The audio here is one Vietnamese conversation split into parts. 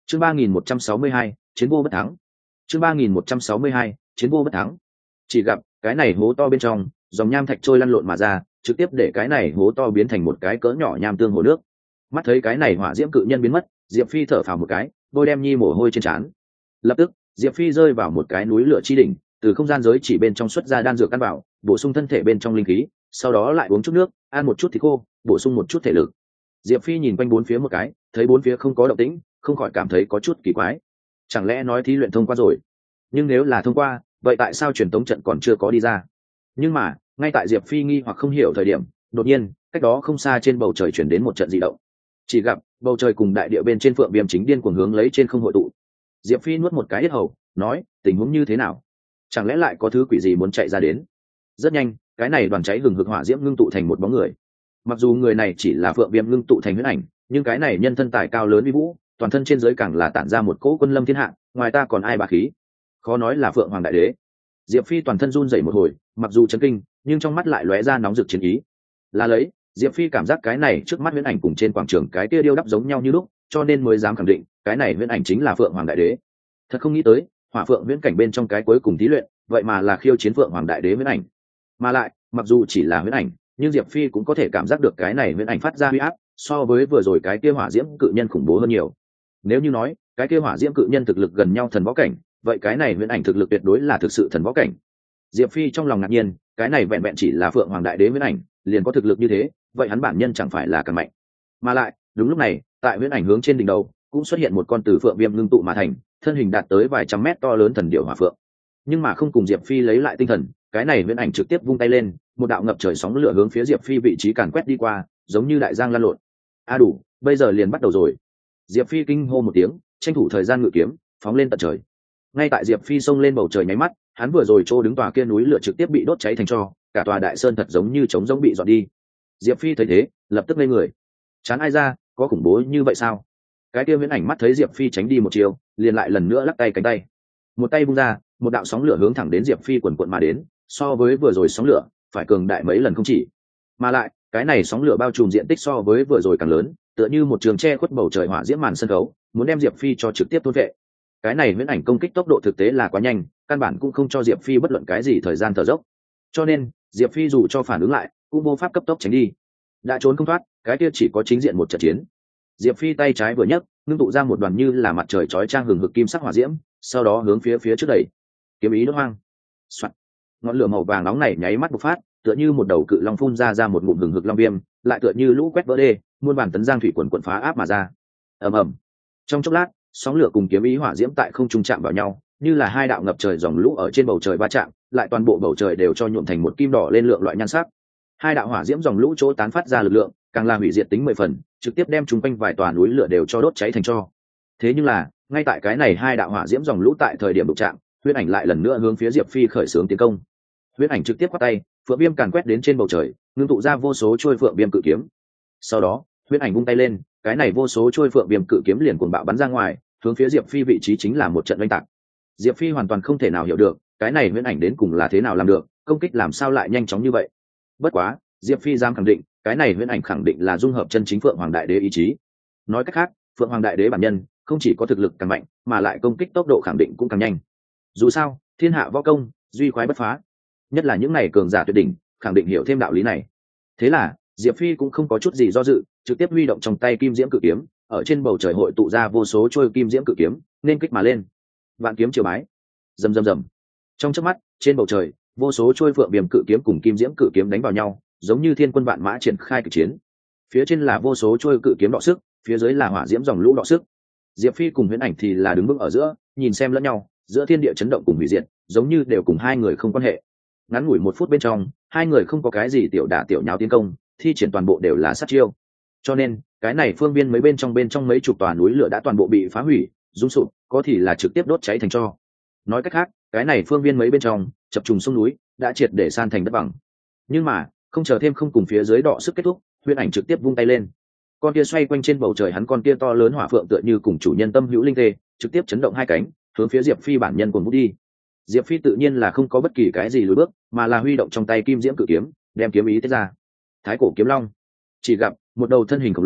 chương 3162, chiến vô bất thắng. chương 3162, chiến vô bất thắng. Chỉ gặp cái này hố to bên trong dòng nham thạch trôi lăn lộn mà ra, trực tiếp để cái này hố to biến thành một cái cỡ nhỏ nham tương hồ nước. Mắt thấy cái này hỏa diễm cự nhân biến mất, Diệp Phi thở phào một cái, bôi đem nhi mồ hôi trên trán. Lập tức Diệp Phi rơi vào một cái núi lửa chi đỉnh, từ không gian giới chỉ bên trong xuất ra đan dược căn bảo, bổ sung thân thể bên trong linh khí, sau đó lại uống chút nước, ăn một chút thịt khô, bổ sung một chút thể lực. Diệp Phi nhìn quanh bốn phía một cái, thấy bốn phía không có động tĩnh, không khỏi cảm thấy có chút kỳ quái. Chẳng lẽ nói thí luyện thông qua rồi? Nhưng nếu là thông qua, vậy tại sao truyền tống trận còn chưa có đi ra? Nhưng mà ngay tại Diệp Phi nghi hoặc không hiểu thời điểm, đột nhiên cách đó không xa trên bầu trời chuyển đến một trận dị động. Chỉ gặp bầu trời cùng đại địa bên trên phượng viêm chính điên cuồng hướng lấy trên không hội tụ. Diệp Phi nuốt một cái yết hầu, nói: tình huống như thế nào? Chẳng lẽ lại có thứ quỷ gì muốn chạy ra đến? Rất nhanh, cái này đoàn cháy hừng hực hỏa diễm ngưng tụ thành một bóng người. Mặc dù người này chỉ là phượng viêm ngưng tụ thành huyễn ảnh, nhưng cái này nhân thân tài cao lớn uy vũ, toàn thân trên dưới càng là tản ra một cỗ quân lâm thiên hạ, ngoài ta còn ai bá khí? Khó nói là phượng hoàng đại đế. Diệp Phi toàn thân run rẩy một hồi, mặc dù chấn kinh, nhưng trong mắt lại lóe ra nóng rực chiến ý. Là lấy, Diệp Phi cảm giác cái này trước mắt huyễn ảnh cùng trên quảng trường cái kia điêu đắp giống nhau như lúc, cho nên mới dám khẳng định, cái này huyễn ảnh chính là phượng hoàng đại đế. Thật không nghĩ tới, hỏa phượng huyễn cảnh bên trong cái cuối cùng thí luyện, vậy mà là khiêu chiến phượng hoàng đại đế huyễn ảnh. Mà lại, mặc dù chỉ là huyễn ảnh, nhưng Diệp Phi cũng có thể cảm giác được cái này huyễn ảnh phát ra uy áp, so với vừa rồi cái kia hỏa diễm cự nhân khủng bố hơn nhiều. Nếu như nói, cái kia hỏa diễm cự nhân thực lực gần nhau thần võ cảnh, vậy cái này huyễn ảnh thực lực tuyệt đối là thực sự thần võ cảnh. Diệp Phi trong lòng ngạc nhiên, cái này vẹn vẹn chỉ là phượng hoàng đại đế huyễn ảnh, liền có thực lực như thế, vậy hắn bản nhân chẳng phải là càng mạnh? Mà lại, đúng lúc này, tại huyễn ảnh hướng trên đỉnh đầu, cũng xuất hiện một con từ phượng viêm ngưng tụ mà thành, thân hình đạt tới vài trăm mét to lớn thần điểu hỏa phượng. Nhưng mà không cùng Diệp Phi lấy lại tinh thần, cái này huyễn ảnh trực tiếp vung tay lên, một đạo ngập trời sóng lửa hướng phía Diệp Phi vị trí càn quét đi qua, giống như đại giang lan lộn. Đủ, bây giờ liền bắt đầu rồi. Diệp Phi kinh hô một tiếng, tranh thủ thời gian ngự kiếm, phóng lên tận trời. Ngay tại Diệp Phi xông lên bầu trời nháy mắt, hắn vừa rồi chỗ đứng tòa kia núi lửa trực tiếp bị đốt cháy thành tro, cả tòa đại sơn thật giống như trống rỗng bị dọn đi. Diệp Phi thấy thế, lập tức lên người. Chán ai ra, có khủng bố như vậy sao? Cái kia huyễn ảnh mắt thấy Diệp Phi tránh đi một chiều, liền lại lần nữa lắc tay cánh tay. Một tay vung ra, một đạo sóng lửa hướng thẳng đến Diệp Phi quần quần mà đến, so với vừa rồi sóng lửa, phải cường đại mấy lần không chỉ. Mà lại, cái này sóng lửa bao trùm diện tích so với vừa rồi càng lớn, tựa như một trường che khuất bầu trời hỏa diễm màn sân khấu, muốn đem Diệp Phi cho trực tiếp thôn vệ. Cái này huyễn ảnh công kích tốc độ thực tế là quá nhanh, căn bản cũng không cho Diệp Phi bất luận cái gì thời gian thở dốc. Cho nên, Diệp Phi dù cho phản ứng lại, cũng vô pháp cấp tốc tránh đi. Đã trốn không thoát, cái kia chỉ có chính diện một trận chiến. Diệp Phi tay trái vừa nhấc, ngưng tụ ra một đoàn như là mặt trời chói chang hừng hực kim sắc hỏa diễm, sau đó hướng phía trước đẩy. Kiếm ý đốt hoang. Soạt. Ngọn lửa màu vàng nóng này nháy mắt bộc phát, tựa như một đầu cự long phun ra một ngụm hừng hực long viêm, lại tựa như lũ quét vỡ đê, muôn bản tấn giang thủy quần quần phá áp mà ra. Ầm ầm. Trong chốc lát, sóng lửa cùng kiếm ý hỏa diễm tại không trung chạm vào nhau, như là hai đạo ngập trời dòng lũ ở trên bầu trời va chạm, lại toàn bộ bầu trời đều cho nhuộm thành một kim đỏ lên lượng loại nhan sắc. Hai đạo hỏa diễm dòng lũ chỗ tán phát ra lực lượng, càng là hủy diệt tính 10 phần, trực tiếp đem chúng quanh vài tòa núi lửa đều cho đốt cháy thành tro. Thế nhưng là, ngay tại cái này hai đạo hỏa diễm dòng lũ tại thời điểm đụng chạm, huyễn ảnh lại lần nữa hướng phía Diệp Phi khởi xướng tiến công. Huyễn ảnh trực tiếp quát tay, phượng viêm càn quét đến trên bầu trời, ngưng tụ ra vô số trôi phượng viêm cự kiếm. Sau đó, huyễn ảnh vung tay lên, cái này vô số trôi phượng viêm cự kiếm liền cuồng bạo bắn ra ngoài, hướng phía Diệp Phi vị trí chính là một trận oanh tạc. Diệp Phi hoàn toàn không thể nào hiểu được, cái này huyễn ảnh đến cùng là thế nào làm được, công kích làm sao lại nhanh chóng như vậy. Bất quá, Diệp Phi dám khẳng định, cái này huyễn ảnh khẳng định là dung hợp chân chính Phượng Hoàng Đại Đế ý chí. Nói cách khác, Phượng Hoàng Đại Đế bản nhân không chỉ có thực lực càng mạnh, mà lại công kích tốc độ khẳng định cũng càng nhanh. Dù sao, thiên hạ võ công, duy khoái bất phá. Nhất là những này cường giả tuyệt đỉnh, khẳng định hiểu thêm đạo lý này. Thế là, Diệp Phi cũng không có chút gì do dự, trực tiếp huy động trong tay kim diễm cự kiếm, ở trên bầu trời hội tụ ra vô số trôi kim diễm cự kiếm, nên kích mà lên. Vạn kiếm triều bái. Rầm rầm rầm. Trong chớp mắt, trên bầu trời, vô số trôi phượng viêm cự kiếm cùng kim diễm cự kiếm đánh vào nhau, giống như thiên quân vạn mã triển khai kịch chiến. Phía trên là vô số trôi cự kiếm đọ sức, phía dưới là hỏa diễm dòng lũ đọ sức. Diệp Phi cùng Huyễn Ảnh thì là đứng vững ở giữa, nhìn xem lẫn nhau, giữa thiên địa chấn động cùng hủy diệt, giống như đều cùng hai người không quan hệ. Ngắn ngủi 1 phút bên trong, hai người không có cái gì tiểu đả tiểu nháo tiến công, thi triển toàn bộ đều là sát chiêu. Cho nên, cái này phương viên mấy bên trong mấy chục tòa núi lửa đã toàn bộ bị phá hủy, rung sụp, có thì là trực tiếp đốt cháy thành tro. Nói cách khác, cái này phương viên mấy bên trong, chập trùng sông núi, đã triệt để san thành đất bằng. Nhưng mà, không chờ thêm không cùng phía dưới đọ sức kết thúc, Huyễn Ảnh trực tiếp vung tay lên. Con kia xoay quanh trên bầu trời hắn con kia to lớn hỏa phượng tựa như cùng chủ nhân tâm hữu linh tê, trực tiếp chấn động hai cánh, hướng phía Diệp Phi bản nhân cuồng vút đi. Diệp Phi tự nhiên là không có bất kỳ cái gì lùi bước, mà là huy động trong tay kim diễm cự kiếm, đem kiếm ý tiết ra. Thái cổ kiếm long. Chỉ gặp một đầu thân hình khổng lồ,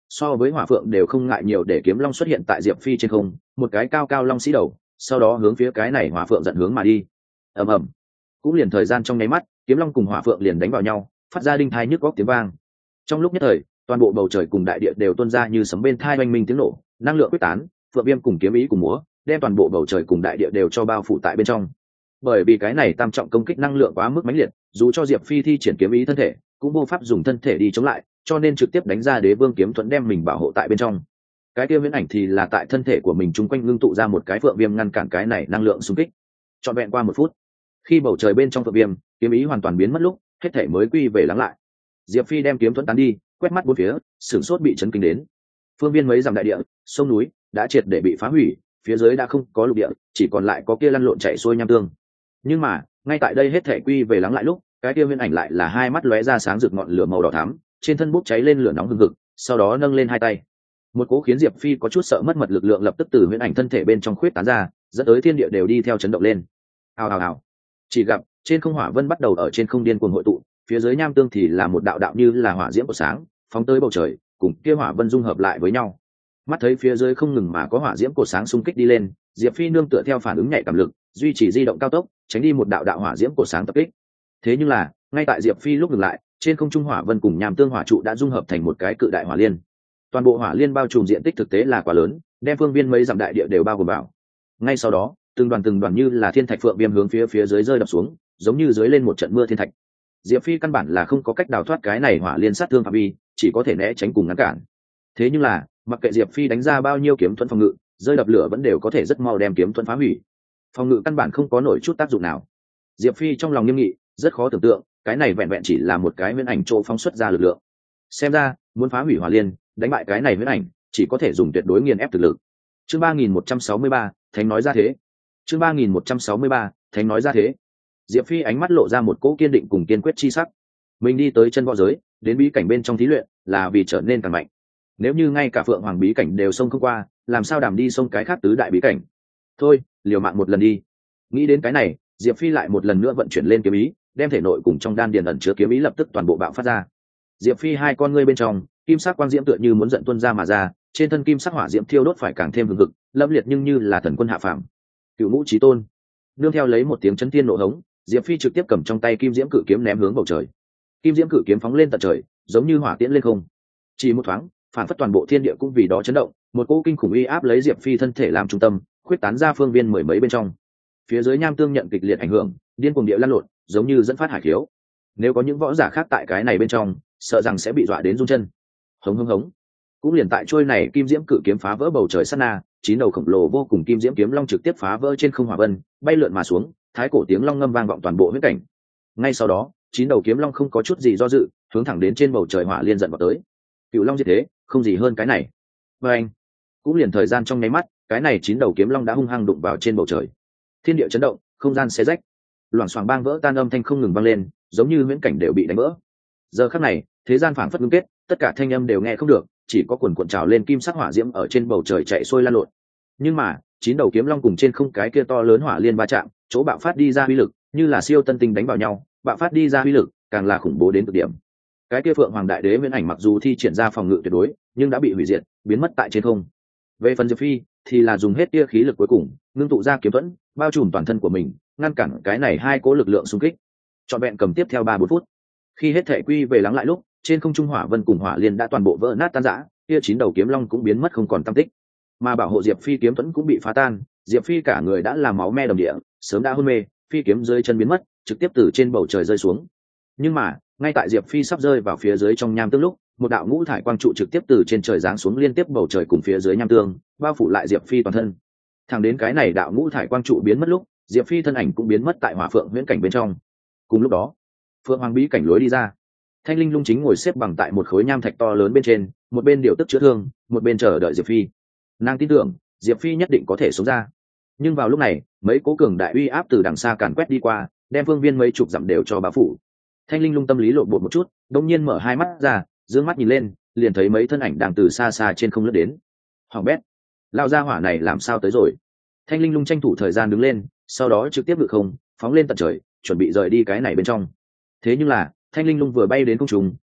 so với hỏa phượng đều không ngại nhiều để kiếm long xuất hiện tại diệp phi trên không, một cái cao cao long sĩ đầu, sau đó hướng phía cái này hỏa phượng dẫn hướng mà đi. Ầm ầm. Cũng liền thời gian trong nháy mắt, kiếm long cùng hỏa phượng liền đánh vào nhau, phát ra đinh thai nhức góc tiếng vang. Trong lúc nhất thời, toàn bộ bầu trời cùng đại địa đều tuôn ra như sấm bên thai oanh minh tiếng nổ, năng lượng quyết tán, phượng viêm cùng kiếm ý cùng múa, đem toàn bộ bầu trời cùng đại địa đều cho bao phủ tại bên trong. Bởi vì cái này tam trọng công kích năng lượng quá mức mãnh liệt, dù cho diệp phi thi triển kiếm ý thân thể cũng vô pháp dùng thân thể đi chống lại, cho nên trực tiếp đánh ra đế vương kiếm thuẫn đem mình bảo hộ tại bên trong. Cái kia viễn ảnh thì là tại thân thể của mình chung quanh ngưng tụ ra một cái phượng viêm ngăn cản cái này năng lượng xung kích. Trọn vẹn qua 1 phút, khi bầu trời bên trong phượng viêm kiếm ý hoàn toàn biến mất lúc, hết thể mới quy về lắng lại. Diệp phi đem kiếm thuẫn tán đi, quét mắt bốn phía, sửng sốt bị chấn kinh đến. Phương viên mấy dặm đại địa, sông núi đã triệt để bị phá hủy, phía dưới đã không có lục địa, chỉ còn lại có kia lăn lộn chảy xuôi nham tương. Nhưng mà ngay tại đây hết thể quy về lắng lại lúc, cái kia viễn ảnh lại là hai mắt lóe ra sáng rực ngọn lửa màu đỏ thắm, trên thân bốc cháy lên lửa nóng hừng hực, sau đó nâng lên hai tay. Một cỗ khiến diệp phi có chút sợ mất mật lực lượng lập tức từ viễn ảnh thân thể bên trong khuyết tán ra, dẫn tới thiên địa đều đi theo chấn động lên. Hào hào hào. Chỉ gặp trên không hỏa vân bắt đầu ở trên không điên cuồng hội tụ, phía dưới nham tương thì là một đạo đạo như là hỏa diễm của sáng phóng tới bầu trời, cùng kia hỏa vân dung hợp lại với nhau. Mắt thấy phía dưới không ngừng mà có hỏa diễm cột sáng xung kích đi lên, diệp phi nương tựa theo phản ứng nhạy cảm lực, duy trì di động cao tốc, tránh đi một đạo đạo hỏa diễm cột sáng tập kích. Thế nhưng là ngay tại diệp phi lúc ngừng lại, trên không trung hỏa vân cùng nham tương hỏa trụ đã dung hợp thành một cái cự đại hỏa liên. Toàn bộ hỏa liên bao trùm diện tích thực tế là quá lớn, đem phương viên mấy dặm đại địa đều bao gồm vào. Ngay sau đó từng đoàn như là thiên thạch phượng viêm hướng phía dưới rơi đập xuống, giống như dưới lên một trận mưa thiên thạch. Diệp phi căn bản là không có cách đào thoát cái này hỏa liên sát thương phạm vi, chỉ có thể né tránh cùng ngăn cản. Thế nhưng là mặc kệ diệp phi đánh ra bao nhiêu kiếm thuẫn phòng ngự, rơi đập lửa vẫn đều có thể rất mau đem kiếm thuẫn phá hủy. Phòng ngự căn bản không có nổi chút tác dụng nào. Diệp phi trong lòng nghiêm nghị, rất khó tưởng tượng cái này vẹn vẹn chỉ là một cái viễn ảnh chỗ phóng xuất ra lực lượng. Xem ra muốn phá hủy hỏa liên, đánh bại cái này viễn ảnh chỉ có thể dùng tuyệt đối nghiền ép thực lực. Chương 3163, thánh nói ra thế. Chương 3163, thánh nói ra thế. Diệp phi ánh mắt lộ ra một cỗ kiên định cùng kiên quyết chi sắc. Mình đi tới chân võ giới, đến bí cảnh bên trong thí luyện là vì trở nên càng mạnh. Nếu như ngay cả phượng hoàng bí cảnh đều xông không qua, làm sao đảm đi xông cái khác tứ đại bí cảnh? Thôi liều mạng một lần đi. Nghĩ đến cái này, diệp phi lại một lần nữa vận chuyển lên kiếm ý, đem thể nội cùng trong đan điền ẩn chứa kiếm ý lập tức toàn bộ bạo phát ra. Diệp phi hai con ngươi bên trong kim sắc quang diễm tựa như muốn giận tuôn ra mà ra, trên thân kim sắc hỏa diễm thiêu đốt phải càng thêm hừng hực, lâm liệt nhưng như là thần quân hạ phàm. Cửu ngũ chí tôn. Nương theo lấy một tiếng chấn thiên nộ hống, diệp phi trực tiếp cầm trong tay kim diễm cự kiếm ném hướng bầu trời. Kim diễm cự kiếm phóng lên tận trời, giống như hỏa tiễn lên không. Chỉ một thoáng, phản phất toàn bộ thiên địa cũng vì đó chấn động, một cỗ kinh khủng uy áp lấy diệp phi thân thể làm trung tâm, khuyết tán ra phương viên mười mấy bên trong. Phía dưới nham tương nhận kịch liệt ảnh hưởng, điên cuồng địa lăn lộn, giống như dẫn phát hải khiếu. Nếu có những võ giả khác tại cái này bên trong, sợ rằng sẽ bị dọa đến run chân. Hống hống hống. Cũng liền tại trôi này kim diễm cự kiếm phá vỡ bầu trời sát na, 9 đầu khổng lồ vô cùng kim diễm kiếm long trực tiếp phá vỡ trên không hỏa vân, bay lượn mà xuống, thái cổ tiếng long ngâm vang vọng toàn bộ huyết cảnh. Ngay sau đó, 9 đầu kiếm long không có chút gì do dự, hướng thẳng đến trên bầu trời hỏa liên giận vào tới. Cựu long diệt thế, không gì hơn cái này. Và anh, cũng liền thời gian trong nháy mắt, cái này 9 đầu kiếm long đã hung hăng đụng vào trên bầu trời. Thiên địa chấn động, không gian xé rách, loảng xoảng bang vỡ tan âm thanh không ngừng vang lên, giống như huyễn cảnh đều bị đánh vỡ. Giờ khắc này, thế gian phảng phất ngưng kết, tất cả thanh âm đều nghe không được, chỉ có cuồn cuộn trào lên kim sắc hỏa diễm ở trên bầu trời chạy xuôi lan lộn. Nhưng mà 9 đầu kiếm long cùng trên không cái kia to lớn hỏa liên va chạm, chỗ bạo phát đi ra uy lực như là siêu tân tinh đánh vào nhau, bạo phát đi ra uy lực càng là khủng bố đến cực điểm. Cái kia phượng hoàng đại đế viễn ảnh mặc dù thi triển ra phòng ngự tuyệt đối, nhưng đã bị hủy diệt, biến mất tại trên không. Về phần diệp phi thì là dùng hết tia khí lực cuối cùng, ngưng tụ ra kiếm thuẫn, bao trùm toàn thân của mình, ngăn cản cái này hai cố lực lượng xung kích. Trọn vẹn cầm tiếp theo 3-4 phút. Khi hết thể quy về lắng lại lúc, trên không trung hỏa vân cùng hỏa liên đã toàn bộ vỡ nát tan rã, kia 9 đầu kiếm long cũng biến mất không còn tăm tích. Mà bảo hộ diệp phi kiếm thuẫn cũng bị phá tan, diệp phi cả người đã làm máu me đầm địa, sớm đã hôn mê, phi kiếm dưới chân biến mất, trực tiếp từ trên bầu trời rơi xuống. Nhưng mà ngay tại diệp phi sắp rơi vào phía dưới trong nham tương lúc, một đạo ngũ thải quang trụ trực tiếp từ trên trời giáng xuống liên tiếp bầu trời cùng phía dưới nham tương, bao phủ lại diệp phi toàn thân. Thẳng đến cái này đạo ngũ thải quang trụ biến mất lúc, diệp phi thân ảnh cũng biến mất tại hỏa phượng huyễn cảnh bên trong. Cùng lúc đó, phượng hoàng bí cảnh lối đi ra, thanh linh lung chính ngồi xếp bằng tại một khối nham thạch to lớn bên trên, một bên điều tức chữa thương, một bên chờ đợi diệp phi. Nàng tin tưởng diệp phi nhất định có thể sống ra. Nhưng vào lúc này, mấy cố cường đại uy áp từ đằng xa càn quét đi qua, đem phương viên mấy chục dặm đều cho bao phủ. Thanh linh lung tâm lý lộn bột một chút, đông nhiên mở hai mắt ra, dương mắt nhìn lên, liền thấy mấy thân ảnh đang từ xa xa trên không lướt đến. Hoàng bét, lao ra hỏa này làm sao tới rồi? Thanh linh lung tranh thủ thời gian đứng lên, sau đó trực tiếp ngự không phóng lên tận trời, chuẩn bị rời đi cái này bên trong. Thế nhưng là thanh linh lung vừa bay đến không trung, chỉ gặp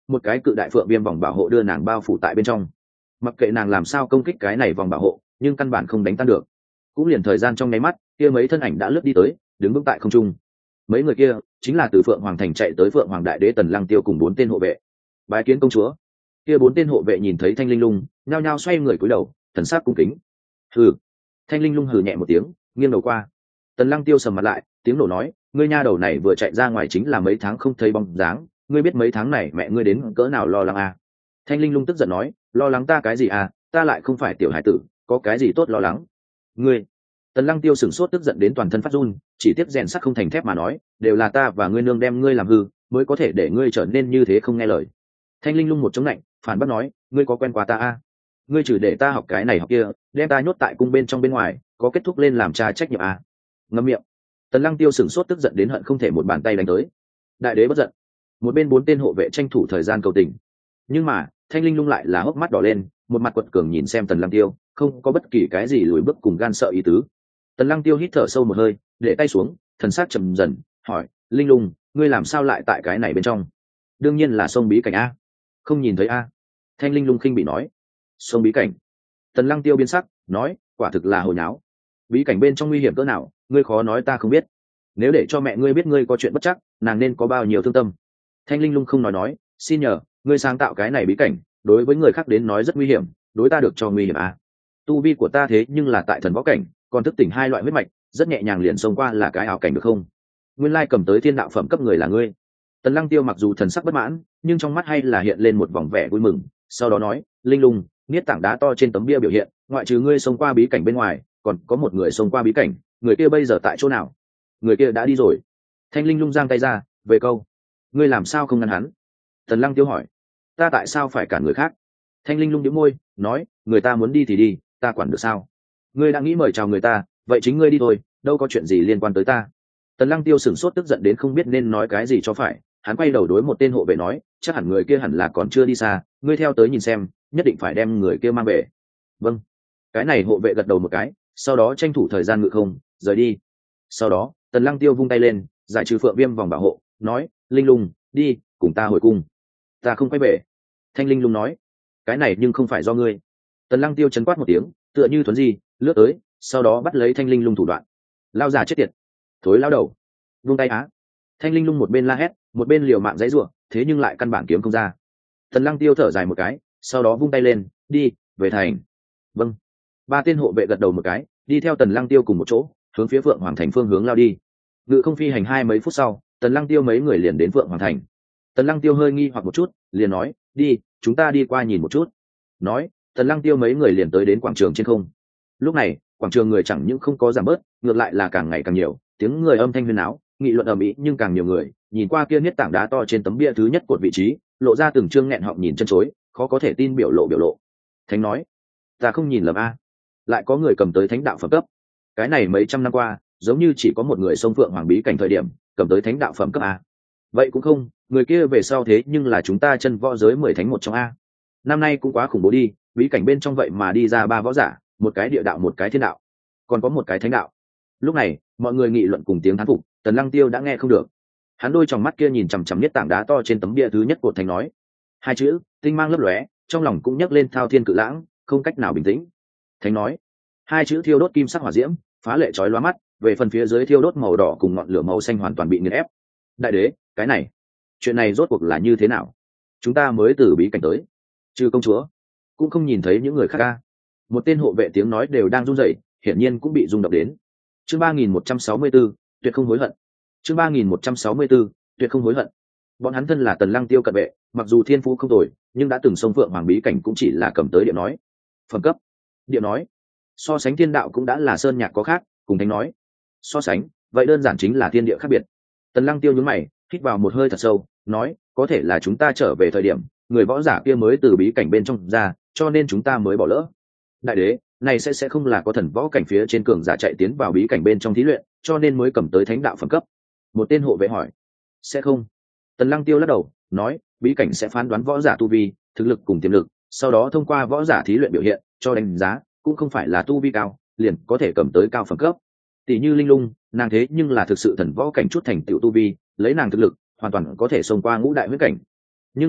một cái cự đại phượng viêm vòng bảo hộ đưa nàng bao phủ tại bên trong. Mặc kệ nàng làm sao công kích cái này vòng bảo hộ, nhưng căn bản không đánh tan được. Cũng liền thời gian trong nháy mắt, kia mấy thân ảnh đã lướt đi tới, đứng vững tại không trung. Mấy người kia chính là từ Phượng Hoàng thành chạy tới Phượng Hoàng đại đế Tần Lăng Tiêu cùng 4 tên hộ vệ. Bái kiến công chúa. Kia 4 tên hộ vệ nhìn thấy Thanh Linh Lung, nhao nhao xoay người cúi đầu, thần sắc cung kính. Hừ. Thanh Linh Lung hừ nhẹ một tiếng, nghiêng đầu qua. Tần Lăng Tiêu sầm mặt lại, tiếng nổ nói, ngươi nha đầu này vừa chạy ra ngoài chính là mấy tháng không thấy bóng dáng, ngươi biết mấy tháng này mẹ ngươi đến cỡ nào lo lắng à? Thanh Linh Lung tức giận nói, lo lắng ta cái gì à, ta lại không phải tiểu hải tử, có cái gì tốt lo lắng? Ngươi. Tần Lăng Tiêu sửng sốt tức giận đến toàn thân phát run, chỉ tiếc rèn sắt không thành thép mà nói, đều là ta và ngươi nương đem ngươi làm hư, mới có thể để ngươi trở nên như thế không nghe lời. Thanh Linh Lung một chống lạnh, phản bác nói, ngươi có quen qua ta à? Ngươi chỉ để ta học cái này học kia, đem ta nhốt tại cung bên trong bên ngoài, có kết thúc lên làm cha trách nhiệm à? Ngậm miệng. Tần Lăng Tiêu sửng sốt tức giận đến hận không thể một bàn tay đánh tới. Đại đế bất giận. Một bên 4 tên hộ vệ tranh thủ thời gian cầu tình. Nhưng mà Thanh Linh Lung lại là hốc mắt đỏ lên, một mặt quật cường nhìn xem Tần Lăng Tiêu, không có bất kỳ cái gì lùi bước cùng gan sợ ý tứ. Tần Lăng Tiêu hít thở sâu một hơi, để tay xuống, thần sắc trầm dần, hỏi, Linh Lung, ngươi làm sao lại tại cái này bên trong? Đương nhiên là sông bí cảnh a. Không nhìn thấy a. Thanh Linh Lung khinh bị nói. Sông bí cảnh. Tần Lăng Tiêu biến sắc, nói, quả thực là hồi nháo. Bí cảnh bên trong nguy hiểm cỡ nào, ngươi khó nói ta không biết. Nếu để cho mẹ ngươi biết ngươi có chuyện bất chắc, nàng nên có bao nhiêu thương tâm. Thanh Linh Lung không nói, xin nhờ, ngươi sáng tạo cái này bí cảnh, đối với người khác đến nói rất nguy hiểm, đối ta được cho nguy hiểm à? Tu vi của ta thế nhưng là tại thần võ cảnh, còn thức tỉnh 2 loại huyết mạch, rất nhẹ nhàng liền xông qua là cái ảo cảnh được không? Nguyên lai cầm tới thiên đạo phẩm cấp người là ngươi. Tần Lăng Tiêu mặc dù thần sắc bất mãn, nhưng trong mắt hay là hiện lên một vòng vẻ vui mừng, sau đó nói, Linh Lung, niết tảng đá to trên tấm bia biểu hiện, ngoại trừ ngươi xông qua bí cảnh bên ngoài, còn có một người xông qua bí cảnh, người kia bây giờ tại chỗ nào? Người kia đã đi rồi. Thanh Linh Lung giang tay ra, về câu, ngươi làm sao không ngăn hắn? Tần Lăng Tiêu hỏi, ta tại sao phải cản người khác? Thanh Linh Lung nhếch môi, nói, người ta muốn đi thì đi, ta quản được sao? Ngươi đã nghĩ mời chào người ta, vậy chính ngươi đi thôi, đâu có chuyện gì liên quan tới ta. Tần Lăng Tiêu sửng sốt tức giận đến không biết nên nói cái gì cho phải, hắn quay đầu đối một tên hộ vệ nói, chắc hẳn người kia hẳn là còn chưa đi xa, ngươi theo tới nhìn xem, nhất định phải đem người kia mang về. Vâng. Cái này hộ vệ gật đầu một cái, sau đó tranh thủ thời gian ngự không rời đi. Sau đó Tần Lăng Tiêu vung tay lên, giải trừ phượng viêm vòng bảo hộ, nói, Linh Lung, đi cùng ta hồi cung. Ta không quay về. Thanh Linh Lung nói, cái này nhưng không phải do ngươi. Tần Lăng Tiêu chấn quát một tiếng, tựa như thuấn di lướt tới, sau đó bắt lấy Thanh Linh Lung thủ đoạn. Lao giả chết tiệt, thối lao đầu, vung tay á. Thanh Linh Lung một bên la hét, một bên liều mạng dãy rủa, thế nhưng lại căn bản kiếm không ra. Tần Lăng Tiêu thở dài một cái, sau đó vung tay lên, đi về thành. Vâng. 3 tên hộ vệ gật đầu một cái, đi theo Tần Lăng Tiêu cùng một chỗ, hướng phía Phượng Hoàng thành phương hướng lao đi. Ngự không phi hành 20 phút sau, Tần Lăng Tiêu mấy người liền đến Phượng Hoàng thành. Tần Lăng Tiêu hơi nghi hoặc một chút, liền nói, đi, chúng ta đi qua nhìn một chút. Nói, Tần Lăng Tiêu mấy người liền tới đến quảng trường trên không. Lúc này quảng trường người chẳng những không có giảm bớt, ngược lại là càng ngày càng nhiều, tiếng người âm thanh huyên náo, nghị luận ầm ĩ, nhưng càng nhiều người nhìn qua kia niết tảng đá to trên tấm bia thứ nhất cột vị trí, lộ ra từng trương nghẹn họng nhìn chân chối, khó có thể tin biểu lộ. Thánh nói, ta không nhìn lầm a, lại có người cầm tới thánh đạo phẩm cấp. Cái này mấy trăm năm qua giống như chỉ có một người xông Phượng Hoàng bí cảnh thời điểm cầm tới thánh đạo phẩm cấp a. Vậy cũng không, người kia về sau thế nhưng là chúng ta chân võ giới 10 thánh một trong a. Năm nay cũng quá khủng bố đi, bí cảnh bên trong vậy mà đi ra 3 võ giả, một cái địa đạo, một cái thiên đạo, còn có một cái thánh đạo. Lúc này mọi người nghị luận cùng tiếng thán phục, Tần Lăng Tiêu đã nghe không được. Hắn đôi tròng mắt kia nhìn chằm chằm niết tảng đá to trên tấm bia thứ nhất cột thánh nói, 2 chữ tinh mang lấp lóe, trong lòng cũng nhấc lên thao thiên cự lãng, không cách nào bình tĩnh. Thánh nói, 2 chữ thiêu đốt kim sắc hỏa diễm, phá lệ chói lóa mắt, về phần phía dưới thiêu đốt màu đỏ cùng ngọn lửa màu xanh hoàn toàn bị nghiền ép. Đại đế, cái này, chuyện này rốt cuộc là như thế nào? Chúng ta mới từ bí cảnh tới, trừ công chúa cũng không nhìn thấy những người khác ca. Một tên hộ vệ tiếng nói đều đang run rẩy, hiển nhiên cũng bị rung động đến. Chương 3164, tuyệt không hối hận. Chương 3164, tuyệt không hối hận. Bọn hắn thân là Tần Lăng Tiêu cận vệ, mặc dù thiên phú không tồi, nhưng đã từng xông Phượng Hoàng bí cảnh cũng chỉ là cầm tới địa nói. Phẩm cấp, địa nói, so sánh thiên đạo cũng đã là sơn nhạc có khác, cùng thánh nói so sánh, vậy đơn giản chính là thiên địa khác biệt. Tần Lăng Tiêu nhướng mày, hít vào một hơi thật sâu, nói, có thể là chúng ta trở về thời điểm người võ giả kia mới từ bí cảnh bên trong ra, cho nên chúng ta mới bỏ lỡ. Đại đế, này sẽ không là có thần võ cảnh phía trên cường giả chạy tiến vào bí cảnh bên trong thí luyện, cho nên mới cầm tới thánh đạo phẩm cấp? Một tên hộ vệ hỏi. Sẽ không. Tần Lăng Tiêu lắc đầu, nói, bí cảnh sẽ phán đoán võ giả tu vi, thực lực cùng tiềm lực, sau đó thông qua võ giả thí luyện biểu hiện cho đánh giá, cũng không phải là tu vi cao liền có thể cầm tới cao phẩm cấp. Tỷ như Linh Lung, nàng thế nhưng là thực sự thần võ cảnh chút thành tựu tu vi, lấy nàng thực lực hoàn toàn có thể xông qua ngũ đại huyết cảnh. Nhưng là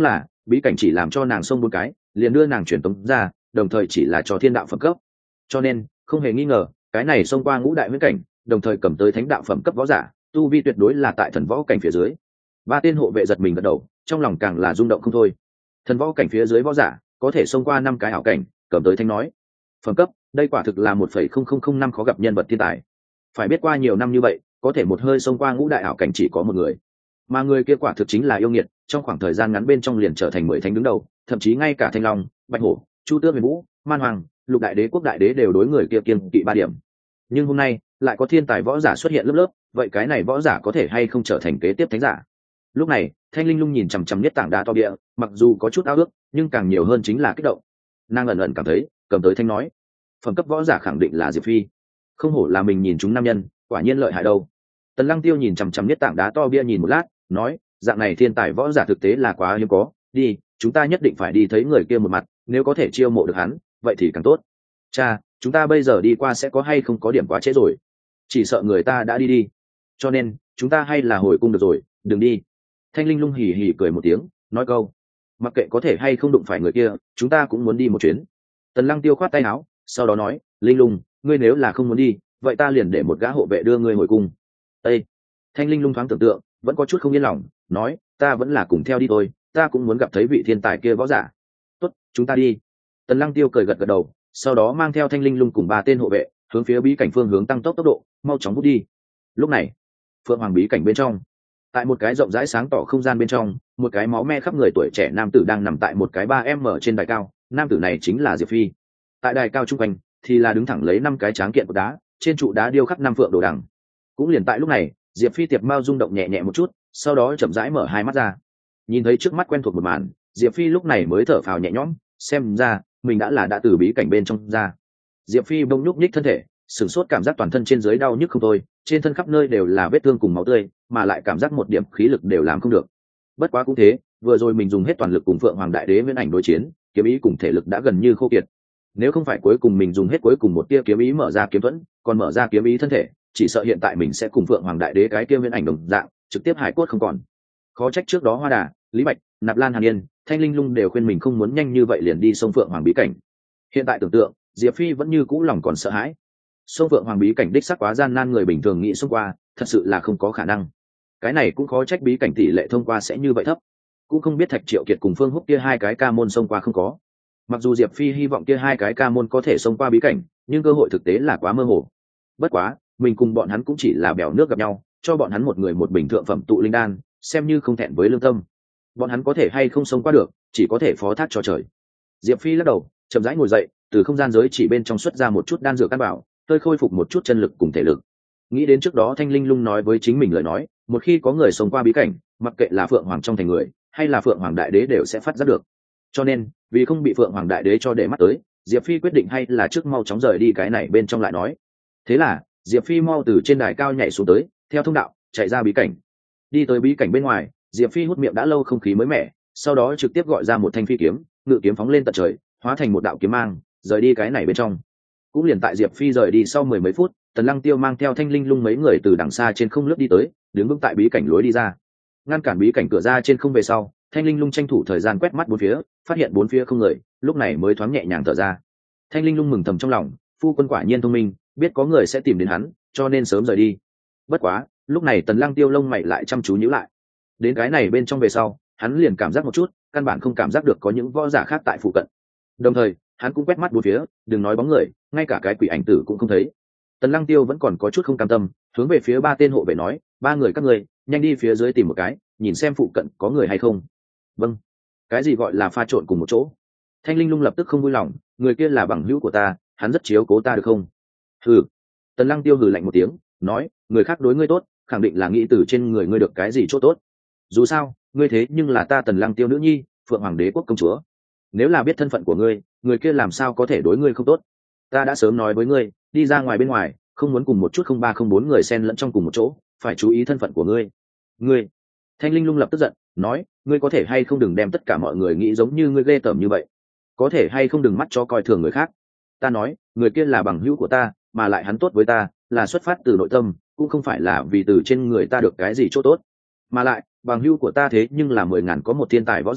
bí cảnh chỉ làm cho nàng xông 4 cái liền đưa nàng truyền tống ra, đồng thời chỉ là cho thiên đạo phẩm cấp, cho nên không hề nghi ngờ cái này xông qua ngũ đại huyễn cảnh đồng thời cầm tới thánh đạo phẩm cấp võ giả tu vi tuyệt đối là tại thần võ cảnh phía dưới. Ba tên hộ vệ giật mình gật đầu, trong lòng càng là rung động không thôi. Thần võ cảnh phía dưới võ giả có thể xông qua 5 cái ảo cảnh cầm tới thánh nói phẩm cấp, đây quả thực là 1,0005 khó gặp nhân vật thiên tài. Phải biết qua nhiều năm như vậy có thể một hơi xông qua ngũ đại ảo cảnh chỉ có một người, mà người kia quả thực chính là yêu nghiệt, trong khoảng thời gian ngắn bên trong liền trở thành 10 thánh đứng đầu, thậm chí ngay cả Thanh Long, Bạch Hổ, Chu Tước, Huyền Vũ, Man Hoàng, Lục Đại Đế, Quốc Đại Đế đều đối người kia kiêng kỵ 3 điểm. Nhưng hôm nay lại có thiên tài võ giả xuất hiện lớp lớp, vậy cái này võ giả có thể hay không trở thành kế tiếp thánh giả? Lúc này Thanh Linh Lung nhìn chằm chằm nhất tảng đá to địa, mặc dù có chút ao ước nhưng càng nhiều hơn chính là kích động. Nàng ẩn ẩn cảm thấy cầm tới thanh nói phẩm cấp võ giả khẳng định là Diệp Phi, không hổ là mình nhìn chúng nam nhân, quả nhiên lợi hại đâu. Tần Lăng Tiêu nhìn chằm chằm nhất tảng đá to bia nhìn một lát, nói dạng này thiên tài võ giả thực tế là quá hiếm có, đi chúng ta nhất định phải đi thấy người kia một mặt, nếu có thể chiêu mộ được hắn vậy thì càng tốt. Cha, chúng ta bây giờ đi qua sẽ có hay không có điểm quá trễ rồi, chỉ sợ người ta đã đi, cho nên chúng ta hay là hồi cung được rồi, đừng đi. Thanh Linh Lung hì hì cười một tiếng, nói câu mặc kệ có thể hay không đụng phải người kia, chúng ta cũng muốn đi một chuyến. Tần Lăng Tiêu khoát tay áo, sau đó nói Linh Lung, ngươi nếu là không muốn đi vậy ta liền để một gã hộ vệ đưa ngươi hồi cung. Ê! Thanh Linh Lung thoáng tưởng tượng vẫn có chút không yên lòng, nói ta vẫn là cùng theo đi thôi, ta cũng muốn gặp thấy vị thiên tài kia võ giả. Tốt, chúng ta đi. Tần Lăng Tiêu cười gật gật đầu, sau đó mang theo Thanh Linh Lung cùng 3 tên hộ vệ hướng phía bí cảnh phương hướng tăng tốc độ, mau chóng vút đi. Lúc này Phượng Hoàng bí cảnh bên trong, tại một cái rộng rãi sáng tỏ không gian bên trong, một cái máu me khắp người tuổi trẻ nam tử đang nằm tại một cái 3m trên đài cao. Nam tử này chính là Diệp Phi. Tại đài cao trung quanh thì là đứng thẳng lấy 5 cái tráng kiện của đá, trên trụ đá điêu khắc 5 phượng đồ đằng. Cũng liền tại lúc này Diệp Phi tiệp mao rung động nhẹ nhẹ một chút, sau đó chậm rãi mở hai mắt ra. Nhìn thấy trước mắt quen thuộc một màn, Diệp Phi lúc này mới thở phào nhẹ nhõm, xem ra mình đã từ bí cảnh bên trong ra. Diệp Phi bỗng nhúc nhích thân thể, sửng sốt cảm giác toàn thân trên dưới đau nhức không thôi, trên thân khắp nơi đều là vết thương cùng máu tươi, mà lại cảm giác một điểm khí lực đều làm không được. Bất quá cũng thế, vừa rồi mình dùng hết toàn lực cùng Phượng Hoàng Đại Đế Viễn Ảnh đối chiến, kiếm ý cùng thể lực đã gần như khô kiệt. Nếu không phải cuối cùng mình dùng hết cuối cùng một tia kiếm ý mở ra kiếm thuẫn, còn mở ra kiếm ý thân thể, chỉ sợ hiện tại mình sẽ cùng Phượng Hoàng Đại Đế cái kia Viễn Ảnh đồng dạng, trực tiếp hải cốt không còn. Khó trách trước đó Hoa Đà, Lý Bạch, Nạp Lan Hàn Yên, Thanh Linh Lung đều khuyên mình không muốn nhanh như vậy liền đi sông Phượng Hoàng bí cảnh. Hiện tại tưởng tượng, Diệp Phi vẫn như cũ lòng còn sợ hãi. Sông Phượng Hoàng bí cảnh đích xác quá gian nan, người bình thường nghĩ xông qua, thật sự là không có khả năng. Cái này cũng khó trách bí cảnh tỷ lệ thông qua sẽ như vậy thấp. Cũng không biết Thạch Triệu Kiệt cùng Phương Húc kia 2 cái ca môn xông qua không có. Mặc dù Diệp Phi hy vọng kia 2 cái ca môn có thể xông qua bí cảnh, nhưng cơ hội thực tế là quá mơ hồ. Bất quá, mình cùng bọn hắn cũng chỉ là bèo nước gặp nhau, cho bọn hắn một người một bình thượng phẩm tụ linh đan, xem như không thẹn với lương tâm. Bọn hắn có thể hay không xông qua được, chỉ có thể phó thác cho trời. Diệp Phi lắc đầu, chậm rãi ngồi dậy, từ không gian giới chỉ bên trong xuất ra một chút đan dược căn bảo, tôi khôi phục một chút chân lực cùng thể lực. Nghĩ đến trước đó Thanh Linh Lung nói với chính mình lời nói, một khi có người xông qua bí cảnh, mặc kệ là Phượng Hoàng trong thành người hay là Phượng Hoàng Đại Đế đều sẽ phát giác được. Cho nên vì không bị Phượng Hoàng Đại Đế cho để mắt tới, Diệp Phi quyết định hay là trước mau chóng rời đi cái này bên trong lại nói. Thế là Diệp Phi mau từ trên đài cao nhảy xuống tới, theo thông đạo chạy ra bí cảnh. Đi tới bí cảnh bên ngoài, Diệp Phi hút miệng đã lâu không khí mới mẻ, sau đó trực tiếp gọi ra một thanh phi kiếm, ngự kiếm phóng lên tận trời, hóa thành một đạo kiếm mang, rời đi cái này bên trong. Cũng liền tại Diệp Phi rời đi sau 10 mấy phút, Tần Lăng Tiêu mang theo Thanh Linh Lung mấy người từ đằng xa trên không lướt đi tới, đứng vững tại bí cảnh lối đi ra. Ngăn cản bí cảnh cửa ra trên không về sau, Thanh Linh Lung tranh thủ thời gian quét mắt bốn phía, phát hiện bốn phía không người, lúc này mới thoáng nhẹ nhàng thở ra. Thanh Linh Lung mừng thầm trong lòng, phu quân quả nhiên thông minh, biết có người sẽ tìm đến hắn, cho nên sớm rời đi. Bất quá, lúc này Tần Lăng Tiêu lông mày lại chăm chú nhíu lại. Đến cái này bên trong về sau, hắn liền cảm giác một chút, căn bản không cảm giác được có những võ giả khác tại phụ cận. Đồng thời, hắn cũng quét mắt bốn phía, đừng nói bóng người, ngay cả cái quỷ ảnh tử cũng không thấy. Tần Lăng Tiêu vẫn còn có chút không cam tâm, hướng về phía 3 tên hộ vệ nói, 3 người các ngươi, nhanh đi phía dưới tìm một cái, nhìn xem phụ cận có người hay không. Vâng. Cái gì gọi là pha trộn cùng một chỗ? Thanh Linh Lung lập tức không vui lòng, người kia là bằng hữu của ta, hắn rất chiếu cố ta được không? Hừ. Tần Lăng Tiêu hừ lạnh một tiếng, nói, người khác đối ngươi tốt, khẳng định là nghĩ từ trên người ngươi được cái gì chỗ tốt. Dù sao, ngươi thế nhưng là ta Tần Lăng Tiêu nữ nhi, Phượng Hoàng Đế quốc công chúa. Nếu là biết thân phận của ngươi, người kia làm sao có thể đối ngươi không tốt? Ta đã sớm nói với ngươi, đi ra ngoài bên ngoài, không muốn cùng một chút 0304 người xen lẫn trong cùng một chỗ, phải chú ý thân phận của ngươi. Ngươi. Thanh Linh Lung lập tức giận, nói, ngươi có thể hay không đừng đem tất cả mọi người nghĩ giống như ngươi ghê tởm như vậy, có thể hay không đừng mắt cho coi thường người khác. Ta nói, người kia là bằng hữu của ta, mà lại hắn tốt với ta, là xuất phát từ nội tâm, cũng không phải là vì từ trên người ta được cái gì chỗ tốt. Mà lại, bằng hữu của ta thế nhưng là 10.000 có một thiên tài võ giả,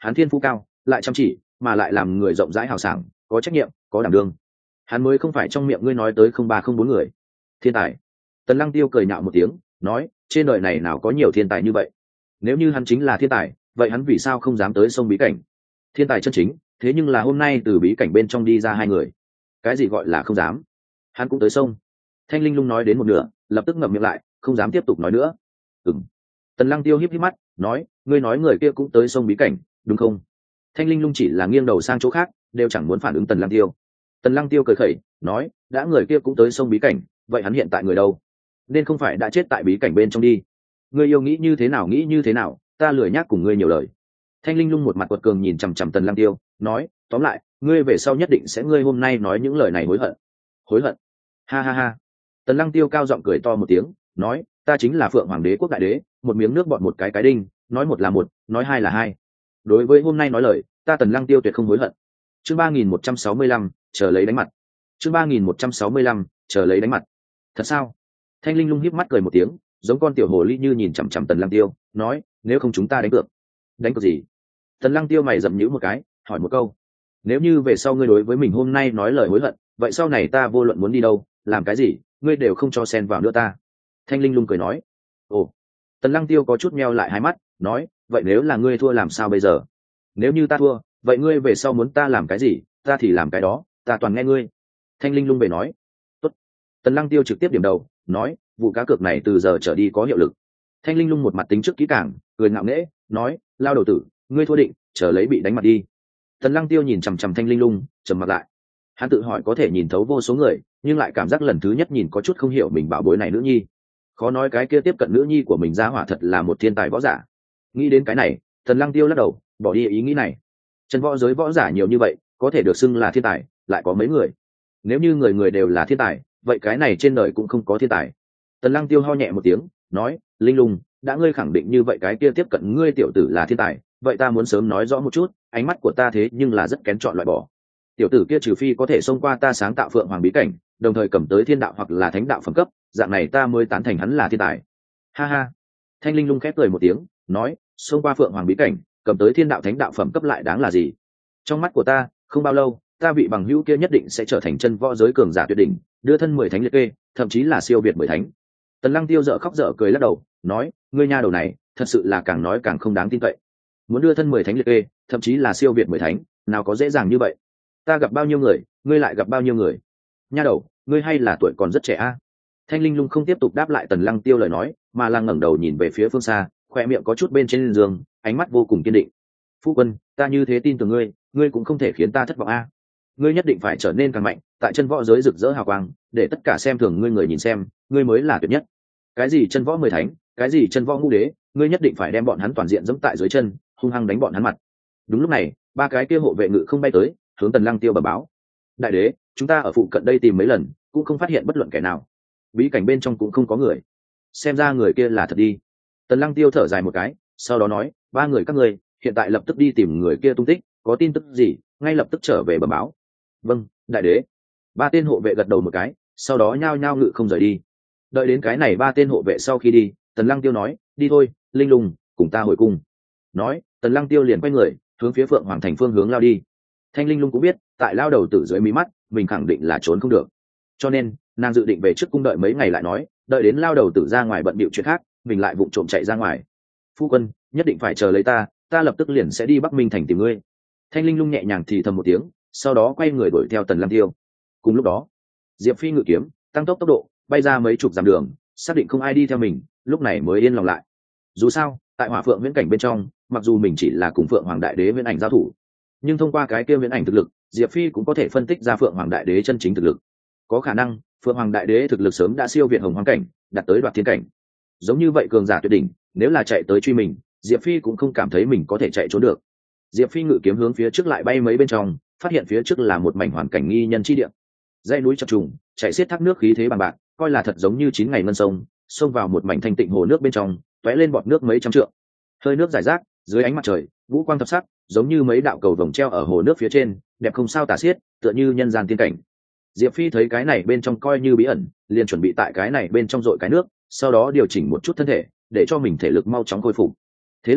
hắn thiên phú cao, lại chăm chỉ, mà lại làm người rộng rãi hào sảng, có trách nhiệm, có đảm đương. Hắn mới không phải trong miệng ngươi nói tới 0304 người. Thiên tài. Tần Lăng Tiêu cười nhạo một tiếng, nói, trên đời này nào có nhiều thiên tài như vậy. Nếu như hắn chính là thiên tài, vậy hắn vì sao không dám tới sông bí cảnh? Thiên tài chân chính, thế nhưng là hôm nay từ bí cảnh bên trong đi ra hai người. Cái gì gọi là không dám? Hắn cũng tới sông. Thanh Linh Lung nói đến một nửa, lập tức ngậm miệng lại, không dám tiếp tục nói nữa. Ừm. Tần Lăng Tiêu híp híp mắt, nói, ngươi nói người kia cũng tới sông bí cảnh, đúng không? Thanh Linh Lung chỉ là nghiêng đầu sang chỗ khác, đều chẳng muốn phản ứng Tần Lăng Tiêu. Tần Lăng Tiêu cười khẩy, nói, đã người kia cũng tới sông bí cảnh, vậy hắn hiện tại người đâu? Nên không phải đã chết tại bí cảnh bên trong đi. Ngươi yêu nghĩ như thế nào, ta lười nhác cùng ngươi nhiều lời. Thanh Linh Lung một mặt quật cường nhìn chằm chằm Tần Lăng Tiêu, nói, tóm lại, ngươi về sau nhất định sẽ ngươi hôm nay nói những lời này hối hận. Hối hận? Ha ha ha. Tần Lăng Tiêu cao giọng cười to một tiếng, nói, ta chính là Phượng Hoàng Đế quốc đại đế, một miếng nước bọt một cái đinh, nói một là một, nói hai là hai. Đối với hôm nay nói lời, ta Tần Lăng Tiêu tuyệt không hối hận. Chương 3165, chờ lấy đánh mặt. Chương 3165, chờ lấy đánh mặt. Thật sao? Thanh Linh Lung híp mắt cười một tiếng, giống con tiểu hồ ly như nhìn chằm chằm Tần Lăng Tiêu, nói, nếu không chúng ta đánh cược. Đánh cược gì? Tần Lăng Tiêu mày rậm nhíu một cái, hỏi một câu. Nếu như về sau ngươi đối với mình hôm nay nói lời hối hận, vậy sau này ta vô luận muốn đi đâu, làm cái gì, ngươi đều không cho xen vào nữa ta. Thanh Linh Lung cười nói. Ồ. Tần Lăng Tiêu có chút meo lại hai mắt, nói, vậy nếu là ngươi thua làm sao bây giờ? Nếu như ta thua, vậy ngươi về sau muốn ta làm cái gì, ta thì làm cái đó, ta toàn nghe ngươi. Thanh Linh Lung về nói. Tốt. Tần Lăng Tiêu trực tiếp điểm đầu, nói, vụ cá cược này từ giờ trở đi có hiệu lực. Thanh Linh Lung một mặt tính trước kỹ càng, cười ngạo nghễ, nói, lao đầu tử, ngươi thua định, chờ lấy bị đánh mặt đi. Tần Lăng Tiêu nhìn chằm chằm Thanh Linh Lung, trầm mặt lại. Hắn tự hỏi có thể nhìn thấu vô số người, nhưng lại cảm giác lần thứ nhất nhìn có chút không hiểu mình bảo bối này nữ nhi. Khó nói cái kia tiếp cận nữ nhi của mình ra hỏa thật là một thiên tài võ giả. Nghĩ đến cái này, Tần Lăng Tiêu lắc đầu, bỏ đi ý nghĩ này. Chân võ giới võ giả nhiều như vậy, có thể được xưng là thiên tài, lại có mấy người? Nếu như người người đều là thiên tài, vậy cái này trên đời cũng không có thiên tài. Tần Lăng Tiêu ho nhẹ một tiếng, nói, Linh Lung, đã ngươi khẳng định như vậy cái kia tiếp cận ngươi tiểu tử là thiên tài, vậy ta muốn sớm nói rõ một chút, ánh mắt của ta thế nhưng là rất kén chọn loại bỏ. Tiểu tử kia trừ phi có thể xông qua ta sáng tạo Phượng Hoàng bí cảnh, đồng thời cầm tới thiên đạo hoặc là thánh đạo phẩm cấp, dạng này ta mới tán thành hắn là thiên tài. Ha ha. Thanh Linh Lung khép cười một tiếng, nói, xông qua Phượng Hoàng bí cảnh, cầm tới thiên đạo thánh đạo phẩm cấp lại đáng là gì? Trong mắt của ta, không bao lâu, ta vị bằng hữu kia nhất định sẽ trở thành chân võ giới cường giả tuyệt đỉnh, đưa thân 10 thánh liệt kê, thậm chí là siêu việt 10 thánh. Tần Lăng Tiêu dở khóc dở cười lắc đầu, nói, ngươi nha đầu này, thật sự là càng nói càng không đáng tin cậy. Muốn đưa thân 10 thánh liệt kê, thậm chí là siêu việt 10 thánh, nào có dễ dàng như vậy? Ta gặp bao nhiêu người, ngươi lại gặp bao nhiêu người? Nha đầu, ngươi hay là tuổi còn rất trẻ a? Thanh Linh Lung không tiếp tục đáp lại Tần Lăng Tiêu lời nói, mà là ngẩng đầu nhìn về phía phương xa, khoe miệng có chút bên trên giường, ánh mắt vô cùng kiên định. Phu quân, ta như thế tin tưởng ngươi, ngươi cũng không thể khiến ta thất vọng a. Ngươi nhất định phải trở nên càng mạnh, tại chân võ giới rực rỡ hào quang, để tất cả xem thường ngươi người nhìn xem, ngươi mới là tuyệt nhất. Cái gì chân võ 10 thánh, cái gì chân võ ngũ đế, ngươi nhất định phải đem bọn hắn toàn diện giẫm tại dưới chân, hung hăng đánh bọn hắn mặt. Đúng lúc này, ba cái kia hộ vệ ngự không bay tới, hướng Tần Lăng Tiêu bẩm báo. Đại đế, chúng ta ở phụ cận đây tìm mấy lần, cũng không phát hiện bất luận kẻ nào. Bí cảnh bên trong cũng không có người. Xem ra người kia là thật đi. Tần Lăng Tiêu thở dài một cái, sau đó nói, ba người các ngươi hiện tại lập tức đi tìm người kia tung tích, có tin tức gì, ngay lập tức trở về bẩm báo. Vâng, đại đế. Ba tên hộ vệ gật đầu một cái, sau đó nhao nhao ngự không rời đi. Đợi đến cái này ba tên hộ vệ sau khi đi, Tần Lăng Tiêu nói, đi thôi, Linh Lung, cùng ta hồi cung. Nói, Tần Lăng Tiêu liền quay người, hướng phía Phượng Hoàng thành phương hướng lao đi. Thanh Linh Lung cũng biết, tại lao đầu tử dưới mí mắt, mình khẳng định là trốn không được. Cho nên, nàng dự định về trước cung đợi mấy ngày lại nói, đợi đến lao đầu tử ra ngoài bận bịu chuyện khác, mình lại vụng trộm chạy ra ngoài. Phu quân, nhất định phải chờ lấy ta, ta lập tức liền sẽ đi Bắc Minh thành tìm ngươi. Thanh Linh Lung nhẹ nhàng thì thầm một tiếng, sau đó quay người đuổi theo Tần Lăng Tiêu. Cùng lúc đó, Diệp Phi ngự kiếm, tăng tốc độ, bay ra mấy chục dặm đường, xác định không ai đi theo mình, lúc này mới yên lòng lại. Dù sao, tại Hỏa Phượng Viễn cảnh bên trong, mặc dù mình chỉ là cùng Phượng Hoàng Đại Đế Viễn ảnh giao thủ, nhưng thông qua cái kia Viễn ảnh thực lực, Diệp Phi cũng có thể phân tích ra Phượng Hoàng Đại Đế chân chính thực lực. Có khả năng, Phượng Hoàng Đại Đế thực lực sớm đã siêu việt Hồng Hoàng cảnh, đạt tới Đoạt Thiên cảnh. Giống như vậy cường giả tuyệt đỉnh, nếu là chạy tới truy mình, Diệp Phi cũng không cảm thấy mình có thể chạy trốn được. Diệp Phi ngự kiếm hướng phía trước lại bay mấy bên trong, phát hiện phía trước là một mảnh hoàn cảnh nghi nhân chi địa. Dãy núi chập trùng, chảy xiết thác nước khí thế bằng bạc, coi là thật giống như 9 ngày ngân sông, xông vào một mảnh thanh tịnh hồ nước bên trong, tóe lên bọt nước mấy trăm trượng. Hơi nước rải rác, dưới ánh mặt trời, vũ quang thập sắc, giống như mấy đạo cầu vồng treo ở hồ nước phía trên, đẹp không sao tả xiết, tựa như nhân gian tiên cảnh. Diệp Phi thấy cái này bên trong coi như bí ẩn, liền chuẩn bị tại cái này bên trong dội cái nước, sau đó điều chỉnh một chút thân thể, để cho mình thể lực mau chóng khôi phục. Thế là,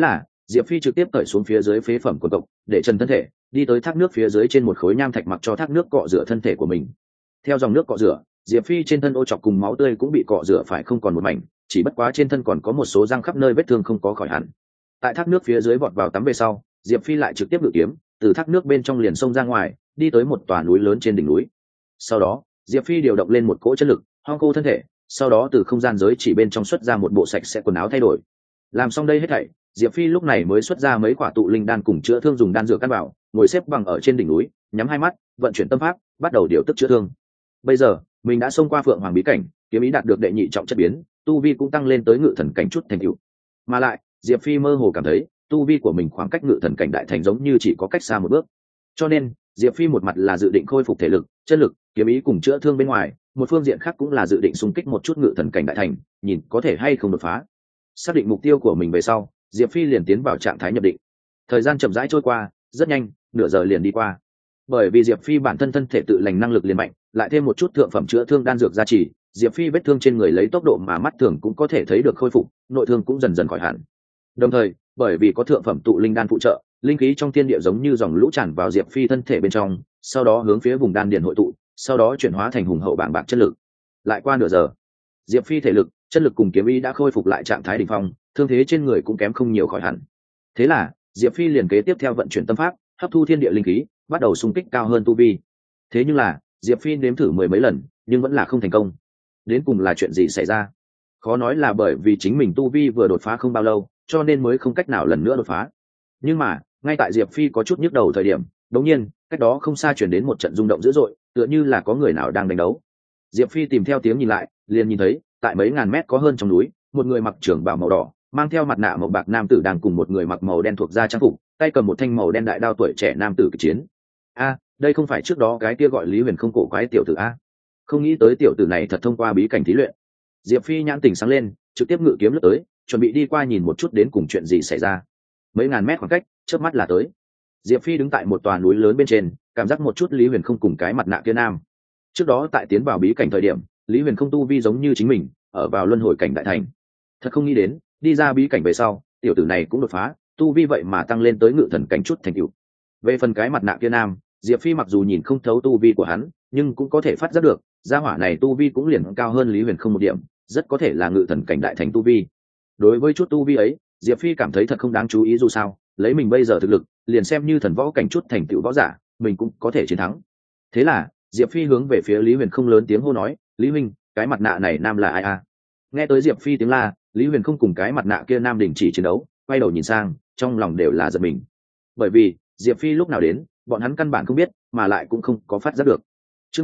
Diệp Phi trực tiếp cởi xuống phía dưới phế phẩm quần cộc, để trần thân thể, đi tới thác nước phía dưới trên một khối nham thạch, mặc cho thác nước cọ rửa thân thể của mình. Theo dòng nước cọ rửa, Diệp Phi trên thân ô chọc cùng máu tươi cũng bị cọ rửa phải không còn một mảnh, chỉ bất quá trên thân còn có một số răng khắp nơi, vết thương không có khỏi hẳn. Tại thác nước phía dưới vọt vào tắm về sau, Diệp Phi lại trực tiếp ngự kiếm, từ thác nước bên trong liền xông ra ngoài, đi tới một tòa núi lớn trên đỉnh núi. Sau đó, Diệp Phi điều động lên một cỗ chân lực, hong khô thân thể, sau đó từ không gian giới chỉ bên trong xuất ra một bộ sạch sẽ quần áo thay đổi. Làm xong đây hết thảy, Diệp Phi lúc này mới xuất ra mấy quả tụ linh đan cùng chữa thương dùng đan dược căn bảo, ngồi xếp bằng ở trên đỉnh núi, nhắm hai mắt, vận chuyển tâm pháp, bắt đầu điều tức chữa thương. Bây giờ, mình đã xông qua Phượng Hoàng bí cảnh, kiếm ý đạt được đệ nhị trọng chất biến, tu vi cũng tăng lên tới ngự thần cảnh chút thành tựu. Mà lại, Diệp Phi mơ hồ cảm thấy, tu vi của mình khoảng cách ngự thần cảnh đại thành giống như chỉ có cách xa một bước. Cho nên, Diệp Phi một mặt là dự định khôi phục thể lực, chân lực, kiếm ý cùng chữa thương bên ngoài, một phương diện khác cũng là dự định xung kích một chút ngự thần cảnh đại thành, nhìn có thể hay không đột phá. Xác định mục tiêu của mình về sau, Diệp Phi liền tiến vào trạng thái nhập định. Thời gian chậm rãi trôi qua, rất nhanh, nửa giờ liền đi qua. Bởi vì Diệp Phi bản thân thân thể tự lành năng lực liền mạnh, lại thêm một chút thượng phẩm chữa thương đan dược gia trì, Diệp Phi vết thương trên người lấy tốc độ mà mắt thường cũng có thể thấy được khôi phục, nội thương cũng dần dần khỏi hẳn. Đồng thời, bởi vì có thượng phẩm tụ linh đan phụ trợ, linh khí trong thiên địa giống như dòng lũ tràn vào Diệp Phi thân thể bên trong, sau đó hướng phía vùng đan điền hội tụ, sau đó chuyển hóa thành hùng hậu bảng bạc chất lực. Lại qua nửa giờ, Diệp Phi thể lực, chất lực cùng kiếm ý đã khôi phục lại trạng thái đỉnh phong, thương thế trên người cũng kém không nhiều khỏi hẳn. Thế là, Diệp Phi liền kế tiếp theo vận chuyển tâm pháp, hấp thu thiên địa linh khí, bắt đầu xung kích cao hơn tu vi. Thế nhưng là, Diệp Phi nếm thử mười mấy lần, nhưng vẫn là không thành công. Đến cùng là chuyện gì xảy ra? Khó nói là bởi vì chính mình tu vi vừa đột phá không bao lâu, cho nên mới không cách nào lần nữa đột phá. Nhưng mà, ngay tại Diệp Phi có chút nhức đầu thời điểm, đột nhiên, cách đó không xa truyền đến một trận rung động dữ dội, tựa như là có người nào đang đánh đấu. Diệp Phi tìm theo tiếng nhìn lại, liền nhìn thấy, tại mấy ngàn mét có hơn trong núi, một người mặc trưởng bào màu đỏ, mang theo mặt nạ màu bạc nam tử đang cùng một người mặc màu đen thuộc da trang phục, tay cầm một thanh màu đen đại đao tuổi trẻ nam tử kịch chiến. A, đây không phải trước đó cái kia gọi Lý Huyền không cổ quái tiểu tử a? Không nghĩ tới tiểu tử này thật thông qua bí cảnh thí luyện. Diệp Phi nhãn tỉnh sáng lên, trực tiếp ngự kiếm lướt tới, chuẩn bị đi qua nhìn một chút đến cùng chuyện gì xảy ra. Mấy ngàn mét khoảng cách, chớp mắt là tới. Diệp Phi đứng tại một tòa núi lớn bên trên, cảm giác một chút Lý Huyền không cùng cái mặt nạ kia nam. Trước đó tại tiến vào bí cảnh thời điểm, Lý Huyền không tu vi giống như chính mình, ở vào luân hồi cảnh đại thành. Thật không nghĩ đến, đi ra bí cảnh về sau, tiểu tử này cũng đột phá, tu vi vậy mà tăng lên tới ngự thần cảnh chút thành tựu. Về phần cái mặt nạ kia nam, Diệp Phi mặc dù nhìn không thấu tu vi của hắn, nhưng cũng có thể phát giác được, gia hỏa này tu vi cũng liền cao hơn Lý Huyền không một điểm, rất có thể là ngự thần cảnh đại thành tu vi. Đối với chút tu vi ấy, Diệp Phi cảm thấy thật không đáng chú ý, dù sao, lấy mình bây giờ thực lực, liền xem như thần võ cảnh chút thành tựu võ giả, mình cũng có thể chiến thắng. Thế là, Diệp Phi hướng về phía Lý Huyền không lớn tiếng hô nói, "Lý huynh, cái mặt nạ này nam là ai a?" Nghe tới Diệp Phi tiếng la, Lý Huyền không cùng cái mặt nạ kia nam đình chỉ chiến đấu, quay đầu nhìn sang, trong lòng đều là giật mình. Bởi vì, Diệp Phi lúc nào đến, bọn hắn căn bản không biết, mà lại cũng không có phát giác được. Chương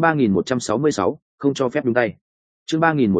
3166, không cho phép nhúng tay. Chương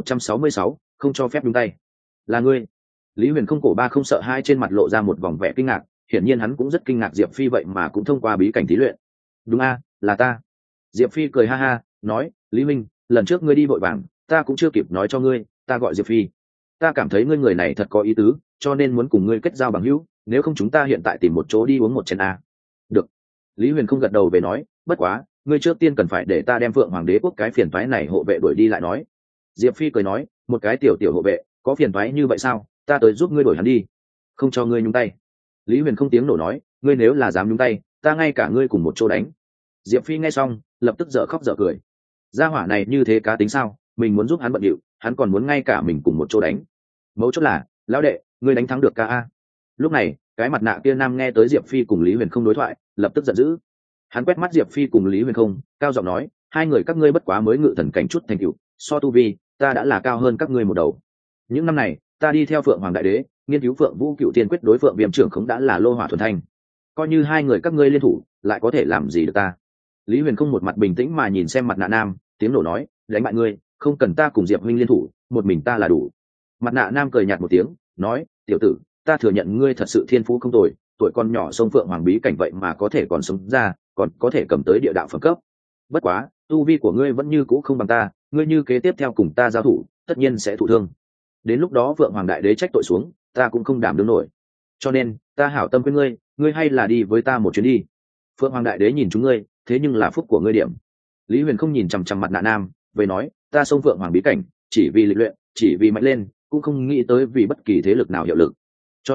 3166, không cho phép nhúng tay. Là ngươi? Lý Huyền không cổ ba không sợ hai trên mặt lộ ra một vòng vẻ kinh ngạc, hiển nhiên hắn cũng rất kinh ngạc Diệp Phi vậy mà cũng thông qua bí cảnh thí luyện. Đúng a, là ta. Diệp Phi cười ha ha, nói, Lý Minh, lần trước ngươi đi vội vàng, ta cũng chưa kịp nói cho ngươi, ta gọi Diệp Phi. Ta cảm thấy ngươi người này thật có ý tứ, cho nên muốn cùng ngươi kết giao bằng hữu, nếu không chúng ta hiện tại tìm một chỗ đi uống một chén a. Được. Lý Huyền không gật đầu về nói, bất quá, ngươi trước tiên cần phải để ta đem Phượng Hoàng Đế quốc cái phiền toái này hộ vệ đuổi đi lại nói. Diệp Phi cười nói, một cái tiểu tiểu hộ vệ, có phiền toái như vậy sao, ta tới giúp ngươi đuổi hắn đi. Không cho ngươi nhúng tay. Lý Huyền không tiếng nổ nói, ngươi nếu là dám nhúng tay, ta ngay cả ngươi cùng một chỗ đánh. Diệp Phi nghe xong, lập tức dở khóc dở cười. Gia hỏa này như thế cá tính sao, mình muốn giúp hắn bận điệu, hắn còn muốn ngay cả mình cùng một chỗ đánh. Mấu chốt là, lão đệ, ngươi đánh thắng được ca a. Lúc này, cái mặt nạ kia nam nghe tới Diệp Phi cùng Lý Huyền không đối thoại, lập tức giận dữ. Hắn quét mắt Diệp Phi cùng Lý Huyền không, cao giọng nói, hai người các ngươi bất quá mới ngự thần cảnh chút thành tựu, so tu vi, ta đã là cao hơn các ngươi một đầu. Những năm này, ta đi theo Phượng Hoàng Đại Đế, nghiên cứu Phượng Vũ Cựu Tiên Quyết đối Phượng Viêm trưởng không đã là lô hỏa thuần thanh. Coi như hai người các ngươi liên thủ, lại có thể làm gì được ta? Lý Huyền không một mặt bình tĩnh mà nhìn xem mặt nạ nam, tiếng nổ nói, đánh bại ngươi, không cần ta cùng Diệp huynh liên thủ, một mình ta là đủ. Mặt nạ nam cười nhạt một tiếng, nói, tiểu tử, ta thừa nhận ngươi thật sự thiên phú không tồi, tuổi con nhỏ sông Phượng Hoàng bí cảnh vậy mà có thể còn sống ra, còn có thể cầm tới địa đạo phẩm cấp. Bất quá, tu vi của ngươi vẫn như cũ không bằng ta, ngươi như kế tiếp theo cùng ta giao thủ, tất nhiên sẽ thụ thương. Đến lúc đó Phượng Hoàng Đại Đế trách tội xuống, ta cũng không đảm đương nổi. Cho nên, ta hảo tâm với ngươi, ngươi hay là đi với ta một chuyến đi. Phượng Hoàng Đại Đế nhìn chúng ngươi, thế nhưng là phúc của ngươi điểm. Lý Huyền không nhìn chằm chằm mặt nạ nam, về nói, ta xông Phượng Hoàng bí cảnh, chỉ vì lịch luyện, chỉ vì mạnh lên, cũng không nghĩ tới vì bất kỳ thế lực nào hiệu lực. Cho nên,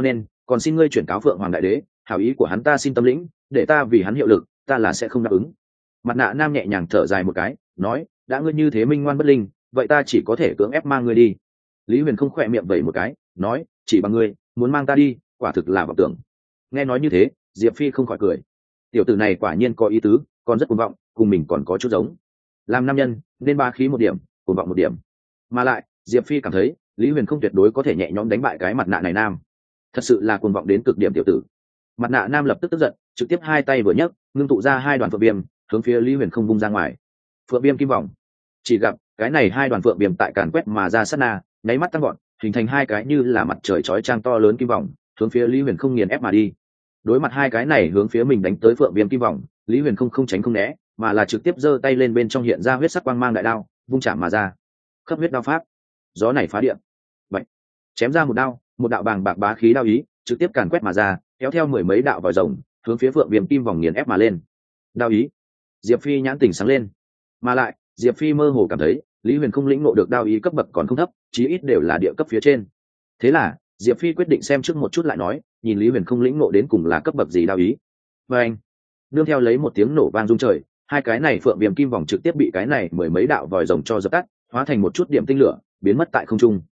còn xin ngươi chuyển cáo phượng hoàng đại đế, hảo ý của hắn ta xin tâm lĩnh, để ta vì hắn hiệu lực, ta là sẽ không đáp ứng. Mặt nạ nam nhẹ nhàng thở dài một cái, nói, đã ngươi như thế minh ngoan bất linh, vậy ta chỉ có thể cưỡng ép mang ngươi đi. Lý Huyền không khỏe miệng vẩy một cái, nói, chỉ bằng ngươi muốn mang ta đi, quả thực là vọng tưởng. Nghe nói như thế, Diệp Phi không khỏi cười. Tiểu tử này quả nhiên có ý tứ, còn rất cuồng vọng, cùng mình còn có chút giống. Làm nam nhân nên ba khí một điểm, cuồng vọng một điểm. Mà lại, Diệp Phi cảm thấy Lý Huyền không tuyệt đối có thể nhẹ nhõm đánh bại cái mặt nạ này nam. Thật sự là cuồng vọng đến cực điểm tiểu tử. Mặt nạ nam lập tức tức giận, trực tiếp hai tay vừa nhấc, ngưng tụ ra hai đoàn phượng viêm, hướng phía Lý Huyền không vung ra ngoài. Phượng viêm kim vòng. Chỉ gặp cái này hai đoàn phượng viêm tại càn quét mà ra sát na, nháy mắt tăng gọn, hình thành hai cái như là mặt trời chói chang to lớn kim vòng, hướng phía Lý Huyền không nghiền ép mà đi. Đối mặt hai cái này hướng phía mình đánh tới phượng viêm kim vòng, Lý Huyền không tránh không né, mà là trực tiếp giơ tay lên, bên trong hiện ra huyết sắc quang mang đại đao, vung chạm mà ra. Khắp huyết đao pháp, gió này phá điện. Vậy, chém ra một đao, một đạo bàng bạc bá khí đao ý trực tiếp càn quét mà ra, kéo theo mười mấy đạo vòi rồng, hướng phía phượng viêm kim vòng nghiền ép mà lên. Đao ý, Diệp Phi nhãn tỉnh sáng lên, mà lại Diệp Phi mơ hồ cảm thấy Lý Huyền không lĩnh ngộ được đao ý cấp bậc còn không thấp, chí ít đều là địa cấp phía trên. Thế là Diệp Phi quyết định xem trước một chút lại nói, nhìn Lý Huyền không lĩnh ngộ đến cùng là cấp bậc gì đao ý. Và anh, nương theo lấy một tiếng nổ vang rung trời, hai cái này phượng viêm kim vòng trực tiếp bị cái này mười mấy đạo vòi rồng cho dập tắt, hóa thành một chút điểm tinh lửa, biến mất tại không trung.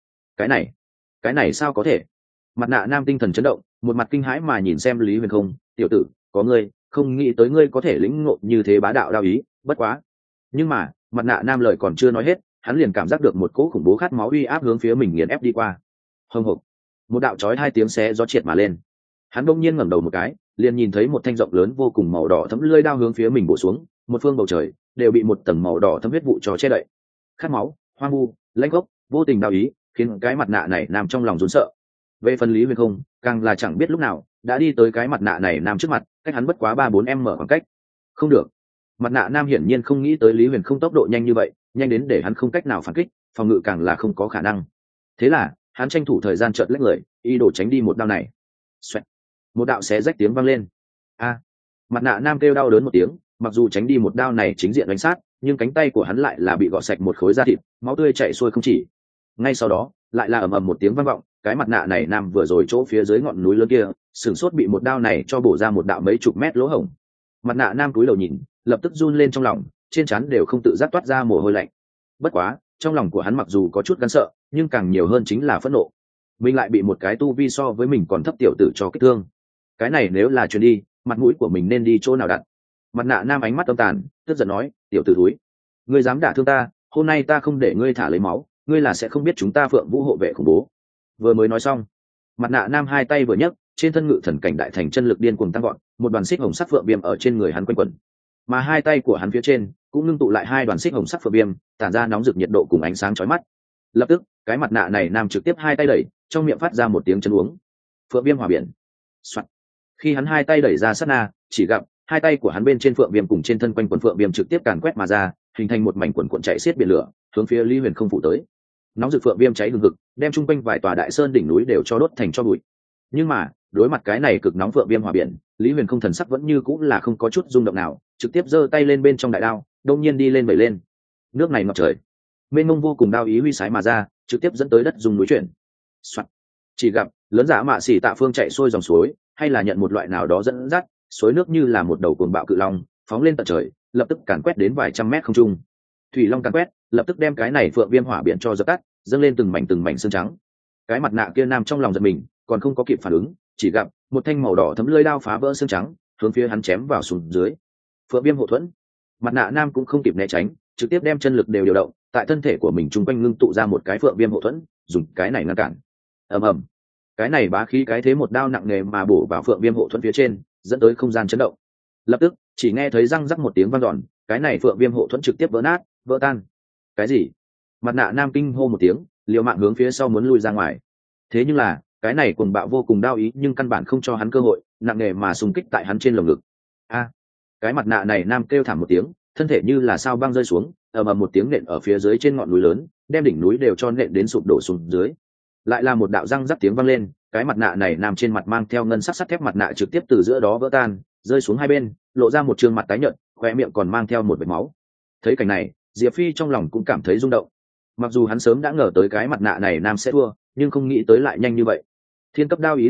Cái này sao có thể? Mặt nạ nam tinh thần chấn động, một mặt kinh hãi mà nhìn xem Lý Huyền không, tiểu tử, có ngươi, không nghĩ tới ngươi có thể lĩnh ngộ như thế bá đạo đao ý, bất quá. Nhưng mà, mặt nạ nam lời còn chưa nói hết, hắn liền cảm giác được một cỗ khủng bố khát máu uy áp hướng phía mình nghiền ép đi qua. Hông hộc, một đạo chói hai tiếng xé gió triệt mà lên. Hắn bỗng nhiên ngẩng đầu một cái, liền nhìn thấy một thanh rộng lớn vô cùng màu đỏ thấm lưỡi đao hướng phía mình bổ xuống, một phương bầu trời đều bị một tầng màu đỏ thấm huyết vụ cho che đậy. Khát máu, hoang vu, lãnh gốc, vô tình đao ý, khiến cái mặt nạ này nằm trong lòng run sợ. Về phần Lý Huyền không, càng là chẳng biết lúc nào đã đi tới cái mặt nạ này nam trước mặt, cách hắn bất quá 3-4 m khoảng cách. Không được, mặt nạ nam hiển nhiên không nghĩ tới Lý Huyền không tốc độ nhanh như vậy, nhanh đến để hắn không cách nào phản kích, phòng ngự càng là không có khả năng. Thế là hắn tranh thủ thời gian chợt lách người, ý đồ tránh đi một đao này. Xoẹt, một đạo xé rách tiếng vang lên. A, mặt nạ nam kêu đau đớn một tiếng, mặc dù tránh đi một đao này chính diện đánh sát, nhưng cánh tay của hắn lại là bị gọt sạch một khối da thịt, máu tươi chảy xuôi không chỉ. Ngay sau đó lại là ầm ầm một tiếng vang vọng, cái mặt nạ này nam vừa rồi chỗ phía dưới ngọn núi lớn kia sửng sốt bị một đao này cho bổ ra một đạo mấy chục mét lỗ hổng. Mặt nạ nam cúi đầu nhìn, lập tức run lên trong lòng, trên trán đều không tự giác toát ra mồ hôi lạnh. Bất quá trong lòng của hắn mặc dù có chút gắn sợ, nhưng càng nhiều hơn chính là phẫn nộ. Mình lại bị một cái tu vi so với mình còn thấp tiểu tử cho kích thương. Cái này nếu là chuyền đi, mặt mũi của mình nên đi chỗ nào đặt? Mặt nạ nam ánh mắt âm tàn, tức giận nói, tiểu tử thúi, ngươi dám đả thương ta, hôm nay ta không để ngươi thả lấy máu, ngươi là sẽ không biết chúng ta Phượng Vũ hộ vệ khủng bố. Vừa mới nói xong, mặt nạ nam hai tay vừa nhấc, trên thân ngự thần cảnh đại thành chân lực điên cuồng tăng gọn, một đoàn xích hồng sắc phượng viêm ở trên người hắn quanh quẩn, mà hai tay của hắn phía trên cũng ngưng tụ lại hai đoàn xích hồng sắc phượng viêm, tản ra nóng rực nhiệt độ cùng ánh sáng chói mắt. Lập tức cái mặt nạ này nam trực tiếp hai tay đẩy, trong miệng phát ra một tiếng chân uống. Phượng viêm hỏa biển. Soạn. Khi hắn hai tay đẩy ra sát na, chỉ gặp hai tay của hắn bên trên phượng viêm cùng trên thân quanh quần phượng viêm trực tiếp càn quét mà ra, hình thành một mảnh quần cuộn chạy xiết biển lửa, hướng phía Lý Huyền không phủ tới. Nóng rực phượng viêm cháy hừng hực, đem chung quanh vài tòa đại sơn đỉnh núi đều cho đốt thành tro bụi. Nhưng mà đối mặt cái này cực nóng phượng viêm hỏa biển, Lý Huyền không thần sắc vẫn như cũng là không có chút rung động nào, trực tiếp giơ tay lên bên trong đại đao, đông nhiên đi lên vẩy lên. Nước này ngập trời, mênh mông vô cùng đao ý huy sái mà ra, trực tiếp dẫn tới đất dùng núi chuyển. Soạn. Chỉ gặp lớn giả mạ xỉ tạ phương chạy xuôi dòng suối, hay là nhận một loại nào đó dẫn dắt, suối nước như là một đầu cuồng bạo cự long phóng lên tận trời, lập tức càn quét đến vài trăm mét không trung. Thủy long càn quét, lập tức đem cái này phượng viêm hỏa biển cho dập tắt, dâng lên từng mảnh xương trắng. Cái mặt nạ kia nam trong lòng giật mình, còn không có kịp phản ứng, chỉ gặp một thanh màu đỏ thấm lưỡi đao phá vỡ xương trắng, hướng phía hắn chém vào xuống dưới. Phượng viêm hộ thuẫn. Mặt nạ nam cũng không kịp né tránh, trực tiếp đem chân lực đều điều động, tại thân thể của mình trung quanh ngưng tụ ra một cái phượng viêm hộ thuẫn, dùng cái này ngăn cản. Ầm ầm. Cái này bá khí cái thế một đao nặng nề mà bổ vào phượng viêm hộ thuẫn phía trên, dẫn tới không gian chấn động. Lập tức chỉ nghe thấy răng rắc một tiếng vang dọn, cái này phượng viêm hộ thuẫn trực tiếp vỡ nát, vỡ tan. Cái gì? Mặt nạ nam kinh hô một tiếng, liều mạng hướng phía sau muốn lui ra ngoài. Thế nhưng là cái này cuồng bạo vô cùng đao ý, nhưng căn bản không cho hắn cơ hội, nặng nề mà xung kích tại hắn trên lồng ngực. A! Cái mặt nạ này nam kêu thảm một tiếng, thân thể như là sao băng rơi xuống, ầm ầm một tiếng nện ở phía dưới trên ngọn núi lớn, đem đỉnh núi đều cho nện đến sụp đổ xuống dưới. Lại là một đạo răng rắc tiếng vang lên, cái mặt nạ này nằm trên mặt mang theo ngân sắc sắt thép mặt nạ trực tiếp từ giữa đó vỡ tan, rơi xuống hai bên, lộ ra một trương mặt tái nhợt, khóe miệng còn mang theo một vệt máu. Thấy cảnh này, Diệp Phi trong lòng cũng cảm thấy rung động. Mặc dù hắn sớm đã ngờ tới cái mặt nạ này nam sẽ thua, nhưng không nghĩ tới lại nhanh như vậy. Thiên cấp đao ý là lấy,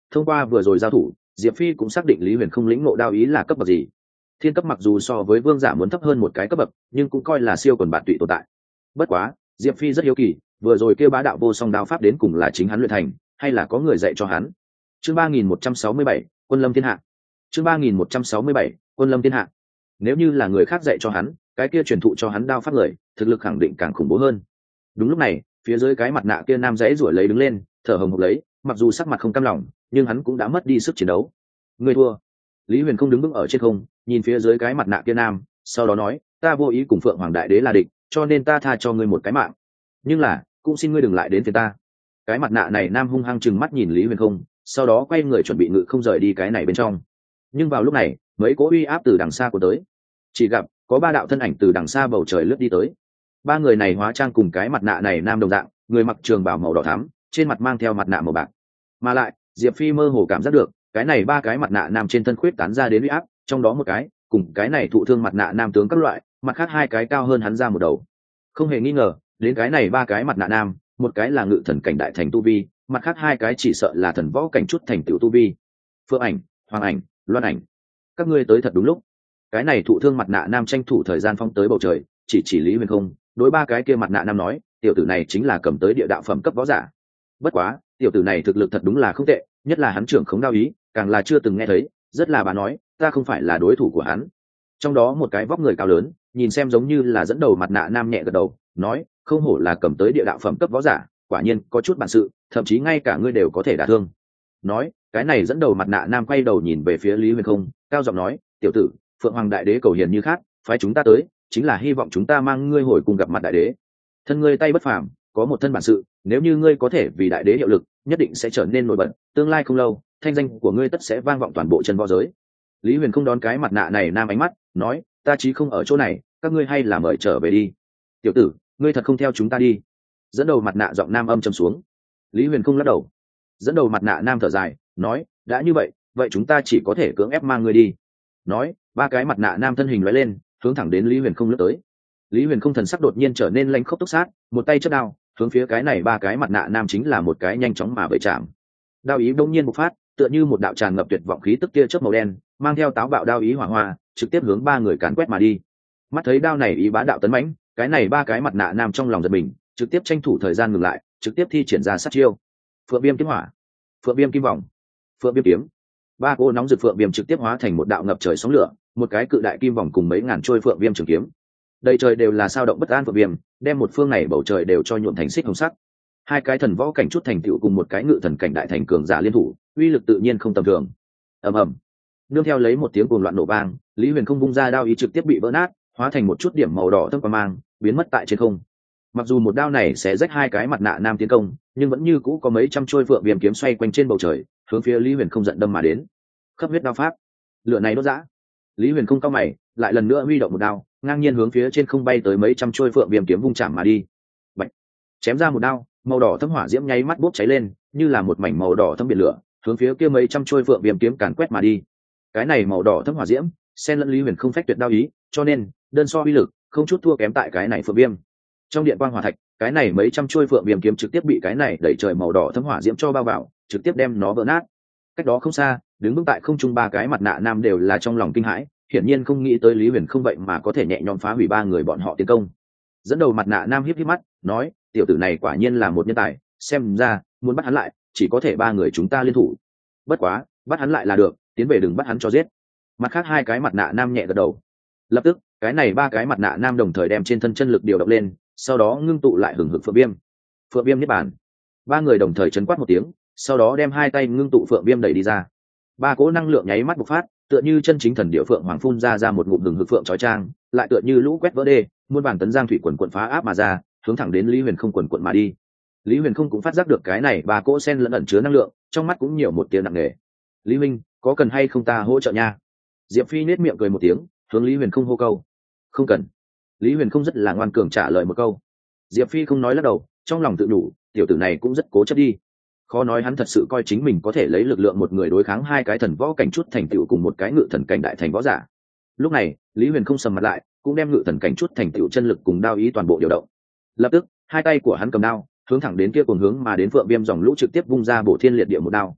thông qua vừa rồi giao thủ, Diệp Phi cũng xác định Lý Huyền không lĩnh ngộ đao ý là cấp bậc gì. Thiên cấp mặc dù so với vương giả muốn thấp hơn một cái cấp bậc, nhưng cũng coi là siêu quần bạn tụy tồn tại. Bất quá, Diệp Phi rất hiếu kỳ, vừa rồi kêu bá đạo vô song đao pháp đến cùng là chính hắn luyện thành, hay là có người dạy cho hắn. Chương 3167, Quân Lâm Thiên Hạ. Chương 3167, Quân Lâm Thiên Hạ. Nếu như là người khác dạy cho hắn, cái kia truyền thụ cho hắn đao pháp người, thực lực khẳng định càng khủng bố hơn. Đúng lúc này, phía dưới cái mặt nạ kia nam dãy rủi lấy đứng lên, thở hồng hộc lấy, mặc dù sắc mặt không cam lòng, nhưng hắn cũng đã mất đi sức chiến đấu. Người thua. Lý Huyền không đứng vững ở trên không, nhìn phía dưới cái mặt nạ kia nam, sau đó nói, ta vô ý cùng Phượng Hoàng Đại Đế là địch, cho nên ta tha cho ngươi một cái mạng. Nhưng là, cũng xin ngươi đừng lại đến phía ta. Cái mặt nạ này nam hung hăng chừng mắt nhìn Lý Huyền không, sau đó quay người chuẩn bị ngự không rời đi cái này bên trong. Nhưng vào lúc này, mấy cỗ uy áp từ đằng xa của tới. Chỉ gặp có ba đạo thân ảnh từ đằng xa bầu trời lướt đi tới. Ba người này hóa trang cùng cái mặt nạ này nam đồng dạng, người mặc trường bào màu đỏ thắm, trên mặt mang theo mặt nạ màu bạc. Mà lại, Diệp Phi mơ hồ cảm giác được, cái này ba cái mặt nạ nam trên thân khuyết tán ra đến uy áp, trong đó một cái, cùng cái này thụ thương mặt nạ nam tướng các loại, mặt khác hai cái cao hơn hắn ra một đầu. Không hề nghi ngờ, đến cái này ba cái mặt nạ nam, một cái là ngự thần cảnh đại thành tu vi, mặt khác hai cái chỉ sợ là thần võ cảnh chút thành tiểu tu vi. Phượng Ảnh, Hoàng Ảnh, Loan Ảnh, các ngươi tới thật đúng lúc. Cái này thụ thương mặt nạ nam tranh thủ thời gian phóng tới bầu trời, chỉ Lý Huyền không, đối ba cái kia mặt nạ nam nói, tiểu tử này chính là cầm tới địa đạo phẩm cấp võ giả. Bất quá, tiểu tử này thực lực thật đúng là không tệ, nhất là hắn trưởng khống đao ý, càng là chưa từng nghe thấy, rất là bà nói, ta không phải là đối thủ của hắn. Trong đó một cái vóc người cao lớn, nhìn xem giống như là dẫn đầu mặt nạ nam nhẹ gật đầu, nói, không hổ là cầm tới địa đạo phẩm cấp võ giả, quả nhiên có chút bản sự, thậm chí ngay cả ngươi đều có thể đả thương. Nói, cái này dẫn đầu mặt nạ nam quay đầu nhìn về phía Lý Huyền không, cao giọng nói, tiểu tử, Phượng Hoàng Đại Đế cầu hiền như khác, phái chúng ta tới, chính là hy vọng chúng ta mang ngươi hồi cùng gặp mặt Đại Đế. Thân ngươi tay bất phàm, có một thân bản sự, nếu như ngươi có thể vì Đại Đế hiệu lực, nhất định sẽ trở nên nổi bật, tương lai không lâu, thanh danh của ngươi tất sẽ vang vọng toàn bộ chân võ giới. Lý Huyền không đón cái mặt nạ này nam ánh mắt, nói, ta chí không ở chỗ này, các ngươi hay là mời trở về đi. Tiểu tử, ngươi thật không theo chúng ta đi. Dẫn đầu mặt nạ giọng nam âm trầm xuống. Lý Huyền không lắc đầu. Dẫn đầu mặt nạ nam thở dài, nói, đã như vậy, vậy chúng ta chỉ có thể cưỡng ép mang ngươi đi. Nói, ba cái mặt nạ nam thân hình lóe lên, hướng thẳng đến Lý Huyền không lướt tới. Lý Huyền không thần sắc đột nhiên trở nên lanh khốc túc sát, một tay chớp đao, hướng phía cái này ba cái mặt nạ nam chính là một cái nhanh chóng mà bậy chạm. Đao ý đông nhiên bộc phát, tựa như một đạo tràn ngập tuyệt vọng khí tức kia chớp màu đen, mang theo táo bạo đao ý hỏa hoa, trực tiếp hướng ba người càn quét mà đi. Mắt thấy đao này ý bá đạo tấn mãnh, cái này ba cái mặt nạ nam trong lòng giật mình, trực tiếp tranh thủ thời gian ngừng lại, trực tiếp thi triển ra sát chiêu. Phượng Viêm kiếm hỏa, Phượng Viêm kim vòng, Phượng Viêm kiếm. Ba cô nóng rực phượng viêm trực tiếp hóa thành một đạo ngập trời sóng lửa, một cái cự đại kim vòng cùng mấy ngàn trôi phượng viêm trường kiếm. Đầy trời đều là sao động bất an phượng viêm, đem một phương này bầu trời đều cho nhuộm thành xích hồng sắc. Hai cái thần võ cảnh chút thành tựu cùng một cái ngự thần cảnh đại thành cường giả liên thủ, uy lực tự nhiên không tầm thường. Ầm ầm. Nương theo lấy một tiếng cuồng loạn nổ vang, Lý Huyền không vung ra đao ý trực tiếp bị vỡ nát, hóa thành một chút điểm màu đỏ thâm qua mang, biến mất tại trên không. Mặc dù một đao này sẽ rách hai cái mặt nạ nam tiến công, nhưng vẫn như cũ có mấy trăm trôi phượng viêm kiếm xoay quanh trên bầu trời, hướng phía Lý Huyền không giận đâm mà đến. Khắp huyết đao pháp, lửa này đốt dã. Lý Huyền không cao mày, lại lần nữa huy động một đao, ngang nhiên hướng phía trên không bay tới mấy trăm trôi phượng viêm kiếm vung chạm mà đi. Bạch. Chém ra một đao, màu đỏ thâm hỏa diễm nháy mắt bốc cháy lên, như là một mảnh màu đỏ thâm biển lửa, hướng phía kia mấy trăm trôi phượng viêm kiếm càn quét mà đi. Cái này màu đỏ thâm hỏa diễm, xen lẫn Lý Huyền không phách tuyệt đao ý, cho nên đơn so uy lực không chút thua kém tại cái này phượng viêm. Trong điện quang hỏa thạch, cái này mấy trăm trôi phượng viêm kiếm trực tiếp bị cái này đẩy trời màu đỏ thâm hỏa diễm cho bao vào, trực tiếp đem nó vỡ nát. Cách đó không xa, đứng vững tại không trung ba cái mặt nạ nam đều là trong lòng kinh hãi, hiển nhiên không nghĩ tới Lý Huyền không vậy mà có thể nhẹ nhõm phá hủy ba người bọn họ tiến công. Dẫn đầu mặt nạ nam híp híp mắt, nói, tiểu tử này quả nhiên là một nhân tài, xem ra muốn bắt hắn lại, chỉ có thể ba người chúng ta liên thủ. Bất quá, bắt hắn lại là được, tiến về đừng bắt hắn cho giết. Mặt khác hai cái mặt nạ nam nhẹ gật đầu. Lập tức, cái này ba cái mặt nạ nam đồng thời đem trên thân chân lực điều động lên, sau đó ngưng tụ lại hừng hực phượng viêm. Phượng viêm niết bàn. Ba người đồng thời chấn quát một tiếng, sau đó đem hai tay ngưng tụ phượng viêm đẩy đi ra. Ba cỗ năng lượng nháy mắt bộc phát, tựa như chân chính thần địa phượng hoàng phun ra một ngụm hừng hực phượng chói chang, lại tựa như lũ quét vỡ đê, muôn bản tấn giang thủy quần quận phá áp mà ra, hướng thẳng đến Lý Huyền không quần quận mà đi. Lý Huyền không cũng phát giác được cái này ba cỗ sen lẫn ẩn chứa năng lượng, trong mắt cũng nhiều một tia nặng nề. Lý Minh, có cần hay không ta hỗ trợ nha? Diệp Phi nết miệng cười một tiếng, hướng Lý Huyền không hô câu. Không cần. Lý Huyền không rất là ngoan cường trả lời một câu. Diệp Phi không nói lắc đầu, trong lòng tự nhủ, tiểu tử này cũng rất cố chấp đi. Khó nói hắn thật sự coi chính mình có thể lấy lực lượng một người đối kháng hai cái thần võ cảnh chút thành tựu cùng một cái ngự thần cảnh đại thành võ giả. Lúc này, Lý Huyền không sầm mặt lại, cũng đem ngự thần cảnh chút thành tựu chân lực cùng đao ý toàn bộ điều động. Lập tức, hai tay của hắn cầm đao, hướng thẳng đến kia cuồng hướng mà đến phượng viêm dòng lũ trực tiếp vung ra bổ thiên liệt địa một đao.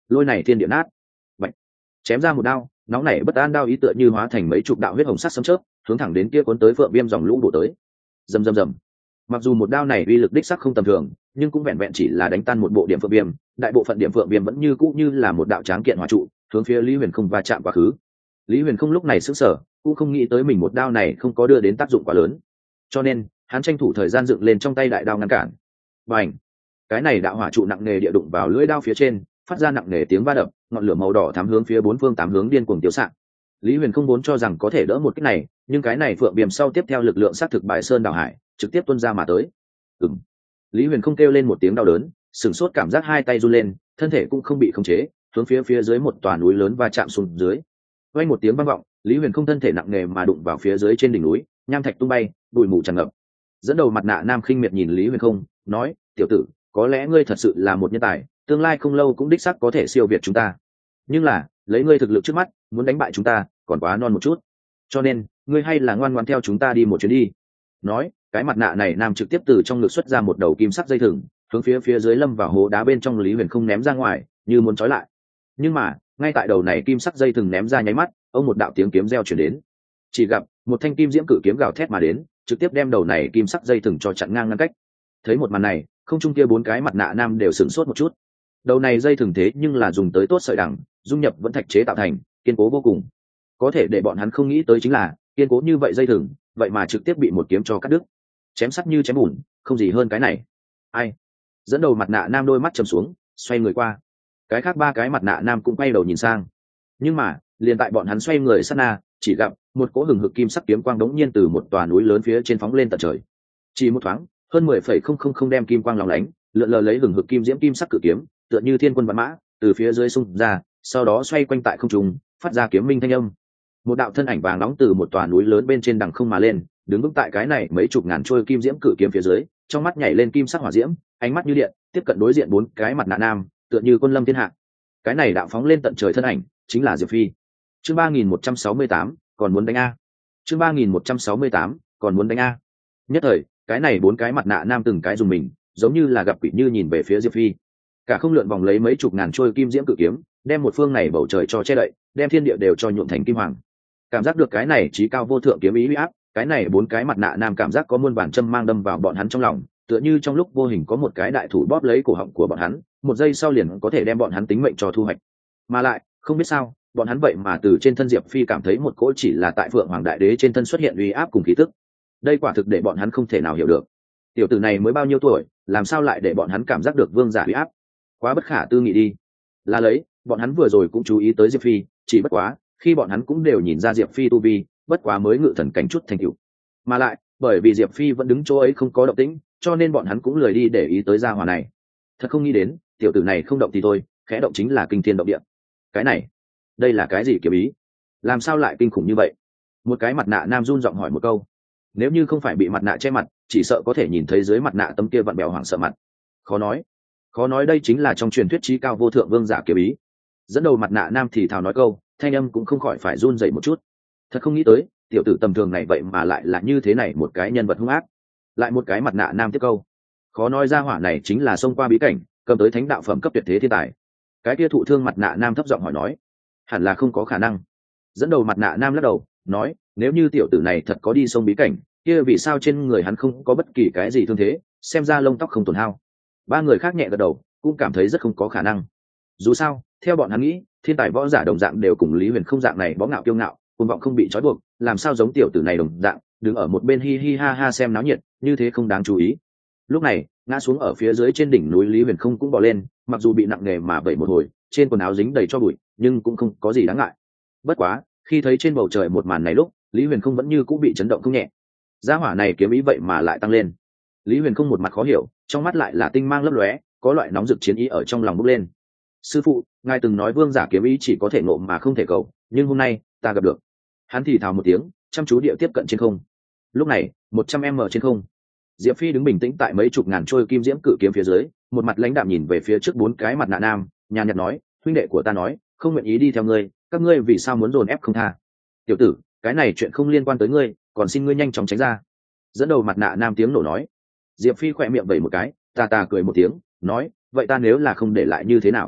lôi này thiên địa nát. Bạch. Chém ra một đao, nóng nảy bất an đao ý tựa như hóa thành mấy chục đạo huyết hồng sắc sấm chớp, hướng thẳng đến kia cuốn tới phượng viêm dòng lũ đổ tới. Rầm rầm rầm. Mặc dù một đao này uy lực đích sắc không tầm thường, nhưng cũng vẹn vẹn chỉ là đánh tan một bộ điểm phượng viêm, đại bộ phận điểm phượng viêm vẫn như cũ như là một đạo tráng kiện hỏa trụ, hướng phía Lý Huyền không va chạm quá khứ. Lý Huyền không lúc này sững sờ, cũng không nghĩ tới mình một đao này không có đưa đến tác dụng quá lớn, cho nên hắn tranh thủ thời gian dựng lên trong tay đại đao ngăn cản. Bành! Cái này đạo hỏa trụ nặng nề địa đụng vào lưỡi đao phía trên, phát ra nặng nề tiếng va đập, ngọn lửa màu đỏ thắm hướng phía bốn phương tám hướng điên cuồng tiêu xạ. Lý Huyền không vốn cho rằng có thể đỡ một kích này, nhưng cái này phượng viêm sau tiếp theo lực lượng sát thực bài sơn đảo hải, trực tiếp tuôn ra mà tới. Ừm. Lý Huyền không kêu lên một tiếng đau đớn, sửng sốt cảm giác hai tay run lên, thân thể cũng không bị khống chế, hướng phía dưới một tòa núi lớn va chạm xuống dưới. Vang một tiếng vang vọng, Lý Huyền không thân thể nặng nề mà đụng vào phía dưới trên đỉnh núi, nham thạch tung bay, bụi mù tràn ngập. Dẫn đầu mặt nạ nam khinh miệt nhìn Lý Huyền không, nói: "Tiểu tử, có lẽ ngươi thật sự là một nhân tài, tương lai không lâu cũng đích xác có thể siêu việt chúng ta. Nhưng là, lấy ngươi thực lực trước mắt, muốn đánh bại chúng ta, còn quá non một chút. Cho nên, ngươi hay là ngoan ngoãn theo chúng ta đi một chuyến đi." Nói, cái mặt nạ này nam trực tiếp từ trong ngực xuất ra một đầu kim sắc dây thừng, hướng phía dưới lâm vào hố đá bên trong Lý Huyền không ném ra ngoài, như muốn trói lại. Nhưng mà, ngay tại đầu này kim sắc dây thừng ném ra nháy mắt, ông một đạo tiếng kiếm reo truyền đến. Chỉ gặp một thanh kim diễm cử kiếm gào thét mà đến, trực tiếp đem đầu này kim sắc dây thừng cho chặn ngang ngăn cách. Thấy một màn này, không trung kia bốn cái mặt nạ nam đều sửng sốt một chút. Đầu này dây thừng thế nhưng là dùng tới tốt sợi đằng, dung nhập vẫn thạch chế tạo thành, kiên cố vô cùng. Có thể để bọn hắn không nghĩ tới chính là, kiên cố như vậy dây thừng, vậy mà trực tiếp bị một kiếm cho cắt đứt. Chém sắt như chém bùn, không gì hơn cái này. Ai? Dẫn đầu mặt nạ nam đôi mắt trầm xuống, xoay người qua. Cái khác ba cái mặt nạ nam cũng quay đầu nhìn sang. Nhưng mà, liền tại bọn hắn xoay người sát na, chỉ gặp một cỗ hừng hực kim sắc kiếm quang đống nhiên từ một tòa núi lớn phía trên phóng lên tận trời. Chỉ một thoáng, hơn 10,000 đem kim quang lóng lánh, lượn lờ lấy hừng hực kim diễm kim sắc cự kiếm, tựa như thiên quân vạn mã, từ phía dưới xung ra, sau đó xoay quanh tại không trung, phát ra kiếm minh thanh âm. Một đạo thân ảnh vàng nóng từ một tòa núi lớn bên trên đằng không mà lên, đứng vững tại cái này mấy chục ngàn trôi kim diễm cự kiếm phía dưới, trong mắt nhảy lên kim sắc hỏa diễm, ánh mắt như điện, tiếp cận đối diện bốn cái mặt nạ nam, tựa như quân lâm thiên hạ. Cái này đạo phóng lên tận trời thân ảnh, chính là Diệp Phi. Chương 3168, còn muốn đánh a. Chương 3168, còn muốn đánh a. Nhất thời, cái này bốn cái mặt nạ nam từng cái dùng mình, giống như là gặp quỷ như nhìn về phía Diệp Phi. Cả không lượn vòng lấy mấy chục ngàn trôi kim diễm cự kiếm, đem một phương này bầu trời cho che đậy, đem thiên địa đều cho nhuộm thành kim hoàng. Cảm giác được cái này chí cao vô thượng kiếm ý uy áp, cái này bốn cái mặt nạ nam cảm giác có muôn vàn châm mang đâm vào bọn hắn trong lòng, tựa như trong lúc vô hình có một cái đại thủ bóp lấy cổ họng của bọn hắn, một giây sau liền có thể đem bọn hắn tính mệnh cho thu hoạch. Mà lại, không biết sao, bọn hắn vậy mà từ trên thân Diệp Phi cảm thấy một cỗ chỉ là tại Phượng Hoàng Đại Đế trên thân xuất hiện uy áp cùng khí tức. Đây quả thực để bọn hắn không thể nào hiểu được. Tiểu tử này mới bao nhiêu tuổi, làm sao lại để bọn hắn cảm giác được vương giả uy áp? Quá bất khả tư nghị đi. Là lấy, bọn hắn vừa rồi cũng chú ý tới Diệp Phi, chỉ bất quá, khi bọn hắn cũng đều nhìn ra Diệp Phi tu vi, bất quá mới ngự thần cảnh chút thành tựu. Mà lại, bởi vì Diệp Phi vẫn đứng chỗ ấy không có động tĩnh, cho nên bọn hắn cũng lười đi để ý tới gia hỏa này. Thật không nghĩ đến, tiểu tử này không động thì thôi, khẽ động chính là kinh thiên động địa. Cái này, đây là cái gì kiếm ý? Làm sao lại kinh khủng như vậy? Một cái mặt nạ nam run giọng hỏi một câu. Nếu như không phải bị mặt nạ che mặt, chỉ sợ có thể nhìn thấy dưới mặt nạ tấm kia vặn bèo hoảng sợ mặt. Khó nói đây chính là trong truyền thuyết chí cao vô thượng vương giả kiếm ý. Dẫn đầu mặt nạ nam thì thào nói câu, thanh âm cũng không khỏi phải run dậy một chút. Thật không nghĩ tới, tiểu tử tầm thường này vậy mà lại là như thế này, một cái nhân vật hung ác. Lại một cái mặt nạ nam tiếp câu, khó nói ra hỏa này chính là xông qua bí cảnh, cầm tới thánh đạo phẩm cấp tuyệt thế thiên tài. Cái kia thụ thương mặt nạ nam thấp giọng hỏi nói, hẳn là không có khả năng. Dẫn đầu mặt nạ nam lắc đầu, nói, nếu như tiểu tử này thật có đi sông bí cảnh, kia vì sao trên người hắn không có bất kỳ cái gì thương thế, xem ra lông tóc không tổn hao. Ba người khác nhẹ gật đầu, cũng cảm thấy rất không có khả năng. Dù sao, theo bọn hắn nghĩ, thiên tài võ giả đồng dạng đều cùng Lý Huyền không dạng này bó ngạo kiêu ngạo, cuồng vọng không bị trói buộc, làm sao giống tiểu tử này đồng dạng, đứng ở một bên hi hi ha ha xem náo nhiệt, như thế không đáng chú ý. Lúc này, ngã xuống ở phía dưới trên đỉnh núi Lý Huyền không cũng bò lên, mặc dù bị nặng nề mà vẩy một hồi, trên quần áo dính đầy cho bụi, nhưng cũng không có gì đáng ngại. Bất quá, khi thấy trên bầu trời một màn này lúc, Lý Huyền không vẫn như cũng bị chấn động không nhẹ. Gia hỏa này kiếm ý vậy mà lại tăng lên. Lý Huyền không một mặt khó hiểu, trong mắt lại là tinh mang lấp lóe, có loại nóng rực chiến ý ở trong lòng bốc lên. Sư phụ, ngài từng nói vương giả kiếm ý chỉ có thể ngộ mà không thể cầu, nhưng hôm nay ta gặp được. Hắn thì thào một tiếng, chăm chú địa tiếp cận trên không. Lúc này, 100m trên không, Diệp Phi đứng bình tĩnh tại mấy chục ngàn trôi kim diễm cự kiếm phía dưới, một mặt lãnh đạm nhìn về phía trước bốn cái mặt nạ nam, nhàn nhạt nói, huynh đệ của ta nói, không nguyện ý đi theo ngươi, các ngươi vì sao muốn dồn ép không tha? Tiểu tử, cái này chuyện không liên quan tới ngươi, còn xin ngươi nhanh chóng tránh ra. Dẫn đầu mặt nạ nam tiếng nổ nói. Diệp Phi khỏe miệng vẩy một cái, tà tà cười một tiếng, nói, vậy ta nếu là không để lại như thế nào?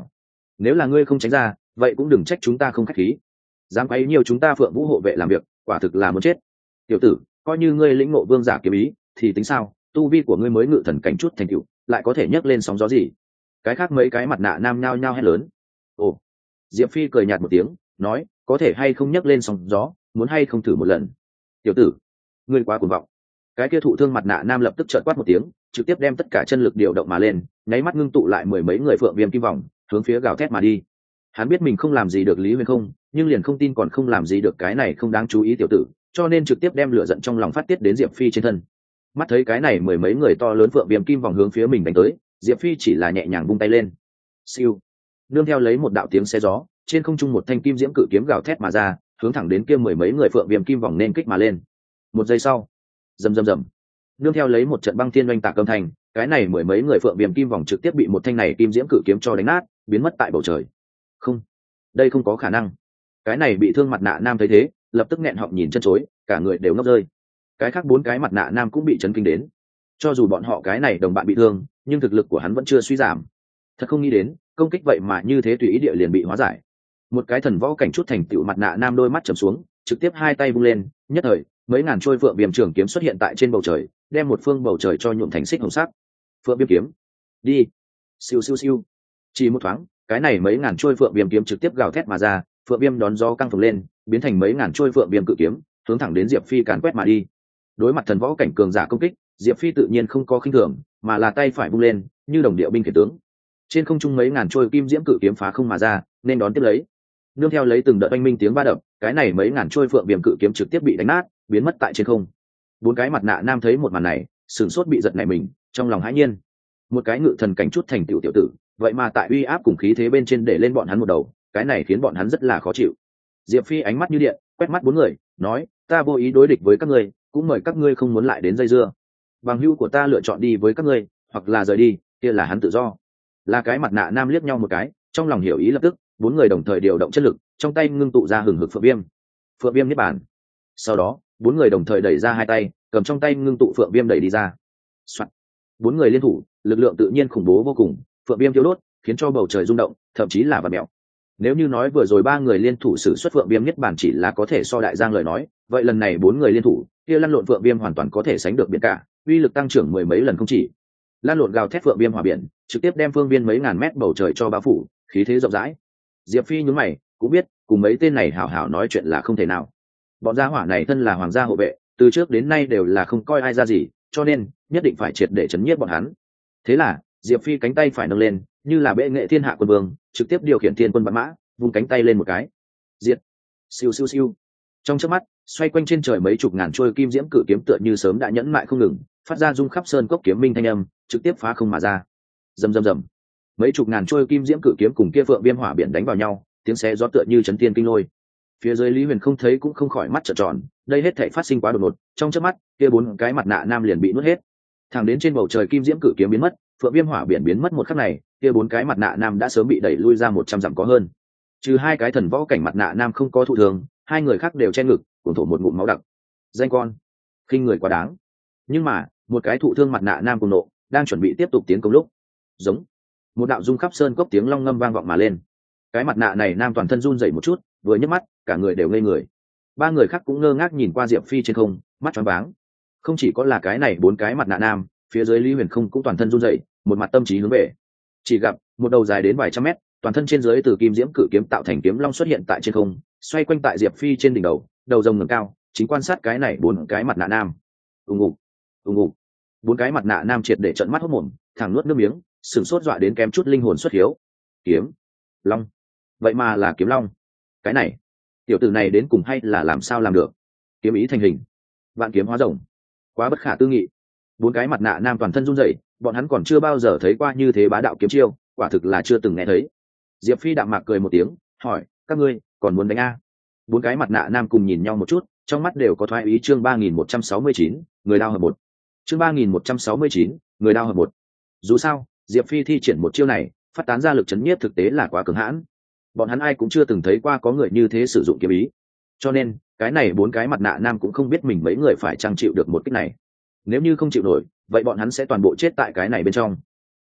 nếu là ngươi không tránh ra vậy cũng đừng trách chúng ta không khách khí, dám quấy nhiều chúng ta Phượng Vũ hộ vệ làm việc, quả thực là muốn chết. Tiểu tử, coi như ngươi lĩnh ngộ vương giả kiếm ý thì tính sao, tu vi của ngươi mới ngự thần cảnh chút thành tựu lại có thể nhấc lên sóng gió gì? Cái khác mấy cái mặt nạ nam nhao nhao hét lớn. Ồ. Diệp Phi cười nhạt một tiếng nói, có thể hay không nhấc lên sóng gió, muốn hay không thử một lần? Tiểu tử, ngươi quá cuồng vọng. Cái kia thụ thương mặt nạ nam lập tức trợn quát một tiếng, trực tiếp đem tất cả chân lực điều động mà lên, nháy mắt ngưng tụ lại mười mấy người phượng viêm kim vòng, hướng phía gào thét mà đi. Hắn biết mình không làm gì được Lý Huyền Không, nhưng liền không tin còn không làm gì được cái này không đáng chú ý tiểu tử, cho nên trực tiếp đem lửa giận trong lòng phát tiết đến Diệp Phi trên thân. Mắt thấy cái này mười mấy người to lớn phượng viêm kim vòng hướng phía mình đánh tới, Diệp Phi chỉ là nhẹ nhàng vung tay lên. Siêu. Nương theo lấy một đạo tiếng xé gió, trên không trung một thanh kim diễm cự kiếm gào thét mà ra, hướng thẳng đến kia mười mấy người phượng viêm kim vòng nên kích mà lên. Một giây sau, rầm rầm rầm, nương theo lấy một trận băng thiên oanh tạc âm thanh, cái này mười mấy người phượng viêm kim vòng trực tiếp bị một thanh này kim diễm cự kiếm cho đánh nát, biến mất tại bầu trời. Không, đây không có khả năng. Cái này bị thương mặt nạ nam thấy thế, lập tức nghẹn họng nhìn chân chối, cả người đều ngốc rơi. Cái khác bốn cái mặt nạ nam cũng bị chấn kinh đến. Cho dù bọn họ cái này đồng bạn bị thương, nhưng thực lực của hắn vẫn chưa suy giảm. Thật không nghĩ đến, công kích vậy mà như thế tùy ý địa liền bị hóa giải. Một cái thần võ cảnh chút thành tựu mặt nạ nam đôi mắt trầm xuống, trực tiếp hai tay vung lên, nhất thời mấy ngàn trôi phượng viêm trường kiếm xuất hiện tại trên bầu trời, đem một phương bầu trời cho nhuộm thành xích hồng sắc. Phượng viêm kiếm, đi! Siêu siêu siêu. Chỉ một thoáng, cái này mấy ngàn trôi phượng viêm kiếm trực tiếp gào thét mà ra, phượng viêm đón gió căng phồng lên, biến thành mấy ngàn trôi phượng viêm cự kiếm, hướng thẳng đến Diệp Phi càn quét mà đi. Đối mặt thần võ cảnh cường giả công kích, Diệp Phi tự nhiên không có khinh thường, mà là tay phải vung lên, như đồng điệu binh khiển tướng. Trên không trung mấy ngàn trôi kim diễm cự kiếm phá không mà ra, nên đón tiếp lấy. Nương theo lấy từng đợt oanh minh tiếng ba đập, cái này mấy ngàn trôi phượng viêm cự kiếm trực tiếp bị đánh nát, biến mất tại trên không. Bốn cái mặt nạ nam thấy một màn này, sửng sốt bị giật nảy mình, trong lòng hãi nhiên. Một cái ngự thần cảnh chút thành tiểu tiểu tử, vậy mà tại uy áp cùng khí thế bên trên để lên bọn hắn một đầu, cái này khiến bọn hắn rất là khó chịu. Diệp Phi ánh mắt như điện, quét mắt bốn người, nói, ta vô ý đối địch với các ngươi, cũng mời các ngươi không muốn lại đến dây dưa. Bằng hữu của ta lựa chọn đi với các ngươi, hoặc là rời đi, kia là hắn tự do. Là cái mặt nạ nam liếc nhau một cái, trong lòng hiểu ý lập tức, bốn người đồng thời điều động chất lực, trong tay ngưng tụ ra hừng hực phượng viêm niết bàn. Sau đó, bốn người đồng thời đẩy ra hai tay, cầm trong tay ngưng tụ phượng viêm đẩy đi ra. Soạn. Bốn người liên thủ, lực lượng tự nhiên khủng bố vô cùng, phượng viêm thiêu đốt, khiến cho bầu trời rung động, thậm chí là vặn mèo. Nếu như nói vừa rồi ba người liên thủ sử xuất phượng viêm niết bàn chỉ là có thể so đại giang lời nói, vậy lần này bốn người liên thủ, kia lăn lộn phượng viêm hoàn toàn có thể sánh được biển cả, uy lực tăng trưởng mười mấy lần không chỉ. Lan lộn gào thét phượng viêm hỏa biển, trực tiếp đem phương viên mấy ngàn mét bầu trời cho bao phủ, khí thế rộng rãi. Diệp Phi nhướng mày, cũng biết cùng mấy tên này hảo hảo nói chuyện là không thể nào. Bọn gia hỏa này thân là hoàng gia hộ vệ, từ trước đến nay đều là không coi ai ra gì, cho nên nhất định phải triệt để chấn nhiếp bọn hắn. Thế là Diệp Phi cánh tay phải nâng lên, như là bệ nghệ thiên hạ quân vương, trực tiếp điều khiển thiên quân bắn mã, vung cánh tay lên một cái, diệt. Siêu siêu siêu. Trong chớp mắt, xoay quanh trên trời mấy chục ngàn trôi kim diễm cự kiếm tựa như sớm đã nhẫn mại không ngừng, phát ra rung khắp sơn cốc kiếm minh thanh âm, trực tiếp phá không mà ra. Rầm rầm rầm. Mấy chục ngàn trôi kim diễm cự kiếm cùng kia phượng viêm hỏa biển đánh vào nhau, tiếng xé gió tựa như chấn thiên kinh lôi. Phía dưới Lý Huyền không thấy cũng không khỏi mắt trợn tròn, đây hết thảy phát sinh quá đột ngột, trong chớp mắt, kia bốn cái mặt nạ nam liền bị nuốt hết. Thẳng đến trên bầu trời kim diễm cự kiếm biến mất, phượng viêm hỏa biển biến mất một khắc này, kia bốn cái mặt nạ nam đã sớm bị đẩy lui ra 100 dặm có hơn. Trừ hai cái thần võ cảnh mặt nạ nam không có thụ thường, hai người khác đều che ngực, cuồng thổ một ngụm máu đặc. Danh con, khinh người quá đáng. Nhưng mà, một cái thụ thương mặt nạ nam cùng nộ, đang chuẩn bị tiếp tục tiến công lúc, giống một đạo rung khắp sơn cốc tiếng long ngâm vang vọng mà lên. Cái mặt nạ này nam toàn thân run rẩy một chút, vừa nhấc mắt, cả người đều ngây người. Ba người khác cũng ngơ ngác nhìn qua Diệp Phi trên không, mắt choáng váng. Không chỉ có là cái này bốn cái mặt nạ nam, phía dưới Lý Huyền không cũng toàn thân run rẩy, một mặt tâm trí hướng về. Chỉ gặp một đầu dài đến vài trăm mét, toàn thân trên dưới từ kim diễm cự kiếm tạo thành kiếm long xuất hiện tại trên không, xoay quanh tại Diệp Phi trên đỉnh đầu, đầu rồng ngẩng cao, chính quan sát cái này bốn cái mặt nạ nam. Ùng ục, ùng ục. Bốn cái mặt nạ nam triệt để trợn mắt hốt mồm, thẳng nuốt nước miếng, sửng sốt dọa đến kém chút linh hồn xuất hiếu. Kiếm long, vậy mà là kiếm long. Cái này, tiểu tử này đến cùng hay là làm sao làm được? Kiếm ý thành hình, vạn kiếm hóa rồng, quá bất khả tư nghị. Bốn cái mặt nạ nam toàn thân run rẩy, bọn hắn còn chưa bao giờ thấy qua như thế bá đạo kiếm chiêu, quả thực là chưa từng nghe thấy. Diệp Phi đạm mạc cười một tiếng, hỏi, các ngươi còn muốn đánh a? Bốn cái mặt nạ nam cùng nhìn nhau một chút, trong mắt đều có thoái ý. Chương 3169, người đao hợp một. Chương 3169, người đao hợp một. Dù sao, Diệp Phi thi triển một chiêu này, phát tán ra lực chấn nhiếp thực tế là quá cường hãn. Bọn hắn ai cũng chưa từng thấy qua có người như thế sử dụng kiếm ý, cho nên cái này bốn cái mặt nạ nam cũng không biết mình mấy người phải trang chịu được một kích này. Nếu như không chịu nổi, vậy bọn hắn sẽ toàn bộ chết tại cái này bên trong.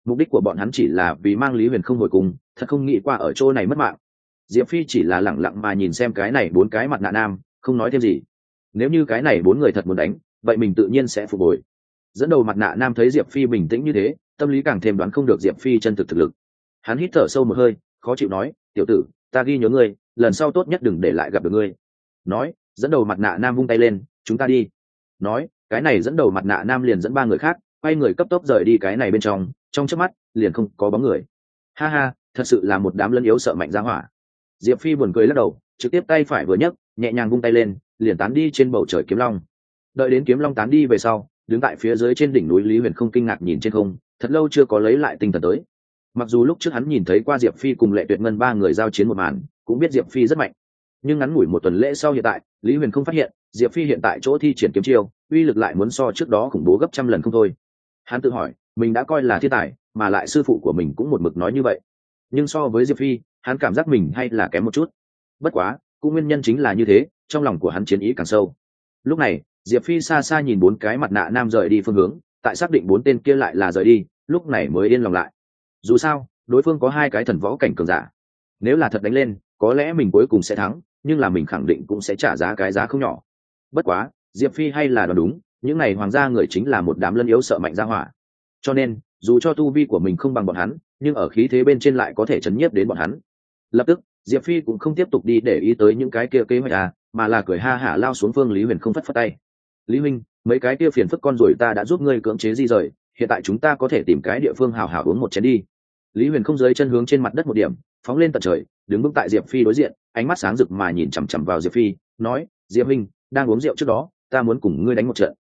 mục đích của bọn hắn chỉ là vì mang Lý Huyền không hồi cùng, thật không nghĩ qua ở chỗ này mất mạng. Diệp Phi chỉ là lẳng lặng mà nhìn xem cái này 4 cái mặt nạ nam, không nói thêm gì. Nếu như cái này 4 người thật muốn đánh, vậy mình tự nhiên sẽ phục hồi. Dẫn đầu mặt nạ nam thấy Diệp Phi bình tĩnh như thế, tâm lý càng thêm đoán không được Diệp Phi chân thực thực lực. Hắn hít thở sâu một hơi, khó chịu nói, tiểu tử, ta ghi nhớ ngươi, lần sau tốt nhất đừng để lại gặp được ngươi. Nói, dẫn đầu mặt nạ nam vung tay lên, chúng ta đi. Nói, cái này dẫn đầu mặt nạ nam liền dẫn 3 người khác, quay người cấp tốc rời đi cái này bên trong chớp mắt liền không có bóng người. Ha ha, thật sự là một đám lân yếu sợ mạnh ra hỏa. Diệp Phi buồn cười lắc đầu, trực tiếp tay phải vừa nhấc, nhẹ nhàng vung tay lên, liền tán đi trên bầu trời kiếm long. Đợi đến kiếm long tán đi về sau, đứng tại phía dưới trên đỉnh núi Lý Huyền không kinh ngạc nhìn trên không, thật lâu chưa có lấy lại tinh thần tới. Mặc dù lúc trước hắn nhìn thấy qua Diệp Phi cùng Lệ Tuyệt Ngân 3 người giao chiến một màn, cũng biết Diệp Phi rất mạnh, nhưng ngắn ngủi một tuần lễ sau hiện tại, Lý Huyền không phát hiện Diệp Phi hiện tại chỗ thi triển kiếm chiêu, uy lực lại muốn so trước đó khủng bố gấp trăm lần không thôi. Hắn tự hỏi, mình đã coi là thiên tài, mà lại sư phụ của mình cũng một mực nói như vậy, nhưng so với Diệp Phi, hắn cảm giác mình hay là kém một chút. Bất quá, cũng nguyên nhân chính là như thế, trong lòng của hắn chiến ý càng sâu. Lúc này, Diệp Phi xa xa nhìn 4 cái mặt nạ nam rời đi phương hướng, tại xác định 4 tên kia lại là rời đi, lúc này mới yên lòng lại. Dù sao, đối phương có 2 cái thần võ cảnh cường giả, nếu là thật đánh lên, có lẽ mình cuối cùng sẽ thắng, nhưng là mình khẳng định cũng sẽ trả giá cái giá không nhỏ. Bất quá, Diệp Phi hay là đoán đúng, những này hoàng gia người chính là một đám lân yếu sợ mạnh gia hỏa. Cho nên, dù cho tu vi của mình không bằng bọn hắn, nhưng ở khí thế bên trên lại có thể chấn nhiếp đến bọn hắn. Lập tức, Diệp Phi cũng không tiếp tục đi để ý tới những cái kia kế hoạch mà là cười ha hả lao xuống phương Lý Huyền không phất phất tay. Lý huynh, mấy cái kia phiền phức con rồi ta đã giúp ngươi cưỡng chế di rời, hiện tại chúng ta có thể tìm cái địa phương hào hào uống một chén đi. Lý Huyền không dưới chân hướng trên mặt đất một điểm, phóng lên tận trời, đứng vững tại Diệp Phi đối diện, ánh mắt sáng rực mà nhìn chằm chằm vào Diệp Phi, nói, Diệp huynh, đang uống rượu trước đó, ta muốn cùng ngươi đánh một trận.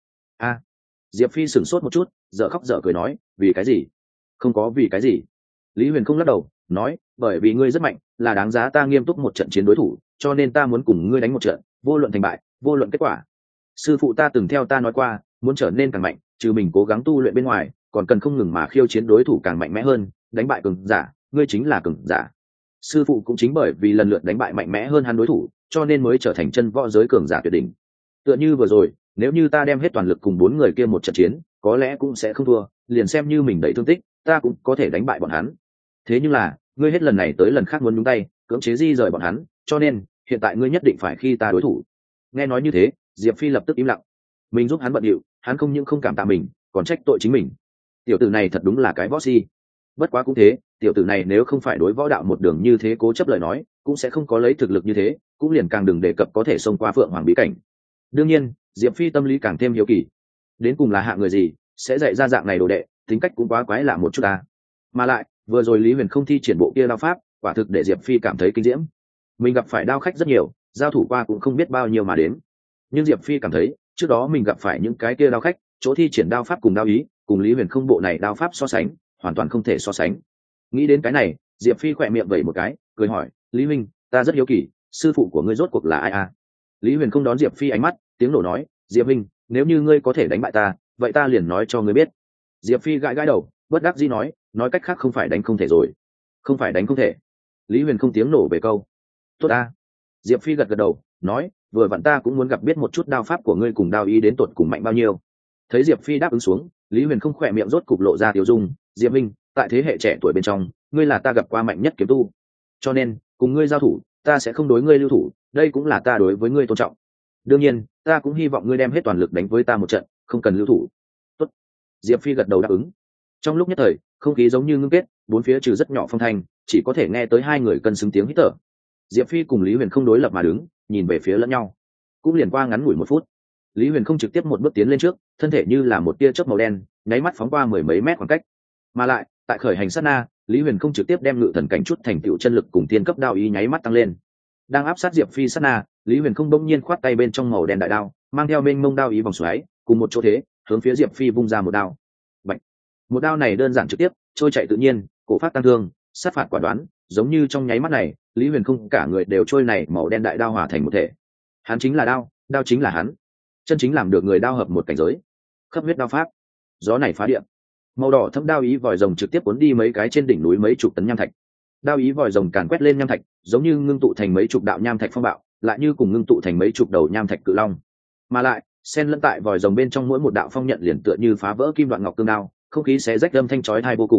Diệp Phi sửng sốt một chút, dở khóc dở cười nói, vì cái gì? Không có vì cái gì. Lý Huyền không lắc đầu, nói, bởi vì ngươi rất mạnh, là đáng giá ta nghiêm túc một trận chiến đối thủ, cho nên ta muốn cùng ngươi đánh một trận, vô luận thành bại, vô luận kết quả. Sư phụ ta từng theo ta nói qua, muốn trở nên càng mạnh, trừ mình cố gắng tu luyện bên ngoài, còn cần không ngừng mà khiêu chiến đối thủ càng mạnh mẽ hơn, đánh bại cường giả, ngươi chính là cường giả. Sư phụ cũng chính bởi vì lần lượt đánh bại mạnh mẽ hơn hắn đối thủ, cho nên mới trở thành chân võ giới cường giả tuyệt đỉnh. Tựa như vừa rồi, nếu như ta đem hết toàn lực cùng 4 người kia một trận chiến, có lẽ cũng sẽ không thua, liền xem như mình đầy thương tích, ta cũng có thể đánh bại bọn hắn. Thế nhưng là, ngươi hết lần này tới lần khác muốn nhúng tay, cưỡng chế di rời bọn hắn, cho nên hiện tại ngươi nhất định phải khi ta đối thủ. Nghe nói như thế, Diệp Phi lập tức im lặng. Mình giúp hắn bận điệu, hắn không những không cảm tạ mình, còn trách tội chính mình. Tiểu tử này thật đúng là cái võ si. Bất quá cũng thế, tiểu tử này nếu không phải đối võ đạo một đường như thế cố chấp lời nói, cũng sẽ không có lấy thực lực như thế, cũng liền càng đừng đề cập có thể xông qua Phượng Hoàng bí cảnh. Đương nhiên, Diệp Phi tâm lý càng thêm hiếu kỳ, đến cùng là hạng người gì sẽ dạy ra dạng này đồ đệ, tính cách cũng quá quái lạ một chút ta. Mà lại, vừa rồi Lý Huyền không thi triển bộ kia đao pháp, quả thực để Diệp Phi cảm thấy kinh diễm. Mình gặp phải đao khách rất nhiều, giao thủ qua cũng không biết bao nhiêu mà đến, nhưng Diệp Phi cảm thấy, trước đó mình gặp phải những cái kia đao khách, chỗ thi triển đao pháp cùng đao ý, cùng Lý Huyền không bộ này đao pháp so sánh, hoàn toàn không thể so sánh. Nghĩ đến cái này, Diệp Phi khỏe miệng vẩy một cái, cười hỏi, Lý huynh, ta rất hiếu kỳ, sư phụ của ngươi rốt cuộc là ai à? Lý Huyền không đón Diệp Phi ánh mắt, tiếng nổ nói, Diệp huynh, nếu như ngươi có thể đánh bại ta, vậy ta liền nói cho ngươi biết. Diệp Phi gãi gãi đầu, bất đắc dĩ nói cách khác không phải đánh không thể rồi. Không phải đánh không thể. Lý Huyền không tiếng nổ về câu, tốt ta. Diệp Phi gật gật đầu, nói, vừa vặn ta cũng muốn gặp biết một chút đao pháp của ngươi cùng đao ý đến tột cùng mạnh bao nhiêu. Thấy Diệp Phi đáp ứng xuống, Lý Huyền không khỏe miệng rốt cục lộ ra tiêu dung, Diệp huynh, tại thế hệ trẻ tuổi bên trong, ngươi là ta gặp qua mạnh nhất kiếm tu, cho nên cùng ngươi giao thủ, ta sẽ không đối ngươi lưu thủ, đây cũng là ta đối với ngươi tôn trọng. Đương nhiên, ta cũng hy vọng ngươi đem hết toàn lực đánh với ta một trận, không cần lưu thủ. Tốt. Diệp Phi gật đầu đáp ứng. Trong lúc nhất thời, không khí giống như ngưng kết, bốn phía trừ rất nhỏ phong thanh, chỉ có thể nghe tới 2 người cân xứng tiếng hít thở. Diệp Phi cùng Lý Huyền không đối lập mà đứng, nhìn về phía lẫn nhau. Cũng liền qua ngắn ngủi 1 phút, Lý Huyền không trực tiếp một bước tiến lên trước, thân thể như là một tia chớp màu đen, nháy mắt phóng qua 10 mấy mét khoảng cách. Mà lại, tại khởi hành sát na, Lý Huyền không trực tiếp đem ngự thần cảnh chút thành tựu chân lực cùng tiên cấp đao ý nháy mắt tăng lên. Đang áp sát Diệp Phi sát na, Lý Huyền không bỗng nhiên khoát tay bên trong màu đen đại đao, mang theo mênh mông đao ý vòng xoáy, cùng một chỗ thế, hướng phía Diệp Phi vung ra một đao. Bạch. Một đao này đơn giản trực tiếp, trôi chạy tự nhiên, cổ phát tăng thương, sát phạt quả đoán, giống như trong nháy mắt này, Lý Huyền không cả người đều trôi này màu đen đại đao hòa thành một thể. Hắn chính là đao, đao chính là hắn. Chân chính làm được người đao hợp một cảnh giới. Khắp huyết đao pháp. Gió này phá địa. Màu đỏ thâm đao ý vòi rồng trực tiếp cuốn đi mấy cái trên đỉnh núi mấy chục tấn nham thạch. Đao ý vòi rồng càn quét lên nham thạch, giống như ngưng tụ thành mấy chục đạo nham thạch phong bạo, lại như cùng ngưng tụ thành mấy chục đầu nham thạch cự long. Mà lại, xen lẫn tại vòi rồng bên trong mỗi một đạo phong nhận liền tựa như phá vỡ kim đoạn ngọc cương đao, không khí xé rách âm thanh chói tai vô cùng,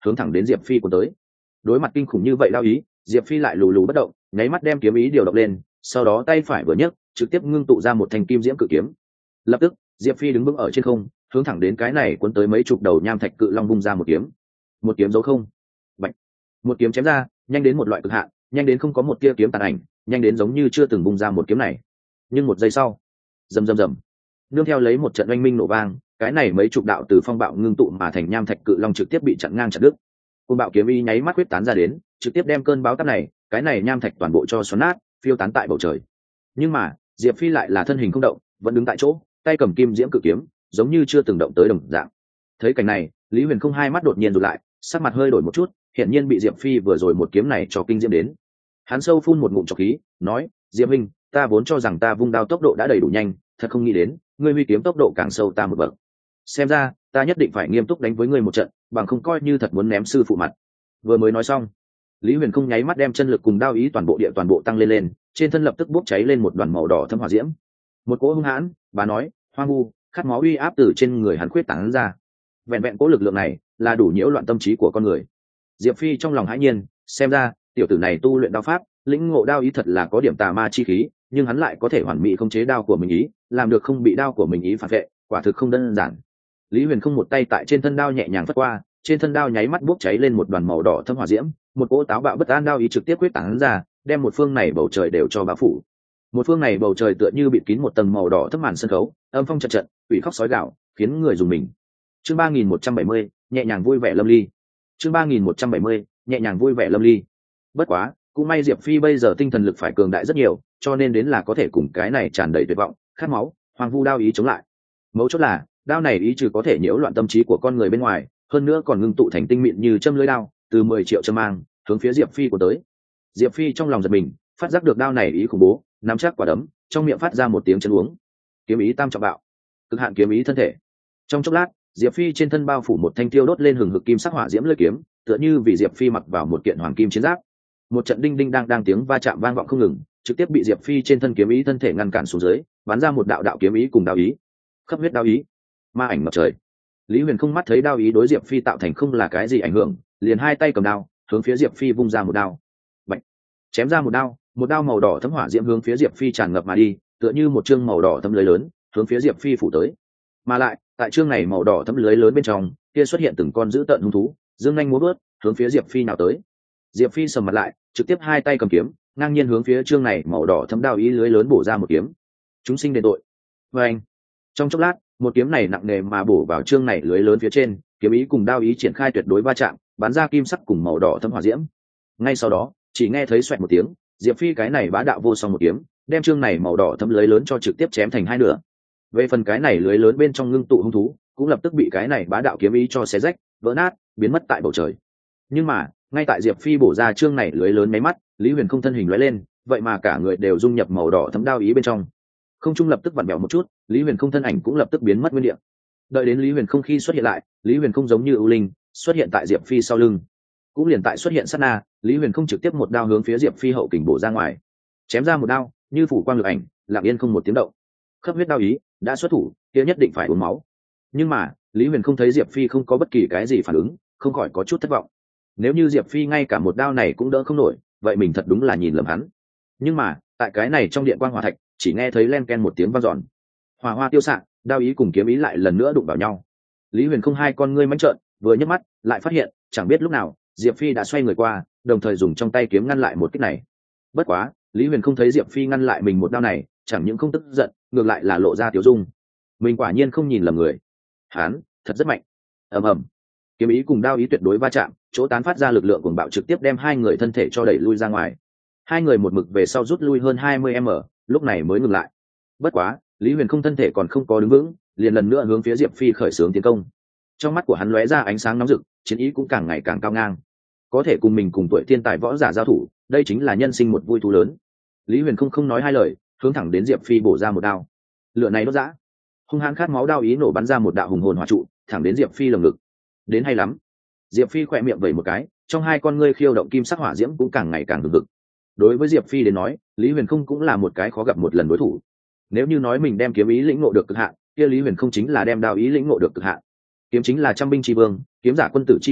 hướng thẳng đến diệp phi cuốn tới. Đối mặt kinh khủng như vậy đao ý, diệp phi lại lù lù bất động, nháy mắt đem kiếm ý điều động lên, sau đó tay phải vừa nhấc, trực tiếp ngưng tụ ra một thanh kim diễm cự kiếm. Lập tức diệp phi đứng vững ở trên không, hướng thẳng đến cái này cuốn tới mấy chục đầu nham thạch cự long vung ra một kiếm dấu không. Bạch. Một kiếm chém ra, nhanh đến một loại cực hạn, nhanh đến không có một tia kiếm tàn ảnh, nhanh đến giống như chưa từng vung ra một kiếm này. Nhưng một giây sau, rầm rầm rầm, nương theo lấy một trận oanh minh nổ vang, cái này mấy chục đạo từ phong bạo ngưng tụ mà thành nham thạch cự long trực tiếp bị chặn ngang chặt đứt. Côn bạo kiếm ý nháy mắt quyết tán ra đến, trực tiếp đem cơn bão táp này, cái này nham thạch toàn bộ cho xoắn nát, phiêu tán tại bầu trời. Nhưng mà diệp phi lại là thân hình không động, vẫn đứng tại chỗ, tay cầm kim diễm cự kiếm, giống như chưa từng động tới đồng dạng. Thấy cảnh này, lý huyền không hai mắt đột nhiên rụt lại, sắc mặt hơi đổi một chút, hiển nhiên bị diệp phi vừa rồi một kiếm này cho kinh diễm đến. Hắn sâu phun một ngụm trọc khí, nói: diệp huynh, ta vốn cho rằng ta vung đao tốc độ đã đầy đủ nhanh, thật không nghĩ đến ngươi huy kiếm tốc độ càng sâu ta một bậc. Xem ra ta nhất định phải nghiêm túc đánh với ngươi một trận, bằng không coi như thật muốn ném sư phụ mặt. Vừa mới nói xong, lý huyền không nháy mắt đem chân lực cùng đao ý toàn bộ tăng lên, trên thân lập tức bốc cháy lên một đoàn màu đỏ thâm hỏa diễm. Một cỗ hung hãn, bà nói, hoang vu, khát máu uy áp từ trên người hắn khuyết tán ra. Vẹn vẹn cỗ lực lượng này là đủ nhiễu loạn tâm trí của con người. Diệp phi trong lòng hãi nhiên, xem ra tiểu tử này tu luyện đao pháp, lĩnh ngộ đao ý thật là có điểm tà ma chi khí, nhưng hắn lại có thể hoàn mỹ khống chế đao của mình ý, làm được không bị đao của mình ý phản vệ, quả thực không đơn giản. Lý huyền không một tay tại trên thân đao nhẹ nhàng phất qua, trên thân đao nháy mắt bốc cháy lên một đoàn màu đỏ thâm hỏa diễm, một cỗ táo bạo bất an đao ý trực tiếp quyết tán ra, đem một phương này bầu trời đều cho bao phủ. Một phương này bầu trời tựa như bị kín một tầng màu đỏ thâm màn sân khấu, âm phong trận trận, quỷ khóc sói gạo, khiến người dùng mình. Chương 3170, nhẹ nhàng vui vẻ lâm ly. Chương 3170, nhẹ nhàng vui vẻ lâm ly. Bất quá, cũng may diệp phi bây giờ tinh thần lực phải cường đại rất nhiều, cho nên đến là có thể cùng cái này tràn đầy tuyệt vọng, khát máu, hoang vu đao ý chống lại. Mấu chốt là đao này ý trừ có thể nhiễu loạn tâm trí của con người bên ngoài, hơn nữa còn ngưng tụ thành tinh mịn như châm lưỡi đao, từ 10 triệu châm mang hướng phía diệp phi của tới. Diệp phi trong lòng giật mình, phát giác được đao này ý khủng bố, nắm chắc quả đấm, trong miệng phát ra một tiếng chân uống. Kiếm ý tam trọng bạo, cực hạn kiếm ý thân thể. Trong chốc lát, diệp phi trên thân bao phủ một thanh tiêu đốt lên hừng hực kim sắc hỏa diễm lưỡi kiếm, tựa như vì diệp phi mặc vào một kiện hoàng kim chiến giáp. Một trận đinh đinh đang tiếng va chạm vang vọng không ngừng, trực tiếp bị diệp phi trên thân kiếm ý thân thể ngăn cản xuống dưới, bắn ra một đạo đạo kiếm ý cùng đao ý. Khắp huyết đao ý, ma ảnh ngập trời. Lý huyền không mắt thấy đao ý đối diệp phi tạo thành không là cái gì ảnh hưởng, liền hai tay cầm đao hướng phía diệp phi vung ra một đao. Bạch. Chém ra một đao màu đỏ thấm hỏa diễm hướng phía diệp phi tràn ngập mà đi, tựa như một chương màu đỏ thấm lưới lớn hướng phía diệp phi phủ tới. Mà lại tại chương này màu đỏ thấm lưới lớn bên trong kia xuất hiện từng con dữ tợn hung thú, dương nhanh múa vớt hướng phía diệp phi nào tới. Diệp phi sầm mặt lại, trực tiếp hai tay cầm kiếm ngang nhiên hướng phía chương này màu đỏ thấm đao ý lưới lớn bổ ra một kiếm. Chúng sinh đền tội. Và anh, trong chốc lát, một kiếm này nặng nề mà bổ vào chương này lưới lớn phía trên, kiếm ý cùng đao ý triển khai tuyệt đối va chạm, bắn ra kim sắc cùng màu đỏ thấm hỏa diễm. Ngay sau đó, chỉ nghe thấy xoẹt một tiếng, diệp phi cái này bá đạo vô song một kiếm, đem chương này màu đỏ thấm lưới lớn cho trực tiếp chém thành hai nửa. Về phần cái này lưới lớn bên trong ngưng tụ hung thú, cũng lập tức bị cái này bá đạo kiếm ý cho xé rách, vỡ nát, biến mất tại bầu trời. Nhưng mà, ngay tại diệp phi bổ ra chương này lưới lớn mấy mắt, lý huyền không thân hình lóe lên, vậy mà cả người đều dung nhập màu đỏ thấm đao ý bên trong. Không trung lập tức vặn vẹo một chút, lý huyền không thân ảnh cũng lập tức biến mất nguyên địa. Đợi đến lý huyền không khi xuất hiện lại, lý huyền không giống như ưu linh xuất hiện tại diệp phi sau lưng. Cũng liền tại xuất hiện sát na, lý huyền không trực tiếp một đao hướng phía diệp phi hậu kình bổ ra ngoài, chém ra một đao như phủ quang lực ảnh, lặng yên không một tiếng động. Khắp huyết đao ý đã xuất thủ, kia nhất định phải uống máu. Nhưng mà lý huyền không thấy diệp phi không có bất kỳ cái gì phản ứng, không khỏi có chút thất vọng. Nếu như diệp phi ngay cả một đao này cũng đỡ không nổi, vậy mình thật đúng là nhìn lầm hắn. Nhưng mà tại cái này trong điện quang hỏa thạch, chỉ nghe thấy len ken một tiếng vang dọn, hỏa hoa tiêu xạ, đao ý cùng kiếm ý lại lần nữa đụng vào nhau. Lý huyền không hai con ngươi mánh trợn, vừa nhấc mắt lại phát hiện chẳng biết lúc nào diệp phi đã xoay người qua, đồng thời dùng trong tay kiếm ngăn lại một kích này. Bất quá lý huyền không thấy diệp phi ngăn lại mình một đao này, chẳng những không tức giận, ngược lại là lộ ra tiếu dung. Mình quả nhiên không nhìn lầm người, hán thật rất mạnh. ầm ầm, kiếm ý cùng đao ý tuyệt đối va chạm, chỗ tán phát ra lực lượng cuồng bạo trực tiếp đem hai người thân thể cho đẩy lui ra ngoài. Hai người một mực về sau rút lui hơn 20 m, lúc này mới ngừng lại. Bất quá lý huyền không thân thể còn không có đứng vững, liền lần nữa hướng phía diệp phi khởi xướng tiến công. Trong mắt của hắn lóe ra ánh sáng nóng rực, chiến ý cũng càng ngày càng cao ngang. Có thể cùng mình cùng tuổi thiên tài võ giả giao thủ, đây chính là nhân sinh một vui thú lớn. Lý huyền không nói hai lời, hướng thẳng đến diệp phi bổ ra một đao. Lửa này đốt dã, hung hãn khát máu đao ý nổ bắn ra một đạo hùng hồn hỏa trụ, thẳng đến diệp phi lồng ngực. Đến hay lắm. Diệp phi khỏe miệng vẩy một cái, trong hai con ngươi khiêu động kim sắc hỏa diễm cũng càng ngày càng hừng hực. Đối với diệp phi đến nói, lý huyền không cũng là một cái khó gặp một lần đối thủ. Nếu như nói mình đem kiếm ý lĩnh ngộ được cực hạn, kia lý huyền không chính là đem đao ý lĩnh ngộ được cực hạn. Kiếm chính là trăm binh chi vương, kiếm giả quân tử chi khí,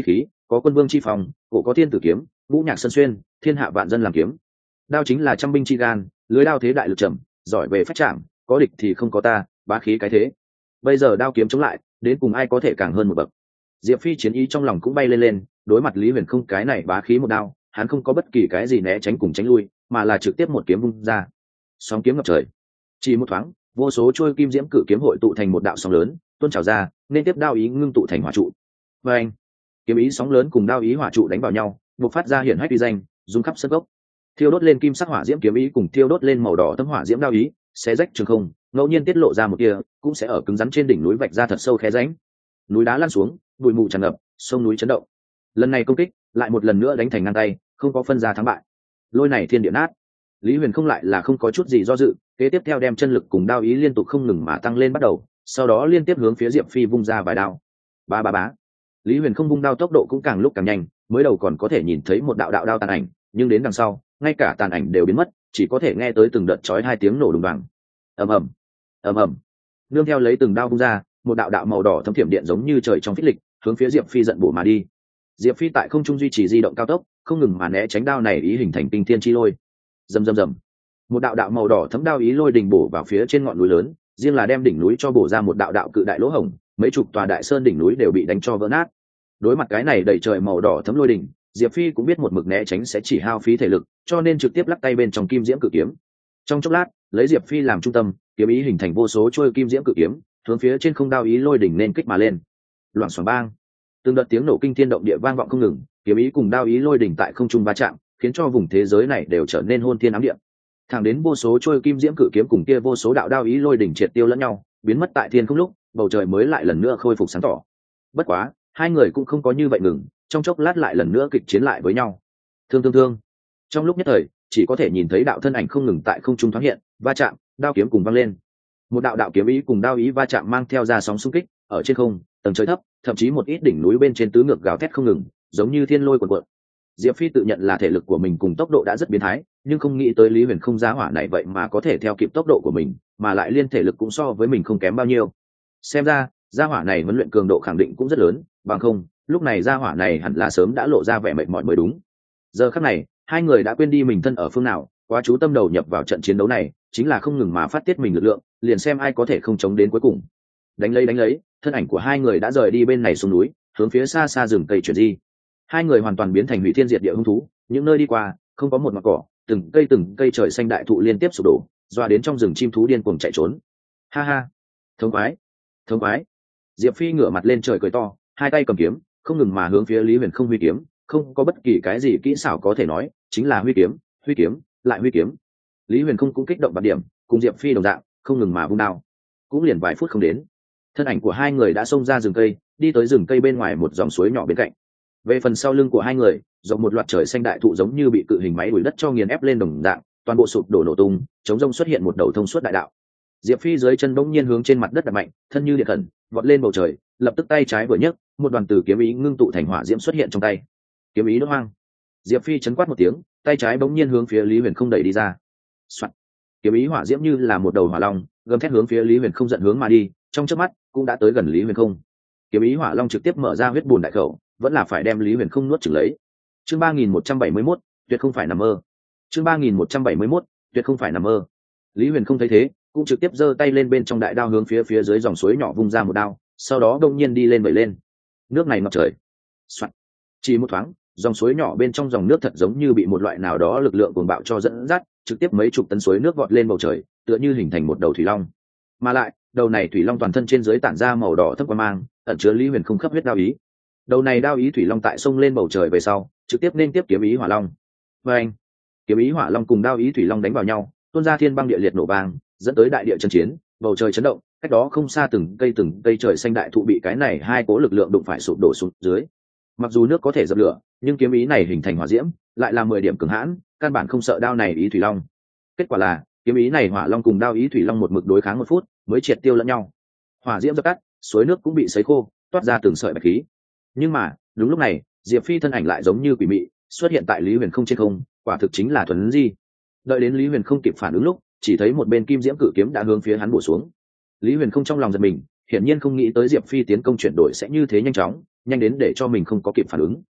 có quân vương chi phòng, cổ có thiên tử kiếm, ngũ nhạc sân xuyên, thiên hạ vạn dân làm kiếm. Đao chính là trăm binh chi gan, lưới đao thế đại lực trầm, giỏi về phách chạm, có địch thì không có ta, bá khí cái thế. Bây giờ đao kiếm chống lại, đến cùng ai có thể càng hơn một bậc. Diệp Phi chiến ý trong lòng cũng bay lên lên, đối mặt Lý Huyền không cái này bá khí một đao, hắn không có bất kỳ cái gì né tránh cùng tránh lui, mà là trực tiếp một kiếm vung ra. Sóng kiếm ngập trời. Chỉ một thoáng, vô số trôi kim diễm cử kiếm hội tụ thành một đạo sóng lớn, tuôn trào ra, nên tiếp đao ý ngưng tụ thành hỏa trụ. Và anh, kiếm ý sóng lớn cùng đao ý hỏa trụ đánh vào nhau, bộc phát ra hiển hách uy danh, rung khắp sân gốc. Thiêu đốt lên kim sắc hỏa diễm kiếm ý cùng thiêu đốt lên màu đỏ tấm hỏa diễm đao ý, xé rách trường không, ngẫu nhiên tiết lộ ra một tia, cũng sẽ ở cứng rắn trên đỉnh núi vạch ra thật sâu khe rãnh. Núi đá lăn xuống, bụi mù tràn ngập, sông núi chấn động. Lần này công kích lại một lần nữa đánh thành ngang tay, không có phân ra thắng bại. Lôi này thiên địa nát. Lý Huyền không lại là không có chút gì do dự, kế tiếp theo đem chân lực cùng đao ý liên tục không ngừng mà tăng lên bắt đầu, sau đó liên tiếp hướng phía Diệp Phi vung ra vài đao. Ba ba bá. Lý Huyền không vung đao tốc độ cũng càng lúc càng nhanh, mới đầu còn có thể nhìn thấy một đạo đạo đao tàn ảnh, nhưng đến đằng sau, ngay cả tàn ảnh đều biến mất, chỉ có thể nghe tới từng đợt chói hai tiếng nổ đùng đoàng. Ầm ầm, ầm ầm. Nương theo lấy từng đao vung ra, một đạo đạo màu đỏ thấm thiểm điện giống như trời trong phích lịch, hướng phía Diệp Phi giận bổ mà đi. Diệp Phi tại không trung duy trì di động cao tốc, không ngừng mà né tránh đao này ý hình thành tinh thiên chi lôi. Rầm rầm rầm. Một đạo đạo màu đỏ thấm đao ý lôi đỉnh bổ vào phía trên ngọn núi lớn, riêng là đem đỉnh núi cho bổ ra một đạo đạo cự đại lỗ hổng, mấy chục tòa đại sơn đỉnh núi đều bị đánh cho vỡ nát. Đối mặt cái này đầy trời màu đỏ thấm lôi đỉnh, Diệp Phi cũng biết một mực né tránh sẽ chỉ hao phí thể lực, cho nên trực tiếp lắc tay bên trong kim diễm cự kiếm. Trong chốc lát, lấy Diệp Phi làm trung tâm, kiếm ý hình thành vô số chuôi kim diễm cự kiếm, hướng phía trên không đao ý lôi đỉnh nên kích mà lên. Loảng xoảng bang, từng đợt tiếng nổ kinh thiên động địa vang vọng không ngừng, kiếm ý cùng đao ý lôi đỉnh tại không trung va chạm, khiến cho vùng thế giới này đều trở nên hôn thiên ám địa. Thẳng đến vô số chuôi kim diễm cự kiếm cùng kia vô số đạo đao ý lôi đỉnh triệt tiêu lẫn nhau, biến mất tại thiên không lúc, bầu trời mới lại lần nữa khôi phục sáng tỏ. Bất quá, hai người cũng không có như vậy ngừng, trong chốc lát lại lần nữa kịch chiến lại với nhau. Thương. Trong lúc nhất thời, chỉ có thể nhìn thấy đạo thân ảnh không ngừng tại không trung thoáng hiện, va chạm, đao kiếm cùng vang lên. Một đạo đạo kiếm ý cùng đao ý va chạm mang theo ra sóng xung kích, ở trên không, tầng trời thấp, thậm chí một ít đỉnh núi bên trên tứ ngược gào thét không ngừng, giống như thiên lôi cuồn cuộn. Diệp Phi tự nhận là thể lực của mình cùng tốc độ đã rất biến thái, nhưng không nghĩ tới Lý Huyền không giá hỏa này vậy mà có thể theo kịp tốc độ của mình, mà lại liên thể lực cũng so với mình không kém bao nhiêu. Xem ra, gia hỏa này huấn luyện cường độ khẳng định cũng rất lớn, bằng không, lúc này gia hỏa này hẳn là sớm đã lộ ra vẻ mệt mỏi mới đúng. Giờ khắc này, hai người đã quên đi mình thân ở phương nào, quá chú tâm đầu nhập vào trận chiến đấu này, chính là không ngừng mà phát tiết mình lực lượng, liền xem ai có thể không chống đến cuối cùng. Đánh lấy, thân ảnh của hai người đã rời đi bên này xuống núi, hướng phía xa xa rừng cây chuyển di. Hai người hoàn toàn biến thành hủy thiên diệt địa hung thú, những nơi đi qua không có một mặt cỏ, từng cây trời xanh đại thụ liên tiếp sụp đổ, doa đến trong rừng chim thú điên cuồng chạy trốn. Ha ha, thống khoái. Diệp Phi ngửa mặt lên trời cười to, hai tay cầm kiếm, không ngừng mà hướng phía Lý Huyền không huy kiếm, không có bất kỳ cái gì kỹ xảo có thể nói, chính là huy kiếm, lại huy kiếm. Lý Huyền không cũng kích động bạt điểm, cùng Diệp Phi đồng dạng, không ngừng mà vung đao. Cũng liền vài phút không đến, thân ảnh của hai người đã xông ra rừng cây, đi tới rừng cây bên ngoài một dòng suối nhỏ bên cạnh. Về phần sau lưng của hai người, dòng một loạt trời xanh đại thụ giống như bị cự hình máy đuổi đất cho nghiền ép lên đồng dạng, toàn bộ sụp đổ nổ tung, chống rông xuất hiện một đầu thông suốt đại đạo. Diệp Phi dưới chân bỗng nhiên hướng trên mặt đất đập mạnh, thân như điện thần, vọt lên bầu trời, lập tức tay trái vừa nhấc, một đoàn từ kiếm ý ngưng tụ thành hỏa diễm xuất hiện trong tay. Kiếm ý đốt hoang. Diệp Phi chấn quát một tiếng, tay trái bỗng nhiên hướng phía Lý Huyền không đẩy đi ra. Soạn. Kiếm ý hỏa diễm như là một đầu hỏa long, gầm thét hướng phía Lý Huyền không giận hướng mà đi, trong chớp mắt cũng đã tới gần Lý Huyền không. Kiếm ý hỏa long trực tiếp mở ra huyết bùn đại khẩu, vẫn là phải đem Lý Huyền không nuốt chửng lấy. Chương 3171, tuyệt không phải nằm mơ. Chương 3171, tuyệt không phải nằm mơ. Lý Huyền không thấy thế, cũng trực tiếp giơ tay lên bên trong đại đao hướng phía dưới dòng suối nhỏ vung ra một đao, sau đó đông nhiên đi lên vẩy lên. Nước này ngập trời. Soạn. Chỉ một thoáng, dòng suối nhỏ bên trong dòng nước thật giống như bị một loại nào đó lực lượng cuồng bạo cho dẫn dắt, trực tiếp mấy chục tấn suối nước vọt lên bầu trời, tựa như hình thành một đầu thủy long. Mà lại, đầu này thủy long toàn thân trên dưới tản ra màu đỏ thâm quang mang, ẩn chứa Lý Huyền không khắp huyết đao ý. Đầu này đao ý thủy long tại sông lên bầu trời về sau, trực tiếp nên tiếp kiếm ý hỏa long. Và anh, kiếm ý hỏa long cùng đao ý thủy long đánh vào nhau, tuôn ra thiên băng địa liệt nổ vang, dẫn tới đại địa chân chiến, bầu trời chấn động, cách đó không xa từng cây trời xanh đại thụ bị cái này hai cố lực lượng đụng phải sụp đổ xuống dưới. Mặc dù nước có thể dập lửa, nhưng kiếm ý này hình thành hỏa diễm, lại là 10 điểm cường hãn, căn bản không sợ đao này ý thủy long. Kết quả là, kiếm ý này hỏa long cùng đao ý thủy long một mực đối kháng 1 phút, mới triệt tiêu lẫn nhau. Hỏa diễm dập tắt, suối nước cũng bị sấy khô, toát ra từng sợi bạch khí. Nhưng mà, đúng lúc này, Diệp Phi thân ảnh lại giống như quỷ mị, xuất hiện tại Lý Huyền không trên không, quả thực chính là thuần di. Đợi đến Lý Huyền không kịp phản ứng lúc, chỉ thấy một bên kim diễm cự kiếm đã hướng phía hắn bổ xuống. Lý Huyền không trong lòng giật mình, hiển nhiên không nghĩ tới Diệp Phi tiến công chuyển đổi sẽ như thế nhanh chóng, nhanh đến để cho mình không có kịp phản ứng.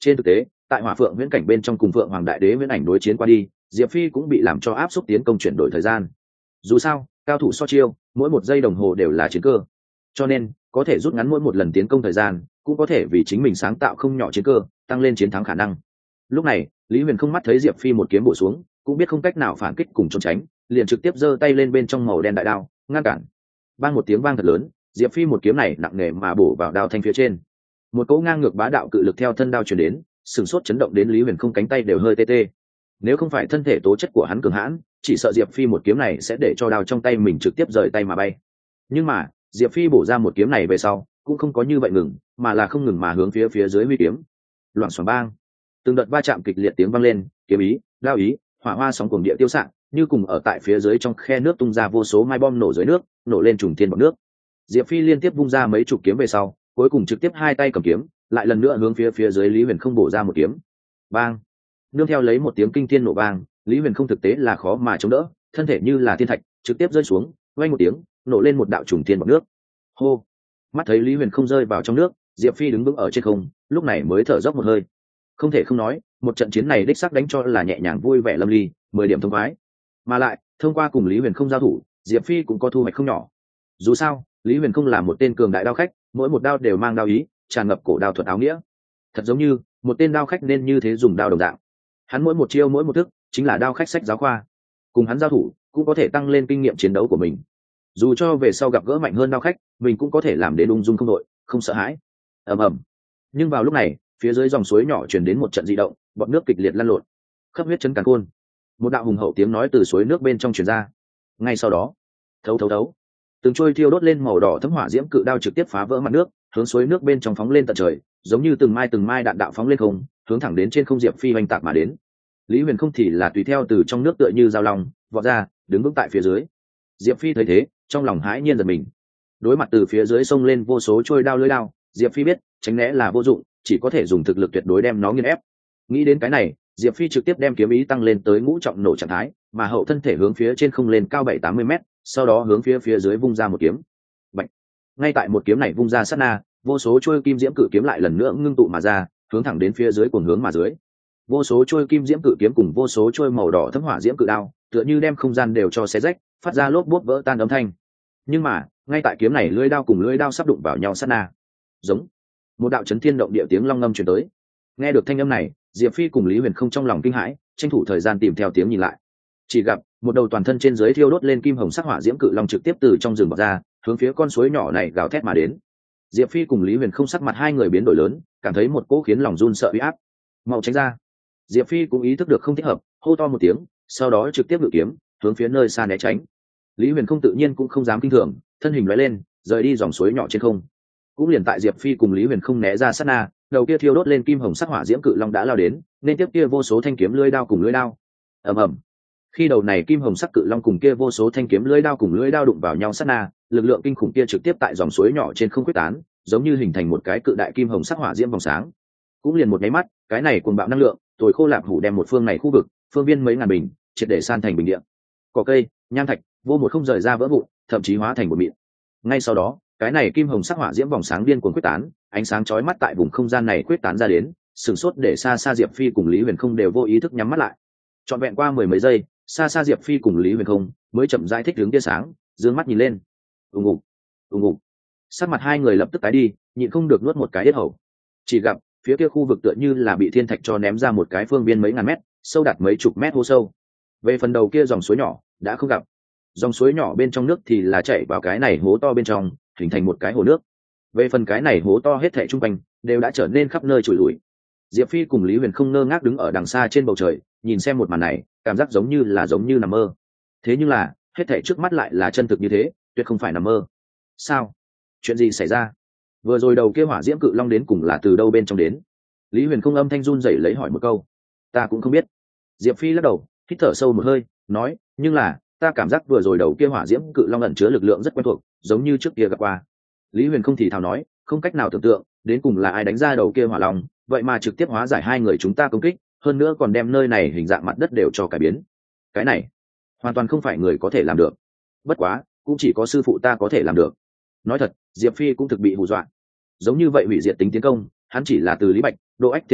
Trên thực tế, tại Hỏa Phượng Viễn cảnh bên trong cùng Phượng Hoàng Đại Đế Viễn ảnh đối chiến qua đi, Diệp Phi cũng bị làm cho áp suất tiến công chuyển đổi thời gian. Dù sao, cao thủ so chiêu, mỗi một giây đồng hồ đều là chiến cơ, cho nên có thể rút ngắn mỗi một lần tiến công thời gian, cũng có thể vì chính mình sáng tạo không nhỏ chiến cơ, tăng lên chiến thắng khả năng. Lúc này, Lý Huyền không mắt thấy Diệp Phi một kiếm bổ xuống, cũng biết không cách nào phản kích cùng trốn tránh, liền trực tiếp giơ tay lên bên trong màu đen đại đao, ngăn cản. Bang một tiếng vang thật lớn, Diệp Phi một kiếm này nặng nề mà bổ vào đao thanh phía trên. Một cỗ ngang ngược bá đạo cự lực theo thân đao truyền đến, sừng sốt chấn động đến Lý Huyền không cánh tay đều hơi tê tê. Nếu không phải thân thể tố chất của hắn cường hãn, chỉ sợ Diệp Phi một kiếm này sẽ để cho đao trong tay mình trực tiếp rời tay mà bay. Nhưng mà, Diệp Phi bổ ra một kiếm này về sau, cũng không có như vậy ngừng, mà là không ngừng mà hướng phía dưới huy kiếm. Loạn xoảng bang, từng đợt va chạm kịch liệt tiếng vang lên, kiếm ý, đao ý, hỏa hoa sóng cuồng địa tiêu xạ, như cùng ở tại phía dưới trong khe nước tung ra vô số mai bom nổ dưới nước, nổ lên trùng thiên bọt nước. Diệp Phi liên tiếp vung ra mấy chục kiếm về sau, cuối cùng trực tiếp hai tay cầm kiếm, lại lần nữa hướng phía dưới Lý Huyền không bổ ra một kiếm. Bang! Nương theo lấy một tiếng kinh thiên nổ vang, Lý Huyền không thực tế là khó mà chống đỡ, thân thể như là thiên thạch, trực tiếp rơi xuống, vang một tiếng, nổ lên một đạo trùng thiên bọt nước. Hô! Mắt thấy Lý Huyền không rơi vào trong nước, Diệp Phi đứng vững ở trên không, lúc này mới thở dốc một hơi. Không thể không nói, một trận chiến này đích xác đánh cho là nhẹ nhàng vui vẻ lâm ly, 10 điểm thông khoái. Mà lại, thông qua cùng Lý Huyền không giao thủ, Diệp Phi cũng có thu hoạch không nhỏ. Dù sao, Lý Huyền không là một tên cường đại đao khách, mỗi một đao đều mang đao ý, tràn ngập cổ đao thuật áo nghĩa. Thật giống như một tên đao khách nên như thế dùng đao đồng dạng. Hắn mỗi một chiêu mỗi một thức chính là đao khách sách giáo khoa. Cùng hắn giao thủ, cũng có thể tăng lên kinh nghiệm chiến đấu của mình. Dù cho về sau gặp gỡ mạnh hơn đao khách, mình cũng có thể làm đến ung dung không đội, không sợ hãi. Ầm ầm. Nhưng vào lúc này, phía dưới dòng suối nhỏ truyền đến một trận dị động, bọt nước kịch liệt lăn lộn, khắp huyết chấn càn khôn. Một đạo hùng hậu tiếng nói từ suối nước bên trong truyền ra. Ngay sau đó, thấu thấu thấu, từng trôi thiêu đốt lên màu đỏ thấm hỏa diễm cự đao trực tiếp phá vỡ mặt nước, hướng suối nước bên trong phóng lên tận trời, giống như từng mai đạn đạo phóng lên không, hướng thẳng đến trên không Diệp Phi oanh tạc mà đến. Lý Huyền không thì là tùy theo từ trong nước tựa như dao long vọt ra, đứng vững tại phía dưới. Diệp Phi thấy thế, trong lòng hãi nhiên giật mình. Đối mặt từ phía dưới sông lên vô số trôi đao lưỡi đao, Diệp Phi biết tránh né là vô dụng, chỉ có thể dùng thực lực tuyệt đối đem nó nghiền ép. Nghĩ đến cái này, Diệp Phi trực tiếp đem kiếm ý tăng lên tới ngũ trọng nổ trạng thái, mà hậu thân thể hướng phía trên không lên cao 7-80 mét, sau đó hướng phía dưới vung ra một kiếm. Bạch. Ngay tại một kiếm này vung ra sát na, vô số trôi kim diễm cự kiếm lại lần nữa ngưng tụ mà ra, hướng thẳng đến phía dưới cuồng hướng mà dưới. Vô số trôi kim diễm cự kiếm cùng vô số trôi màu đỏ thấm hỏa diễm cự đao, tựa như đem không gian đều cho xé rách, phát ra lốp bốp vỡ tan âm thanh. Nhưng mà, ngay tại kiếm này lưỡi đao cùng lưỡi đao sắp đụng vào nhau sát na, giống một đạo chấn thiên động địa tiếng long ngâm truyền tới. Nghe được thanh âm này, Diệp Phi cùng Lý Huyền không trong lòng kinh hãi, tranh thủ thời gian tìm theo tiếng nhìn lại. Chỉ gặp một đầu toàn thân trên dưới thiêu đốt lên kim hồng sắc hỏa diễm cự long trực tiếp từ trong rừng bật ra, hướng phía con suối nhỏ này gào thét mà đến. Diệp Phi cùng Lý Huyền không sắc mặt hai người biến đổi lớn, cảm thấy một cỗ khiến lòng run sợ uy áp. Mau tránh ra! Diệp Phi cũng ý thức được không thích hợp, hô to một tiếng, sau đó trực tiếp ngự kiếm hướng phía nơi xa né tránh. Lý Huyền không tự nhiên cũng không dám kinh thường, thân hình lóe lên, rời đi dòng suối nhỏ trên không. Cũng liền tại Diệp Phi cùng Lý Huyền không né ra sát na, đầu kia thiêu đốt lên kim hồng sắc hỏa diễm cự long đã lao đến, nên tiếp kia vô số thanh kiếm lưỡi đao cùng lưỡi đao. Ầm ầm. Khi đầu này kim hồng sắc cự long cùng kia vô số thanh kiếm lưỡi đao cùng lưỡi đao đụng vào nhau sát na, lực lượng kinh khủng kia trực tiếp tại dòng suối nhỏ trên không quyết tán, giống như hình thành một cái cự đại kim hồng sắc hỏa diễm vòng sáng. Cũng liền một nháy mắt, cái này cuồng bạo năng lượng, tồi khô lạp hủ đem một phương này khu vực, phương viên mấy ngàn bình, triệt để san thành bình địa. Cỏ cây, nham thạch, vô một không rời ra vỡ vụn, thậm chí hóa thành một mịn. Ngay sau đó, cái này kim hồng sắc hỏa diễm vòng sáng điên cuồng quyết tán, ánh sáng chói mắt tại vùng không gian này quyết tán ra đến, sửng sốt để xa xa Diệp Phi cùng Lý Huyền không đều vô ý thức nhắm mắt lại. Trọn vẹn qua mười mấy giây, xa xa Diệp Phi cùng Lý Huyền không mới chậm rãi thích hướng tia sáng, dương mắt nhìn lên. Ùng ục, ùng ục. Sắc mặt hai người lập tức tái đi, nhịn không được nuốt một cái yết hầu. Chỉ gặp phía kia khu vực tựa như là bị thiên thạch cho ném ra một cái phương viên mấy ngàn mét, sâu đạt mấy chục mét hô sâu. Về phần đầu kia dòng suối nhỏ đã không gặp, dòng suối nhỏ bên trong nước thì là chảy vào cái này hố to bên trong, hình thành một cái hồ nước. Về phần cái này hố to hết thảy trung quanh đều đã trở nên khắp nơi trụi lủi. Diệp Phi cùng Lý Huyền không ngơ ngác đứng ở đằng xa trên bầu trời, nhìn xem một màn này, cảm giác giống như nằm mơ. Thế nhưng là, hết thảy trước mắt lại là chân thực như thế, tuyệt không phải nằm mơ. Sao? Chuyện gì xảy ra? Vừa rồi đầu kia hỏa diễm cự long đến cùng là từ đâu bên trong đến? Lý Huyền không âm thanh run rẩy lấy hỏi một câu. Ta cũng không biết. Diệp Phi lắc đầu, hít thở sâu một hơi, nói, nhưng là, ta cảm giác vừa rồi đầu kia hỏa diễm cự long ẩn chứa lực lượng rất quen thuộc, giống như trước kia gặp qua. Lý Huyền không thì thào nói, không cách nào tưởng tượng, đến cùng là ai đánh ra đầu kia hỏa long, vậy mà trực tiếp hóa giải hai người chúng ta công kích, hơn nữa còn đem nơi này hình dạng mặt đất đều cho cải biến. Cái này, hoàn toàn không phải người có thể làm được. Bất quá, cũng chỉ có sư phụ ta có thể làm được. Nói thật, Diệp Phi cũng thực bị hù dọa. Giống như vậy hủy diệt tính tiến công, hắn chỉ là từ Lý Bạch, Đỗ Ách Thiên Sư,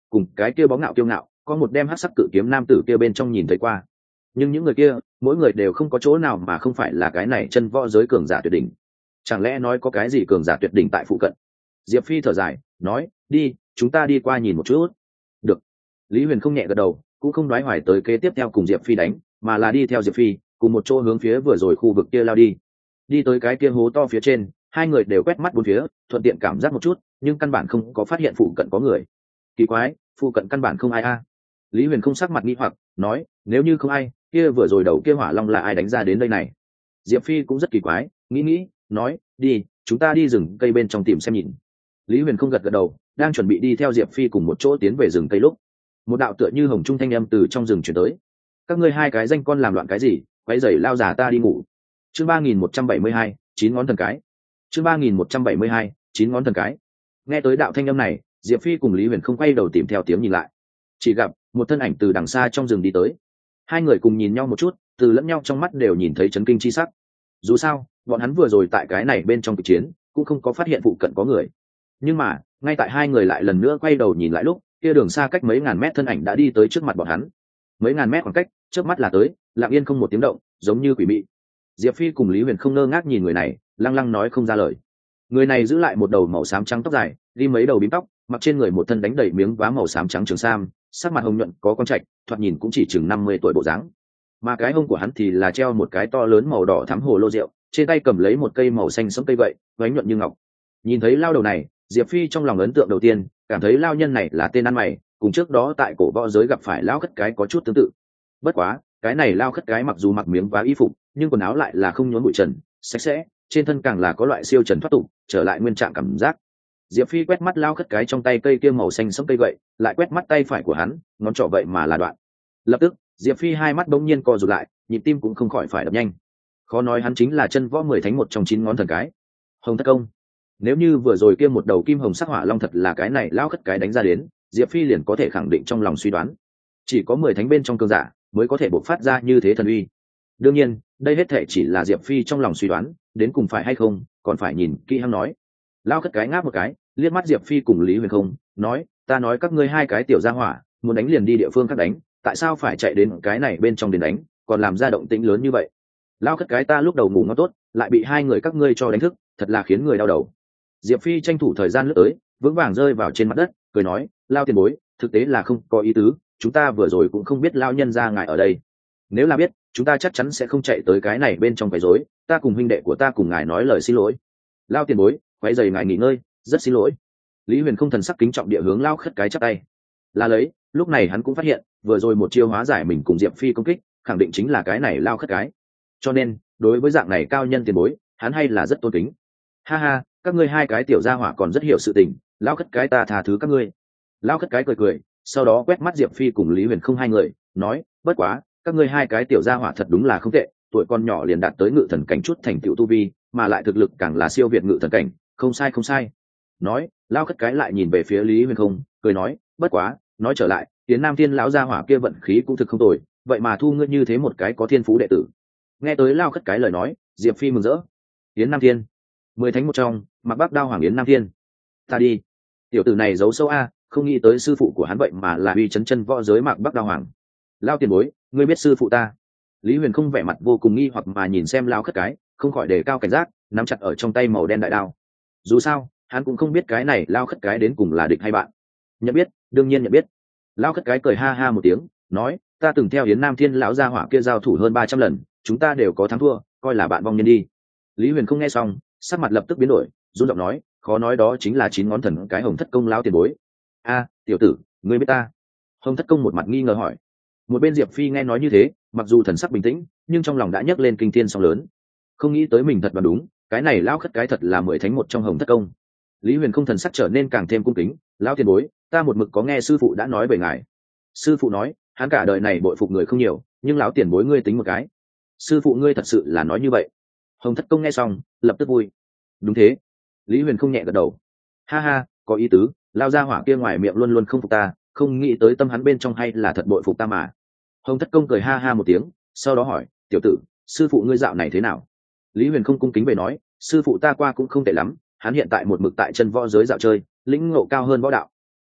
cùng cái kia bóng ngạo kiêu ngạo có một đem hắc sắc cự kiếm nam tử kia bên trong nhìn thấy qua, nhưng những người kia mỗi người đều không có chỗ nào mà không phải là cái này chân võ giới cường giả tuyệt đỉnh. Chẳng lẽ nói có cái gì cường giả tuyệt đỉnh tại phụ cận? Diệp Phi thở dài nói, đi, chúng ta đi qua nhìn một chút. Được. Lý Huyền không nhẹ gật đầu, cũng không đoái hoài tới kế tiếp theo cùng Diệp Phi đánh, mà là đi theo Diệp Phi cùng một chỗ hướng phía vừa rồi khu vực kia lao đi. Đi tới cái kia hố to phía trên, hai người đều quét mắt bốn phía, thuận tiện cảm giác một chút, nhưng căn bản không có phát hiện phụ cận có người. Kỳ quái, phụ cận căn bản không ai a. Lý Huyền không sắc mặt nghi hoặc nói, nếu như không ai, kia vừa rồi đầu kia hỏa long là ai đánh ra đến đây này? Diệp Phi cũng rất kỳ quái, nghĩ nói, đi, chúng ta đi rừng cây bên trong tìm xem nhìn. Lý Huyền không gật gật đầu, đang chuẩn bị đi theo Diệp Phi cùng một chỗ tiến về rừng cây lúc một đạo tựa như hồng trung thanh âm từ trong rừng chuyển tới. Các ngươi hai cái danh con làm loạn cái gì, quấy rầy lao già ta đi ngủ. Chương 3172, chín ngón thần cái. Chương 3172, chín ngón thần cái. Nghe tới đạo thanh âm này, Diệp Phi cùng Lý Huyền không quay đầu tìm theo tiếng nhìn lại, chỉ gặp một thân ảnh từ đằng xa trong rừng đi tới. Hai người cùng nhìn nhau một chút, từ lẫn nhau trong mắt đều nhìn thấy chấn kinh chi sắc. Dù sao bọn hắn vừa rồi tại cái này bên trong cuộc chiến cũng không có phát hiện phụ cận có người, nhưng mà ngay tại hai người lại lần nữa quay đầu nhìn lại lúc, kia đường xa cách mấy ngàn mét thân ảnh đã đi tới trước mặt bọn hắn. Mấy ngàn mét khoảng cách, trước mắt là tới, lặng yên không một tiếng động, giống như quỷ mị. Diệp Phi cùng Lý Huyền không ngơ ngác nhìn người này, lăng lăng nói không ra lời. Người này giữ lại một đầu màu xám trắng tóc dài, đi mấy đầu bím tóc, mặc trên người một thân đánh đầy miếng vá màu xám trắng trường sam, sắc mặt hồng nhuận có con trạch, thoạt nhìn cũng chỉ chừng 50 tuổi bộ dáng. Mà cái hông của hắn thì là treo một cái to lớn màu đỏ thắm hồ lô rượu, trên tay cầm lấy một cây màu xanh sẫm cây gậy, váy nhuận như ngọc. Nhìn thấy lao đầu này, Diệp Phi trong lòng ấn tượng đầu tiên cảm thấy lao nhân này là tên ăn mày, cùng trước đó tại cổ võ giới gặp phải lao khất cái có chút tương tự. Bất quá cái này lao khất cái mặc dù mặc miếng vá y phục, nhưng quần áo lại là không nhốn bụi trần, sạch sẽ, trên thân càng là có loại siêu trần thoát tục, trở lại nguyên trạng cảm giác. Diệp Phi quét mắt lao khất cái trong tay cây kia màu xanh sẫm cây gậy, lại quét mắt tay phải của hắn, ngón trỏ vậy mà là đoạn. Lập tức Diệp Phi hai mắt bỗng nhiên co rụt lại, nhịp tim cũng không khỏi phải đập nhanh. Khó nói hắn chính là chân võ 10 thánh một trong 9 ngón thần cái, Hồng Thất Công. Nếu như vừa rồi kia một đầu kim hồng sắc hỏa long thật là cái này lao khất cái đánh ra đến, Diệp Phi liền có thể khẳng định trong lòng suy đoán, chỉ có 10 thánh bên trong cường giả mới có thể bộc phát ra như thế thần uy. Đương nhiên đây hết thể chỉ là Diệp Phi trong lòng suy đoán, đến cùng phải hay không còn phải nhìn kỹ hắn nói. Lao khất cái ngáp một cái, liếc mắt Diệp Phi cùng Lý Huyền không, nói, ta nói các ngươi hai cái tiểu gia hỏa, muốn đánh liền đi địa phương khác đánh, tại sao phải chạy đến cái này bên trong đến đánh, còn làm ra động tĩnh lớn như vậy? Lao khất cái ta lúc đầu ngủ ngon tốt, lại bị hai người các ngươi cho đánh thức, thật là khiến người đau đầu. Diệp Phi tranh thủ thời gian lướt tới, vững vàng rơi vào trên mặt đất, cười nói, Lao tiền bối, thực tế là không có ý tứ, chúng ta vừa rồi cũng không biết Lao nhân ra ngài ở đây. Nếu là biết, chúng ta chắc chắn sẽ không chạy tới cái này bên trong quấy rối, ta cùng huynh đệ của ta cùng ngài nói lời xin lỗi. Lao tiền bối, quấy rầy ngài nghỉ ngơi, rất xin lỗi. Lý Huyền không thần sắc kính trọng địa hướng Lao khất cái chắp tay. Là lấy, lúc này hắn cũng phát hiện, vừa rồi một chiêu hóa giải mình cùng Diệp Phi công kích, khẳng định chính là cái này Lao khất cái. Cho nên, đối với dạng này cao nhân tiền bối, hắn hay là rất tôn kính. Ha ha, các ngươi hai cái tiểu gia hỏa còn rất hiểu sự tình, Lao khất cái ta tha thứ các ngươi. Lao khất cái cười cười, sau đó quét mắt Diệp Phi cùng Lý Huyền không hai người, nói, bất quá, các ngươi hai cái tiểu gia hỏa thật đúng là không tệ, tuổi con nhỏ liền đạt tới ngự thần cảnh chút thành tựu tu vi, mà lại thực lực càng là siêu việt ngự thần cảnh, không sai không sai. Nói, Lao khất cái lại nhìn về phía Lý Huyền không, cười nói, bất quá, nói trở lại, Tiến Nam Thiên lão gia hỏa kia vận khí cũng thực không tồi, vậy mà thu ngươi như thế một cái có thiên phú đệ tử. Nghe tới Lao khất cái lời nói, Diệp Phi mừng rỡ. Yến Nam Thiên, 10 thánh một trong, Mặc Bắc Đao Hoàng Yến Nam Thiên. Ta đi, tiểu tử này giấu sâu a, không nghĩ tới sư phụ của hắn vậy mà là uy chấn chân võ giới Mặc Bắc Đao Hoàng. Lao tiền bối, ngươi biết sư phụ ta? Lý Huyền không vẻ mặt vô cùng nghi hoặc mà nhìn xem Lao khất cái, không khỏi đề cao cảnh giác, nắm chặt ở trong tay màu đen đại đao. Dù sao, hắn cũng không biết cái này Lao khất cái đến cùng là địch hay bạn. Nhận biết, đương nhiên nhận biết. Lao khất cái cười ha ha một tiếng, nói, ta từng theo Yến Nam Thiên lão gia hỏa kia giao thủ hơn 300 lần, chúng ta đều có thắng thua, coi là bạn vong nhân đi. Lý Huyền không nghe xong, sắc mặt lập tức biến đổi, run giọng nói, khó nói đó chính là 9 ngón thần cái Hồng Thất Công lão tiền bối. A, tiểu tử, ngươi biết ta? Hồng Thất Công một mặt nghi ngờ hỏi. Một bên Diệp Phi nghe nói như thế, mặc dù thần sắc bình tĩnh, nhưng trong lòng đã nhấc lên kinh thiên sóng lớn. Không nghĩ tới mình thật là đúng, cái này lão khất cái thật là 10 thánh một trong Hồng Thất Công. Lý Huyền không thần sắc trở nên càng thêm cung kính, lão tiền bối, ta một mực có nghe sư phụ đã nói về ngài. Sư phụ nói, hắn cả đời này bội phục người không nhiều, nhưng lão tiền bối ngươi tính một cái. Sư phụ ngươi thật sự là nói như vậy? Hồng Thất Công nghe xong, lập tức vui. Đúng thế. Lý Huyền không nhẹ gật đầu. Ha ha, có ý tứ, lao ra hỏa kia ngoài miệng luôn luôn không phục ta, không nghĩ tới tâm hắn bên trong hay là thật bội phục ta mà. Hồng Thất Công cười ha ha một tiếng, sau đó hỏi, tiểu tử, sư phụ ngươi dạo này thế nào? Lý Huyền không cung kính về nói, sư phụ ta qua cũng không tệ lắm, hắn hiện tại một mực tại chân võ giới dạo chơi, lĩnh ngộ cao hơn võ đạo.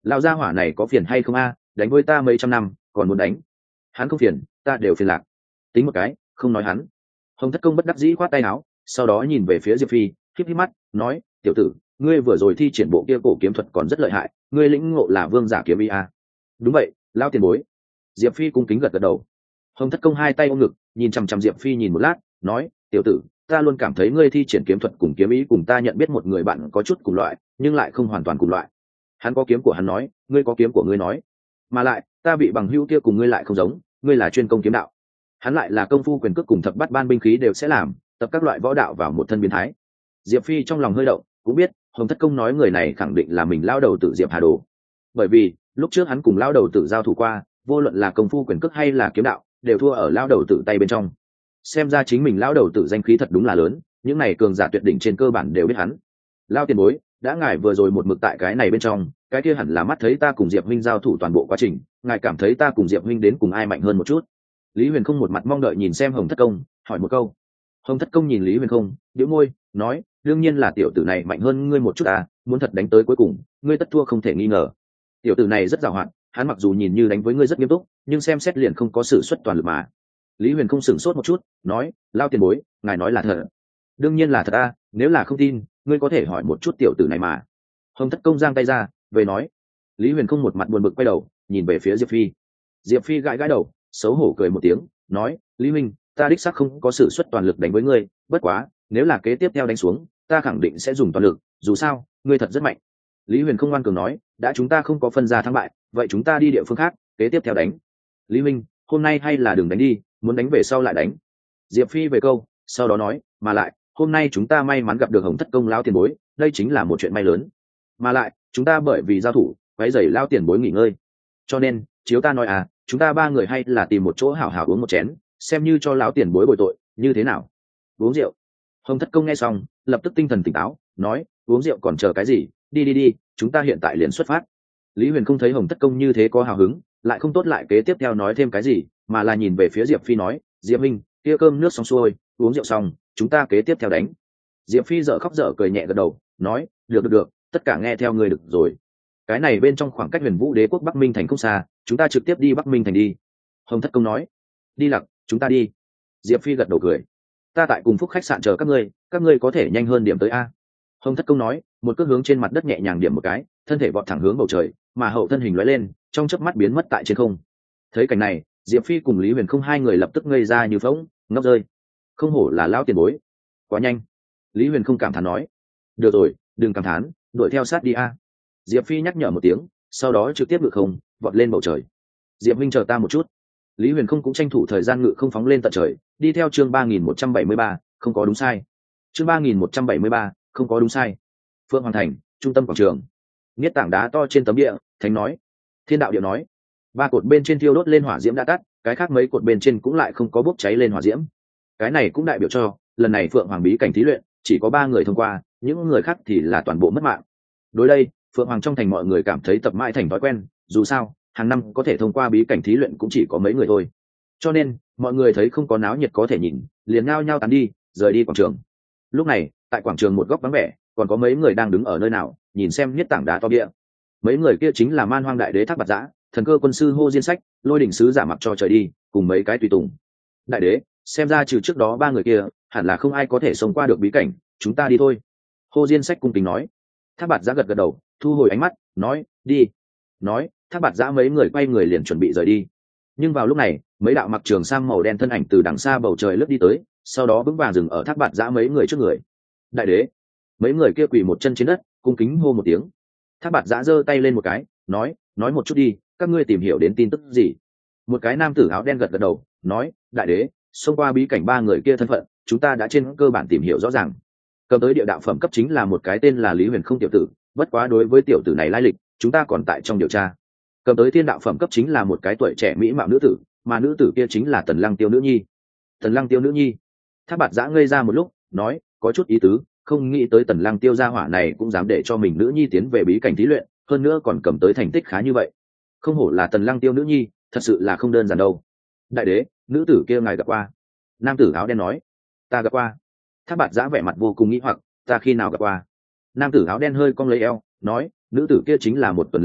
lão gia hỏa này có phiền hay không a? Đánh với ta mấy trăm năm còn muốn đánh. Hắn không phiền, ta đều phiền lạc. Tính một cái, không nói hắn. Hồng Thất Công bất đắc dĩ khoát tay áo, sau đó nhìn về phía Diệp Phi, híp híp mắt, nói, tiểu tử, ngươi vừa rồi thi triển bộ kia cổ kiếm thuật còn rất lợi hại, ngươi lĩnh ngộ là vương giả kiếm ý a? Đúng vậy, lao tiền bối. Diệp Phi cung kính gật gật đầu. Hồng Thất Công hai tay ôm ngực, nhìn chằm chằm Diệp Phi nhìn một lát, nói, tiểu tử, ta luôn cảm thấy ngươi thi triển kiếm thuật cùng kiếm ý cùng ta nhận biết một người bạn có chút cùng loại, nhưng lại không hoàn toàn cùng loại. Hắn có kiếm của hắn nói, ngươi có kiếm của ngươi nói, mà lại ta bị bằng hữu kia cùng ngươi lại không giống, ngươi là chuyên công kiếm đạo, hắn lại là công phu quyền cước cùng thập bát ban binh khí đều sẽ làm, tập các loại võ đạo vào một thân biến thái. Diệp Phi trong lòng hơi động, cũng biết Hồng Thất Công nói người này khẳng định là mình lao đầu tử Diệp Hà Đồ, bởi vì lúc trước hắn cùng lao đầu tử giao thủ qua, vô luận là công phu quyền cước hay là kiếm đạo đều thua ở lao đầu tử tay bên trong. Xem ra chính mình lao đầu tử danh khí thật đúng là lớn, những này cường giả tuyệt đỉnh trên cơ bản đều biết hắn. Lao tiền bối, đã ngài vừa rồi một mực tại cái này bên trong, cái kia hẳn là mắt thấy ta cùng Diệp huynh giao thủ toàn bộ quá trình, ngài cảm thấy ta cùng Diệp huynh đến cùng ai mạnh hơn một chút? Lý Huyền Không một mặt mong đợi nhìn xem Hồng Thất Công, hỏi một câu. Hồng Thất Công nhìn Lý Huyền Không, bĩu môi, nói, đương nhiên là tiểu tử này mạnh hơn ngươi một chút à, muốn thật đánh tới cuối cùng, ngươi tất thua không thể nghi ngờ. Tiểu tử này rất giàu hạn, hắn mặc dù nhìn như đánh với ngươi rất nghiêm túc, nhưng xem xét liền không có sự xuất toàn lực mà. Lý Huyền Không sửng sốt một chút, nói, lao tiền bối, ngài nói là thật. Đương nhiên là thật à, nếu là không tin, ngươi có thể hỏi một chút tiểu tử này mà. Hồng Thất Công giang tay ra, về nói. Lý Huyền Không một mặt buồn bực quay đầu, nhìn về phía Diệp Phi. Diệp Phi gãi gãi đầu, xấu hổ cười một tiếng, nói, Lý Minh, ta đích xác không có sự xuất toàn lực đánh với ngươi, bất quá, nếu là kế tiếp theo đánh xuống, ta khẳng định sẽ dùng toàn lực, dù sao, ngươi thật rất mạnh. Lý Huyền Không ngoan cường nói, đã chúng ta không có phân ra thắng bại, vậy chúng ta đi địa phương khác, kế tiếp theo đánh. Lý Minh, hôm nay hay là đừng đánh đi, muốn đánh về sau lại đánh. Diệp Phi về câu, sau đó nói, mà lại, hôm nay chúng ta may mắn gặp được Hồng Thất Công lão tiền bối, đây chính là một chuyện may lớn. Mà lại, chúng ta bởi vì giao thủ, quấy rầy lão tiền bối nghỉ ngơi. Cho nên, chiếu ta nói à, chúng ta ba người hay là tìm một chỗ hảo hảo uống một chén, xem như cho lão tiền bối bồi tội, như thế nào? Uống rượu. Hồng Thất Công nghe xong, lập tức tinh thần tỉnh táo, nói, uống rượu còn chờ cái gì, đi đi đi, chúng ta hiện tại liền xuất phát. Lý Huyền không thấy Hồng Thất Công như thế có hào hứng, lại không tốt lại kế tiếp theo nói thêm cái gì, mà là nhìn về phía Diệp Phi nói, Diệp Minh, kia cơm nước xong xuôi, uống rượu xong, chúng ta kế tiếp theo đánh. Diệp Phi dở khóc dở cười nhẹ gật đầu, nói, được, tất cả nghe theo ngươi được rồi. Cái này bên trong khoảng cách Huyền Vũ Đế quốc Bắc Minh thành không xa, chúng ta trực tiếp đi Bắc Minh thành đi. Hồng Thất Công nói, đi lặc, chúng ta đi. Diệp Phi gật đầu cười, ta tại cùng Phúc khách sạn chờ các ngươi có thể nhanh hơn điểm tới a. Hồng Thất Công nói, một cước hướng trên mặt đất nhẹ nhàng điểm một cái, thân thể vọt thẳng hướng bầu trời, mà hậu thân hình lóe lên, trong chớp mắt biến mất tại trên không. Thấy cảnh này, Diệp Phi cùng Lý Huyền không hai người lập tức ngây ra như phỗng, ngốc rơi. Không hổ là lão tiền bối, quá nhanh. Lý Huyền không cảm thán nói, được rồi, đừng cảm thán, đuổi theo sát đi a. Diệp Phi nhắc nhở một tiếng, sau đó trực tiếp ngự không, vọt lên bầu trời. Diệp Minh chờ ta một chút. Lý Huyền không cũng tranh thủ thời gian ngự không phóng lên tận trời, đi theo chương 3173, không có đúng sai. Chương 3173, không có đúng sai. Phượng Hoàng Thành, trung tâm quảng trường. Niết tảng đá to trên tấm địa, thánh nói. Thiên đạo điệu nói. Ba cột bên trên thiêu đốt lên hỏa diễm đã tắt, cái khác mấy cột bên trên cũng lại không có bốc cháy lên hỏa diễm. Cái này cũng đại biểu cho, lần này Phượng Hoàng bí cảnh thí luyện, chỉ có 3 người thông qua, những người khác thì là toàn bộ mất mạng. Đối đây, Phượng Hoàng trong thành mọi người cảm thấy tập mãi thành thói quen, dù sao, hàng năm có thể thông qua bí cảnh thí luyện cũng chỉ có mấy người thôi. Cho nên, mọi người thấy không có náo nhiệt có thể nhìn, liền nhao nhao tán đi, rời đi quảng trường. Lúc này, tại quảng trường một góc vắng vẻ, còn có mấy người đang đứng ở nơi nào, nhìn xem Niết tảng đá to địa. Mấy người kia chính là Man Hoang Đại Đế Thác Bạt Giã, Thần Cơ Quân sư Hô Diên Sách, Lôi Đỉnh sứ Giả Mặc cho trời đi, cùng mấy cái tùy tùng. Đại đế, xem ra trừ trước đó 3 người kia, hẳn là không ai có thể sống qua được bí cảnh, chúng ta đi thôi. Hô Diên Sách cung kính nói. Thác Bạt Giã gật gật đầu, thu hồi ánh mắt, nói, đi. Nói, Thác Bạt Giã mấy người quay người liền chuẩn bị rời đi. Nhưng vào lúc này, mấy đạo mặc trường sam màu đen thân ảnh từ đằng xa bầu trời lướt đi tới, sau đó vững vàng dừng ở Thác Bạt Giã mấy người trước người. Đại đế. Mấy người kia quỳ một chân trên đất, cung kính hô một tiếng. Thác Bạt Giã giơ tay lên một cái, nói một chút đi, các ngươi tìm hiểu đến tin tức gì? Một cái nam tử áo đen gật gật đầu, nói, đại đế, xông qua bí cảnh 3 người kia thân phận, chúng ta đã trên cơ bản tìm hiểu rõ ràng. Cầm tới địa đạo phẩm cấp chính là một cái tên là Lý Huyền không tiểu tử, bất quá đối với tiểu tử này lai lịch, chúng ta còn tại trong điều tra. Cầm tới thiên đạo phẩm cấp chính là một cái tuổi trẻ mỹ mạo nữ tử, mà nữ tử kia chính là Tần Lăng Tiêu nữ nhi. Tần Lăng Tiêu nữ nhi. Thác Bạt Giã ngây ra một lúc, nói, có chút ý tứ, không nghĩ tới Tần Lăng Tiêu gia hỏa này cũng dám để cho mình nữ nhi tiến về bí cảnh thí luyện, hơn nữa còn cầm tới thành tích khá như vậy. Không hổ là Tần Lăng Tiêu nữ nhi, thật sự là không đơn giản đâu. Đại đế, nữ tử kia ngài gặp qua? Nam tử áo đen nói. Ta gặp qua. Thác Bạt Giã vẻ mặt vô cùng nghĩ hoặc, ta khi nào gặp qua? Nam tử áo đen hơi cong lấy eo, nói, nữ tử kia chính là một tuần lễ trước,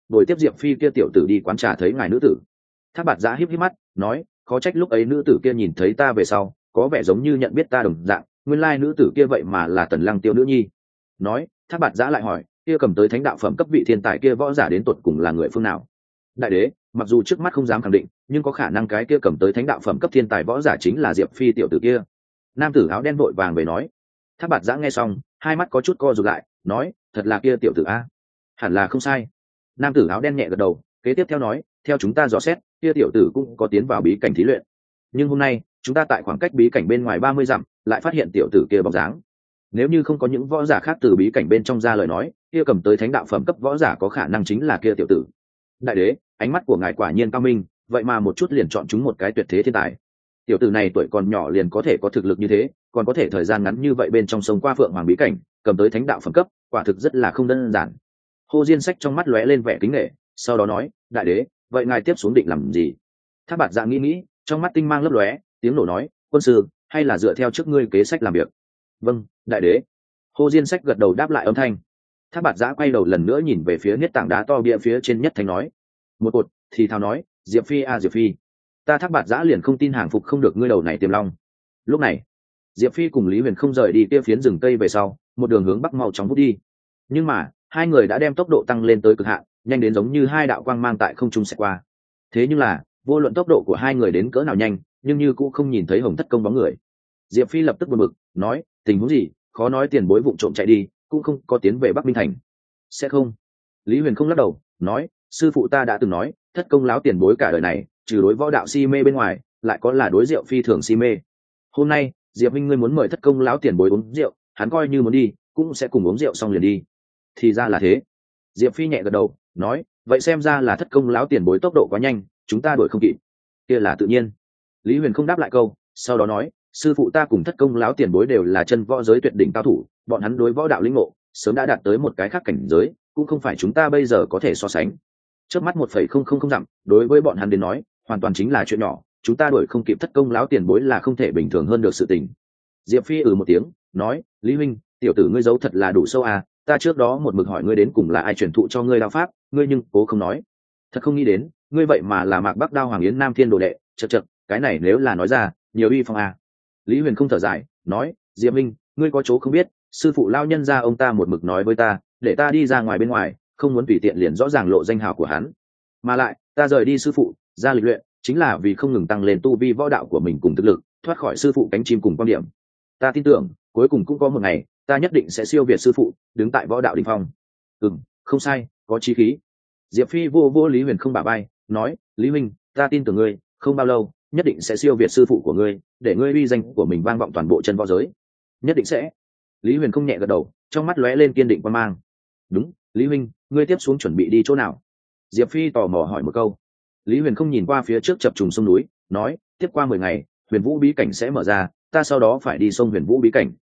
rồi tiếp diệp phi kia tiểu tử đi quán trà thấy ngài nữ tử. Thác Bạt Giã híp híp mắt nói, khó trách lúc ấy nữ tử kia nhìn thấy ta về sau có vẻ giống như nhận biết ta đồng dạng, nguyên lai nữ tử kia vậy mà là Tần Lăng Tiêu nữ nhi. Nói, Thác Bạt Giã lại hỏi, kia cầm tới thánh đạo phẩm cấp vị thiên tài kia võ giả đến tột cùng là người phương nào? Đại đế, mặc dù trước mắt không dám khẳng định, nhưng có khả năng cái kia cầm tới thánh đạo phẩm cấp thiên tài võ giả chính là Diệp Phi tiểu tử kia. Nam tử áo đen vội vàng về nói. Thác Bạt Giã nghe xong, hai mắt có chút co rụt lại, nói, thật là kia tiểu tử a? Hẳn là không sai. Nam tử áo đen nhẹ gật đầu, kế tiếp theo nói, theo chúng ta dò xét, kia tiểu tử cũng có tiến vào bí cảnh thí luyện. Nhưng hôm nay, chúng ta tại khoảng cách bí cảnh bên ngoài 30 dặm, lại phát hiện tiểu tử kia bóng dáng. Nếu như không có những võ giả khác từ bí cảnh bên trong ra lời nói, kia cầm tới thánh đạo phẩm cấp võ giả có khả năng chính là kia tiểu tử. Đại đế, ánh mắt của ngài quả nhiên cao minh, vậy mà một chút liền chọn chúng một cái tuyệt thế thiên tài. Tiểu tử này tuổi còn nhỏ liền có thể có thực lực như thế, còn có thể thời gian ngắn như vậy bên trong sông qua Phượng Hoàng bí cảnh, cầm tới thánh đạo phẩm cấp, quả thực rất là không đơn giản. Hồ Diên Sách trong mắt lóe lên vẻ kính nể, sau đó nói, đại đế, vậy ngài tiếp xuống định làm gì? Thác Bạt Dạ nghĩ, trong mắt tinh mang lấp lóe, tiếng nổ nói, quân sư, hay là dựa theo trước ngươi kế sách làm việc? Vâng, đại đế. Hồ Diên Sách gật đầu đáp lại âm thanh. Thác Bạt Giã quay đầu lần nữa nhìn về phía niết tảng đá to bia phía trên nhất thanh nói, một cột thì thào nói, Diệp Phi a Diệp Phi, ta Thác Bạt Giã liền không tin hàng phục không được ngươi đầu này tiềm long. Lúc này, Diệp Phi cùng Lý Huyền không rời đi kia phiến rừng cây về sau, một đường hướng bắc mau chóng vút đi. Nhưng mà hai người đã đem tốc độ tăng lên tới cực hạn, nhanh đến giống như hai đạo quang mang tại không trung xẹt qua. Thế nhưng là vô luận tốc độ của hai người đến cỡ nào nhanh, nhưng như cũng không nhìn thấy Hồng Thất Công bóng người. Diệp Phi lập tức buồn bực, nói, tình huống gì? Khó nói tiền bối vụng trộm chạy đi, cũng không có tiến về Bắc Minh Thành. Sẽ không. Lý Huyền không lắc đầu, nói, sư phụ ta đã từng nói, Thất Công láo tiền bối cả đời này, trừ đối võ đạo si mê bên ngoài, lại có là đối rượu phi thường si mê. Hôm nay Diệp Minh ngươi muốn mời Thất Công láo tiền bối uống rượu, hắn coi như muốn đi, cũng sẽ cùng uống rượu xong liền đi. Thì ra là thế. Diệp Phi nhẹ gật đầu, nói, vậy xem ra là Thất Công láo tiền bối tốc độ quá nhanh, chúng ta đuổi không kịp. Kia là tự nhiên. Lý Huyền không đáp lại câu, sau đó nói, sư phụ ta cùng Thất Công láo tiền bối đều là chân võ giới tuyệt đỉnh cao thủ, bọn hắn đối võ đạo lĩnh ngộ sớm đã đạt tới một cái khác cảnh giới, cũng không phải chúng ta bây giờ có thể so sánh. Trước mắt 1,000 dặm, đối với bọn hắn đến nói, hoàn toàn chính là chuyện nhỏ, chúng ta đuổi không kịp Thất Công láo tiền bối là không thể bình thường hơn được sự tình. Diệp Phi một tiếng, nói, Lý huynh, tiểu tử ngươi giấu thật là đủ sâu à, ta trước đó một mực hỏi ngươi đến cùng là ai truyền thụ cho ngươi đạo pháp, ngươi nhưng cố không nói. Thật không nghĩ đến, ngươi vậy mà là Mạc Bắc Đao Hoàng Yến Nam Thiên đồ đệ, chậc, cái này nếu là nói ra, nhiều uy phong à. Lý Huyền không thở dài, nói, Diệp Minh, ngươi có chỗ không biết, sư phụ lao nhân gia ông ta một mực nói với ta, để ta đi ra ngoài bên ngoài, không muốn tùy tiện liền rõ ràng lộ danh hào của hắn. Mà lại, ta rời đi sư phụ, ra lịch luyện, chính là vì không ngừng tăng lên tu vi võ đạo của mình cùng thực lực, thoát khỏi sư phụ cánh chim cùng quan điểm. Ta tin tưởng, cuối cùng cũng có một ngày, ta nhất định sẽ siêu việt sư phụ, đứng tại võ đạo đỉnh phong. Không sai, có chí khí. Diệp Phi vô Lý Huyền không bả vai, nói, Lý Minh, ta tin tưởng ngươi, không bao lâu, nhất định sẽ siêu việt sư phụ của ngươi, để ngươi uy danh của mình vang vọng toàn bộ chân võ giới. Nhất định sẽ. Lý Huyền không nhẹ gật đầu, trong mắt lóe lên kiên định quan mang. Đúng, Lý Minh, ngươi tiếp xuống chuẩn bị đi chỗ nào? Diệp Phi tò mò hỏi một câu. Lý Huyền không nhìn qua phía trước chập trùng sông núi, nói, tiếp qua 10 ngày, Huyền Vũ bí cảnh sẽ mở ra, ta sau đó phải đi sông Huyền Vũ bí cảnh.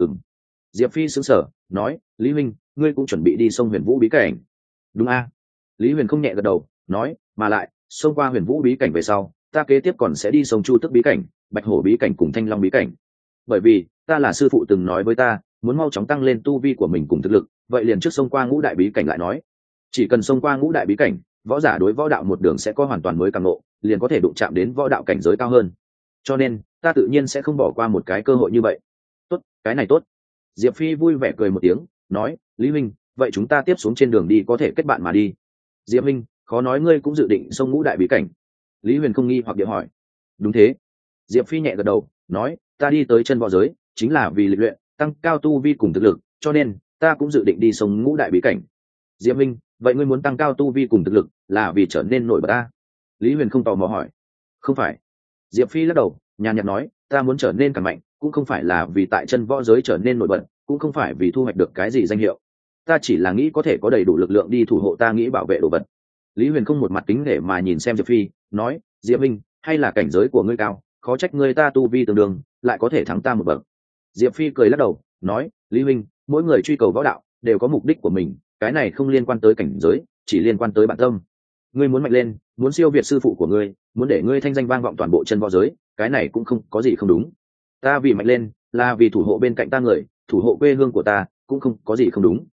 Diệp Phi sững sờ, nói, Lý Minh, ngươi cũng chuẩn bị đi sông Huyền Vũ bí cảnh? Đúng a. Lý Huyền không nhẹ gật đầu, nói, mà lại, xông qua Huyền Vũ bí cảnh về sau, ta kế tiếp còn sẽ đi sông Chu Tức bí cảnh, Bạch Hổ bí cảnh cùng Thanh Long bí cảnh. Bởi vì, ta là sư phụ từng nói với ta, muốn mau chóng tăng lên tu vi của mình cùng thực lực, vậy liền trước xông qua Ngũ Đại bí cảnh lại nói. Chỉ cần xông qua Ngũ Đại bí cảnh, võ giả đối võ đạo một đường sẽ có hoàn toàn mới càng ngộ, liền có thể đụng chạm đến võ đạo cảnh giới cao hơn. Cho nên, ta tự nhiên sẽ không bỏ qua một cái cơ hội như vậy. Tốt, cái này tốt. Diệp Phi vui vẻ cười một tiếng, nói, Lý Minh, vậy chúng ta tiếp xuống trên đường đi có thể kết bạn mà đi. Diệp Minh, khó nói ngươi cũng dự định xông Ngũ Đại bí cảnh? Lý Huyền không nghi hoặc điệu hỏi. Đúng thế. Diệp Phi nhẹ gật đầu, nói, ta đi tới chân võ giới chính là vì lịch luyện, tăng cao tu vi cùng thực lực, cho nên ta cũng dự định đi sông Ngũ Đại bí cảnh. Diệp Minh, vậy ngươi muốn tăng cao tu vi cùng thực lực là vì trở nên nổi bật ta? Lý Huyền không tò mò hỏi. Không phải. Diệp Phi lắc đầu, nhàn nhạt nói, ta muốn trở nên càng mạnh, cũng không phải là vì tại chân võ giới trở nên nổi bật, cũng không phải vì thu hoạch được cái gì danh hiệu. Ta chỉ là nghĩ có thể có đầy đủ lực lượng đi thủ hộ ta nghĩ bảo vệ đồ vật. Lý Huyền không một mặt kính nể mà nhìn xem Diệp Phi, nói, Diệp Minh, hay là cảnh giới của ngươi cao, khó trách ngươi ta tu vi tương đương, lại có thể thắng ta một bậc. Diệp Phi cười lắc đầu, nói, Lý Minh, mỗi người truy cầu võ đạo đều có mục đích của mình, cái này không liên quan tới cảnh giới, chỉ liên quan tới bản tâm. Ngươi muốn mạnh lên, muốn siêu việt sư phụ của ngươi, muốn để ngươi thanh danh vang vọng toàn bộ chân võ giới, cái này cũng không có gì không đúng. Ta vì mạnh lên, là vì thủ hộ bên cạnh ta người, thủ hộ quê hương của ta, cũng không có gì không đúng.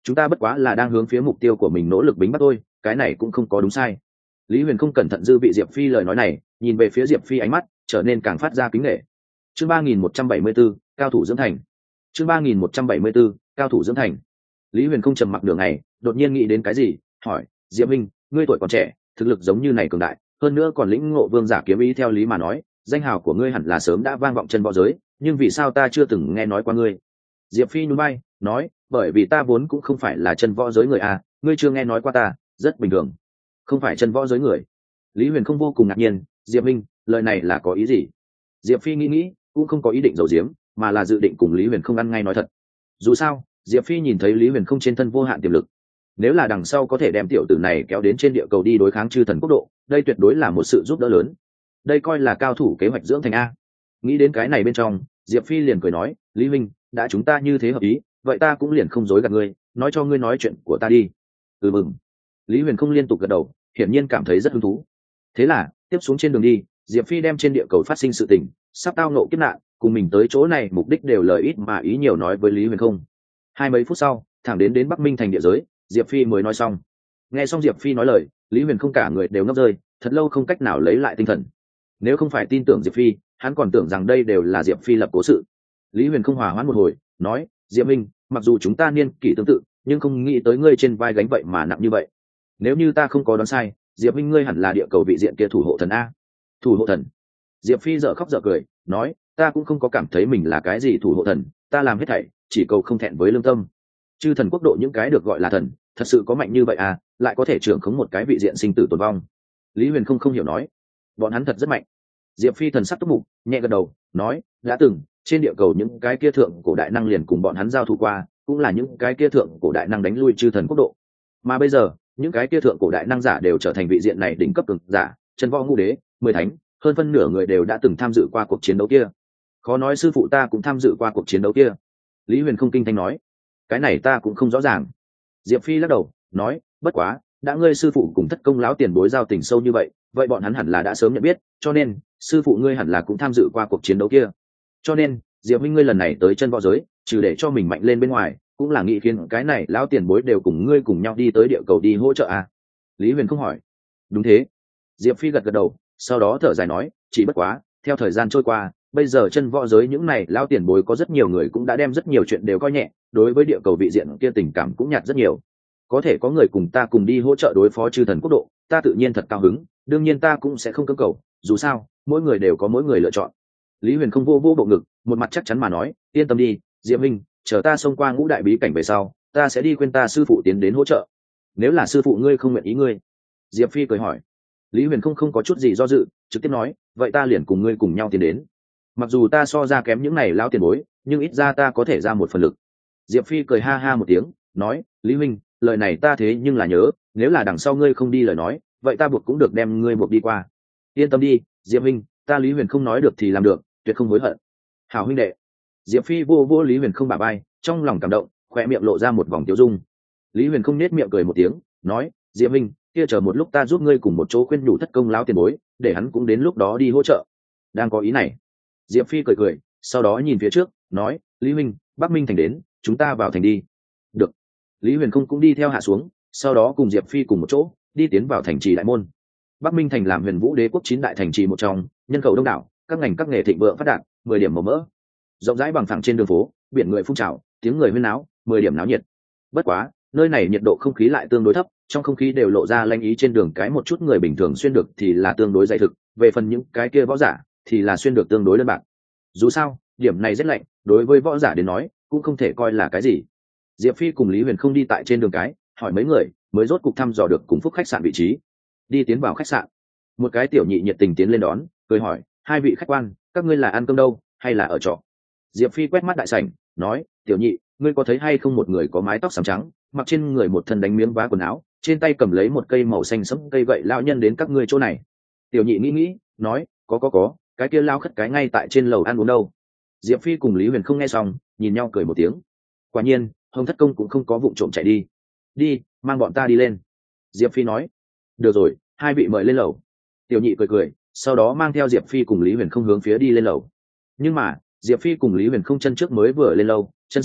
chúng ta bất quá là đang hướng phía mục tiêu của mình nỗ lực bính bắt thôi, cái này cũng không có đúng sai. Lý Huyền không cẩn thận dư vị Diệp Phi lời nói này, nhìn về phía Diệp Phi ánh mắt trở nên càng phát ra kính nể. Chương 3174, cao thủ dưỡng thành. Chương 3174, cao thủ dưỡng thành. Lý Huyền không trầm mặc nửa ngày, đột nhiên nghĩ đến cái gì, hỏi: Diệp Minh, ngươi tuổi còn trẻ, thực lực giống như này cường đại, hơn nữa còn lĩnh ngộ vương giả kiếm ý, theo lý mà nói, danh hào của ngươi hẳn là sớm đã vang vọng chân võ giới, nhưng vì sao ta chưa từng nghe nói qua ngươi? Diệp Phi nhún vai, nói: bởi vì ta vốn cũng không phải là chân võ giới người à, ngươi chưa nghe nói qua ta, rất bình thường. Không phải chân võ giới người? Lý Huyền không vô cùng ngạc nhiên, Diệp Minh, lời này là có ý gì? Diệp Phi nghĩ, cũng không có ý định giấu giếm, mà là dự định cùng Lý Huyền không ăn ngay nói thật. Dù sao, Diệp Phi nhìn thấy Lý Huyền không trên thân vô hạn tiềm lực, nếu là đằng sau có thể đem tiểu tử này kéo đến trên địa cầu đi đối kháng chư thần quốc độ, đây tuyệt đối là một sự giúp đỡ lớn. Đây coi là cao thủ kế hoạch dưỡng thành a. Nghĩ đến cái này bên trong, Diệp Phi liền cười nói: Lý huynh, đã chúng ta như thế hợp ý, vậy ta cũng liền không dối gạt ngươi, nói cho ngươi nói chuyện của ta đi. Mừng. Lý Huyền không liên tục gật đầu, hiển nhiên cảm thấy rất hứng thú. Thế là tiếp xuống trên đường đi, Diệp Phi đem trên địa cầu phát sinh sự tình, sắp tao nộ kiếp nạn, cùng mình tới chỗ này mục đích đều lời ít mà ý nhiều nói với Lý Huyền không. Hai mấy phút sau, thẳng đến Bắc Minh thành địa giới, Diệp Phi mới nói xong. Nghe xong Diệp Phi nói lời, Lý Huyền không cả người đều ngốc rơi, thật lâu không cách nào lấy lại tinh thần. Nếu không phải tin tưởng Diệp Phi, hắn còn tưởng rằng đây đều là Diệp Phi lập cố sự. Lý Huyền không hòa hoãn một hồi, nói: Diệp Minh, mặc dù chúng ta niên kỷ tương tự, nhưng không nghĩ tới ngươi trên vai gánh vậy mà nặng như vậy. Nếu như ta không có đoán sai, Diệp Minh ngươi hẳn là địa cầu vị diện kia thủ hộ thần a. Thủ hộ thần? Diệp Phi dở khóc dở cười, nói: ta cũng không có cảm thấy mình là cái gì thủ hộ thần, ta làm hết thảy chỉ cầu không thẹn với lương tâm. Chư thần quốc độ những cái được gọi là thần, thật sự có mạnh như vậy à, lại có thể trưởng khống một cái vị diện sinh tử tồn vong? Lý Huyền không hiểu nói: bọn hắn thật rất mạnh. Diệp Phi thần sắc túc mục, nhẹ gật đầu, nói: đã từng trên địa cầu những cái kia thượng cổ đại năng liền cùng bọn hắn giao thủ qua, cũng là những cái kia thượng cổ đại năng đánh lui chư thần quốc độ. Mà bây giờ, những cái kia thượng cổ đại năng giả đều trở thành vị diện này đỉnh cấp cường giả, chân võ ngũ đế, 10 thánh, hơn phân nửa người đều đã từng tham dự qua cuộc chiến đấu kia. Khó nói sư phụ ta cũng tham dự qua cuộc chiến đấu kia. Lý Huyền không kinh thanh nói: cái này ta cũng không rõ ràng. Diệp Phi lắc đầu, nói: bất quá, đã ngươi sư phụ cùng Thất Công lão tiền bối giao tình sâu như vậy, vậy bọn hắn hẳn là đã sớm nhận biết, cho nên sư phụ ngươi hẳn là cũng tham dự qua cuộc chiến đấu kia. Cho nên Diệp Minh ngươi lần này tới chân võ giới, trừ để cho mình mạnh lên bên ngoài, cũng là nghĩ khiến cái này lão tiền bối đều cùng ngươi cùng nhau đi tới địa cầu đi hỗ trợ à? Lý Huyền không hỏi. Đúng thế. Diệp Phi gật gật đầu, sau đó thở dài nói: chỉ bất quá, theo thời gian trôi qua, bây giờ chân võ giới những này lão tiền bối có rất nhiều người cũng đã đem rất nhiều chuyện đều coi nhẹ, đối với địa cầu vị diện kia tình cảm cũng nhạt rất nhiều. Có thể có người cùng ta cùng đi hỗ trợ đối phó chư thần quốc độ, ta tự nhiên thật cao hứng, đương nhiên ta cũng sẽ không cưỡng cầu, dù sao mỗi người đều có mỗi người lựa chọn. Lý Huyền không vô bộ ngực, một mặt chắc chắn mà nói: yên tâm đi, Diệp Minh, chờ ta xông qua ngũ đại bí cảnh về sau, ta sẽ đi khuyên ta sư phụ tiến đến hỗ trợ. Nếu là sư phụ ngươi không nguyện ý ngươi? Diệp Phi cười hỏi. Lý Huyền không có chút gì do dự, trực tiếp nói: vậy ta liền cùng ngươi cùng nhau tiến đến. Mặc dù ta so ra kém những này lão tiền bối, nhưng ít ra ta có thể ra một phần lực. Diệp Phi cười ha ha một tiếng, nói: Lý huynh, lời này ta thế nhưng là nhớ, nếu là đằng sau ngươi không đi lời nói, vậy ta buộc cũng được đem ngươi buộc đi qua. Yên tâm đi, Diệp huynh, ta Lý Huyền không nói được thì làm được, tuyệt không hối hận. Hảo huynh đệ. Diệp Phi vô Lý Huyền không bả vai, trong lòng cảm động, khỏe miệng lộ ra một vòng tiêu dung. Lý Huyền không nết miệng cười một tiếng, nói: Diệp huynh, kia chờ một lúc ta giúp ngươi cùng một chỗ khuyên nhủ Thất Công lão tiền bối, để hắn cũng đến lúc đó đi hỗ trợ. Đang có ý này. Diệp Phi cười, sau đó nhìn phía trước, nói: Lý huynh, Bắc Minh thành đến, chúng ta vào thành đi. Được. Lý Huyền không cũng đi theo hạ xuống, sau đó cùng Diệp Phi cùng một chỗ đi tiến vào thành trì đại môn. Bắc Minh thành làm Huyền Vũ Đế quốc 9 đại thành trì một trong, nhân khẩu đông đảo, các ngành các nghề thịnh vượng phát đạt, 10 điểm màu mỡ. Rộng rãi bằng phẳng trên đường phố, biển người phun trào, tiếng người huyên náo, 10 điểm náo nhiệt. Bất quá, nơi này nhiệt độ không khí lại tương đối thấp, trong không khí đều lộ ra lanh ý, trên đường cái một chút người bình thường xuyên được thì là tương đối dày thực, về phần những cái kia võ giả thì là xuyên được tương đối đơn bạc. Dù sao, điểm này rất lạnh, đối với võ giả đến nói cũng không thể coi là cái gì. Diệp Phi cùng Lý Huyền không đi tại trên đường cái, hỏi mấy người mới rốt cục thăm dò được cùng Phúc khách sạn vị trí. Đi tiến vào khách sạn, một cái tiểu nhị nhiệt tình tiến lên đón, cười hỏi: hai vị khách quan, các ngươi là ăn cơm đâu hay là ở trọ? Diệp Phi quét mắt đại sảnh, nói: tiểu nhị, ngươi có thấy hay không một người có mái tóc xám trắng, mặc trên người một thân đánh miếng vá quần áo, trên tay cầm lấy một cây màu xanh sẫm cây gậy lão nhân đến các ngươi chỗ này? Tiểu nhị nghĩ, nói: có, cái kia lao khất cái ngay tại trên lầu ăn uống đâu. Diệp Phi cùng Lý Huyền không nghe xong, nhìn nhau cười một tiếng. Quả nhiên, Hồng Thất Công cũng không có vụng trộm chạy đi. Đi, mang bọn ta đi lên. Diệp Phi nói. Được rồi, hai vị mời lên lầu. Tiểu nhị cười, sau đó mang theo Diệp Phi cùng Lý Huyền không hướng phía đi lên lầu. Nhưng mà, Diệp Phi cùng Lý Huyền không chân trước mới vừa lên lầu, chân sau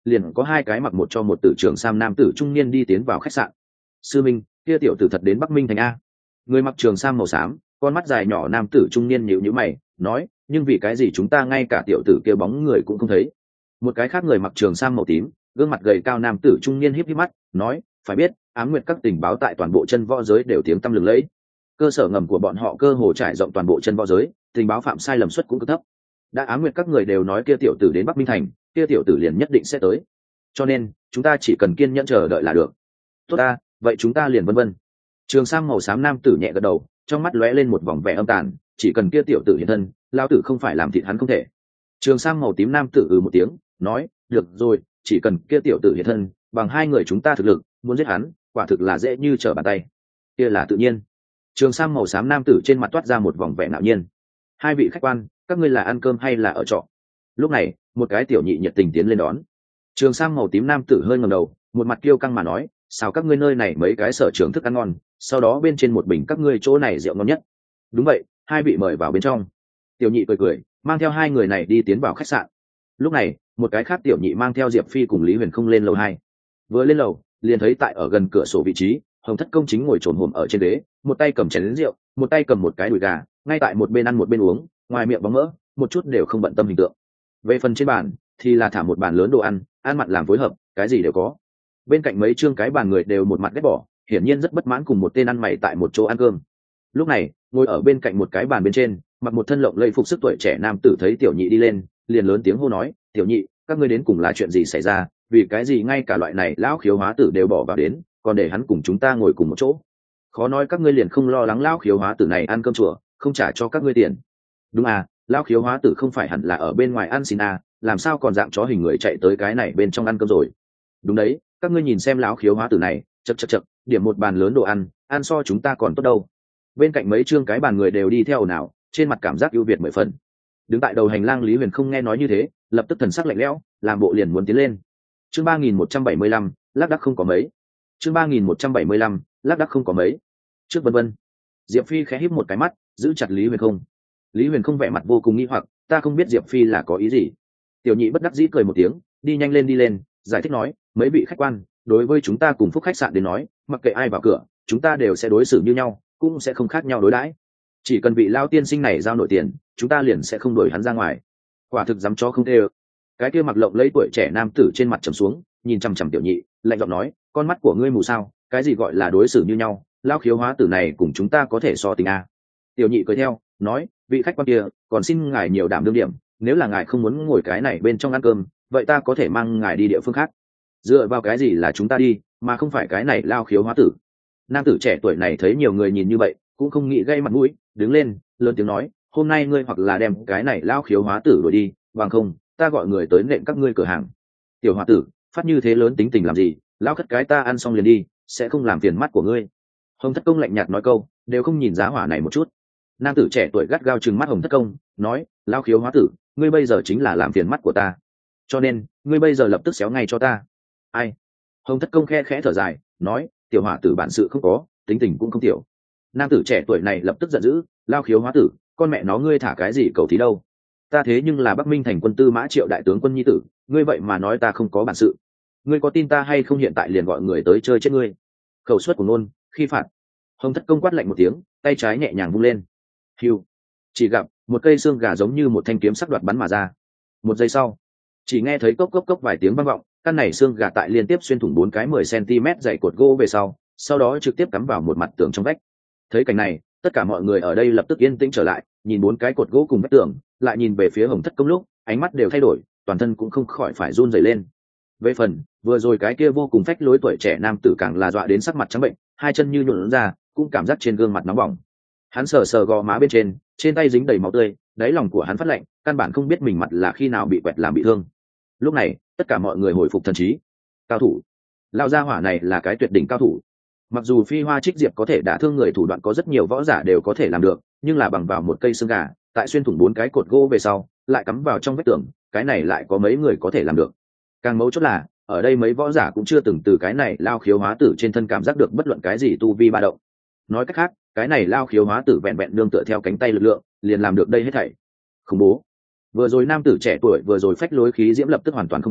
liền có hai cái mặc một cho một tử trường sam nam tử trung niên đi tiến vào khách sạn. Sư minh, kia tiểu tử thật đến Bắc Minh thành a. Người mặc trường sam màu xám, con mắt dài nhỏ nam tử trung niên nhíu nhíu mày nói, nhưng vì cái gì chúng ta ngay cả tiểu tử kia bóng người cũng không thấy. Một cái khác người mặc trường sam màu tím, gương mặt gầy cao nam tử trung niên híp híp mắt nói, phải biết Ám Nguyệt các tình báo tại toàn bộ chân võ giới đều tiếng tăm lừng lẫy, cơ sở ngầm của bọn họ cơ hồ trải rộng toàn bộ chân võ giới, tình báo phạm sai lầm suất cũng cực thấp. Đã Ám Nguyệt các người đều nói kia tiểu tử đến Bắc Minh thành, kia tiểu tử liền nhất định sẽ tới, cho nên chúng ta chỉ cần kiên nhẫn chờ đợi là được. Tốt ta, vậy chúng ta liền vân vân. Trường sam màu xám nam tử nhẹ gật đầu, trong mắt lóe lên một vòng vẻ âm tàn, chỉ cần kia tiểu tử hiện thân, lao tử không phải làm thịt hắn không thể. Trường sam màu tím nam tử một tiếng nói, được rồi, chỉ cần kia tiểu tử hiện thân, bằng hai người chúng ta thực lực, muốn giết hắn quả thực là dễ như trở bàn tay. Kia là tự nhiên. Trường sam màu xám nam tử trên mặt toát ra một vòng vẻ ngạo nhiên. Hai vị khách quan, các ngươi là ăn cơm hay là ở trọ? Lúc này một cái tiểu nhị nhiệt tình tiến lên đón. Trường sam màu tím nam tử hơi ngẩng đầu, một mặt kiêu căng mà nói, sao các ngươi nơi này mấy cái sở trường thức ăn ngon, sau đó bên trên một bình các ngươi chỗ này rượu ngon nhất. Đúng vậy, hai vị mời vào bên trong. Tiểu nhị cười cười, mang theo hai người này đi tiến vào khách sạn. Lúc này một cái khác tiểu nhị mang theo Diệp Phi cùng Lý Huyền không lên lầu 2. Vừa lên lầu liền thấy tại ở gần cửa sổ vị trí, Hồng Thất Công chính ngồi trồn hổm ở trên ghế, một tay cầm chén lớn rượu, một tay cầm một cái đùi gà, ngay tại một bên ăn một bên uống, ngoài miệng bóng mỡ, một chút đều không bận tâm hình tượng. Về phần trên bàn thì là thả một bàn lớn đồ ăn, ăn mặn làm phối hợp, cái gì đều có. Bên cạnh mấy trương cái bàn người đều một mặt ghét bỏ, hiển nhiên rất bất mãn cùng một tên ăn mày tại một chỗ ăn cơm. Lúc này ngồi ở bên cạnh một cái bàn bên trên, mặc một thân lộng lẫy phục sức tuổi trẻ nam tử thấy tiểu nhị đi lên, liền lớn tiếng hô nói, tiểu nhị, các ngươi đến cùng là chuyện gì xảy ra, vì cái gì ngay cả loại này lão khiếu hóa tử đều bỏ vào đến, còn để hắn cùng chúng ta ngồi cùng một chỗ. Khó nói các ngươi liền không lo lắng lão khiếu hóa tử này ăn cơm chùa không trả cho các ngươi tiền? Đúng à, lão khiếu hóa tử không phải hẳn là ở bên ngoài ăn xin à, làm sao còn dạng chó hình người chạy tới cái này bên trong ăn cơm rồi? Đúng đấy, các ngươi nhìn xem lão khiếu hóa tử này, chậc, điểm một bàn lớn đồ ăn, ăn so chúng ta còn tốt đâu. Bên cạnh mấy trương cái bàn người đều đi theo ồn ào, trên mặt cảm giác ưu việt 10 phần. Đứng tại đầu hành lang Lý Huyền không nghe nói như thế, lập tức thần sắc lạnh lẽo, làm bộ liền muốn tiến lên. Chương 3175, lác đác không có mấy. Chương 3175, lác đác không có mấy. Trước vân vân. Diệp Phi khẽ híp một cái mắt, giữ chặt Lý Huyền không. Lý Huyền không vẻ mặt vô cùng nghi hoặc, ta không biết Diệp Phi là có ý gì. Tiểu nhị bất đắc dĩ cười một tiếng, đi nhanh lên đi lên, giải thích nói, mấy vị khách quan, đối với chúng ta cùng Phúc khách sạn đến nói, mặc kệ ai vào cửa, chúng ta đều sẽ đối xử như nhau, cũng sẽ không khác nhau đối đãi. Chỉ cần vị lao tiên sinh này giao nổi tiền, chúng ta liền sẽ không đuổi hắn ra ngoài. Quả thực dám cho không tê ơ. Cái kia mặc lộng lấy tuổi trẻ nam tử trên mặt trầm xuống, nhìn chằm chằm tiểu nhị, lạnh giọng nói, con mắt của ngươi mù sao, cái gì gọi là đối xử như nhau, lao khiếu hóa tử này cùng chúng ta có thể so tình à. Tiểu nhị cười theo nói, vị khách quan kia, còn xin ngài nhiều đảm đương điểm, nếu là ngài không muốn ngồi cái này bên trong ăn cơm, vậy ta có thể mang ngài đi địa phương khác. Dựa vào cái gì là chúng ta đi, mà không phải cái này lao khiếu hóa tử? Nam tử trẻ tuổi này thấy nhiều người nhìn như vậy, cũng không nghĩ gây mặt mũi, đứng lên lớn tiếng nói, hôm nay ngươi hoặc là đem cái này lao khiếu hóa tử đuổi đi, bằng không ta gọi người tới nện các ngươi cửa hàng. Tiểu hòa tử, phát như thế lớn tính tình làm gì, lao khất cái ta ăn xong liền đi, sẽ không làm phiền mắt của ngươi. Hồng Thất Công lạnh nhạt nói câu, đều không nhìn giá hỏa này một chút. Nam tử trẻ tuổi gắt gao trừng mắt Hồng Thất Công, nói, lao khiếu hóa tử, ngươi bây giờ chính là làm phiền mắt của ta, cho nên ngươi bây giờ lập tức xéo ngay cho ta. Ai? Hồng Thất Công khe khẽ thở dài, nói, tiểu hỏa tử bản sự không có, tính tình cũng không tiểu. Nam tử trẻ tuổi này lập tức giận dữ, lao khiếu hóa tử, con mẹ nó ngươi thả cái gì cầu thí đâu? Ta thế nhưng là Bắc Minh thành quân Tư Mã Triệu đại tướng quân nhi tử, ngươi vậy mà nói ta không có bản sự, ngươi có tin ta hay không hiện tại liền gọi người tới chơi chết ngươi. Khẩu suất của nôn, khi phạt. Hồng Thất Công quát lạnh một tiếng, tay trái nhẹ nhàng vung lên. Hiu. Chỉ gặp một cây xương gà giống như một thanh kiếm sắc đoạt bắn mà ra. Một giây sau, chỉ nghe thấy cốc cốc cốc vài tiếng vang vọng, căn này xương gà tại liên tiếp xuyên thủng 4 cái 10 cm dày cột gỗ về sau đó trực tiếp cắm vào một mặt tường trong vách. Thấy cảnh này, tất cả mọi người ở đây lập tức yên tĩnh trở lại, nhìn 4 cái cột gỗ cùng vách tường, lại nhìn về phía Hồng Thất Công lúc, ánh mắt đều thay đổi, toàn thân cũng không khỏi phải run rẩy lên. Về phần vừa rồi cái kia vô cùng phách lối tuổi trẻ nam tử càng là dọa đến sắc mặt trắng bệnh, hai chân như nhũn ra, cũng cảm giác trên gương mặt nóng bỏng. Hắn sờ sờ gò má bên trên tay dính đầy máu tươi, đáy lòng của hắn phát lạnh, căn bản không biết mình mặt là khi nào bị quẹt làm bị thương. Lúc này tất cả mọi người hồi phục thần trí. Cao thủ, lão gia hỏa này là cái tuyệt đỉnh cao thủ. Mặc dù phi hoa trích diệp có thể đả thương người thủ đoạn có rất nhiều võ giả đều có thể làm được, nhưng là bằng vào một cây xương gà, tại xuyên thủng 4 cái cột gỗ về sau, lại cắm vào trong vách tường, cái này lại có mấy người có thể làm được. Càng mấu chốt là, ở đây mấy võ giả cũng chưa từng từ cái này lao khiếu hóa tử trên thân cảm giác được bất luận cái gì tu vi ba động. Nói cách khác, cái này lao khiếu hóa tử vẹn vẹn nương tựa theo cánh tay lực lượng, liền làm được đây hết thảy. Khủng bố. Vừa rồi nam tử trẻ tuổi vừa rồi phách lối khí diễm lập tức hoàn toàn không có,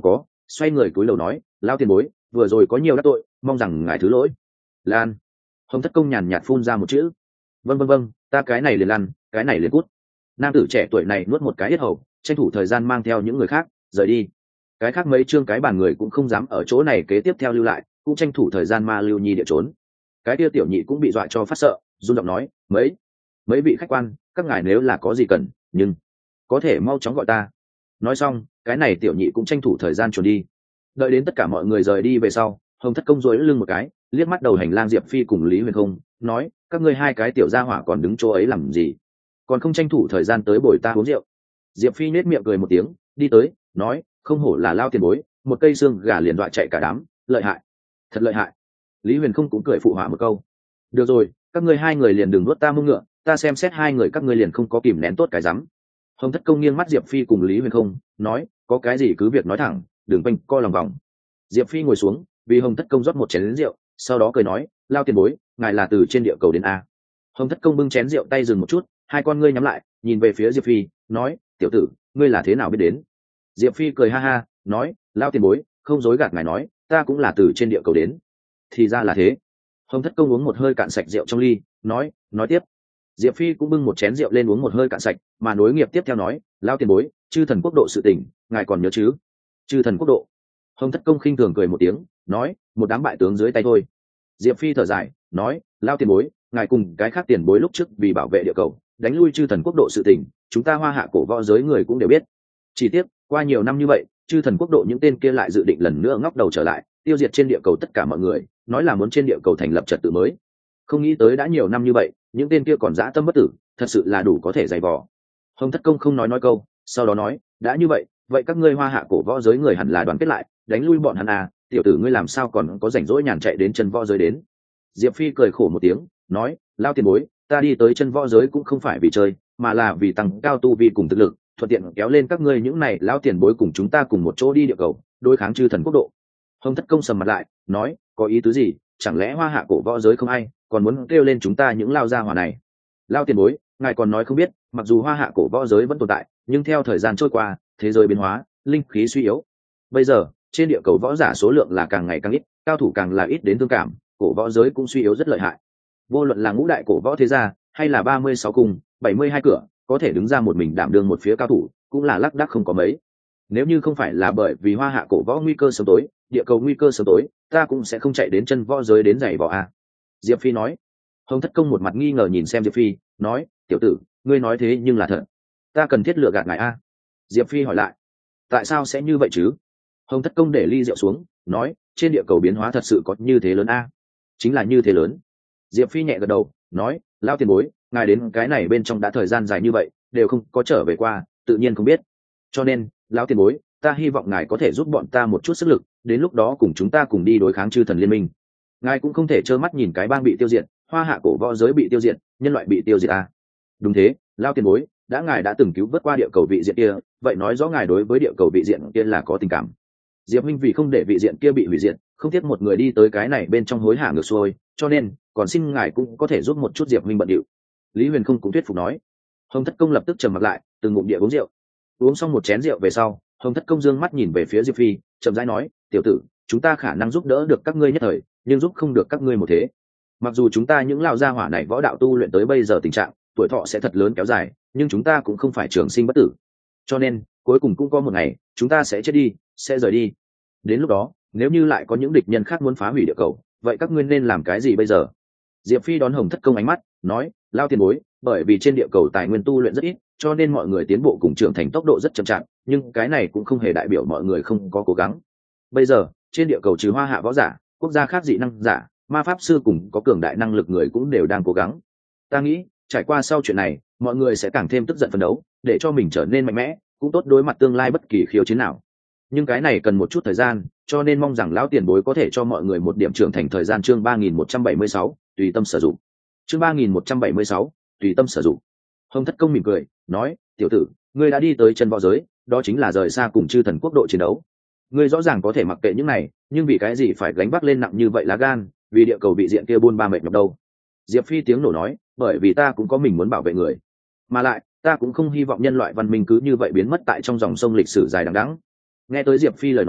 xoay người cúi đầu nói, lao tiền bối, vừa rồi có nhiều đắc tội, mong rằng ngài thứ lỗi. Lan. Hồng Thất Công nhàn nhạt phun ra một chữ. Vâng, ta cái này liền lăn, cái này liền cút. Nam tử trẻ tuổi này nuốt một cái yết hầu, tranh thủ thời gian mang theo những người khác rời đi. Cái khác mấy chương cái bàn người cũng không dám ở chỗ này kế tiếp theo lưu lại, cũng tranh thủ thời gian ma lưu nhi địa trốn. Cái kia tiểu nhị cũng bị dọa cho phát sợ, run giọng nói, mấy vị khách quan, các ngài nếu là có gì cần, nhưng có thể mau chóng gọi ta. Nói xong, cái này tiểu nhị cũng tranh thủ thời gian trốn đi. Đợi đến tất cả mọi người rời đi về sau, Hồng Thất Công duỗi lưng một cái, liếc mắt đầu hành lang Diệp Phi cùng Lý Huyền Không, nói, các ngươi hai cái tiểu gia hỏa còn đứng chỗ ấy làm gì, còn không tranh thủ thời gian tới bồi ta uống rượu. Diệp Phi nết miệng cười một tiếng, đi tới, nói, không hổ là lao tiền bối, một cây xương gà liền dọa chạy cả đám, lợi hại, thật lợi hại. Lý Huyền Không cũng cười phụ họa một câu. Được rồi, các ngươi hai người liền đừng nuốt ta mông ngựa, ta xem xét hai người các ngươi liền không có kìm nén tốt cái rắm. Hồng Thất Công nghiêng mắt Diệp Phi cùng Lý Huyền Không, nói, có cái gì cứ việc nói thẳng, đừng quanh co lòng vòng. Diệp Phi ngồi xuống, vì Hồng Thất Công rót một chén rượu, sau đó cười nói, lao tiền bối, ngài là từ trên địa cầu đến a. Hồng Thất Công bưng chén rượu tay dừng một chút, hai con ngươi nhắm lại, nhìn về phía Diệp Phi, nói, tiểu tử, ngươi là thế nào biết đến? Diệp Phi cười ha ha, nói, lao tiền bối, không dối gạt ngài nói, ta cũng là từ trên địa cầu đến. Thì ra là thế. Hồng Thất Công uống một hơi cạn sạch rượu trong ly, nói tiếp. Diệp Phi cũng bưng một chén rượu lên uống một hơi cạn sạch, mà nối nghiệp tiếp theo nói, lao tiền bối, chư thần quốc độ sự tình, ngài còn nhớ chứ? Chư thần quốc độ. Hồng Thất Công khinh thường cười một tiếng, nói, một đám bại tướng dưới tay thôi. Diệp Phi thở dài, nói, lao tiền bối, ngài cùng cái khác tiền bối lúc trước vì bảo vệ địa cầu, đánh lui chư thần quốc độ sự tình, chúng ta Hoa Hạ cổ võ giới người cũng đều biết. Chỉ tiếc, qua nhiều năm như vậy, chư thần quốc độ những tên kia lại dự định lần nữa ngóc đầu trở lại, tiêu diệt trên địa cầu tất cả mọi người, nói là muốn trên địa cầu thành lập trật tự mới. Không nghĩ tới đã nhiều năm như vậy, những tên kia còn dã tâm bất tử, thật sự là đủ có thể dày vò. Hồng Thất Công không nói câu, sau đó nói, đã như vậy, vậy các ngươi Hoa Hạ cổ võ giới người hẳn là đoàn kết lại, đánh lui bọn hắn à, tiểu tử ngươi làm sao còn có rảnh rỗi nhàn chạy đến chân võ giới đến. Diệp Phi cười khổ một tiếng, nói, lao tiền bối, ta đi tới chân võ giới cũng không phải vì chơi, mà là vì tăng cao tu vi cùng thực lực, thuận tiện kéo lên các ngươi những này lao tiền bối cùng chúng ta cùng một chỗ đi địa cầu, đối kháng chư thần quốc độ. Hồng Thất Công sầm mặt lại, nói, có ý tứ gì, chẳng lẽ Hoa Hạ cổ võ giới không ai, còn muốn kêu lên chúng ta những lao gia hỏa này? Lao tiền bối, ngài còn nói không biết, mặc dù Hoa Hạ cổ võ giới vẫn tồn tại, nhưng theo thời gian trôi qua, thế giới biến hóa, linh khí suy yếu. Bây giờ, trên địa cầu võ giả số lượng là càng ngày càng ít, cao thủ càng là ít đến thương cảm, cổ võ giới cũng suy yếu rất lợi hại. Vô luận là ngũ đại cổ võ thế gia, hay là 36 cung, 72 cửa, có thể đứng ra một mình đảm đương một phía cao thủ, cũng là lác đác không có mấy. Nếu như không phải là bởi vì Hoa Hạ cổ võ nguy cơ sớm tối, địa cầu nguy cơ sớm tối, ta cũng sẽ không chạy đến chân võ giới đến giày vò a. Diệp Phi nói. Hồng Thất Công một mặt nghi ngờ nhìn xem Diệp Phi, nói, tiểu tử, ngươi nói thế nhưng là thật, ta cần thiết lựa gạt ngài a. Diệp Phi hỏi lại, tại sao sẽ như vậy chứ? Hồng Thất Công để ly rượu xuống, nói, trên địa cầu biến hóa thật sự có như thế lớn a? Chính là như thế lớn. Diệp Phi nhẹ gật đầu, nói, lao tiền bối, ngài đến cái này bên trong đã thời gian dài như vậy, đều không có trở về qua, tự nhiên không biết. Cho nên, lão tiền bối, ta hy vọng ngài có thể giúp bọn ta một chút sức lực, đến lúc đó cùng chúng ta cùng đi đối kháng chư thần liên minh. Ngài cũng không thể trơ mắt nhìn cái bang bị tiêu diệt, Hoa Hạ cổ võ giới bị tiêu diệt, nhân loại bị tiêu diệt à? Đúng thế, lao tiền bối, đã ngài đã từng cứu vớt qua địa cầu vị diện kia, vậy nói rõ ngài đối với địa cầu vị diện kia là có tình cảm. Diệp Minh vì không để vị diện kia bị hủy diệt, không tiếc một người đi tới cái này bên trong hối hả ngược xuôi, cho nên còn xin ngài cũng có thể giúp một chút Diệp Minh bận điệu. Lý Huyền không cũng thuyết phục nói. Hồng Thất Công lập tức trầm mặt lại, từng ngụm địa uống rượu. Uống xong một chén rượu về sau, Hồng Thất Công dương mắt nhìn về phía Diệp Phi, chậm rãi nói, tiểu tử, chúng ta khả năng giúp đỡ được các ngươi nhất thời, nhưng giúp không được các ngươi một thế. Mặc dù chúng ta những lao gia hỏa này võ đạo tu luyện tới bây giờ tình trạng, tuổi thọ sẽ thật lớn kéo dài, nhưng chúng ta cũng không phải trường sinh bất tử. Cho nên, cuối cùng cũng có một ngày, chúng ta sẽ chết đi, sẽ rời đi. Đến lúc đó, nếu như lại có những địch nhân khác muốn phá hủy địa cầu, vậy các ngươi nên làm cái gì bây giờ? Diệp Phi đón Hồng Thất Công ánh mắt, nói, lao tiền bối, bởi vì trên địa cầu tài nguyên tu luyện rất ít, cho nên mọi người tiến bộ cùng trưởng thành tốc độ rất chậm chạp, nhưng cái này cũng không hề đại biểu mọi người không có cố gắng. Bây giờ, trên địa cầu trừ Hoa Hạ võ giả, quốc gia khác dị năng giả, ma pháp sư cùng có cường đại năng lực người cũng đều đang cố gắng. Ta nghĩ, trải qua sau chuyện này, mọi người sẽ càng thêm tức giận phấn đấu, để cho mình trở nên mạnh mẽ, cũng tốt đối mặt tương lai bất kỳ khiêu chiến nào. Nhưng cái này cần một chút thời gian, cho nên mong rằng lão tiền bối có thể cho mọi người một điểm trưởng thành thời gian. Chương 3176, tùy tâm sử dụng. Chương 3176, tùy tâm sử dụng. Hồng Thất Công mỉm cười, nói, tiểu tử, ngươi đã đi tới chân võ giới, đó chính là rời xa cùng chư thần quốc độ chiến đấu. Ngươi rõ ràng có thể mặc kệ những này, nhưng vì cái gì phải gánh vác lên nặng như vậy lá gan, vì địa cầu bị diện kia buôn ba mệt nhọc đâu? Diệp Phi tiếng nổ nói, bởi vì ta cũng có mình muốn bảo vệ người, mà lại ta cũng không hy vọng nhân loại văn minh cứ như vậy biến mất tại trong dòng sông lịch sử dài đằng đẵng. Nghe tới Diệp Phi lời nói,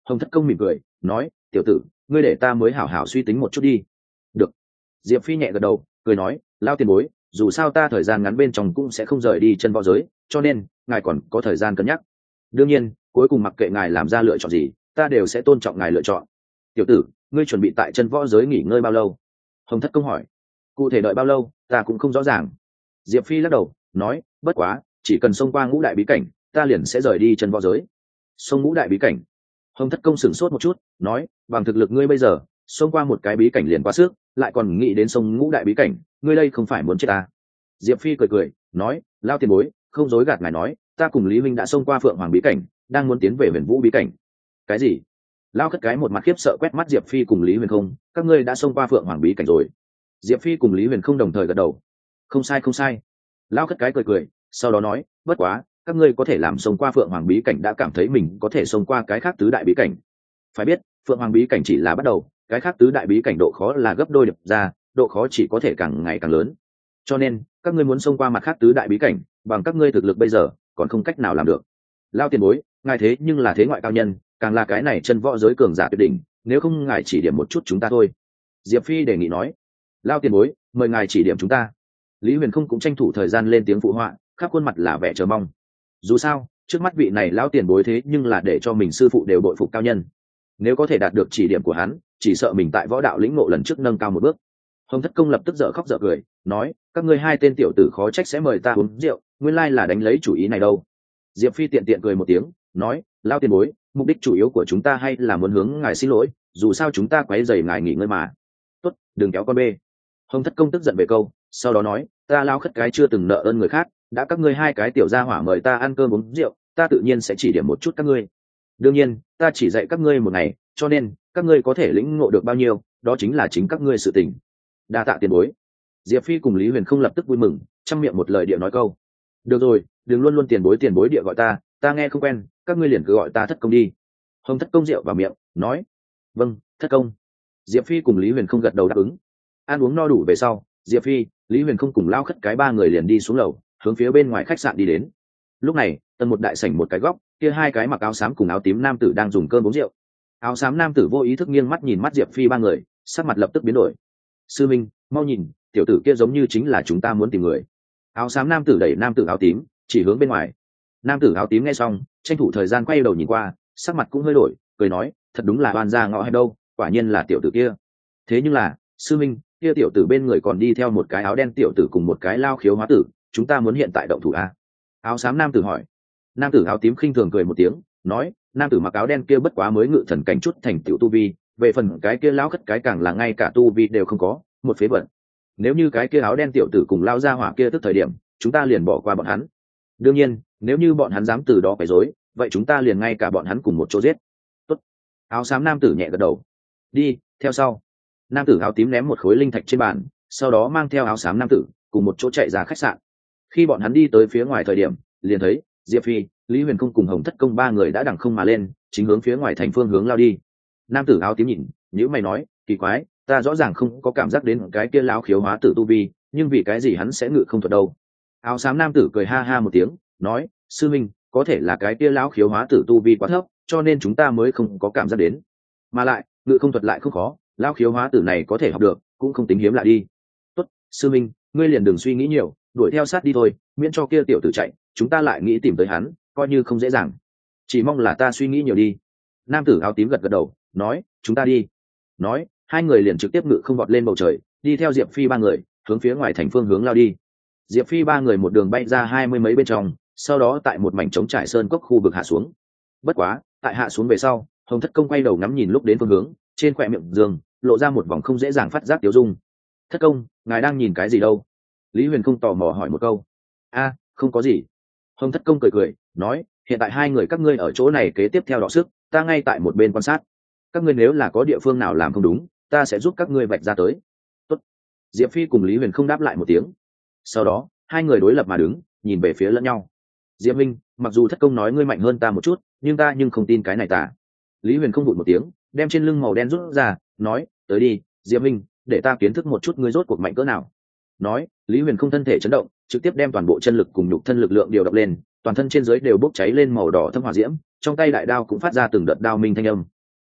Hồng Thất Công mỉm cười nói, tiểu tử, ngươi để ta mới hảo hảo suy tính một chút đi. Được. Diệp Phi nhẹ gật đầu cười nói, lao tiền bối, dù sao ta thời gian ngắn bên trong cũng sẽ không rời đi chân võ giới, cho nên ngài còn có thời gian cân nhắc. Đương nhiên cuối cùng mặc kệ ngài làm ra lựa chọn gì, ta đều sẽ tôn trọng ngài lựa chọn. Tiểu tử, ngươi chuẩn bị tại chân võ giới nghỉ ngơi bao lâu? Hồng Thất Công hỏi. Cụ thể đợi bao lâu ta cũng không rõ ràng. Diệp Phi lắc đầu nói, bất quá chỉ cần xông qua ngũ đại bí cảnh, ta liền sẽ rời đi chân võ giới. Xông ngũ đại bí cảnh? Hồng Thất Công sửng sốt một chút nói, bằng thực lực ngươi bây giờ xông qua một cái bí cảnh liền quá sức, lại còn nghĩ đến sông ngũ đại bí cảnh, ngươi đây không phải muốn chết ta? Diệp Phi cười cười nói, lao tiền bối, không dối gạt ngài nói, ta cùng Lý Minh đã xông qua Phượng Hoàng bí cảnh, đang muốn tiến về Huyền Vũ bí cảnh. Cái gì? Lao Khất Cái một mặt khiếp sợ quét mắt Diệp Phi cùng Lý Huyền Không, các ngươi đã xông qua Phượng Hoàng bí cảnh rồi? Diệp Phi cùng Lý Huyền Không đồng thời gật đầu. Không sai không sai. Lao Khất Cái cười cười sau đó nói, bất quá các ngươi có thể làm xông qua Phượng Hoàng bí cảnh đã cảm thấy mình có thể xông qua cái khác tứ đại bí cảnh. Phải biết Phượng Hoàng bí cảnh chỉ là bắt đầu, cái khác tứ đại bí cảnh độ khó là gấp đôi đập ra, độ khó chỉ có thể càng ngày càng lớn, cho nên các ngươi muốn xông qua mặt khác tứ đại bí cảnh, bằng các ngươi thực lực bây giờ còn không cách nào làm được. Lao tiền bối, ngài thế nhưng là thế ngoại cao nhân, càng là cái này chân võ giới cường giả tuyệt đỉnh, nếu không ngài chỉ điểm một chút chúng ta thôi. Diệp Phi đề nghị nói. Lao tiền bối, mời ngài chỉ điểm chúng ta. Lý Huyền Không cũng tranh thủ thời gian lên tiếng phụ họa, khắp khuôn mặt là vẻ chờ mong. Dù sao trước mắt vị này lão tiền bối thế nhưng là để cho mình sư phụ đều bội phục cao nhân, nếu có thể đạt được chỉ điểm của hắn, chỉ sợ mình tại võ đạo lĩnh ngộ lần trước nâng cao một bước. Hồng Thất Công lập tức dở khóc dở cười nói, các ngươi hai tên tiểu tử khó trách sẽ mời ta uống rượu, nguyên lai là đánh lấy chủ ý này đâu. Diệp Phi tiện tiện cười một tiếng nói, lao tiền bối, mục đích chủ yếu của chúng ta hay là muốn hướng ngài xin lỗi, dù sao chúng ta quấy rầy ngài nghỉ ngơi mà. Tốt, đừng kéo con bê. Hồng Thất Công tức giận về câu, sau đó nói, ta Lao Khất Cái chưa từng nợ ơn người khác, đã các ngươi hai cái tiểu gia hỏa mời ta ăn cơm uống rượu, ta tự nhiên sẽ chỉ điểm một chút các ngươi. Đương nhiên ta chỉ dạy các ngươi một ngày, cho nên các ngươi có thể lĩnh ngộ được bao nhiêu, đó chính là chính các ngươi sự tình. Đa tạ tiền bối. Diệp Phi cùng Lý Huyền Không lập tức vui mừng, trong miệng một lời địa nói câu, được rồi, đừng luôn luôn tiền bối địa gọi ta nghe không quen, các ngươi liền cứ gọi ta Thất Công đi. Hồng Thất Công rượu vào miệng nói, vâng, Thất Công. Diệp Phi cùng Lý Huyền Không gật đầu đáp ứng. Ăn uống no đủ về sau, Diệp Phi, Lý Huyền Không cùng Lao Khất Cái ba người liền đi xuống lầu, hướng phía bên ngoài khách sạn đi đến. Lúc này tầng một đại sảnh một cái góc, kia hai cái mặc áo xám cùng áo tím nam tử đang dùng cơm uống rượu. Áo xám nam tử vô ý thức nghiêng mắt nhìn mắt Diệp Phi ba người, sắc mặt lập tức biến đổi. Sư minh, mau nhìn, tiểu tử kia giống như chính là chúng ta muốn tìm người. Áo xám nam tử đẩy nam tử áo tím chỉ hướng bên ngoài. Nam tử áo tím nghe xong tranh thủ thời gian quay đầu nhìn qua, sắc mặt cũng hơi đổi, cười nói, thật đúng là oan gia ngõ hay đâu, quả nhiên là tiểu tử kia. Thế nhưng là sư minh, kia tiểu tử bên người còn đi theo một cái áo đen tiểu tử cùng một cái lao khiếu hóa tử, chúng ta muốn hiện tại động thủ a? Áo xám nam tử hỏi. Nam tử áo tím khinh thường cười một tiếng nói, nam tử mặc áo đen kia bất quá mới ngự thần cảnh chút thành tiểu tu vi, về phần cái kia lão Khất Cái càng là ngay cả tu vi đều không có, một phế vật. Nếu như cái kia áo đen tiểu tử cùng lao ra hỏa kia tức thời điểm, chúng ta liền bỏ qua bọn hắn. Đương nhiên nếu như bọn hắn dám từ đó quấy rối, vậy chúng ta liền ngay cả bọn hắn cùng một chỗ giết. Tốt. Áo xám nam tử nhẹ gật đầu. Đi theo sau. Nam tử áo tím ném một khối linh thạch trên bàn, sau đó mang theo áo xám nam tử cùng một chỗ chạy ra khách sạn. Khi bọn hắn đi tới phía ngoài thời điểm, liền thấy Diệp Phi, Lý Huyền Không cùng Hồng Thất Công ba người đã đằng không mà lên, chính hướng phía ngoài thành phương hướng lao đi. Nam tử áo tím nhìn, nhữ mày nói, kỳ quái, ta rõ ràng không có cảm giác đến cái kia lão khiếu hóa tử tu vi, nhưng vì cái gì hắn sẽ ngự không thuật đâu? Áo xám nam tử cười ha ha một tiếng nói, sư minh, có thể là cái kia lão khiếu hóa tử tu vi quá thấp, cho nên chúng ta mới không có cảm giác đến. Mà lại ngự không thuật lại không khó, lão khiếu hóa tử này có thể học được, cũng không tính hiếm lạ đi. Tốt, sư minh, ngươi liền đừng suy nghĩ nhiều, đuổi theo sát đi thôi, miễn cho kia tiểu tử chạy, chúng ta lại nghĩ tìm tới hắn, coi như không dễ dàng. Chỉ mong là ta suy nghĩ nhiều đi. Nam tử áo tím gật gật đầu nói, chúng ta đi. Nói hai người liền trực tiếp ngự không vọt lên bầu trời, đi theo Diệp Phi ba người hướng phía ngoài thành phương hướng lao đi. Diệp Phi ba người một đường bay ra 20 mấy bên trong, sau đó tại một mảnh trống trải sơn cốc khu vực hạ xuống. Bất quá tại hạ xuống về sau, Hồng Thất Công quay đầu ngắm nhìn lúc đến phương hướng, trên khóe miệng giường lộ ra một vòng không dễ dàng phát giác tiêu dung. Thất Công, ngài đang nhìn cái gì đâu? Lý Huyền Không tò mò hỏi một câu. A, không có gì. Hồng Thất Công cười cười nói, hiện tại hai người các ngươi ở chỗ này kế tiếp theo đọ sức, ta ngay tại một bên quan sát. Các ngươi nếu là có địa phương nào làm không đúng, ta sẽ giúp các ngươi vạch ra tới. Tốt. Diệp Phi cùng Lý Huyền Không đáp lại một tiếng. Sau đó hai người đối lập mà đứng, nhìn về phía lẫn nhau. Diệp Minh, mặc dù Thất Công nói ngươi mạnh hơn ta một chút, nhưng ta không tin cái này ta. Lý Huyền Không vụt một tiếng, đem trên lưng màu đen rút ra nói, tới đi Diệp Minh, để ta kiến thức một chút ngươi rốt cuộc mạnh cỡ nào. Nói Lý Huyền Không thân thể chấn động, trực tiếp đem toàn bộ chân lực cùng nhục thân lực lượng điều động lên, toàn thân trên dưới đều bốc cháy lên màu đỏ thâm hỏa diễm, trong tay đại đao cũng phát ra từng đợt đao minh thanh âm,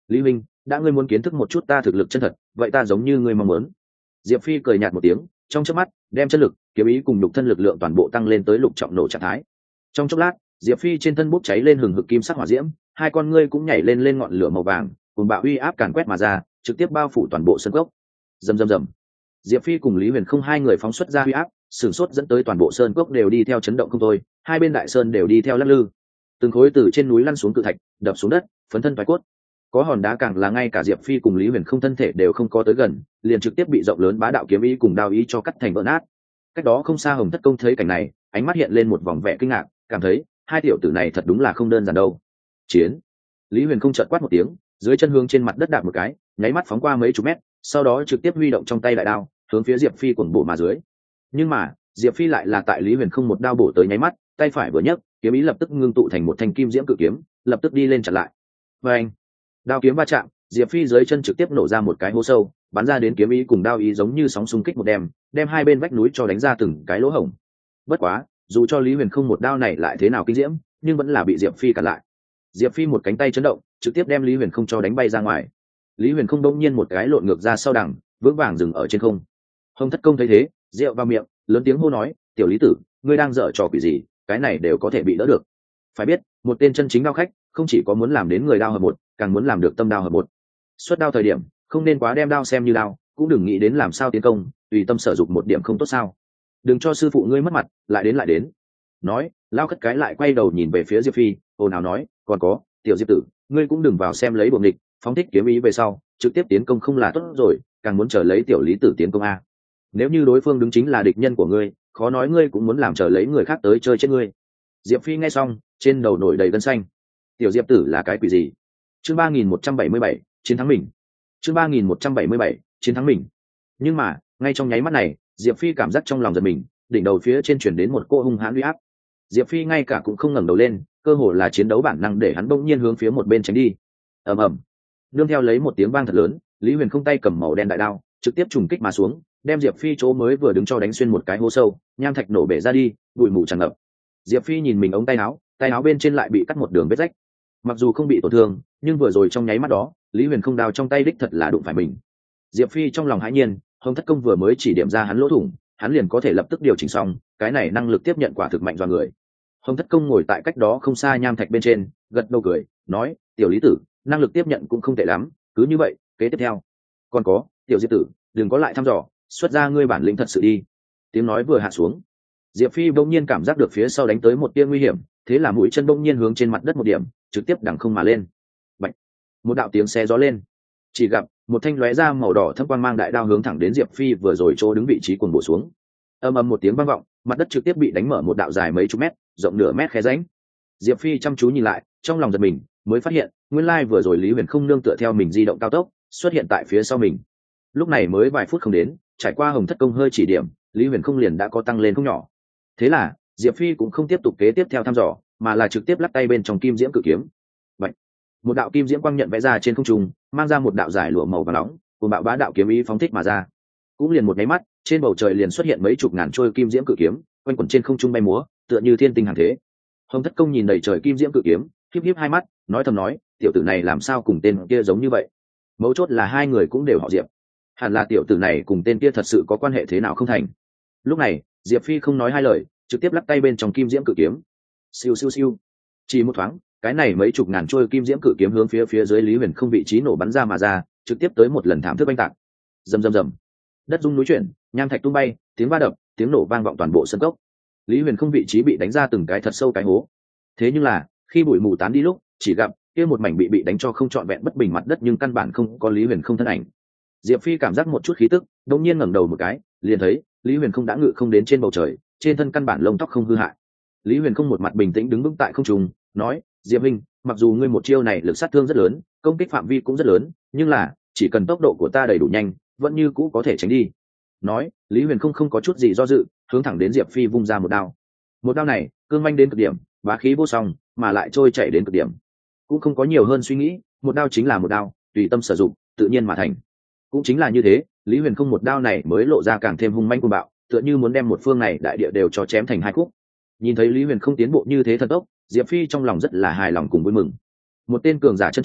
Lý Minh, đã ngươi muốn kiến thức một chút ta thực lực chân thật, vậy ta giống như ngươi mong muốn. Diệp Phi cười nhạt một tiếng, trong chớp mắt đem chân lực, kiếm ý cùng nhục thân lực lượng toàn bộ tăng lên tới lục trọng nổ trạng thái. Trong chốc lát, Diệp Phi trên thân bốc cháy lên hừng hực kim sắc hỏa diễm, hai con ngươi cũng nhảy lên ngọn lửa màu vàng, cùng bạo uy áp càn quét mà ra, trực tiếp bao phủ toàn bộ sân cốc. Rầm rầm rầm. Diệp Phi cùng Lý Huyền không hai người phóng xuất ra uy áp, sửng sốt dẫn tới toàn bộ sơn cốc đều đi theo chấn động không thôi, hai bên đại sơn đều đi theo lắc lư. Từng khối từ trên núi lăn xuống cự thạch, đập xuống đất, phấn thân phái cốt. Có hòn đá càng là ngay cả Diệp Phi cùng Lý Huyền không thân thể đều không có tới gần, liền trực tiếp bị rộng lớn bá đạo kiếm ý cùng đao ý cho cắt thành vỡ nát. Cách đó không xa Hồng Thất Công thấy cảnh này, ánh mắt hiện lên một vòng vẻ kinh ngạc, cảm thấy hai tiểu tử này thật đúng là không đơn giản đâu. Chiến. Lý Huyền không chợt quát một tiếng, dưới chân hướng trên mặt đất đạp một cái, nháy mắt phóng qua mấy chục mét, sau đó trực tiếp huy động trong tay đại đao, hướng phía Diệp Phi cuồng bổ mà dưới. Nhưng mà, Diệp Phi lại là tại Lý Huyền không một đao bổ tới nháy mắt, tay phải vừa nhấc, kiếm ý lập tức ngưng tụ thành một thanh kim diễm cự kiếm, lập tức đi lên chặn lại. Và anh, đao kiếm va chạm, Diệp Phi dưới chân trực tiếp nổ ra một cái hố sâu, bắn ra đến kiếm ý cùng đao ý giống như sóng xung kích một đem hai bên vách núi cho đánh ra từng cái lỗ hổng. Bất quá, dù cho Lý Huyền không một đao này lại thế nào kinh diễm, nhưng vẫn là bị Diệp Phi cản lại. Diệp Phi một cánh tay chấn động, trực tiếp đem Lý Huyền không cho đánh bay ra ngoài. Lý Huyền không đống nhiên một cái lộn ngược ra sau đằng, vững vàng dừng ở trên không. Hồng Thất Công thấy thế, rượu vào miệng, lớn tiếng hô nói, tiểu Lý tử, ngươi đang dở trò quỷ gì, cái này đều có thể bị đỡ được. Phải biết, một tên chân chính đao khách, không chỉ có muốn làm đến người đao hợp một, càng muốn làm được tâm đao hợp một. Xuất đao thời điểm, không nên quá đem đao xem như đao, cũng đừng nghĩ đến làm sao tiến công, tùy tâm sở dụng một điểm không tốt sao? Đừng cho sư phụ ngươi mất mặt, lại đến. Nói, lao khất cái lại quay đầu nhìn về phía Diệp Phi, ồn ào nói, còn có, tiểu Diệp tử, ngươi cũng đừng vào xem lấy buồng địch, phóng thích kiếm ý về sau, trực tiếp tiến công không là tốt rồi, càng muốn chờ lấy tiểu Lý tử tiến công a. Nếu như đối phương đứng chính là địch nhân của ngươi, khó nói ngươi cũng muốn làm chờ lấy người khác tới chơi chết ngươi. Diệp Phi nghe xong, trên đầu nổi đầy gân xanh. Tiểu Diệp tử là cái quỷ gì? Chương 3177, chiến thắng mình. Chương 3177, chiến thắng mình. Nhưng mà, ngay trong nháy mắt này, Diệp Phi cảm giác trong lòng giật mình, đỉnh đầu phía trên chuyển đến một cô hung hãn uy áp. Diệp Phi ngay cả cũng không ngẩng đầu lên, cơ hồ là chiến đấu bản năng để hắn bỗng nhiên hướng phía một bên tránh đi. Ầm ầm. Nương theo lấy một tiếng vang thật lớn, Lý Huyền không tay cầm màu đen đại đao, trực tiếp trùng kích mà xuống, đem Diệp Phi chỗ mới vừa đứng cho đánh xuyên một cái hố sâu, nham thạch nổ bể ra đi, bụi mù tràn ngập. Diệp Phi nhìn mình ống tay áo bên trên lại bị cắt một đường vết rách. Mặc dù không bị tổn thương, nhưng vừa rồi trong nháy mắt đó, Lý Huyền không đao trong tay đích thật là đụng phải mình. Diệp Phi trong lòng hãi nhiên, Hồng Thất Công vừa mới chỉ điểm ra hắn lỗ thủng, hắn liền có thể lập tức điều chỉnh xong, cái này năng lực tiếp nhận quả thực mạnh do người. Hồng Thất Công ngồi tại cách đó không xa nham thạch bên trên, gật đầu cười, nói, tiểu Lý tử, năng lực tiếp nhận cũng không tệ lắm, cứ như vậy, kế tiếp theo. Còn có, tiểu Diệp tử, đừng có lại thăm dò, xuất ra ngươi bản lĩnh thật sự đi. Tiếng nói vừa hạ xuống, Diệp Phi bỗng nhiên cảm giác được phía sau đánh tới một tia nguy hiểm, thế là mũi chân bỗng nhiên hướng trên mặt đất một điểm, trực tiếp đằng không mà lên. Bạch! Một đạo tiếng xé gió lên. Chỉ gặp một thanh lóe ra màu đỏ thâm quang mang đại đao hướng thẳng đến Diệp Phi vừa rồi chỗ đứng vị trí cuồng bổ xuống. Ầm ầm một tiếng vang vọng, mặt đất trực tiếp bị đánh mở một đạo dài mấy chục mét, rộng nửa mét khe rãnh. Diệp Phi chăm chú nhìn lại, trong lòng giật mình, mới phát hiện, nguyên lai vừa rồi Lý Huyền không nương tựa theo mình di động cao tốc, xuất hiện tại phía sau mình. Lúc này mới vài phút không đến, trải qua Hồng Thất Công hơi chỉ điểm, Lý Huyền không liền đã có tăng lên không nhỏ. Thế là, Diệp Phi cũng không tiếp tục kế tiếp theo thăm dò, mà là trực tiếp lắc tay bên trong kim diễm cự kiếm. Bạch! Một đạo kim diễm quang nhận vẽ ra trên không trung, mang ra một đạo giải lụa màu vàng nóng, cùng bạo bá đạo kiếm ý phóng thích mà ra. Cũng liền một cái mắt, trên bầu trời liền xuất hiện mấy chục ngàn trôi kim diễm cự kiếm, quanh quẩn trên không trung bay múa, tựa như thiên tinh hàng thế. Hồng Thất Công nhìn đầy trời kim diễm cự kiếm, híp híp hai mắt, nói thầm nói, tiểu tử này làm sao cùng tên kia giống như vậy? Mấu chốt là hai người cũng đều họ Diệp. Hẳn là tiểu tử này cùng tên kia thật sự có quan hệ thế nào không thành. Lúc này, Diệp Phi không nói hai lời, trực tiếp lắc tay bên trong kim diễm cự kiếm. Siêu siêu siêu. Chỉ một thoáng, cái này mấy chục ngàn trôi kim diễm cự kiếm hướng phía dưới Lý Huyền không vị trí nổ bắn ra mà ra, trực tiếp tới một lần thảm thức oanh tạc. Rầm rầm rầm. Đất rung núi chuyển, nham thạch tung bay, tiếng va đập, tiếng nổ vang vọng toàn bộ sân cốc. Lý Huyền không vị trí bị đánh ra từng cái thật sâu cái hố. Thế nhưng là, khi bụi mù tán đi lúc, chỉ gặp kia một mảnh bị đánh cho không trọn vẹn bất bình mặt đất nhưng căn bản không có Lý Huyền không thân ảnh. Diệp Phi cảm giác một chút khí tức, đột nhiên ngẩng đầu một cái, liền thấy Lý Huyền không đã ngự không đến trên bầu trời, trên thân căn bản lông tóc không hư hại. Lý Huyền không một mặt bình tĩnh đứng vững tại không trung, nói, Diệp Minh, mặc dù ngươi một chiêu này lực sát thương rất lớn, công kích phạm vi cũng rất lớn, nhưng là chỉ cần tốc độ của ta đầy đủ nhanh, vẫn như cũ có thể tránh đi. Nói, Lý Huyền không có chút gì do dự, hướng thẳng đến Diệp Phi vung ra một đao. Một đao này, cương manh đến cực điểm, bá khí vô song, mà lại trôi chảy đến cực điểm. Cũng không có nhiều hơn suy nghĩ, một đao chính là một đao, tùy tâm sử dụng, tự nhiên mà thành. Cũng chính là như thế, Lý Huyền không một đao này mới lộ ra càng thêm hung manh cuồng bạo, tựa như muốn đem một phương này đại địa đều cho chém thành hai khúc. Nhìn thấy Lý Huyền không tiến bộ như thế thần tốc, Diệp Phi trong lòng rất là hài lòng cùng vui mừng. Một tên cường giả chân chính,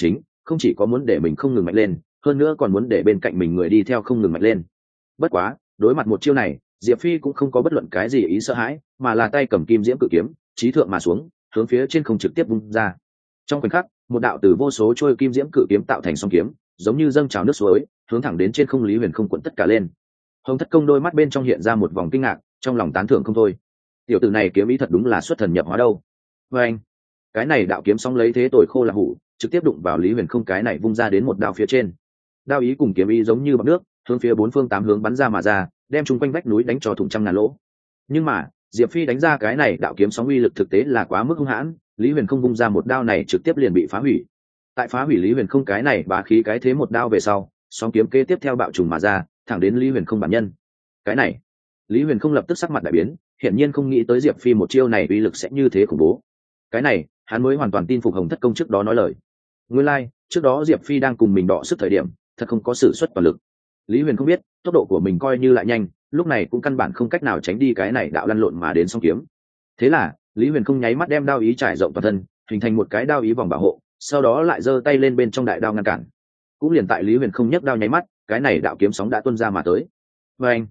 không chỉ có muốn để mình không ngừng mạnh lên, hơn nữa còn muốn để bên cạnh mình người đi theo không ngừng mạnh lên. Bất quá đối mặt một chiêu này, Diệp Phi cũng không có bất luận cái gì ý sợ hãi, mà là tay cầm kim diễm cự kiếm chí thượng mà xuống, hướng phía trên không trực tiếp vung ra. Trong khoảnh khắc, một đạo từ vô số trôi kim diễm cự kiếm tạo thành song kiếm, giống như dâng trào nước suối, hướng thẳng đến trên không Lý Huyền Không cuộn tất cả lên. Hồng Thất Công đôi mắt bên trong hiện ra một vòng kinh ngạc, trong lòng tán thưởng không thôi. Tiểu tử này kiếm ý thật đúng là xuất thần nhập hóa đâu. Và anh, cái này đạo kiếm sóng lấy thế tồi khô là hủ, trực tiếp đụng vào Lý Huyền Không cái này vung ra đến một đao phía trên. Đao ý cùng kiếm ý giống như bọt nước, hướng phía bốn phương tám hướng bắn ra mà ra, đem chung quanh vách núi đánh cho thủng trăm ngàn lỗ. Nhưng mà Diệp Phi đánh ra cái này đạo kiếm sóng uy lực thực tế là quá mức hung hãn, Lý Huyền Không vung ra một đao này trực tiếp liền bị phá hủy. Tại phá hủy Lý Huyền Không cái này bá khí cái thế một đao về sau, sóng kiếm kế tiếp theo bạo trùng mà ra, thẳng đến Lý Huyền Không bản nhân. Cái này, Lý Huyền Không lập tức sắc mặt đại biến, hiển nhiên không nghĩ tới Diệp Phi một chiêu này uy lực sẽ như thế khủng bố. Cái này, hắn mới hoàn toàn tin phục Hồng Thất Công trước đó nói lời. Nguyên lai, trước đó Diệp Phi đang cùng mình đọ sức thời điểm, thật không có sử xuất toàn lực. Lý Huyền không biết, tốc độ của mình coi như lại nhanh, lúc này cũng căn bản không cách nào tránh đi cái này đạo lăn lộn mà đến song kiếm. Thế là, Lý Huyền không nháy mắt đem đao ý trải rộng toàn thân, hình thành một cái đao ý vòng bảo hộ, sau đó lại giơ tay lên bên trong đại đao ngăn cản. Cũng liền tại Lý Huyền không nhấc đao nháy mắt, cái này đạo kiếm sóng đã tuôn ra mà tới. Và anh,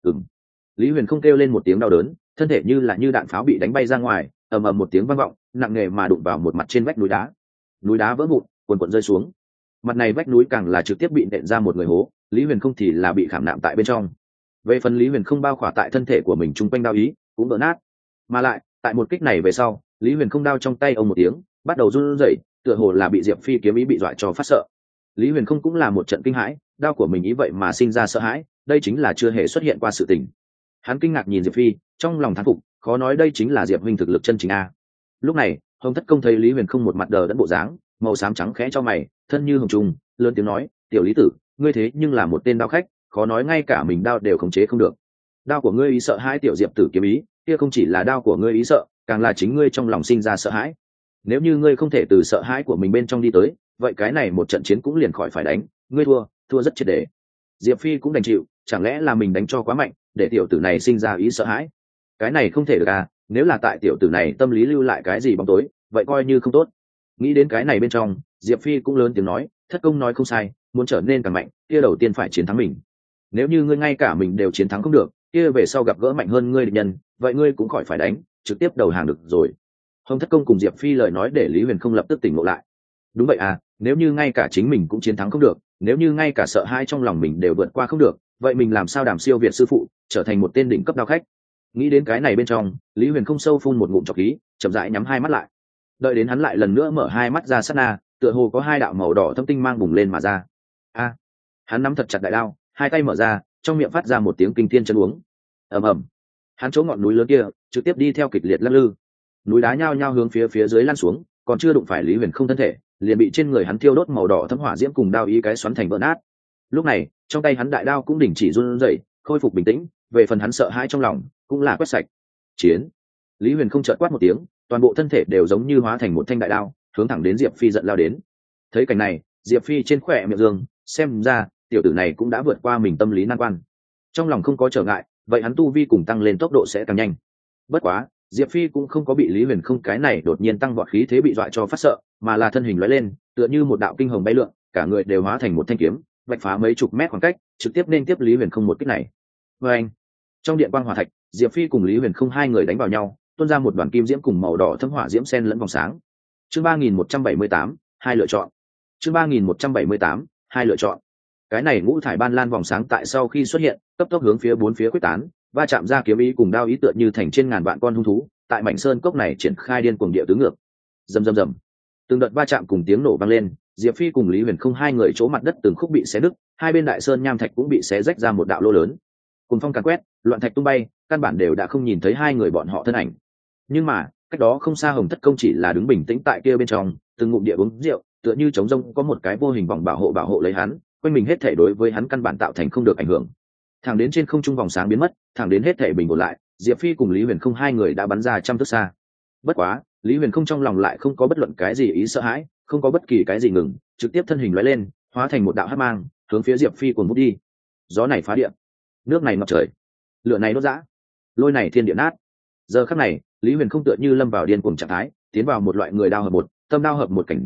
Lý Huyền không kêu lên một tiếng đau đớn, thân thể như là như đạn pháo bị đánh bay ra ngoài, ầm ầm một tiếng vang vọng, nặng nề mà đụng vào một mặt trên vách núi đá. Núi đá vỡ vụn, cuồn cuộn rơi xuống. Mặt này vách núi càng là trực tiếp bị nện ra một người hố, Lý Huyền không thì là bị khảm nạm tại bên trong. Về phần Lý Huyền không bao khỏa tại thân thể của mình chung quanh đao ý cũng vỡ nát. Mà lại, tại một kích này về sau, Lý Huyền không đao trong tay ông một tiếng, bắt đầu run rẩy, tựa hồ là bị Diệp Phi kiếm ý bị dọa cho phát sợ. Lý Huyền không cũng là một trận kinh hãi, đao của mình ý vậy mà sinh ra sợ hãi, đây chính là chưa hề xuất hiện qua sự tình. Hắn kinh ngạc nhìn Diệp Phi, trong lòng thán phục, khó nói đây chính là Diệp huynh thực lực chân chính a. Lúc này, Hồng Thất Công thấy Lý Huyền không một mặt đờ đẫn bộ dáng, màu xám trắng khẽ cho mày, thân như hồng trùng, lớn tiếng nói, "Tiểu Lý tử, ngươi thế nhưng là một tên đao khách, khó nói ngay cả mình đao đều khống chế không được. Đao của ngươi ý sợ hãi tiểu Diệp tử kiếm ý, kia không chỉ là đao của ngươi ý sợ, càng là chính ngươi trong lòng sinh ra sợ hãi. Nếu như ngươi không thể từ sợ hãi của mình bên trong đi tới, vậy cái này một trận chiến cũng liền khỏi phải đánh, ngươi thua rất triệt để." Diệp Phi cũng đành chịu, chẳng lẽ là mình đánh cho quá mạnh, để tiểu tử này sinh ra ý sợ hãi? Cái này không thể được à, nếu là tại tiểu tử này tâm lý lưu lại cái gì bóng tối, vậy coi như không tốt. Nghĩ đến cái này bên trong, Diệp Phi cũng lớn tiếng nói, Thất Công nói không sai, muốn trở nên càng mạnh, kia đầu tiên phải chiến thắng mình. Nếu như ngươi ngay cả mình đều chiến thắng không được, kia về sau gặp gỡ mạnh hơn ngươi địch nhân, vậy ngươi cũng khỏi phải đánh, trực tiếp đầu hàng được rồi. Hồng Thất Công cùng Diệp Phi lời nói để Lý Huyền không lập tức tỉnh ngộ lại. Đúng vậy à, nếu như ngay cả chính mình cũng chiến thắng không được, nếu như ngay cả sợ hãi trong lòng mình đều vượt qua không được, vậy mình làm sao đảm siêu việt sư phụ, trở thành một tên đỉnh cấp đao khách? Nghĩ đến cái này bên trong, Lý Huyền không sâu phun một ngụm trọc khí, chậm rãi nhắm hai mắt lại. Đợi đến hắn lại lần nữa mở hai mắt ra sát na, tựa hồ có hai đạo màu đỏ thâm tinh mang bùng lên mà ra. A! Hắn nắm thật chặt đại đao, hai tay mở ra, trong miệng phát ra một tiếng kinh thiên chân uống. Ầm ầm! Hắn chỗ ngọn núi lớn kia trực tiếp đi theo kịch liệt lắc lư. Núi đá nhao nhao hướng phía dưới lăn xuống, còn chưa đụng phải Lý Huyền không thân thể, liền bị trên người hắn thiêu đốt màu đỏ thấm hỏa diễm cùng đao ý cái xoắn thành vỡ nát. Lúc này, trong tay hắn đại đao cũng đình chỉ run rẩy, khôi phục bình tĩnh, về phần hắn sợ hãi trong lòng, cũng là quét sạch. Chiến! Lý Huyền không chợt quát một tiếng, toàn bộ thân thể đều giống như hóa thành một thanh đại đao, hướng thẳng đến Diệp Phi giận lao đến. Thấy cảnh này, Diệp Phi trên khóe miệng dương, xem ra tiểu tử này cũng đã vượt qua mình tâm lý nan quan. Trong lòng không có trở ngại, vậy hắn tu vi cùng tăng lên tốc độ sẽ càng nhanh. Bất quá, Diệp Phi cũng không có bị Lý Huyền không cái này đột nhiên tăng vọt khí thế bị dọa cho phát sợ, mà là thân hình lóe lên, tựa như một đạo kinh hồng bay lượn, cả người đều hóa thành một thanh kiếm, vạch phá mấy chục mét khoảng cách, trực tiếp nên tiếp Lý Huyền không một kích này. Và anh, trong điện quang hỏa thạch, Diệp Phi cùng Lý Huyền không hai người đánh vào nhau, tuôn ra một đoàn kim diễm cùng màu đỏ thấm hỏa diễm xen lẫn vòng sáng. Chương 3178, hai lựa chọn. Chương 3178, hai lựa chọn. Cái này ngũ thải ban lan vòng sáng tại sau khi xuất hiện, cấp tốc hướng phía bốn phía quyết tán, va chạm ra kiếm ý cùng đao ý tựa như thành trên ngàn vạn con hung thú, tại mảnh sơn cốc này triển khai điên cuồng địa tứ ngược. Rầm rầm rầm. Từng đợt va chạm cùng tiếng nổ vang lên, Diệp Phi cùng Lý Huyền không hai người chỗ mặt đất từng khúc bị xé nứt, hai bên đại sơn nham thạch cũng bị xé rách ra một đạo lỗ lớn. Cùng phong càn quét, loạn thạch tung bay, căn bản đều đã không nhìn thấy hai người bọn họ thân ảnh. Nhưng mà, cách đó không xa Hồng Thất Công chỉ là đứng bình tĩnh tại kia bên trong, từng ngụm địa uống rượu, tựa như trống rông có một cái vô hình vòng bảo hộ lấy hắn, quanh mình hết thảy đối với hắn căn bản tạo thành không được ảnh hưởng. Thẳng đến trên không trung vòng sáng biến mất, thẳng đến hết thảy bình ổn lại, Diệp Phi cùng Lý Huyền không hai người đã bắn ra trăm thước xa. Bất quá, Lý Huyền không trong lòng lại không có bất luận cái gì ý sợ hãi, không có bất kỳ cái gì ngừng, trực tiếp thân hình lóe lên, hóa thành một đạo hắc mang, hướng phía Diệp Phi cuồn vút đi. Gió này phá địa, nước này ngập trời, lửa này đốt rã, lôi này thiên địa nát. Giờ khắc này, Lý Huyền không tựa như lâm vào điên cuồng trạng thái, tiến vào một loại người đao hợp một, tâm đao hợp một cảnh giới,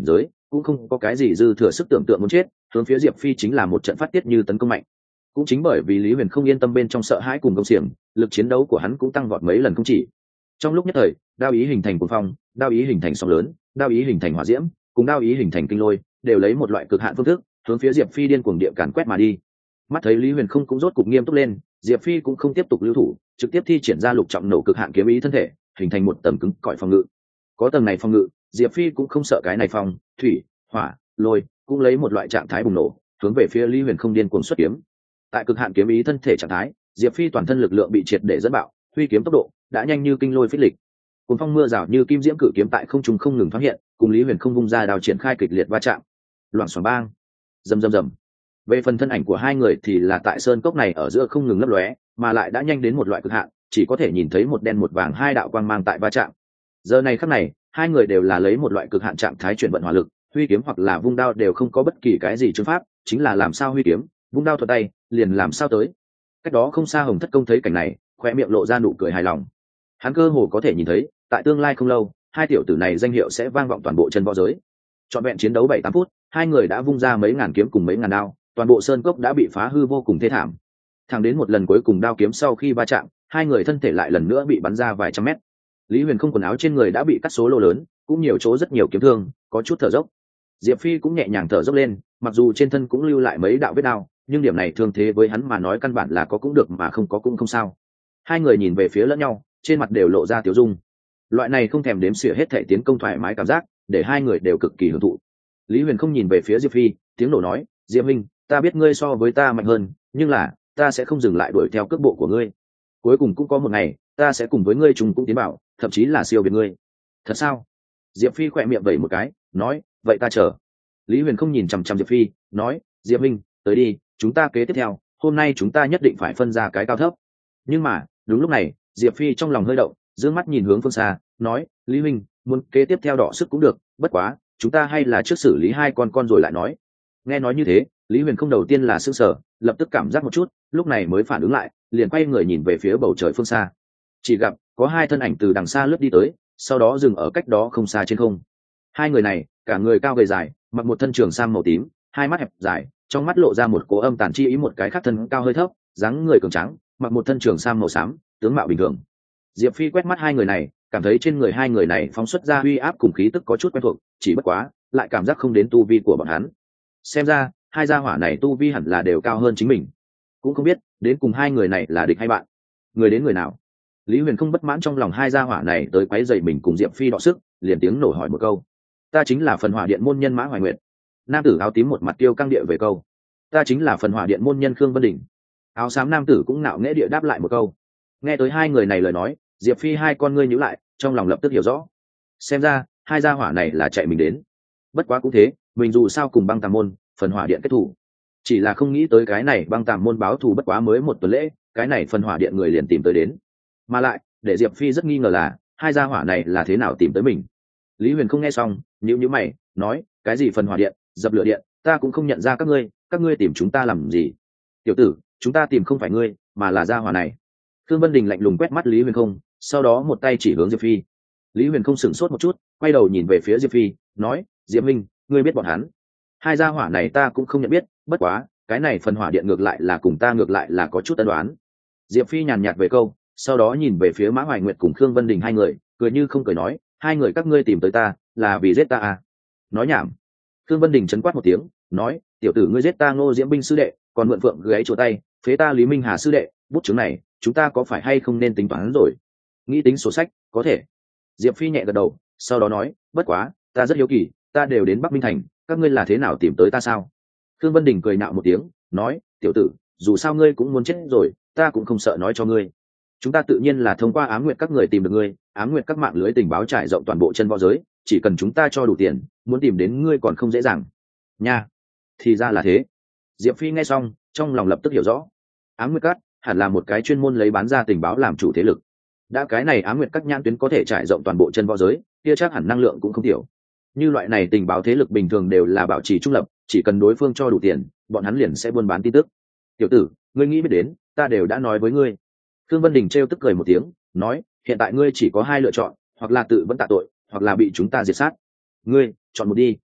cũng không có cái gì dư thừa sức tưởng tượng muốn chết, hướng phía Diệp Phi chính là một trận phát tiết như tấn công mạnh. Cũng chính bởi vì Lý Huyền không yên tâm bên trong sợ hãi cùng công xiềng, lực chiến đấu của hắn cũng tăng vọt mấy lần không chỉ. Trong lúc nhất thời, đao ý hình thành cuồng phong, đao ý hình thành sóng lớn, đao ý hình thành hỏa diễm, cùng đao ý hình thành kinh lôi, đều lấy một loại cực hạn phương thức hướng phía Diệp Phi điên cuồng địa càn quét mà đi. Mắt thấy Lý Huyền không cũng rốt cục nghiêm túc lên, Diệp Phi cũng không tiếp tục lưu thủ, trực tiếp thi triển ra lục trọng nổ cực hạn kiếm ý thân thể, hình thành một tầng cứng cỏi phòng ngự. Có tầng này phòng ngự, Diệp Phi cũng không sợ cái này phong, thủy, hỏa, lôi, cũng lấy một loại trạng thái bùng nổ, hướng về phía Lý Huyền không điên cuồng xuất kiếm. Tại cực hạn kiếm ý thân thể trạng thái, Diệp Phi toàn thân lực lượng bị triệt để dẫn bạo, huy kiếm tốc độ đã nhanh như kinh lôi phích lịch. Cuồng phong mưa rào như kim diễm cử kiếm tại không trung không ngừng thoáng hiện, cùng Lý Huyền không vung ra đao triển khai kịch liệt va chạm. Loảng xoảng bang, rầm rầm rầm. Về phần thân ảnh của hai người thì là tại sơn cốc này ở giữa không ngừng lấp lóe, mà lại đã nhanh đến một loại cực hạn, chỉ có thể nhìn thấy một đen một vàng hai đạo quang mang tại va chạm. Giờ này khắc này, hai người đều là lấy một loại cực hạn trạng thái chuyển vận hỏa lực, huy kiếm hoặc là vung đao đều không có bất kỳ cái gì chứng pháp, chính là làm sao huy kiếm, vung đao thuận tay, liền làm sao tới. Cách đó không xa Hồng Thất Công thấy cảnh này, khoe miệng lộ ra nụ cười hài lòng. Hắn cơ hồ có thể nhìn thấy, tại tương lai không lâu, hai tiểu tử này danh hiệu sẽ vang vọng toàn bộ chân võ giới. Trọn vẹn chiến đấu 7-8 phút, hai người đã vung ra mấy ngàn kiếm cùng mấy ngàn đao, toàn bộ sơn cốc đã bị phá hư vô cùng thê thảm. Thẳng đến một lần cuối cùng đao kiếm sau khi va chạm, hai người thân thể lại lần nữa bị bắn ra vài trăm mét. Lý Huyền không quần áo trên người đã bị cắt số lỗ lớn, cũng nhiều chỗ rất nhiều kiếm thương, có chút thở dốc. Diệp Phi cũng nhẹ nhàng thở dốc lên, mặc dù trên thân cũng lưu lại mấy đạo vết đao, nhưng điểm này thương thế với hắn mà nói căn bản là có cũng được mà không có cũng không sao. Hai người nhìn về phía lẫn nhau, trên mặt đều lộ ra tiêu dung. Loại này không thèm đếm xỉa hết thể tiến công thoải mái cảm giác, để hai người đều cực kỳ hưởng thụ. Lý Huyền không nhìn về phía Diệp Phi, tiếng nổ nói, Diệp Minh, ta biết ngươi so với ta mạnh hơn, nhưng là ta sẽ không dừng lại đuổi theo cước bộ của ngươi. Cuối cùng cũng có một ngày, ta sẽ cùng với ngươi trùng cũng tiến bảo, thậm chí là siêu việt ngươi. Thật sao? Diệp Phi khỏe miệng vẩy một cái, nói, vậy ta chờ. Lý Huyền không nhìn chằm chằm Diệp Phi, nói, Diệp Minh, tới đi, chúng ta kế tiếp theo, hôm nay chúng ta nhất định phải phân ra cái cao thấp. Nhưng mà đúng lúc này, Diệp Phi trong lòng hơi động, dương mắt nhìn hướng phương xa, nói, Lý Huynh, muốn kế tiếp theo đỏ sức cũng được, bất quá chúng ta hay là trước xử lý hai con rồi lại nói. Nghe nói như thế, Lý Huyền không đầu tiên là sững sờ, lập tức cảm giác một chút, lúc này mới phản ứng lại, liền quay người nhìn về phía bầu trời phương xa. Chỉ gặp có hai thân ảnh từ đằng xa lướt đi tới, sau đó dừng ở cách đó không xa trên không. Hai người này, cả người cao gầy dài, mặc một thân trường sam màu tím, hai mắt hẹp dài, trong mắt lộ ra một cố âm tàn chi ý, một cái khác thân cao hơi thấp, dáng người cường tráng, mặc một thân trường sam màu xám, tướng mạo bình thường. Diệp Phi quét mắt hai người này, cảm thấy trên người hai người này phóng xuất ra uy áp cùng khí tức có chút quen thuộc, chỉ bất quá lại cảm giác không đến tu vi của bọn hắn. Xem ra hai gia hỏa này tu vi hẳn là đều cao hơn chính mình, cũng không biết đến cùng hai người này là địch hay bạn, người đến người nào. Lý Huyền không bất mãn trong lòng hai gia hỏa này tới quấy rầy mình cùng Diệp Phi đọ sức, liền tiếng nổ hỏi một câu, ta chính là Phần Hỏa Điện môn nhân Mã Hoài Nguyệt. Nam tử áo tím một mặt tiêu căng địa về câu, ta chính là Phần Hỏa Điện môn nhân Khương Vân Đình. Áo xám nam tử cũng nạo nghễ địa đáp lại một câu. Nghe tới hai người này lời nói, Diệp Phi hai con ngươi nhíu lại, trong lòng lập tức hiểu rõ, xem ra hai gia hỏa này là chạy mình đến. Bất quá cũng thế, mình dù sao cùng Băng Tàm môn, Phần Hỏa Điện kết thủ, chỉ là không nghĩ tới cái này Băng Tàm môn báo thù bất quá mới một tuần lễ, cái này Phần Hỏa Điện người liền tìm tới đến. Mà lại để Diệp Phi rất nghi ngờ là hai gia hỏa này là thế nào tìm tới mình. Lý Huyền không nghe xong, nhíu mày, nói, cái gì Phần Hỏa Điện, Dập Lửa Điện, ta cũng không nhận ra các ngươi tìm chúng ta làm gì. Tiểu tử, chúng ta tìm không phải ngươi, mà là gia hỏa này. Thương Vân Đình lạnh lùng quét mắt Lý Huyền không, sau đó một tay chỉ hướng Diệp Phi. Lý Huyền không sửng sốt một chút, quay đầu nhìn về phía Diệp Phi, nói, Diệp Minh, ngươi biết bọn hắn? Hai gia hỏa này ta cũng không nhận biết, bất quá cái này Phần Hỏa Điện ngược lại là cùng ta ngược lại là có chút tân đoán. Diệp Phi nhàn nhạt về câu, sau đó nhìn về phía Mã Hoài Nguyệt cùng Khương Vân Đình hai người, cười như không cười nói, hai người các ngươi tìm tới ta là vì giết ta à? Nói nhảm. Khương Vân Đình chấn quát một tiếng, nói, tiểu tử ngươi giết ta Ngô Diễm Binh sư đệ, còn mượn phượng gáy chỗ tay phế ta Lý Minh Hà sư đệ, bút chứng này chúng ta có phải hay không nên tính toán rồi? Nghĩ tính sổ sách, có thể. Diệp Phi nhẹ gật đầu, sau đó nói, bất quá ta rất hiếu kỳ, ta đều đến Bắc Minh Thành, các ngươi là thế nào tìm tới ta sao? Khương Vân Đình cười nạo một tiếng, nói, tiểu tử, dù sao ngươi cũng muốn chết rồi, ta cũng không sợ nói cho ngươi. Chúng ta tự nhiên là thông qua Ám Nguyệt các người tìm được ngươi, Ám Nguyệt các mạng lưới tình báo trải rộng toàn bộ chân võ giới, chỉ cần chúng ta cho đủ tiền, muốn tìm đến ngươi còn không dễ dàng. Nha, thì ra là thế. Diệp Phi nghe xong, trong lòng lập tức hiểu rõ. Ám Nguyệt các hẳn là một cái chuyên môn lấy bán ra tình báo làm chủ thế lực. Đã cái này Ám Nguyệt các nhãn tuyến có thể trải rộng toàn bộ chân võ giới, kia chắc hẳn năng lượng cũng không tiểu. Như loại này tình báo thế lực bình thường đều là bảo trì trung lập, chỉ cần đối phương cho đủ tiền, bọn hắn liền sẽ buôn bán tin tức. Tiểu tử, ngươi nghĩ biết đến, ta đều đã nói với ngươi. Thương Vân Đình trêu tức cười một tiếng, nói, hiện tại ngươi chỉ có hai lựa chọn, hoặc là tự vẫn tạ tội, hoặc là bị chúng ta diệt sát. Ngươi chọn một đi.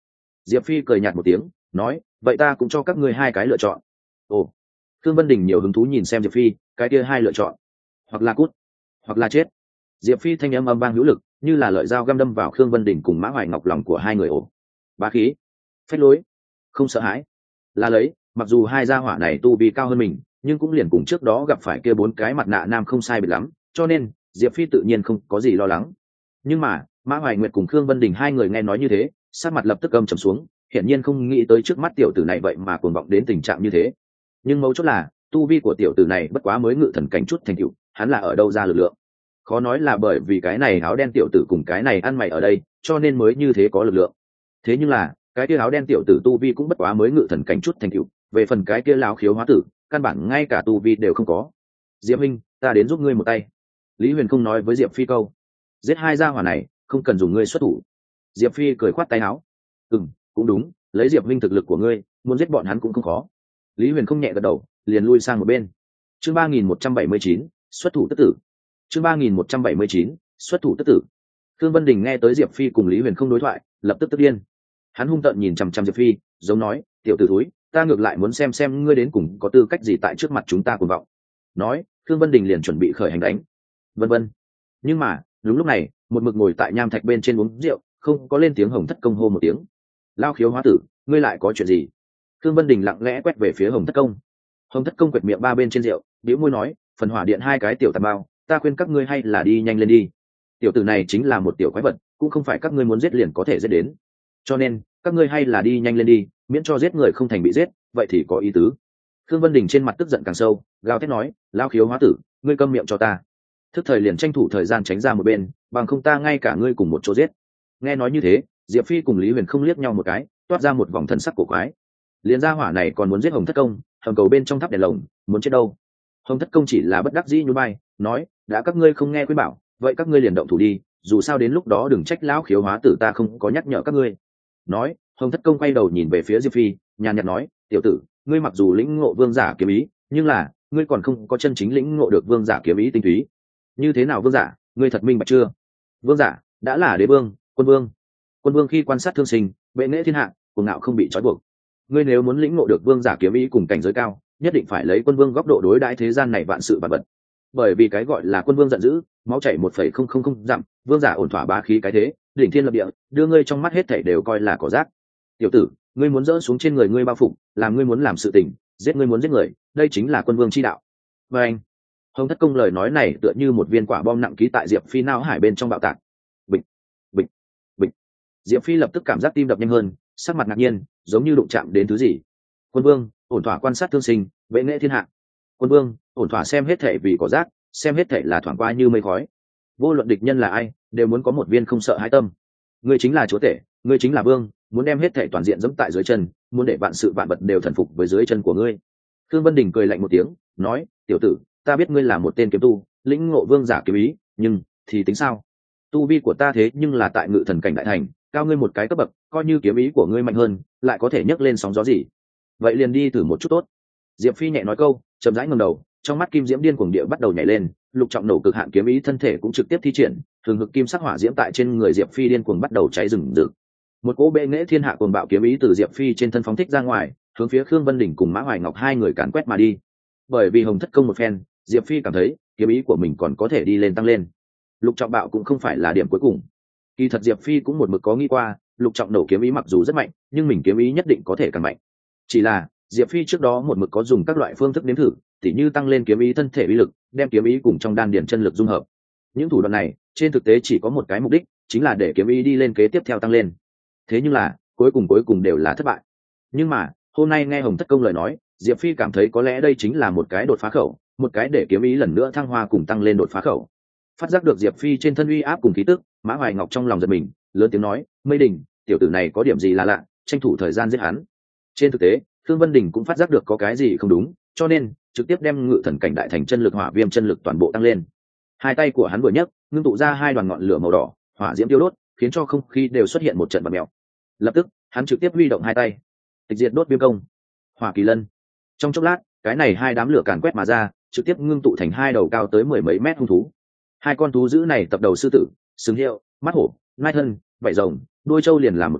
Diệp Phi cười nhạt một tiếng nói, vậy ta cũng cho các ngươi hai cái lựa chọn. Ồ. Thương Vân Đình nhiều hứng thú nhìn xem Diệp Phi, cái kia hai lựa chọn, hoặc là cút hoặc là chết. Diệp Phi thanh âm âm vang hữu lực, như là lợi dao găm đâm vào Khương Vân Đình cùng Mã Hoài Ngọc lòng của hai người. Ồ. Bá khí, phách lối, không sợ hãi, là lấy. Mặc dù hai gia hỏa này tu vi cao hơn mình, nhưng cũng liền cùng trước đó gặp phải kia bốn cái mặt nạ nam không sai biệt lắm, cho nên Diệp Phi tự nhiên không có gì lo lắng. Nhưng mà Mã Hoài Nguyệt cùng Khương Vân Đình hai người nghe nói như thế, sát mặt lập tức âm trầm xuống, hiển nhiên không nghĩ tới trước mắt tiểu tử này vậy mà cuồng vọng đến tình trạng như thế. Nhưng mấu chốt là tu vi của tiểu tử này bất quá mới ngự thần cảnh chút thành tựu, hắn là ở đâu ra lực lượng? Khó nói là bởi vì cái này áo đen tiểu tử cùng cái này ăn mày ở đây, cho nên mới như thế có lực lượng. Thế nhưng là cái kia áo đen tiểu tử tu vi cũng bất quá mới ngự thần cảnh chút thành tựu, về phần cái kia lão khiếu hóa tử, căn bản ngay cả tu vi đều không có. Diệp Minh, ta đến giúp ngươi một tay. Lý Huyền không nói với Diệp Phi câu, giết hai gia hỏa này không cần dùng ngươi xuất thủ. Diệp Phi cười khoát tay áo, cũng đúng, lấy Diệp Minh thực lực của ngươi, muốn giết bọn hắn cũng không khó. Lý Huyền không nhẹ gật đầu, liền lui sang một bên. Chương 3179, xuất thủ tức tử. Chương 3179, xuất thủ tức tử. Thương Vân Đình nghe tới Diệp Phi cùng Lý Huyền không đối thoại, lập tức tức điên. Hắn hung tợn nhìn chằm chằm Diệp Phi, giống nói, tiểu tử thúi, ta ngược lại muốn xem ngươi đến cùng có tư cách gì tại trước mặt chúng ta cuồng vọng. Nói, Thương Vân Đình liền chuẩn bị khởi hành đánh. Vân vân. Nhưng mà, đúng lúc này, một mực ngồi tại nham thạch bên trên uống rượu, không có lên tiếng Hồng Thất Công hô một tiếng. Lao khiếu hóa tử, ngươi lại có chuyện gì? Thương Vân Đình lặng lẽ quét về phía Hồng Thất Công. Hồng Thất Công quệt miệng ba bên trên rượu, bĩu môi nói, phần hỏa điện hai cái tiểu tạp bao, ta khuyên các ngươi hay là đi nhanh lên đi. Tiểu tử này chính là một tiểu quái vật, cũng không phải các ngươi muốn giết liền có thể giết đến. Cho nên, các ngươi hay là đi nhanh lên đi, miễn cho giết người không thành bị giết, vậy thì có ý tứ. Thương Vân Đình trên mặt tức giận càng sâu, gào thét nói, lao khiếu hóa tử, ngươi câm miệng cho ta. Thức thời liền tranh thủ thời gian tránh ra một bên, bằng không ta ngay cả ngươi cùng một chỗ giết. Nghe nói như thế, Diệp Phi cùng Lý Huyền không liếc nhau một cái, toát ra một vòng thần sắc cổ quái. Liên gia hỏa này còn muốn giết Hồng Thất Công, hầm cầu bên trong tháp đèn lồng, muốn chết đâu? Hồng Thất Công chỉ là bất đắc dĩ nhún vai, nói, đã các ngươi không nghe khuyên bảo, vậy các ngươi liền động thủ đi, dù sao đến lúc đó đừng trách lão khiếu hóa tử ta không có nhắc nhở các ngươi. Nói, Hồng Thất Công quay đầu nhìn về phía Diệp Phi, nhàn nhạt nói, tiểu tử, ngươi mặc dù lĩnh ngộ vương giả kiếm ý, nhưng là ngươi còn không có chân chính lĩnh ngộ được vương giả kiếm ý tinh túy. Như thế nào vương giả, ngươi thật minh bạch chưa? Vương giả đã là đế vương, quân vương. Quân vương khi quan sát thương sinh, bệ nghệ thiên hạ, cuồng ngạo không bị trói buộc. Ngươi nếu muốn lĩnh ngộ được vương giả kiếm ý cùng cảnh giới cao, nhất định phải lấy quân vương góc độ đối đãi thế gian này vạn sự vạn vật. Bởi vì cái gọi là quân vương giận dữ, máu chảy 1,000 dặm, vương giả ổn thỏa bá khí cái thế, đỉnh thiên lập địa, đưa ngươi trong mắt hết thảy đều coi là cỏ rác. Tiểu tử, ngươi muốn dỡ xuống trên người ngươi bao phục, làm ngươi muốn làm sự tình, giết ngươi muốn giết người, đây chính là quân vương chi đạo. Và anh, Hồng Thất Công lời nói này tựa như một viên quả bom nặng ký tại Diệp Phi não hải bên trong bạo tạc. Bịch, bịch, bịch. Diệp Phi lập tức cảm giác tim đập nhanh hơn, sắc mặt ngạc nhiên, giống như đụng chạm đến thứ gì. Quân vương, ổn thỏa quan sát thương sinh, vệ nghệ thiên hạ. Quân vương, ổn thỏa xem hết thể vì cỏ rác, xem hết thể là thoảng qua như mây khói. Vô luận địch nhân là ai, đều muốn có một viên không sợ hãi tâm. Ngươi chính là chúa tể, ngươi chính là vương, muốn đem hết thể toàn diện dẫm tại dưới chân, muốn để vạn sự vạn vật đều thần phục với dưới chân của ngươi. Thương Vân Đình cười lạnh một tiếng, nói, tiểu tử, ta biết ngươi là một tên kiếm tu, lĩnh ngộ vương giả kiếm ý, nhưng thì tính sao? Tu vi của ta thế nhưng là tại ngự thần cảnh đại thành, cao ngươi một cái cấp bậc, coi như kiếm ý của ngươi mạnh hơn, lại có thể nhấc lên sóng gió gì? Vậy liền đi thử một chút tốt. Diệp Phi nhẹ nói câu, chậm rãi ngẩng đầu, trong mắt kim diễm điên cuồng địa bắt đầu nhảy lên, lục trọng nổ cực hạn kiếm ý thân thể cũng trực tiếp thi triển, thường hực kim sắc hỏa diễm tại trên người Diệp Phi điên cuồng bắt đầu cháy rừng rực. Một cỗ bệ nghệ thiên hạ cuồng bạo kiếm ý từ Diệp Phi trên thân phóng thích ra ngoài, hướng phía Khương Vân Đình cùng Mã Hoài Ngọc hai người càn quét mà đi. Bởi vì Hồng Thất Công một phen, Diệp Phi cảm thấy kiếm ý của mình còn có thể đi lên tăng lên. Lục trọng bạo cũng không phải là điểm cuối cùng. Kỳ thật Diệp Phi cũng một mực có nghĩ qua, lục trọng nổ kiếm ý mặc dù rất mạnh, nhưng mình kiếm ý nhất định có thể càng mạnh. Chỉ là Diệp Phi trước đó một mực có dùng các loại phương thức nếm thử, tỉ như tăng lên kiếm ý thân thể uy lực, đem kiếm ý cùng trong đan điền chân lực dung hợp. Những thủ đoạn này, trên thực tế chỉ có một cái mục đích, chính là để kiếm ý đi lên kế tiếp theo tăng lên. Thế nhưng là, cuối cùng đều là thất bại. Nhưng mà, hôm nay nghe Hồng Thất Công lời nói, Diệp Phi cảm thấy có lẽ đây chính là một cái đột phá khẩu, một cái để kiếm ý lần nữa thăng hoa cùng tăng lên đột phá khẩu. Phát giác được Diệp Phi trên thân uy áp cùng khí tức, Mã Hoài Ngọc trong lòng giật mình, lớn tiếng nói, Mây Đình, tiểu tử này có điểm gì là lạ, tranh thủ thời gian giết hắn. Trên thực tế, Thương Vân Đình cũng phát giác được có cái gì không đúng, cho nên trực tiếp đem ngự thần cảnh đại thành chân lực hỏa viêm chân lực toàn bộ tăng lên. Hai tay của hắn vừa nhấc, ngưng tụ ra hai đoàn ngọn lửa màu đỏ, hỏa diễm tiêu đốt, khiến cho không khí đều xuất hiện một trận bạt mèo. Lập tức, hắn trực tiếp huy động hai tay, tịch diệt đốt viêm công, hỏa kỳ lân. Trong chốc lát, cái này hai đám lửa càn quét mà ra, trực tiếp ngưng tụ thành hai đầu cao tới mười mấy mét hung thú. Hai con thú dữ này tập đầu sư tử, sừng hiệu, mắt hổ, nai thân, vảy rồng, đuôi trâu liền làm một thể,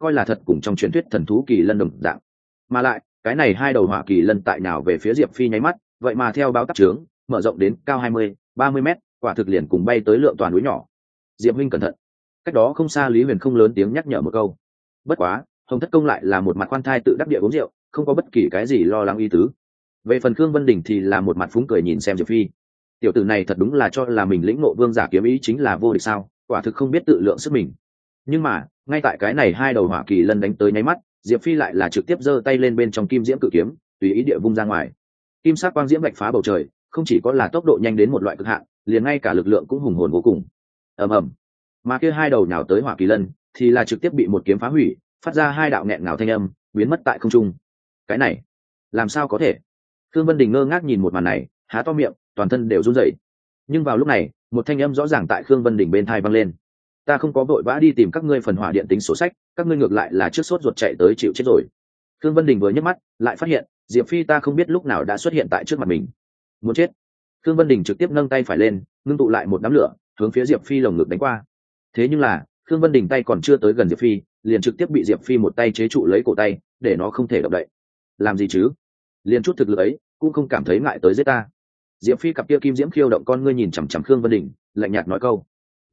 coi là thật cùng trong truyền thuyết thần thú kỳ lân đồng dạng. Mà lại cái này hai đầu hỏa kỳ lân tại nào về phía Diệp Phi nháy mắt, vậy mà theo báo tắc trướng mở rộng đến cao 20-30 mét, quả thực liền cùng bay tới lượng toàn núi nhỏ. Diệp huynh cẩn thận. Cách đó không xa Lý Huyền không lớn tiếng nhắc nhở một câu. Bất quá Hồng Thất Công lại là một mặt khoan thai tự đắc địa uống rượu, không có bất kỳ cái gì lo lắng ý tứ. Về phần Khương Vân Đình thì là một mặt phúng cười nhìn xem Diệp Phi. Tiểu tử này thật đúng là cho là mình lĩnh ngộ vương giả kiếm ý chính là vô địch sao, quả thực không biết tự lượng sức mình. Nhưng mà ngay tại cái này hai đầu hỏa kỳ lân đánh tới nháy mắt, Diệp Phi lại là trực tiếp giơ tay lên bên trong kim diễm cự kiếm, tùy ý địa vung ra ngoài. Kim sắc quang diễm vạch phá bầu trời, không chỉ có là tốc độ nhanh đến một loại cực hạn, liền ngay cả lực lượng cũng hùng hồn vô cùng. Ầm ầm. Mà kia hai đầu nhào tới hỏa kỳ lân thì là trực tiếp bị một kiếm phá hủy, phát ra hai đạo nghẹn ngào thanh âm, biến mất tại không trung. Cái này làm sao có thể? Thương Vân Đình ngơ ngác nhìn một màn này, há to miệng, toàn thân đều run rẩy. Nhưng vào lúc này một thanh âm rõ ràng tại Khương Vân Đình bên tai vang lên. Ta không có vội vã đi tìm các ngươi phần hỏa điện tính sổ sách, các ngươi ngược lại là trước sốt ruột chạy tới chịu chết rồi. Khương Vân Đình vừa nhấc mắt lại phát hiện Diệp Phi ta không biết lúc nào đã xuất hiện tại trước mặt mình. Muốn chết. Khương Vân Đình trực tiếp nâng tay phải lên, ngưng tụ lại một đám lửa hướng phía Diệp Phi lồng ngực đánh qua. Thế nhưng là Khương Vân Đình tay còn chưa tới gần Diệp Phi, liền trực tiếp bị Diệp Phi một tay chế trụ lấy cổ tay, để nó không thể động đậy. Làm gì chứ? Liền chút thực lực ấy cũng không cảm thấy ngại tới giết ta. Diệp Phi cặp kia kim diễm khiêu động con ngươi nhìn chằm chằm Khương Vân Đình, lạnh nhạt nói câu: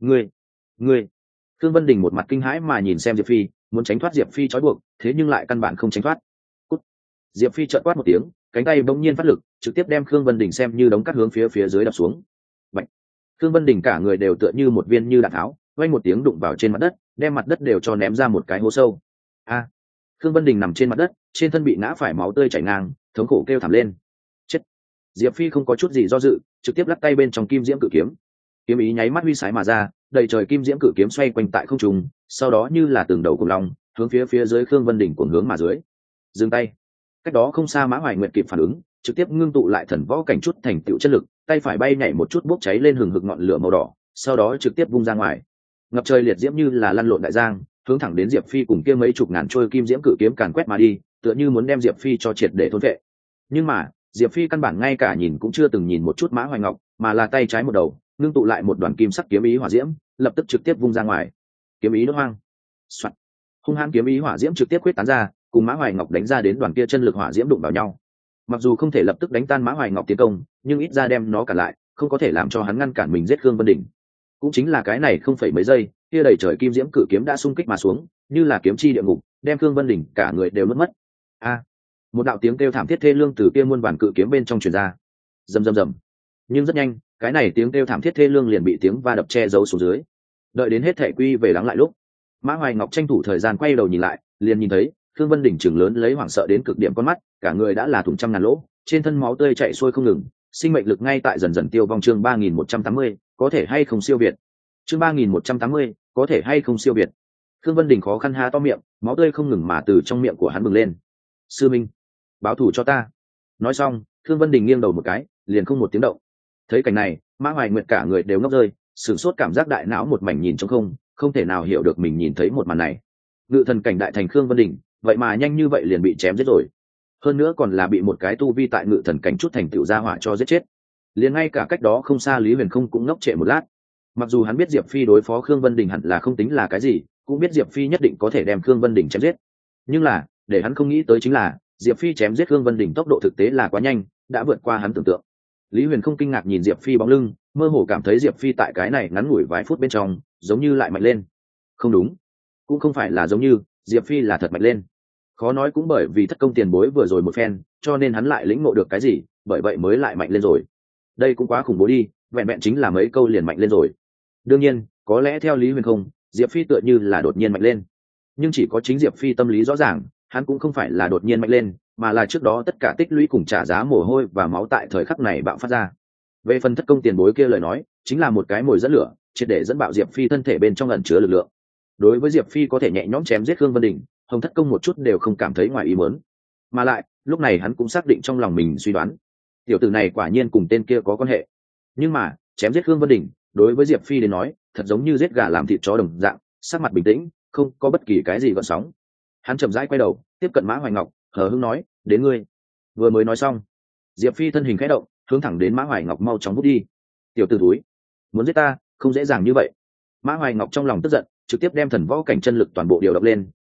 ngươi. Khương Vân Đình một mặt kinh hãi mà nhìn xem Diệp Phi, muốn tránh thoát Diệp Phi trói buộc, thế nhưng lại căn bản không tránh thoát. Cút. Diệp Phi trợn quát một tiếng, cánh tay bỗng nhiên phát lực, trực tiếp đem Khương Vân Đình xem như đống cát hướng phía dưới đập xuống. Bạch. Khương Vân Đình cả người đều tựa như một viên như đạn tháo, vang một tiếng đụng vào trên mặt đất, đem mặt đất đều cho ném ra một cái hố sâu. A. Khương Vân Đình nằm trên mặt đất, trên thân bị ngã phải máu tươi chảy ngang, thống khổ kêu thảm lên. Chết. Diệp Phi không có chút gì do dự, trực tiếp lắc tay bên trong kim diễm cự kiếm. Kiếm ý nháy mắt huy sái mà ra, đầy trời kim diễm cự kiếm xoay quanh tại không trung, sau đó như là từng đầu cùng long hướng phía dưới Khương Vân Đình cuồng hướng mà dưới. Dừng tay. Cách đó không xa Mã Hoài Nguyệt kịp phản ứng, trực tiếp ngưng tụ lại thần võ cảnh chút thành tựu chất lực, tay phải bay nhảy một chút bốc cháy lên hừng hực ngọn lửa màu đỏ, sau đó trực tiếp vung ra ngoài. Ngập trời liệt diễm như là lăn lộn đại giang, hướng thẳng đến Diệp Phi cùng kia mấy chục ngàn trôi kim diễm cự kiếm càn quét mà đi, tựa như muốn đem Diệp Phi cho triệt để thôn vệ. Nhưng mà Diệp Phi căn bản ngay cả nhìn cũng chưa từng nhìn một chút Mã Hoài Ngọc, mà là tay trái một đầu ngưng tụ lại một đoàn kim sắc kiếm ý hỏa diễm, lập tức trực tiếp vung ra ngoài. Kiếm ý đốt hoang. Soạn. Hung hãn kiếm ý hỏa diễm trực tiếp quyết tán ra, cùng Mã Hoài Ngọc đánh ra đến đoàn kia chân lực hỏa diễm đụng vào nhau. Mặc dù không thể lập tức đánh tan Mã Hoài Ngọc tiến công, nhưng ít ra đem nó cản lại, không có thể làm cho hắn ngăn cản mình giết Khương Vân Đình. Cũng chính là cái này không phải mấy giây, kia đầy trời kim diễm cự kiếm đã xung kích mà xuống, như là kiếm chi địa ngục, đem Khương Vân Đình cả người đều nuốt mất. A. Một đạo tiếng kêu thảm thiết thê lương từ kia muôn vàn cự kiếm bên trong truyền ra. Rầm rầm rầm. Nhưng rất nhanh, cái này tiếng kêu thảm thiết thê lương liền bị tiếng va đập che giấu xuống dưới. Đợi đến hết thể quy về lắng lại lúc, Mã Hoài Ngọc tranh thủ thời gian quay đầu nhìn lại, liền nhìn thấy Khương Vân Đình chừng lớn lấy hoảng sợ đến cực điểm con mắt, cả người đã là thủng trăm ngàn lỗ, trên thân máu tươi chảy xuôi không ngừng, sinh mệnh lực ngay tại dần dần tiêu vong. Chương 3180, có thể hay không siêu việt. Chương 3180, có thể hay không siêu việt. Khương Vân Đình khó khăn há to miệng, máu tươi không ngừng mà từ trong miệng của hắn bừng lên. Sư minh, báo thù cho ta. Nói xong, Khương Vân Đình nghiêng đầu một cái, liền không một tiếng động. Thấy cảnh này, Mã Hoài Nguyệt cả người đều ngốc rơi, sửng sốt cảm giác đại não một mảnh nhìn trống không, không thể nào hiểu được mình nhìn thấy một màn này. Ngự thần cảnh đại thành Khương Vân Đình, vậy mà nhanh như vậy liền bị chém giết rồi. Hơn nữa còn là bị một cái tu vi tại ngự thần cảnh chút thành tựu gia hỏa cho giết chết. Liền ngay cả cách đó không xa Lý Huyền không cũng ngốc trệ một lát. Mặc dù hắn biết Diệp Phi đối phó Khương Vân Đình hẳn là không tính là cái gì, cũng biết Diệp Phi nhất định có thể đem Khương Vân Đình chém giết. Nhưng là, để hắn không nghĩ tới chính là, Diệp Phi chém giết Khương Vân Đình tốc độ thực tế là quá nhanh, đã vượt qua hắn tưởng tượng. Lý Huyền không kinh ngạc nhìn Diệp Phi bóng lưng, mơ hồ cảm thấy Diệp Phi tại cái này ngắn ngủi vài phút bên trong, giống như lại mạnh lên. Không đúng, cũng không phải là giống như, Diệp Phi là thật mạnh lên. Khó nói cũng bởi vì thất công tiền bối vừa rồi một phen, cho nên hắn lại lĩnh ngộ được cái gì, bởi vậy mới lại mạnh lên rồi. Đây cũng quá khủng bố đi, vẹn vẹn chính là mấy câu liền mạnh lên rồi. Đương nhiên, có lẽ theo Lý Huyền không, Diệp Phi tựa như là đột nhiên mạnh lên. Nhưng chỉ có chính Diệp Phi tâm lý rõ ràng, hắn cũng không phải là đột nhiên mạnh lên, mà là trước đó tất cả tích lũy cùng trả giá mồ hôi và máu tại thời khắc này bạo phát ra. Về phần thất công tiền bối kia lời nói, chính là một cái mồi dẫn lửa, triệt để dẫn bạo Diệp Phi thân thể bên trong ẩn chứa lực lượng. Đối với Diệp Phi có thể nhẹ nhõm chém giết Khương Vân Đình, Hồng Thất Công một chút đều không cảm thấy ngoài ý muốn. Mà lại, lúc này hắn cũng xác định trong lòng mình suy đoán, tiểu tử này quả nhiên cùng tên kia có quan hệ. Nhưng mà, chém giết Khương Vân Đình, đối với Diệp Phi đến nói, thật giống như giết gà làm thịt chó đồng dạng, sắc mặt bình tĩnh, không có bất kỳ cái gì gợn sóng. Hắn chậm rãi quay đầu, tiếp cận Mã Hoài Ngọc, hờ hững nói, đến ngươi. Vừa mới nói xong, Diệp Phi thân hình khẽ động, hướng thẳng đến Mã Hoài Ngọc mau chóng vút đi. Tiểu tử thúi, muốn giết ta, không dễ dàng như vậy. Mã Hoài Ngọc trong lòng tức giận, trực tiếp đem thần võ cảnh chân lực toàn bộ điều động lên,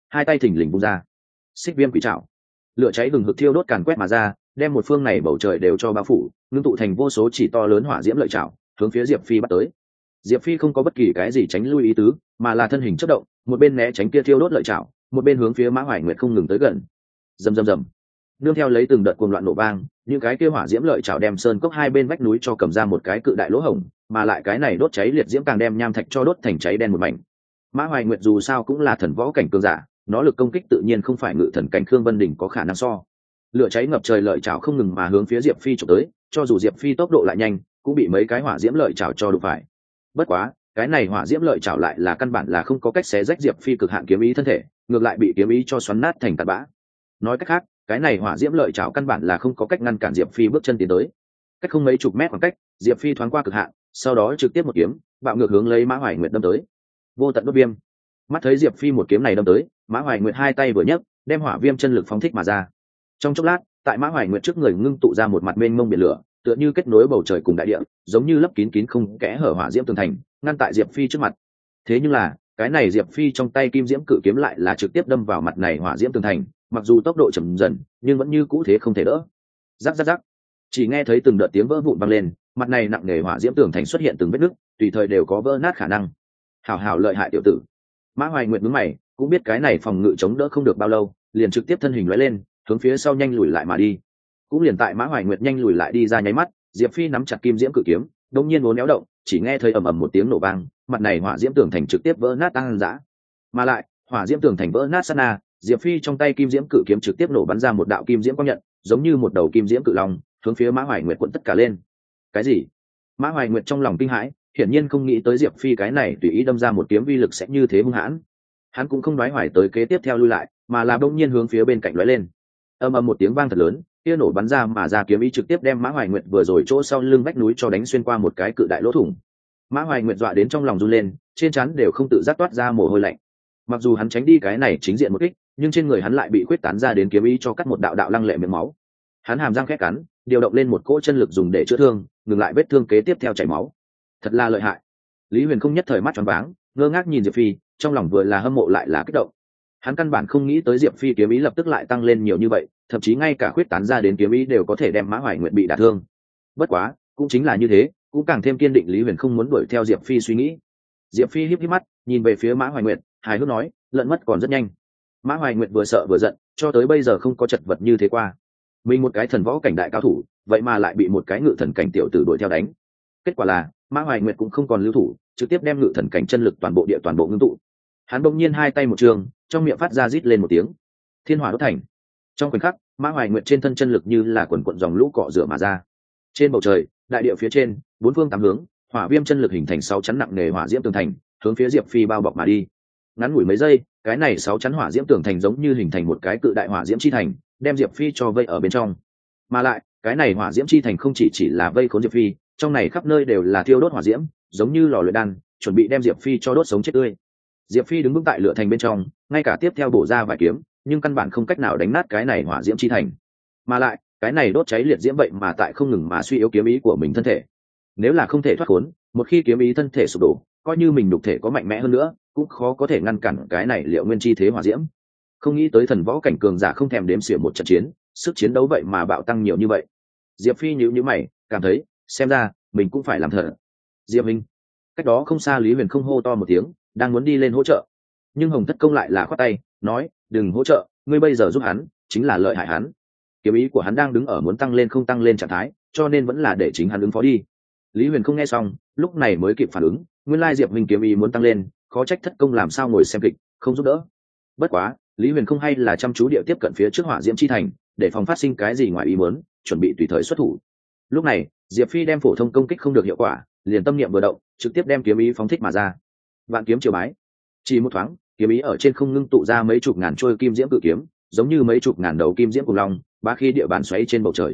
hai tay thình lình vung ra, xích viêm quỷ trảo, lửa cháy gừng hực thiêu đốt càn quét mà ra, đem một phương này bầu trời đều cho bao phủ, ngưng tụ thành vô số chỉ to lớn hỏa diễm lợi trảo, hướng phía Diệp Phi bắt tới. Diệp Phi không có bất kỳ cái gì tránh lui ý tứ, mà là thân hình chớp động, một bên né tránh kia thiêu đốt lợi trảo, một bên hướng phía Mã Hoài Nguyệt không ngừng tới gần. Rầm rầm rầm. Nương theo lấy từng đợt cuồng loạn nổ vang, những cái kia hỏa diễm lợi trảo đem sơn cốc hai bên vách núi cho cầm ra một cái cự đại lỗ hổng, mà lại cái này đốt cháy liệt diễm càng đem nham thạch cho đốt thành cháy đen một mảnh. Mã Hoài Nguyệt dù sao cũng là thần võ cảnh cường giả, nó lực công kích tự nhiên không phải ngự thần cảnh Khương Vân Đình có khả năng so. Lửa cháy ngập trời lợi chảo không ngừng mà hướng phía Diệp Phi chụp tới, cho dù Diệp Phi tốc độ lại nhanh, cũng bị mấy cái hỏa diễm lợi chảo cho đụng phải. Bất quá, cái này hỏa diễm lợi chảo lại là căn bản là không có cách xé rách Diệp Phi cực hạn kiếm ý thân thể, ngược lại bị kiếm ý cho xoắn nát thành tạt bã. Nói cách khác, cái này hỏa diễm lợi chảo căn bản là không có cách ngăn cản Diệp Phi bước chân tiến tới. Cách không mấy chục mét khoảng cách, Diệp Phi thoáng qua cực hạn, sau đó trực tiếp một kiếm, bạo ngược hướng lấy Mã Hoài Nguyệt đâm tới. Vô tận đốt viêm. Mắt thấy Diệp Phi một kiếm này đâm tới, Mã Hoài Nguyệt hai tay vừa nhấc, đem hỏa viêm chân lực phóng thích mà ra. Trong chốc lát, tại Mã Hoài Nguyệt trước người ngưng tụ ra một mặt mênh mông biển lửa, tựa như kết nối bầu trời cùng đại địa, giống như lấp kín kín không kẽ hở hỏa diễm tường thành, ngăn tại Diệp Phi trước mặt. Thế nhưng là, cái này Diệp Phi trong tay kim diễm cự kiếm lại là trực tiếp đâm vào mặt này hỏa diễm tường thành, mặc dù tốc độ chậm dần, nhưng vẫn như cũ thế không thể đỡ. Rắc rắc rắc. Chỉ nghe thấy từng đợt tiếng vỡ vụn vang lên, mặt này nặng nề hỏa diễm tường thành xuất hiện từng vết nứt, tùy thời đều có vỡ nát khả năng. Hảo hảo lợi hại tiểu tử. Mã Hoài Nguyệt nhướng mày, cũng biết cái này phòng ngự chống đỡ không được bao lâu, liền trực tiếp thân hình lóe lên, hướng phía sau nhanh lùi lại mà đi. Cũng liền tại Mã Hoài Nguyệt nhanh lùi lại đi ra nháy mắt, Diệp Phi nắm chặt kim diễm cự kiếm, đột nhiên uốn éo động, chỉ nghe thấy ầm ầm một tiếng nổ vang, mặt này hỏa diễm tường thành trực tiếp vỡ nát tăng dã. Mà lại, hỏa diễm tường thành vỡ nát sát na, Diệp Phi trong tay kim diễm cự kiếm trực tiếp nổ bắn ra một đạo kim diễm quang nhận, giống như một đầu kim diễm cự long, hướng phía Mã Hoài Nguyệt cuộn tất cả lên. Cái gì? Mã Hoài Nguyệt trong lòng kinh hãi, hiển nhiên không nghĩ tới Diệp Phi cái này tùy ý đâm ra một kiếm vi lực sẽ như thế hung hãn. Hắn cũng không đoái hoài tới kế tiếp theo lui lại, mà là bỗng nhiên hướng phía bên cạnh lóe lên. Ầm ầm một tiếng vang thật lớn, kia nổ bắn ra mà ra kiếm ý trực tiếp đem Mã Hoài Nguyệt vừa rồi chỗ sau lưng vách núi cho đánh xuyên qua một cái cự đại lỗ thủng. Mã Hoài Nguyệt dọa đến trong lòng run lên, trên trán đều không tự giác toát ra mồ hôi lạnh. Mặc dù hắn tránh đi cái này chính diện một kích, nhưng trên người hắn lại bị khuyết tán ra đến kiếm ý cho cắt một đạo đạo lăng lệ miệng máu. Hắn hàm răng khẽ cắn, điều động lên một cỗ chân lực dùng để chữa thương, ngừng lại vết thương kế tiếp theo chảy máu. Thật là lợi hại. Lý Huyền không nhất thời mắt tròn váng, ngơ ngác nhìn Diệp Phi, trong lòng vừa là hâm mộ lại là kích động. Hắn căn bản không nghĩ tới Diệp Phi kiếm ý lập tức lại tăng lên nhiều như vậy, thậm chí ngay cả khuyết tán ra đến kiếm ý đều có thể đem Mã Hoài Nguyệt bị đả thương. Bất quá, cũng chính là như thế, cũng càng thêm kiên định Lý Huyền không muốn đuổi theo Diệp Phi suy nghĩ. Diệp Phi híp híp mắt, nhìn về phía Mã Hoài Nguyệt, hài hước nói, lợn mất còn rất nhanh. Mã Hoài Nguyệt vừa sợ vừa giận, cho tới bây giờ không có chật vật như thế qua. Mình một cái thần võ cảnh đại cao thủ, vậy mà lại bị một cái ngự thần cảnh tiểu tử đuổi theo đánh. Kết quả là, Mã Hoài Nguyệt cũng không còn lưu thủ, trực tiếp đem ngự thần cảnh chân lực toàn bộ ngưng tụ. Hắn bỗng nhiên hai tay một trường, trong miệng phát ra rít lên một tiếng. Thiên hỏa đốt thành. Trong khoảnh khắc, Mã Hoài Nguyệt trên thân chân lực như là quần quần dòng lũ cọ rửa mà ra. Trên bầu trời, đại địa phía trên, bốn phương tám hướng, hỏa viêm chân lực hình thành 6 chắn nặng nề hỏa diễm tường thành, hướng phía Diệp Phi bao bọc mà đi. Ngắn ngủi mấy giây, cái này 6 chắn hỏa diễm tường thành giống như hình thành một cái cự đại hỏa diễm chi thành, đem Diệp Phi cho vây ở bên trong. Mà lại, cái này hỏa diễm chi thành không chỉ là vây khốn Diệp Phi, trong này khắp nơi đều là thiêu đốt hỏa diễm, giống như lò luyện đan, chuẩn bị đem Diệp Phi cho đốt sống chết tươi. Diệp Phi đứng vững tại lửa thành bên trong, ngay cả tiếp theo bổ ra vài kiếm, nhưng căn bản không cách nào đánh nát cái này hỏa diễm chi thành. Mà lại, cái này đốt cháy liệt diễm vậy mà tại không ngừng mà suy yếu kiếm ý của mình thân thể. Nếu là không thể thoát khốn, một khi kiếm ý thân thể sụp đổ, coi như mình nhục thể có mạnh mẽ hơn nữa, cũng khó có thể ngăn cản cái này liệu nguyên chi thế hỏa diễm. Không nghĩ tới thần võ cảnh cường giả không thèm đếm xỉa một trận chiến, sức chiến đấu vậy mà bạo tăng nhiều như vậy. Diệp Phi nhíu mày, cảm thấy, xem ra mình cũng phải làm thật. Diệp Minh. Cách đó không xa Lý Huyền không hô to một tiếng, đang muốn đi lên hỗ trợ, nhưng Hồng Thất Công lại là khoát tay, nói, đừng hỗ trợ, ngươi bây giờ giúp hắn, chính là lợi hại hắn. Kiếm ý của hắn đang đứng ở muốn tăng lên không tăng lên trạng thái, cho nên vẫn là để chính hắn ứng phó đi. Lý Huyền không nghe xong, lúc này mới kịp phản ứng, nguyên lai Diệp Minh kiếm ý muốn tăng lên, khó trách Thất Công làm sao ngồi xem kịch, không giúp đỡ. Bất quá, Lý Huyền không hay là chăm chú địa tiếp cận phía trước hỏa diễm chi thành, để phòng phát sinh cái gì ngoài ý muốn, chuẩn bị tùy thời xuất thủ. Lúc này, Diệp Phi đem phổ thông công kích không được hiệu quả, liền tâm niệm vừa động, trực tiếp đem kiếm ý phóng thích mà ra. Vạn kiếm triều bái. Chỉ một thoáng, kiếm ý ở trên không ngưng tụ ra mấy chục ngàn trôi kim diễm cự kiếm, giống như mấy chục ngàn đầu kim diễm cùng long, ba khi địa bàn xoáy trên bầu trời.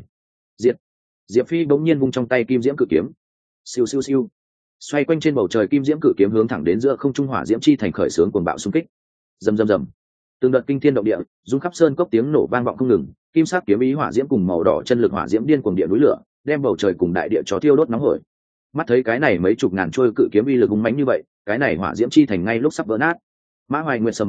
Diệp Phi bỗng nhiên vung trong tay kim diễm cự kiếm. Siêu siêu siêu. Xoay quanh trên bầu trời kim diễm cự kiếm hướng thẳng đến giữa không trung hỏa diễm chi thành khởi xướng cuồng bạo xung kích. Rầm rầm rầm. Từng đợt kinh thiên động địa, rung khắp sơn cốc tiếng nổ vang vọng không ngừng, kim sắc kiếm ý hỏa diễm cùng màu đỏ chân lực hỏa diễm điên cuồng địa núi lửa, đem bầu trời cùng đại địa cho thiêu đốt nóng hổi. Mắt thấy cái này mấy chục ngàn trôi cự kiếm uy lực hùng mãnh như vậy, cái này hỏa diễm chi thành ngay lúc sắp vỡ nát. Mã Hoài Nguyệt sầm mặt lại,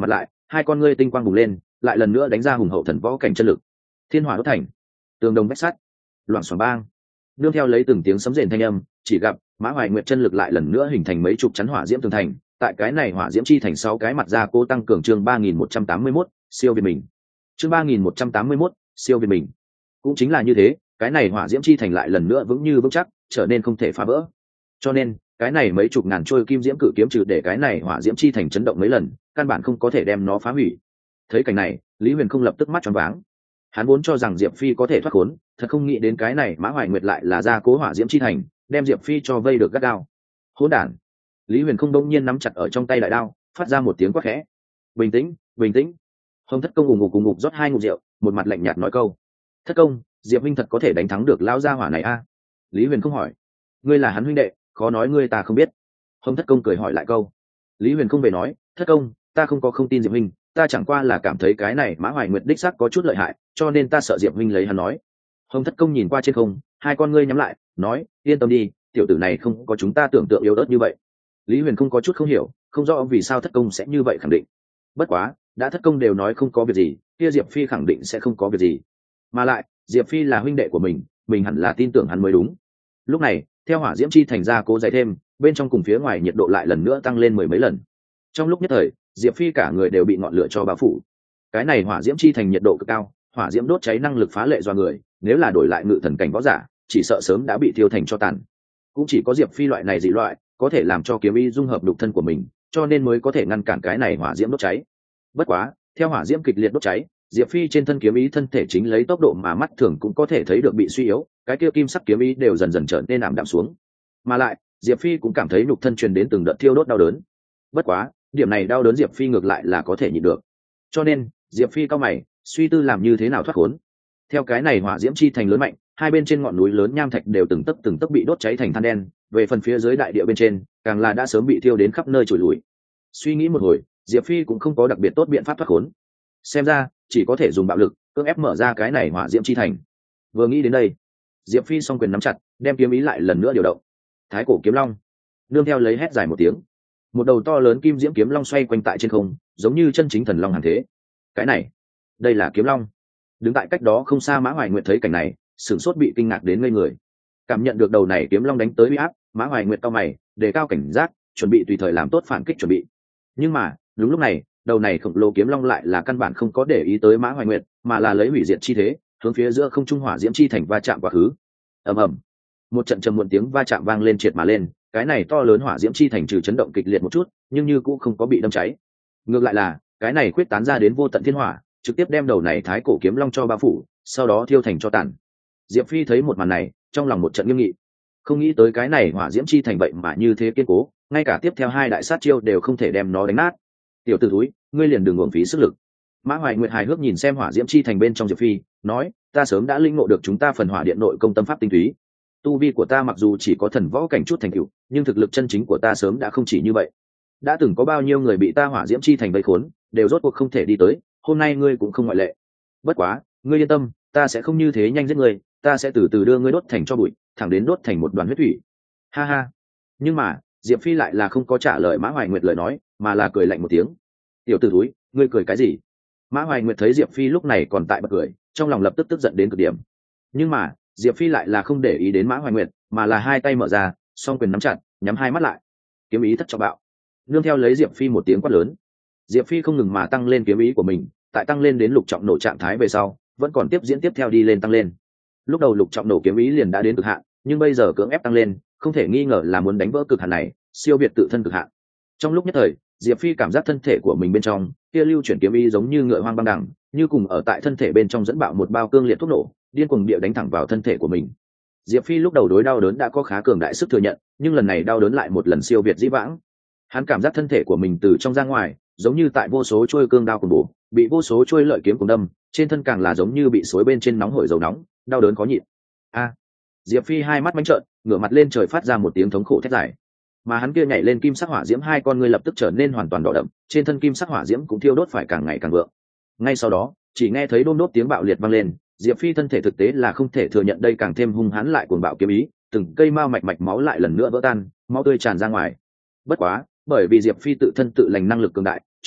hai con ngươi tinh quang bùng lên, lại lần nữa đánh ra hùng hậu thần võ cảnh chân lực. Thiên hỏa đốt thành, tường đồng vách sắt, loảng xoảng bang. Nương theo lấy từng tiếng sấm rền thanh âm, chỉ gặp Mã Hoài Nguyệt chân lực lại lần nữa hình thành mấy chục chắn hỏa diễm tường thành, tại cái này hỏa diễm chi thành 6 cái mặt ra cố tăng cường chương 3181, siêu việt mình. Chương 3181, siêu việt mình. Cũng chính là như thế, cái này hỏa diễm chi thành lại lần nữa vững như vững chắc, trở nên không thể phá vỡ. Cho nên, cái này mấy chục ngàn trôi kim diễm cự kiếm trừ để cái này hỏa diễm chi thành chấn động mấy lần, căn bản không có thể đem nó phá hủy. Thấy cảnh này, Lý Huyền không lập tức mắt tròn váng. Hắn vốn cho rằng Diệp Phi có thể thoát khốn, thật không nghĩ đến cái này Mã Hoài Nguyệt lại là ra cố hỏa diễm chi thành, đem Diệp Phi cho vây được gắt gao. Hỗn đản! Lý Huyền không đông nhiên nắm chặt ở trong tay đại đao, phát ra một tiếng quát khẽ. Bình tĩnh, bình tĩnh. Hồng Thất Công ùng ục rót 2 ngụm rượu, một mặt lạnh nhạt nói câu: Thất Công, Diệp huynh thật có thể đánh thắng được lão gia hỏa này a? Lý Huyền không hỏi: Ngươi là hắn huynh đệ, khó nói ngươi ta không biết. Hồng Thất Công cười hỏi lại câu. Lý Huyền không về nói: Thất Công, ta không tin Diệp huynh, ta chẳng qua là cảm thấy cái này Mã Hoài Nguyệt đích xác có chút lợi hại, cho nên ta sợ Diệp huynh lấy hắn nói. Hồng Thất Công nhìn qua trên không, hai con ngươi nhắm lại, nói: Yên tâm đi, tiểu tử này không có chúng ta tưởng tượng yếu ớt như vậy. Lý Huyền không có chút không hiểu, không rõ vì sao Thất Công sẽ như vậy khẳng định. Bất quá, đã Thất Công đều nói không có việc gì, kia Diệp Phi khẳng định sẽ không có việc gì. Mà lại, Diệp Phi là huynh đệ của mình hẳn là tin tưởng hắn mới đúng. Lúc này, theo hỏa diễm chi thành ra cố dày thêm, bên trong cùng phía ngoài nhiệt độ lại lần nữa tăng lên 10 mấy lần. Trong lúc nhất thời, Diệp Phi cả người đều bị ngọn lửa cho bao phủ. Cái này hỏa diễm chi thành nhiệt độ cực cao, hỏa diễm đốt cháy năng lực phá lệ do người, nếu là đổi lại ngự thần cảnh võ giả, chỉ sợ sớm đã bị thiêu thành cho tàn. Cũng chỉ có Diệp Phi loại này dị loại, có thể làm cho kiếm ý dung hợp đục thân của mình, cho nên mới có thể ngăn cản cái này hỏa diễm đốt cháy. Bất quá, theo hỏa diễm kịch liệt đốt cháy, Diệp Phi trên thân kiếm ý thân thể chính lấy tốc độ mà mắt thường cũng có thể thấy được bị suy yếu, cái kia kim sắc kiếm ý đều dần dần trở nên ảm đạm xuống. Mà lại, Diệp Phi cũng cảm thấy nhục thân truyền đến từng đợt thiêu đốt đau đớn. Bất quá, điểm này đau đớn Diệp Phi ngược lại là có thể nhịn được. Cho nên, Diệp Phi cao mày, suy tư làm như thế nào thoát khốn. Theo cái này hỏa diễm chi thành lớn mạnh, hai bên trên ngọn núi lớn nham thạch đều từng tấc bị đốt cháy thành than đen, về phần phía dưới đại địa bên trên, càng là đã sớm bị thiêu đến khắp nơi trụi lùi. Suy nghĩ một hồi, Diệp Phi cũng không có đặc biệt tốt biện pháp thoát khốn. Xem ra, chỉ có thể dùng bạo lực, cưỡng ép mở ra cái này hỏa diễm chi thành. Vừa nghĩ đến đây, Diệp Phi song quyền nắm chặt, đem kiếm ý lại lần nữa điều động. Thái cổ kiếm long, nương theo lấy hét dài một tiếng, một đầu to lớn kim diễm kiếm long xoay quanh tại trên không, giống như chân chính thần long hàng thế. Cái này, đây là kiếm long. Đứng tại cách đó không xa Mã Hoài Nguyệt thấy cảnh này, sửng sốt bị kinh ngạc đến ngây người. Cảm nhận được đầu này kiếm long đánh tới uy áp, Mã Hoài Nguyệt cau mày, đề cao cảnh giác, chuẩn bị tùy thời làm tốt phản kích chuẩn bị. Nhưng mà, đúng lúc này, đầu này khổng lồ kiếm long lại là căn bản không có để ý tới Mã Hoài Nguyệt, mà là lấy hủy diệt chi thế, hướng phía giữa không trung hỏa diễm chi thành va chạm quá khứ. Ầm ầm, một trận trầm muộn tiếng va chạm vang lên triệt mà lên, cái này to lớn hỏa diễm chi thành trừ chấn động kịch liệt một chút, nhưng như cũng không có bị đâm cháy. Ngược lại là, cái này khuyết tán ra đến vô tận thiên hỏa, trực tiếp đem đầu này thái cổ kiếm long cho bao phủ, sau đó thiêu thành cho tàn. Diệp Phi thấy một màn này, trong lòng một trận nghiêm nghị. Không nghĩ tới cái này hỏa diễm chi thành vậy mà như thế kiên cố, ngay cả tiếp theo 2 đại sát chiêu đều không thể đem nó đánh nát. Tiểu tử thúi, ngươi liền đừng uổng phí sức lực. Mã Hoài Nguyệt hài hước nhìn xem hỏa diễm chi thành bên trong Diệp Phi, nói: Ta sớm đã linh ngộ được chúng ta phần hỏa điện nội công tâm pháp tinh túy. Tu vi của ta mặc dù chỉ có thần võ cảnh chút thành tựu, nhưng thực lực chân chính của ta sớm đã không chỉ như vậy. Đã từng có bao nhiêu người bị ta hỏa diễm chi thành vây khốn, đều rốt cuộc không thể đi tới, hôm nay ngươi cũng không ngoại lệ. Bất quá, ngươi yên tâm, ta sẽ không như thế nhanh giết ngươi, ta sẽ từ từ đưa ngươi đốt thành cho bụi, thẳng đến đốt thành một đoàn huyết thủy. Ha ha. Nhưng mà, Diệp Phi lại là không có trả lời Mã Hoài Nguyệt lời nói, mà là cười lạnh một tiếng. Tiểu tử thúi, ngươi cười cái gì? Mã Hoài Nguyệt thấy Diệp Phi lúc này còn tại bật cười, trong lòng lập tức tức giận đến cực điểm. Nhưng mà, Diệp Phi lại là không để ý đến Mã Hoài Nguyệt, mà là hai tay mở ra, song quyền nắm chặt, nhắm hai mắt lại. Kiếm ý thất trọng bạo. Nương theo lấy Diệp Phi một tiếng quát lớn. Diệp Phi không ngừng mà tăng lên kiếm ý của mình, tại tăng lên đến lục trọng nổ trạng thái về sau, vẫn còn tiếp diễn tiếp theo đi lên tăng lên. Lúc đầu lục trọng nổ kiếm ý liền đã đến cực hạn, nhưng bây giờ cưỡng ép tăng lên, không thể nghi ngờ là muốn đánh vỡ cực hạn này, siêu việt tự thân cực hạn. Trong lúc nhất thời, Diệp Phi cảm giác thân thể của mình bên trong kia lưu chuyển kiếm ý giống như ngựa hoang băng đằng, như cùng ở tại thân thể bên trong dẫn bạo một bao cương liệt thuốc nổ, điên cuồng địa đánh thẳng vào thân thể của mình. Diệp Phi lúc đầu đối đau đớn đã có khá cường đại sức thừa nhận, nhưng lần này đau đớn lại một lần siêu việt dĩ vãng. Hắn cảm giác thân thể của mình từ trong ra ngoài, giống như tại vô số chuôi cương đao cùng bổ, bị vô số chuôi lợi kiếm cùng đâm, trên thân càng là giống như bị xối bên trên nóng hổi dầu nóng, đau đớn khó nhịn. A! Diệp Phi hai mắt bánh trợn, ngửa mặt lên trời phát ra một tiếng thống khổ thét dài. Mà hắn kia nhảy lên kim sắc hỏa diễm hai con ngươi lập tức trở nên hoàn toàn đỏ đậm, trên thân kim sắc hỏa diễm cũng thiêu đốt phải càng ngày càng vượng. Ngay sau đó, chỉ nghe thấy đôm đốt tiếng bạo liệt vang lên, Diệp Phi thân thể thực tế là không thể thừa nhận đây càng thêm hung hãn lại cuồng bạo kiếm ý, từng cây mao mạch máu lại lần nữa vỡ tan, máu tươi tràn ra ngoài. Bất quá, bởi vì Diệp Phi tự thân tự lành năng lực cường đại,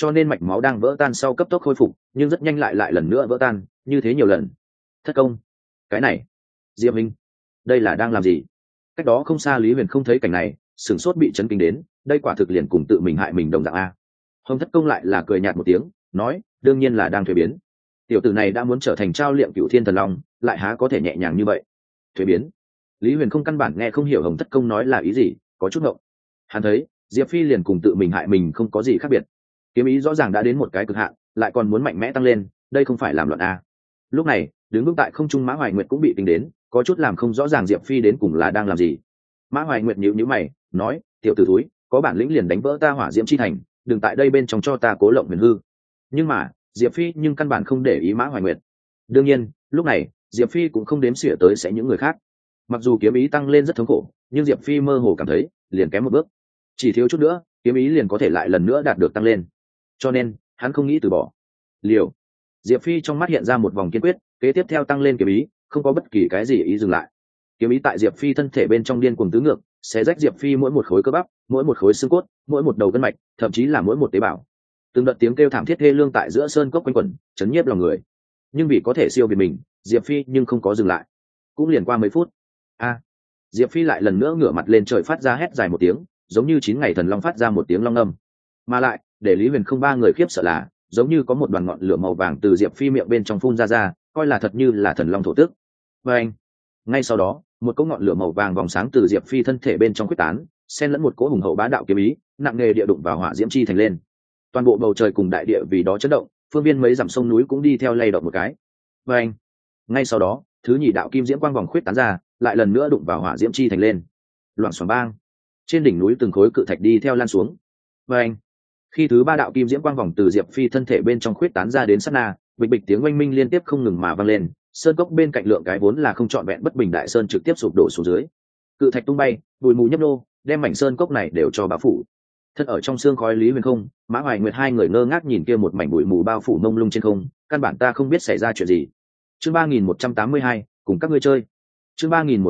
cho nên mạch máu đang vỡ tan sau cấp tốc khôi phục, nhưng rất nhanh lại lần nữa vỡ tan, như thế nhiều lần. Thất công. Cái này, Diệp Minh, đây là đang làm gì? Cách đó không xa Lý Huyền không thấy cảnh này, sửng sốt bị chấn kinh đến, đây quả thực liền cùng tự mình hại mình đồng dạng a. Hồng Thất công lại là cười nhạt một tiếng, nói, đương nhiên là đang thuế biến. Tiểu tử này đã muốn trở thành trao liệm Cửu Thiên Thần Long, lại há có thể nhẹ nhàng như vậy? Thuế biến? Lý Huyền không căn bản nghe không hiểu Hồng Thất công nói là ý gì, có chút ngộng. Hắn thấy Diệp Phi liền cùng tự mình hại mình không có gì khác biệt, kiếm ý rõ ràng đã đến một cái cực hạn, lại còn muốn mạnh mẽ tăng lên, đây không phải làm loạn a. Lúc này đứng vững tại không trung Mã Hoài Nguyệt cũng bị tính đến, có chút làm không rõ ràng Diệp Phi đến cùng là đang làm gì. Mã Hoài Nguyệt nhíu nhíu mày, nói, tiểu tử thúi, có bản lĩnh liền đánh vỡ ta Hỏa Diễm Chi Thành, đừng tại đây bên trong cho ta cố lộng huyền hư. Nhưng mà Diệp Phi nhưng căn bản không để ý Mã Hoài Nguyệt. Đương nhiên lúc này Diệp Phi cũng không đếm xỉa tới sẽ những người khác. Mặc dù kiếm ý tăng lên rất thống khổ, nhưng Diệp Phi mơ hồ cảm thấy liền kém một bước, chỉ thiếu chút nữa kiếm ý liền có thể lại lần nữa đạt được tăng lên, cho nên hắn không nghĩ từ bỏ. Liều. Diệp Phi trong mắt hiện ra một vòng kiên quyết, kế tiếp theo tăng lên kiếm ý, không có bất kỳ cái gì ý dừng lại. Kiếm ý tại Diệp Phi thân thể bên trong điên cuồng tứ ngược, xé rách Diệp Phi mỗi một khối cơ bắp, mỗi một khối xương cốt, mỗi một đầu gân mạch, thậm chí là mỗi một tế bào. Từng đợt tiếng kêu thảm thiết thê lương tại giữa sơn cốc quanh quẩn, chấn nhiếp lòng người. Nhưng vì có thể siêu việt mình, Diệp Phi nhưng không có dừng lại. Cũng liền qua mấy phút, Diệp Phi lại lần nữa ngửa mặt lên trời phát ra hét dài một tiếng, giống như 9 ngày thần long phát ra một tiếng long âm. Mà lại, để Lý Huyền không ba người khiếp sợ là, giống như có một đoàn ngọn lửa màu vàng từ Diệp Phi miệng bên trong phun ra, coi là thật như là thần long thổ tức. Và anh, ngay sau đó, một cỗ ngọn lửa màu vàng vòng sáng từ Diệp Phi thân thể bên trong quyết tán, xen lẫn một cỗ hùng hậu bá đạo kiếm ý, nặng nề địa đụng vào Hỏa Diễm Chi Thành lên. Toàn bộ bầu trời cùng đại địa vì đó chấn động, phương viên mấy dặm sông núi cũng đi theo lay động một cái. Và anh, ngay sau đó, thứ nhì đạo kim diễm quang vòng khuyết tán ra, lại lần nữa đụng vào Hỏa Diễm Chi Thành lên. Loảng xoảng bang, trên đỉnh núi từng khối cự thạch đi theo lan xuống. Và anh, khi thứ ba đạo kim diễm quang vòng từ Diệp Phi thân thể bên trong khuyết tán ra đến sát na, bịch bịch tiếng oanh minh liên tiếp không ngừng mà vang lên, sơn cốc bên cạnh lượng cái vốn là không trọn vẹn bất bình đại sơn trực tiếp sụp đổ xuống dưới. Cự thạch tung bay, bụi mù nhấp nô, đem mảnh sơn cốc này đều cho bao phủ. Thân ở trong xương khói Lý Huyền không, Mã Hoài Nguyệt hai người ngơ ngác nhìn kia một mảnh bụi mù bao phủ mông lung trên không, căn bản ta không biết xảy ra chuyện gì. Chương 3182, cùng các ngươi chơi. Chương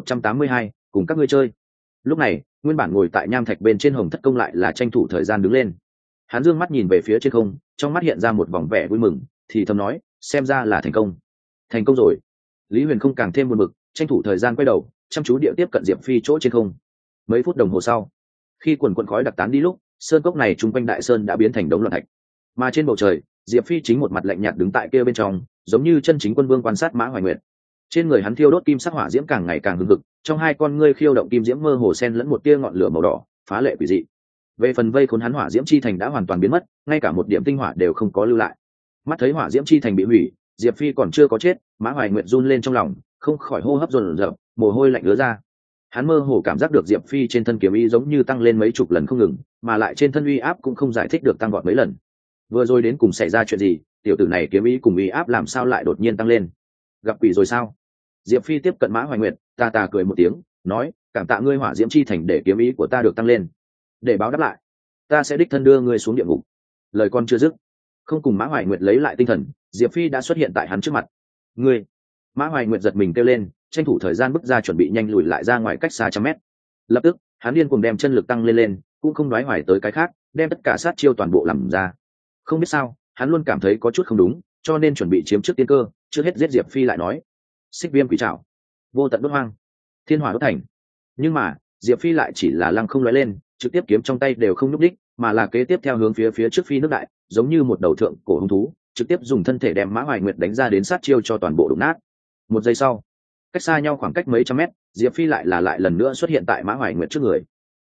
3182, cùng các ngươi chơi. Lúc này, nguyên bản ngồi tại nham thạch bên trên Hồng Thất công lại là tranh thủ thời gian đứng lên. Hắn dương mắt nhìn về phía trên không, trong mắt hiện ra một vòng vẻ vui mừng, thì thầm nói, xem ra là thành công. Thành công rồi. Lý Huyền không càng thêm buồn bực, tranh thủ thời gian quay đầu, chăm chú địa tiếp cận Diệp Phi chỗ trên không. Mấy phút đồng hồ sau, khi quần quần khói đặc tán đi lúc, sơn cốc này chung quanh đại sơn đã biến thành đống loạn thạch. Mà trên bầu trời, Diệp Phi chính một mặt lạnh nhạt đứng tại kia bên trong, giống như chân chính quân vương quan sát Mã Hoài Nguyệt. Trên người hắn thiêu đốt kim sắc hỏa diễm càng ngày càng hừng hực, trong hai con ngươi khiêu động kim diễm mơ hồ xen lẫn một tia ngọn lửa màu đỏ, phá lệ quỷ dị. Về phần vây khốn hắn hỏa diễm chi thành đã hoàn toàn biến mất, ngay cả một điểm tinh hỏa đều không có lưu lại. Mắt thấy hỏa diễm chi thành bị hủy, Diệp Phi còn chưa có chết, Mã Hoài Nguyệt run lên trong lòng, không khỏi hô hấp dồn dập, mồ hôi lạnh ứa ra. Hắn mơ hồ cảm giác được Diệp Phi trên thân kiếm ý giống như tăng lên mấy chục lần không ngừng, mà lại trên thân uy áp cũng không giải thích được tăng vọt mấy lần. Vừa rồi đến cùng xảy ra chuyện gì, tiểu tử này kiếm ý cùng uy áp làm sao lại đột nhiên tăng lên? Gặp quỷ rồi sao? Diệp Phi tiếp cận Mã Hoài Nguyệt, ta cười một tiếng, nói, cảm tạ ngươi hỏa diễm chi thành để kiếm ý của ta được tăng lên. Để báo đáp lại, ta sẽ đích thân đưa ngươi xuống địa ngục. Lời con chưa dứt, không cùng Mã Hoài Nguyệt lấy lại tinh thần, Diệp Phi đã xuất hiện tại hắn trước mặt. Ngươi! Mã Hoài Nguyệt giật mình kêu lên, tranh thủ thời gian bước ra chuẩn bị nhanh lùi lại ra ngoài cách xa trăm mét. Lập tức, hắn điên cuồng đem chân lực tăng lên, cũng không đoái hoài tới cái khác, đem tất cả sát chiêu toàn bộ làm ra. Không biết sao, hắn luôn cảm thấy có chút không đúng, cho nên chuẩn bị chiếm trước tiên cơ, trước hết giết Diệp Phi lại nói. Xích viêm quỷ trảo, vô tận đốt hoang, thiên hỏa đốt thành. Nhưng mà Diệp Phi lại chỉ là lăng không lóe lên, trực tiếp kiếm trong tay đều không nhúc đích, mà là kế tiếp theo hướng phía trước phi nước đại, giống như một đầu thượng cổ hung thú, trực tiếp dùng thân thể đem Mã Hoài Nguyệt đánh ra đến sát chiêu cho toàn bộ đụng nát. Một giây sau, cách xa nhau khoảng cách mấy trăm mét, Diệp Phi lại lần nữa xuất hiện tại Mã Hoài Nguyệt trước người.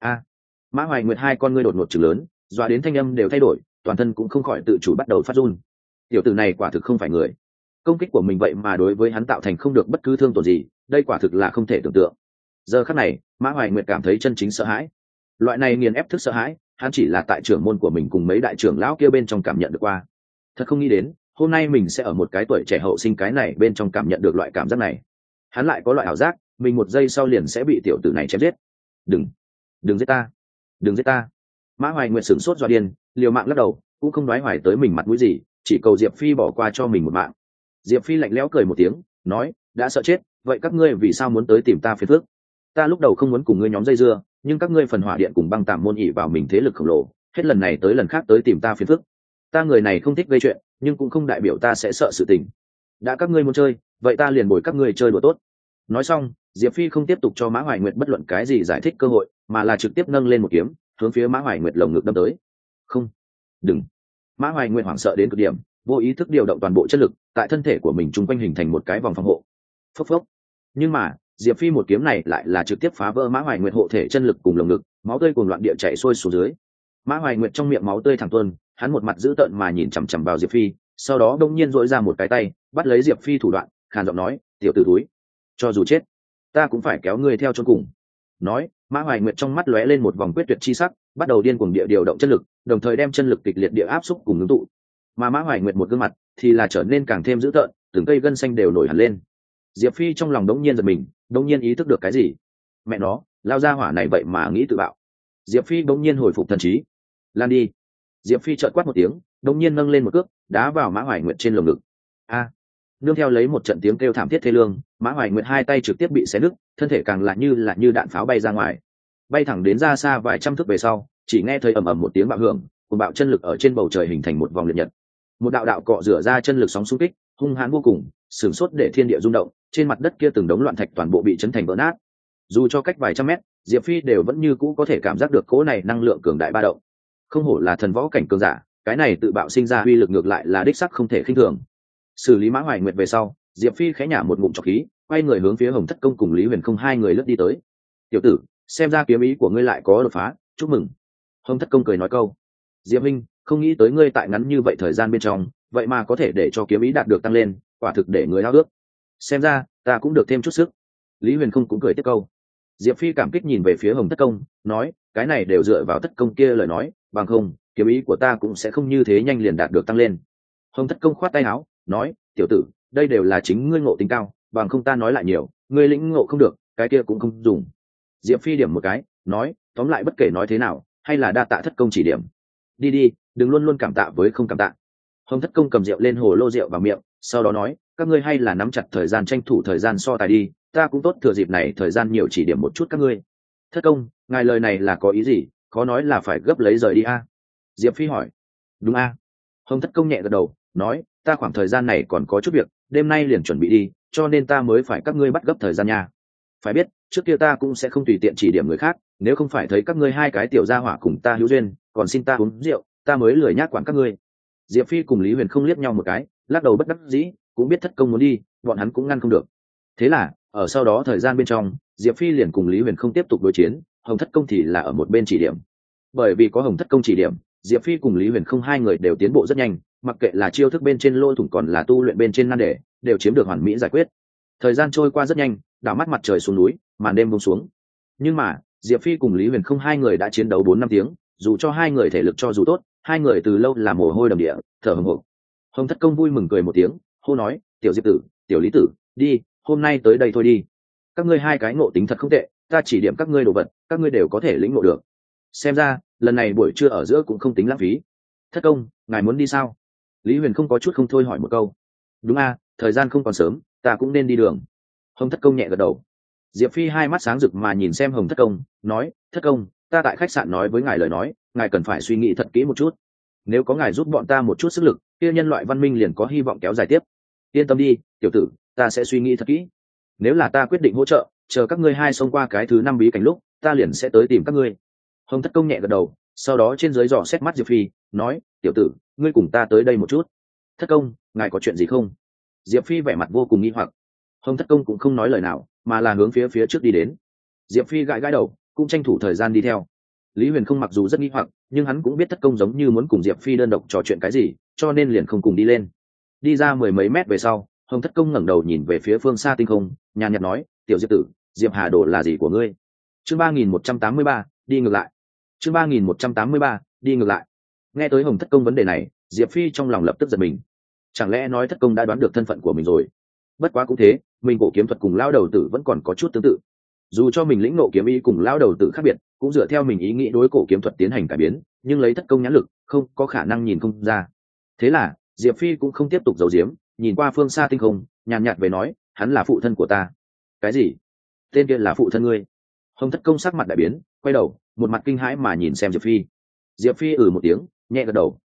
Mã Hoài Nguyệt hai con ngươi đột ngột trừng lớn, dọa đến thanh âm đều thay đổi, toàn thân cũng không khỏi tự chủ bắt đầu phát run. Tiểu tử này quả thực không phải người, công kích của mình vậy mà đối với hắn tạo thành không được bất cứ thương tổn gì, đây quả thực là không thể tưởng tượng. Giờ khắc này, Mã Hoài Nguyệt cảm thấy chân chính sợ hãi. Loại này nghiền ép thức sợ hãi, hắn chỉ là tại trưởng môn của mình cùng mấy đại trưởng lão kia bên trong cảm nhận được qua. Thật không nghĩ đến, hôm nay mình sẽ ở một cái tuổi trẻ hậu sinh cái này bên trong cảm nhận được loại cảm giác này. Hắn lại có loại ảo giác, mình một giây sau liền sẽ bị tiểu tử này chém giết. Đừng giết ta, đừng giết ta. Mã Hoài Nguyệt sửng sốt dọa điên, liều mạng lắc đầu, cũng không đoái hoài tới mình mặt mũi gì, chỉ cầu Diệp Phi bỏ qua cho mình một mạng. Diệp Phi lạnh lẽo cười một tiếng, nói, đã sợ chết, vậy các ngươi vì sao muốn tới tìm ta phiền phức? Ta lúc đầu không muốn cùng ngươi nhóm dây dưa, nhưng các ngươi phần hỏa điện cùng băng tạm môn ỉ vào mình thế lực khổng lồ, hết lần này tới lần khác tới tìm ta phiền phức. ta người này không thích gây chuyện, nhưng cũng không đại biểu ta sẽ sợ sự tình. Đã các ngươi muốn chơi, vậy ta liền bồi các ngươi chơi đùa tốt. Nói xong, Diệp Phi không tiếp tục cho Mã Hoài Nguyệt bất luận cái gì giải thích cơ hội, mà là trực tiếp nâng lên một kiếm, hướng phía Mã Hoài Nguyệt lồng ngực đâm tới. Không, đừng! Mã Hoài Nguyệt hoảng sợ đến cực điểm, vô ý thức điều động toàn bộ chất lực, tại thân thể của mình chung quanh hình thành một cái vòng phòng hộ. Phốc phốc. Nhưng mà, Diệp Phi một kiếm này lại là trực tiếp phá vỡ Mã Hoài Nguyệt hộ thể chân lực cùng lồng ngực, máu tươi cuồn loạn địa chảy xuôi xuống dưới. Mã Hoài Nguyệt trong miệng máu tươi thẳng tuôn, hắn một mặt dữ tợn mà nhìn chằm chằm vào Diệp Phi, sau đó đông nhiên dội ra một cái tay, bắt lấy Diệp Phi thủ đoạn, khàn giọng nói: "Tiểu tử túi, cho dù chết, ta cũng phải kéo ngươi theo chôn cùng." Nói, Mã Hoài Nguyệt trong mắt lóe lên một vòng quyết tuyệt chi sắc, bắt đầu điên cuồng địa điều động chân lực, đồng thời đem chân lực kịch liệt địa áp xúc cùng ngưng tụ. Mà Mã Hoài Nguyệt một gương mặt thì là trở nên càng thêm dữ tợn, từng cây gân xanh đều nổi hẳn lên. Diệp Phi trong lòng đống nhiên giật mình, đống nhiên ý thức được cái gì. Mẹ nó, lao ra hỏa này vậy mà nghĩ tự bạo. Diệp Phi đống nhiên hồi phục thần trí. Lan đi. Diệp Phi chợt quát một tiếng, đống nhiên nâng lên một cước, đá vào Mã Hoài Nguyệt trên lồng ngực. A! Nương theo lấy một trận tiếng kêu thảm thiết thê lương, Mã Hoài Nguyệt hai tay trực tiếp bị xé nứt, thân thể càng là như đạn pháo bay ra ngoài, bay thẳng đến ra xa vài trăm thước về sau, chỉ nghe thấy ầm ầm một tiếng bạo hưởng, cùng bạo chân lực ở trên bầu trời hình thành một vòng liệt nhật. Một đạo đạo cọ rửa ra chân lực sóng xung kích, hung hãn vô cùng, sửng sốt để thiên địa rung động, trên mặt đất kia từng đống loạn thạch toàn bộ bị chấn thành vỡ nát. Dù cho cách vài trăm mét, Diệp Phi đều vẫn như cũ có thể cảm giác được cỗ này năng lượng cường đại ba động. Không hổ là thần võ cảnh cường giả, cái này tự bạo sinh ra uy lực ngược lại là đích sắc không thể khinh thường. Xử lý Mã Hoài Nguyệt về sau, Diệp Phi khẽ nhả một ngụm trọc khí, quay người hướng phía Hồng Thất Công cùng Lý Huyền Không hai người lướt đi tới. "Tiểu tử, xem ra kiếm ý của ngươi lại có đột phá, chúc mừng." Hồng Thất Công cười nói câu. "Diệp Minh, không nghĩ tới ngươi tại ngắn như vậy thời gian bên trong, vậy mà có thể để cho kiếm ý đạt được tăng lên, quả thực để người háo ước. Xem ra ta cũng được thêm chút sức." Lý Huyền Không cũng cười tiếp câu. Diệp Phi cảm kích nhìn về phía Hồng Thất Công, nói: "Cái này đều dựa vào Thất Công kia lời nói, bằng không, kiếm ý của ta cũng sẽ không như thế nhanh liền đạt được tăng lên." Hồng Thất Công khoát tay áo, nói: "Tiểu tử, đây đều là chính ngươi ngộ tính cao, bằng không ta nói lại nhiều, ngươi lĩnh ngộ không được, cái kia cũng không dùng." Diệp Phi điểm một cái, nói: "Tóm lại bất kể nói thế nào, hay là đa tạ Thất Công chỉ điểm. Đi đi, đừng luôn luôn cảm tạ với không cảm tạ." Hồng Thất Công cầm rượu lên hồ lô rượu vào miệng, sau đó nói: "Các ngươi hay là nắm chặt thời gian, tranh thủ thời gian so tài đi, ta cũng tốt thừa dịp này thời gian nhiều chỉ điểm một chút các ngươi." "Thất Công, ngài lời này là có ý gì, khó nói là phải gấp lấy rời đi a?" Diệp Phi hỏi. "Đúng a." Hồng Thất Công nhẹ gật đầu, nói: "Ta khoảng thời gian này còn có chút việc, đêm nay liền chuẩn bị đi, cho nên ta mới phải các ngươi bắt gấp thời gian nha. Phải biết, trước kia ta cũng sẽ không tùy tiện chỉ điểm người khác, nếu không phải thấy các ngươi hai cái tiểu gia hỏa cùng ta hữu duyên, còn xin ta uống rượu, ta mới lười nhác quản các ngươi." Diệp Phi cùng Lý Huyền không liếc nhau một cái, lắc đầu bất đắc dĩ, cũng biết Thất Công muốn đi, bọn hắn cũng ngăn không được. Thế là, ở sau đó thời gian bên trong, Diệp Phi liền cùng Lý Huyền không tiếp tục đối chiến, Hồng Thất Công thì là ở một bên chỉ điểm. Bởi vì có Hồng Thất Công chỉ điểm, Diệp Phi cùng Lý Huyền không hai người đều tiến bộ rất nhanh, mặc kệ là chiêu thức bên trên lôi thủng còn là tu luyện bên trên nan đề, đều chiếm được hoàn mỹ giải quyết. Thời gian trôi qua rất nhanh, đảo mắt mặt trời xuống núi, màn đêm buông xuống. Nhưng mà, Diệp Phi cùng Lý Huyền không hai người đã chiến đấu 4-5 tiếng, dù cho hai người thể lực cho dù tốt, hai người từ lâu là mồ hôi đầm địa, thở hổn hộc. Hồng Thất Công vui mừng cười một tiếng, hô nói: "Tiểu Diệp tử, tiểu Lý tử, đi, hôm nay tới đây thôi đi. Các ngươi hai cái ngộ tính thật không tệ, ta chỉ điểm các ngươi đồ vật, các ngươi đều có thể lĩnh ngộ được. Xem ra, lần này buổi trưa ở giữa cũng không tính lãng phí. Thất Công, ngài muốn đi sao?" Lý Huyền không có chút không thôi hỏi một câu. "Đúng a, thời gian không còn sớm, ta cũng nên đi đường." Hồng Thất Công nhẹ gật đầu. Diệp Phi hai mắt sáng rực mà nhìn xem Hồng Thất Công, nói: "Thất Công, ta tại khách sạn nói với ngài lời nói, ngài cần phải suy nghĩ thật kỹ một chút. Nếu có ngài giúp bọn ta một chút sức lực, kia nhân loại văn minh liền có hy vọng kéo dài tiếp. Yên tâm đi, tiểu tử, ta sẽ suy nghĩ thật kỹ. Nếu là ta quyết định hỗ trợ, chờ các ngươi hai xông qua cái thứ 5 bí cảnh lúc, ta liền sẽ tới tìm các ngươi." Hồng Thất Công nhẹ gật đầu, sau đó trên dưới dò xét mắt Diệp Phi, nói: "Tiểu tử, ngươi cùng ta tới đây một chút." "Thất Công, ngài có chuyện gì không?" Diệp Phi vẻ mặt vô cùng nghi hoặc. Hồng Thất Công cũng không nói lời nào, mà là hướng phía trước đi đến. Diệp Phi gãi gãi đầu, cũng tranh thủ thời gian đi theo. Lý Huyền không mặc dù rất nghi hoặc, nhưng hắn cũng biết Thất Công giống như muốn cùng Diệp Phi đơn độc trò chuyện cái gì, cho nên liền không cùng đi lên. Đi ra 10 mấy mét về sau, Hồng Thất Công ngẩng đầu nhìn về phía phương xa tinh không, nhàn nhạt nói: "Tiểu Diệp tử, Diệp Hà Đồ là gì của ngươi?" Chương 3183, đi ngược lại. Chương 3183, đi ngược lại. Nghe tới Hồng Thất Công vấn đề này, Diệp Phi trong lòng lập tức giật mình. Chẳng lẽ nói Thất Công đã đoán được thân phận của mình rồi? Bất quá cũng thế, mình cổ kiếm thuật cùng lão đầu tử vẫn còn có chút tương tự. Dù cho mình lĩnh ngộ kiếm ý cùng lão đầu tử khác biệt, cũng dựa theo mình ý nghĩ đối cổ kiếm thuật tiến hành cải biến, nhưng lấy Thất Công nhãn lực, không có khả năng nhìn không ra. Thế là, Diệp Phi cũng không tiếp tục giấu giếm, nhìn qua phương xa tinh không, nhàn nhạt về nói: "Hắn là phụ thân của ta." "Cái gì? Tên kia là phụ thân ngươi?" Hồng Thất Công sắc mặt đại biến, quay đầu, một mặt kinh hãi mà nhìn xem Diệp Phi. Diệp Phi một tiếng, nhẹ gật đầu.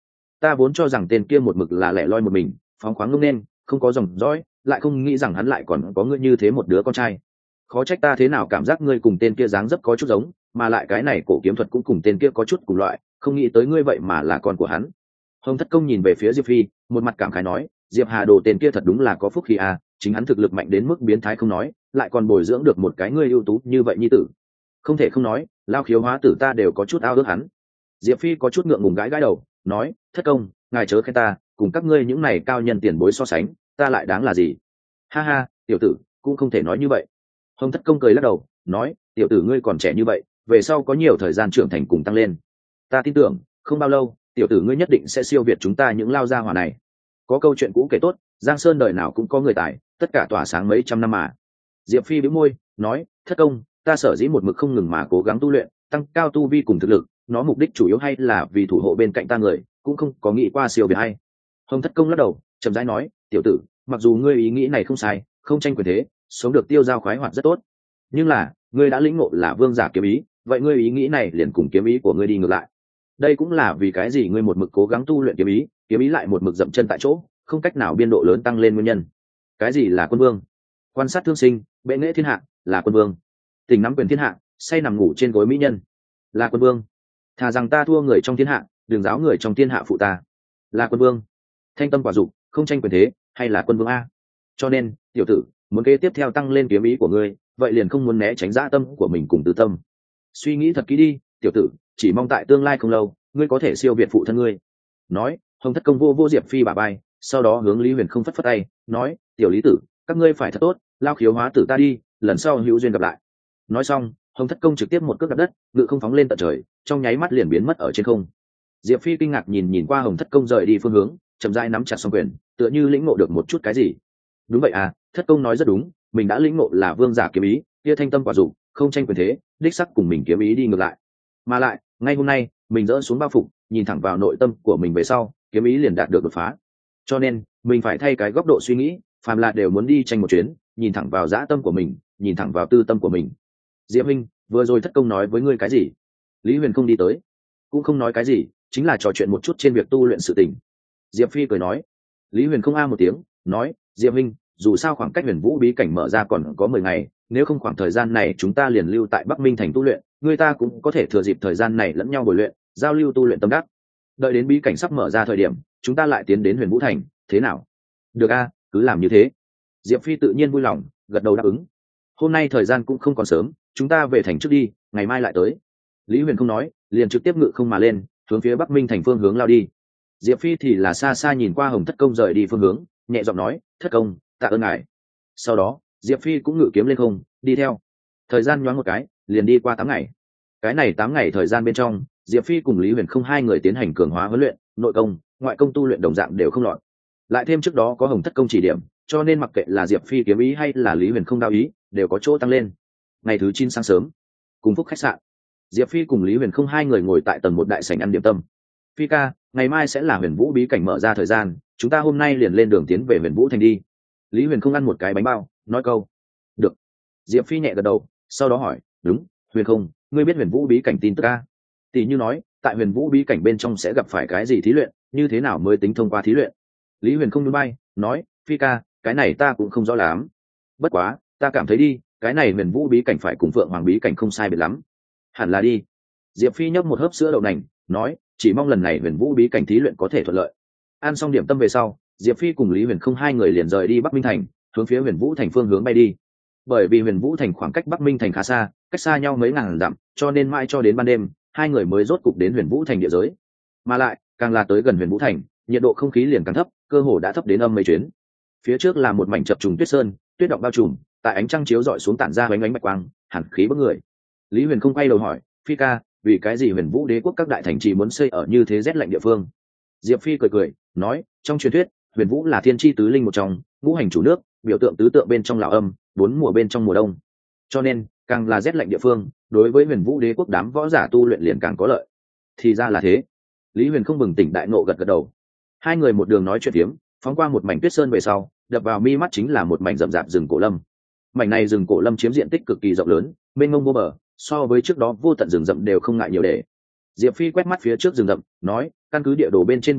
ta vốn cho rằng tên kia một mực là lẻ loi một mình, phóng khoáng ngông nên không có dòng dõi, lại không nghĩ rằng hắn lại còn có ngươi như thế một đứa con trai. Khó trách ta thế nào cảm giác ngươi cùng tên kia dáng dấp có chút giống, mà lại cái này cổ kiếm thuật cũng cùng tên kia có chút cùng loại, không nghĩ tới ngươi vậy mà là con của hắn. Hồng Thất Công nhìn về phía Diệp Phi, một mặt cảm khái nói, Diệp Hà Đồ tên kia thật đúng là có phúc khí à, chính hắn thực lực mạnh đến mức biến thái không nói, lại còn bồi dưỡng được một cái ngươi ưu tú như vậy nhi tử. Không thể không nói, Lao Khiếu Hóa Tử ta đều có chút ao ước hắn. Diệp Phi có chút ngượng ngùng gãi đầu, nói, Thất Công, ngài chớ khen ta, cùng các ngươi những này cao nhân tiền bối so sánh, ta lại đáng là gì? Ha ha, tiểu tử, cũng không thể nói như vậy. Hồng Thất Công cười lắc đầu, nói, tiểu tử ngươi còn trẻ như vậy, về sau có nhiều thời gian trưởng thành cùng tăng lên. Ta tin tưởng, không bao lâu, tiểu tử ngươi nhất định sẽ siêu việt chúng ta những lao gia hỏa này. Có câu chuyện cũ kể tốt, Giang Sơn đời nào cũng có người tài, tất cả tỏa sáng mấy trăm năm mà. Diệp Phi bĩu môi, nói, Thất Công, ta sở dĩ một mực không ngừng mà cố gắng tu luyện, tăng cao tu vi cùng thực lực, nó mục đích chủ yếu hay là vì thủ hộ bên cạnh ta người, cũng không có nghĩ qua siêu việt hay. Hồng Thất Công lắc đầu, chậm rãi nói, tiểu tử, mặc dù ngươi ý nghĩ này không sai, không tranh quyền thế, sống được tiêu dao khoái hoạt rất tốt, nhưng là ngươi đã lĩnh ngộ là vương giả kiếm ý, vậy ngươi ý nghĩ này liền cùng kiếm ý của ngươi đi ngược lại. Đây cũng là vì cái gì ngươi một mực cố gắng tu luyện kiếm ý lại một mực dậm chân tại chỗ, không cách nào biên độ lớn tăng lên nguyên nhân. Cái gì là quân vương? Quan sát thương sinh, bệ nghệ thiên hạ, là quân vương. Tình nắm quyền thiên hạ, say nằm ngủ trên gối mỹ nhân, là quân vương. Thà rằng ta thua người trong thiên hạ, đừng giáo người trong thiên hạ phụ ta, là quân vương. Thanh tâm quả dục, không tranh quyền thế, hay là quân vương a. Cho nên, tiểu tử, muốn kế tiếp theo tăng lên kiếm ý của ngươi, vậy liền không muốn né tránh dã tâm của mình cùng tư tâm. Suy nghĩ thật kỹ đi, tiểu tử, chỉ mong tại tương lai không lâu, ngươi có thể siêu việt phụ thân ngươi. Nói, Hồng Thất Công vô Diệp Phi bả vai, sau đó hướng Lý Huyền không phất phất tay, nói, tiểu Lý tử, các ngươi phải thật tốt, Lao Khiếu Hóa Tử ta đi, lần sau hữu duyên gặp lại. Nói xong, Hồng Thất Công trực tiếp một cước đạp đất, ngự không phóng lên tận trời, trong nháy mắt liền biến mất ở trên không. Diệp Phi kinh ngạc nhìn qua Hồng Thất Công rời đi phương hướng, chậm rãi nắm chặt song quyền, tựa như lĩnh ngộ được một chút cái gì. Đúng vậy à, Thất Công nói rất đúng, mình đã lĩnh ngộ là vương giả kiếm ý, kia thanh tâm quả dục, không tranh quyền thế, đích sắc cùng mình kiếm ý đi ngược lại. Mà lại, ngay hôm nay, mình dỡ xuống bao phục, nhìn thẳng vào nội tâm của mình về sau, kiếm ý liền đạt được đột phá. Cho nên, mình phải thay cái góc độ suy nghĩ, phàm là đều muốn đi tranh một chuyến, nhìn thẳng vào dã tâm của mình, nhìn thẳng vào tư tâm của mình. Diệp Minh, vừa rồi Thất Công nói với ngươi cái gì? Lý Huyền không đi tới, cũng không nói cái gì, chính là trò chuyện một chút trên việc tu luyện sự tình. Diệp Phi cười nói. Lý Huyền không a một tiếng, nói, Diệp Minh, dù sao khoảng cách Huyền Vũ bí cảnh mở ra còn có 10 ngày, nếu không khoảng thời gian này chúng ta liền lưu tại Bắc Minh thành tu luyện, người ta cũng có thể thừa dịp thời gian này lẫn nhau bồi luyện, giao lưu tu luyện tâm đắc. Đợi đến bí cảnh sắp mở ra thời điểm, chúng ta lại tiến đến Huyền Vũ thành, thế nào? Được a, cứ làm như thế. Diệp Phi tự nhiên vui lòng, gật đầu đáp ứng. Hôm nay thời gian cũng không còn sớm, chúng ta về thành trước đi, ngày mai lại tới. Lý Huyền không nói, liền trực tiếp ngự không mà lên, hướng phía Bắc Minh thành phương hướng lao đi. Diệp Phi thì là xa xa nhìn qua Hồng Thất Công rời đi phương hướng, nhẹ giọng nói, Thất Công, tạ ơn ngài. Sau đó, Diệp Phi cũng ngự kiếm lên không, đi theo. Thời gian nhoáng một cái, liền đi qua 8 ngày. Cái này 8 ngày thời gian bên trong, Diệp Phi cùng Lý Huyền không hai người tiến hành cường hóa huấn luyện, nội công, ngoại công tu luyện đồng dạng đều không lọt. Lại thêm trước đó có Hồng Thất Công chỉ điểm, cho nên mặc kệ là Diệp Phi kiếm ý hay là Lý Huyền không đao ý, đều có chỗ tăng lên. Ngày thứ 9 sáng sớm, cùng Phúc khách sạn, Diệp Phi cùng Lý Huyền không hai người ngồi tại tầng 1 đại sảnh ăn điểm tâm. Phi ca, ngày mai sẽ là Huyền Vũ bí cảnh mở ra thời gian, chúng ta hôm nay liền lên đường tiến về Huyền Vũ thành đi. Lý Huyền không ăn một cái bánh bao, nói câu, được. Diệp Phi nhẹ gật đầu, sau đó hỏi, đúng, Huyền không, ngươi biết Huyền Vũ bí cảnh tin tức a? Tỷ như nói, tại Huyền Vũ bí cảnh bên trong sẽ gặp phải cái gì thí luyện, như thế nào mới tính thông qua thí luyện? Lý Huyền không nhún vai, nói, Phi ca, cái này ta cũng không rõ lắm. Bất quá, ta cảm thấy đi, cái này Huyền Vũ bí cảnh phải cùng Phượng Hoàng bí cảnh không sai biệt lắm. Hẳn là đi. Diệp Phi nhấp một hớp sữa đậu nành, nói, chỉ mong lần này Huyền Vũ bí cảnh thí luyện có thể thuận lợi. Ăn xong điểm tâm về sau, Diệp Phi cùng Lý Huyền không hai người liền rời đi Bắc Minh thành, hướng phía Huyền Vũ thành phương hướng bay đi. Bởi vì Huyền Vũ thành khoảng cách Bắc Minh thành khá xa, cách xa nhau mấy ngàn dặm, cho nên mãi cho đến ban đêm, hai người mới rốt cục đến Huyền Vũ thành địa giới. Mà lại, càng là tới gần Huyền Vũ thành, nhiệt độ không khí liền càng thấp, cơ hồ đã thấp đến âm mấy chuyến. Phía trước là một mảnh chập trùng tuyết sơn, tuyết động bao trùm, tại ánh trăng chiếu rọi xuống tản ra ánh ánh bạch quang, hàn khí bức người. Lý Huyền không quay đầu hỏi, Phi ca, vì cái gì Huyền Vũ đế quốc các đại thành trì muốn xây ở như thế rét lạnh địa phương? Diệp Phi cười nói, trong truyền thuyết, Huyền Vũ là thiên chi tứ linh một trong, ngũ hành chủ nước, biểu tượng tứ tượng bên trong lão âm, 4 mùa bên trong mùa đông. Cho nên, càng là rét lạnh địa phương, đối với Huyền Vũ đế quốc đám võ giả tu luyện liền càng có lợi. Thì ra là thế. Lý Huyền không bừng tỉnh đại ngộ gật đầu. Hai người một đường nói chuyện phiếm, phóng qua một mảnh tuyết sơn về sau, đập vào mi mắt chính là một mảnh rậm rạp rừng cổ lâm. Mảnh này rừng cổ lâm chiếm diện tích cực kỳ rộng lớn, mênh mông vô bờ, so với trước đó vô tận rừng rậm đều không ngại nhiều để. Diệp Phi quét mắt phía trước rừng rậm, nói, căn cứ địa đồ bên trên biểu hiện,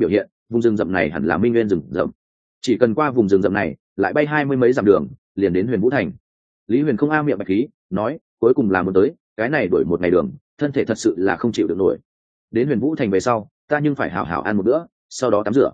vùng rừng rậm này hẳn là Minh Nguyên rừng rậm. Chỉ cần qua vùng rừng rậm này lại bay 20 mấy dặm đường liền đến Huyền Vũ Thành. Lý Huyền không a miệng bạch khí nói, cuối cùng là muốn tới, cái này đổi một ngày đường thân thể thật sự là không chịu được nổi. Đến Huyền Vũ Thành về sau ta nhưng phải hảo hảo ăn một bữa, sau đó tắm rửa.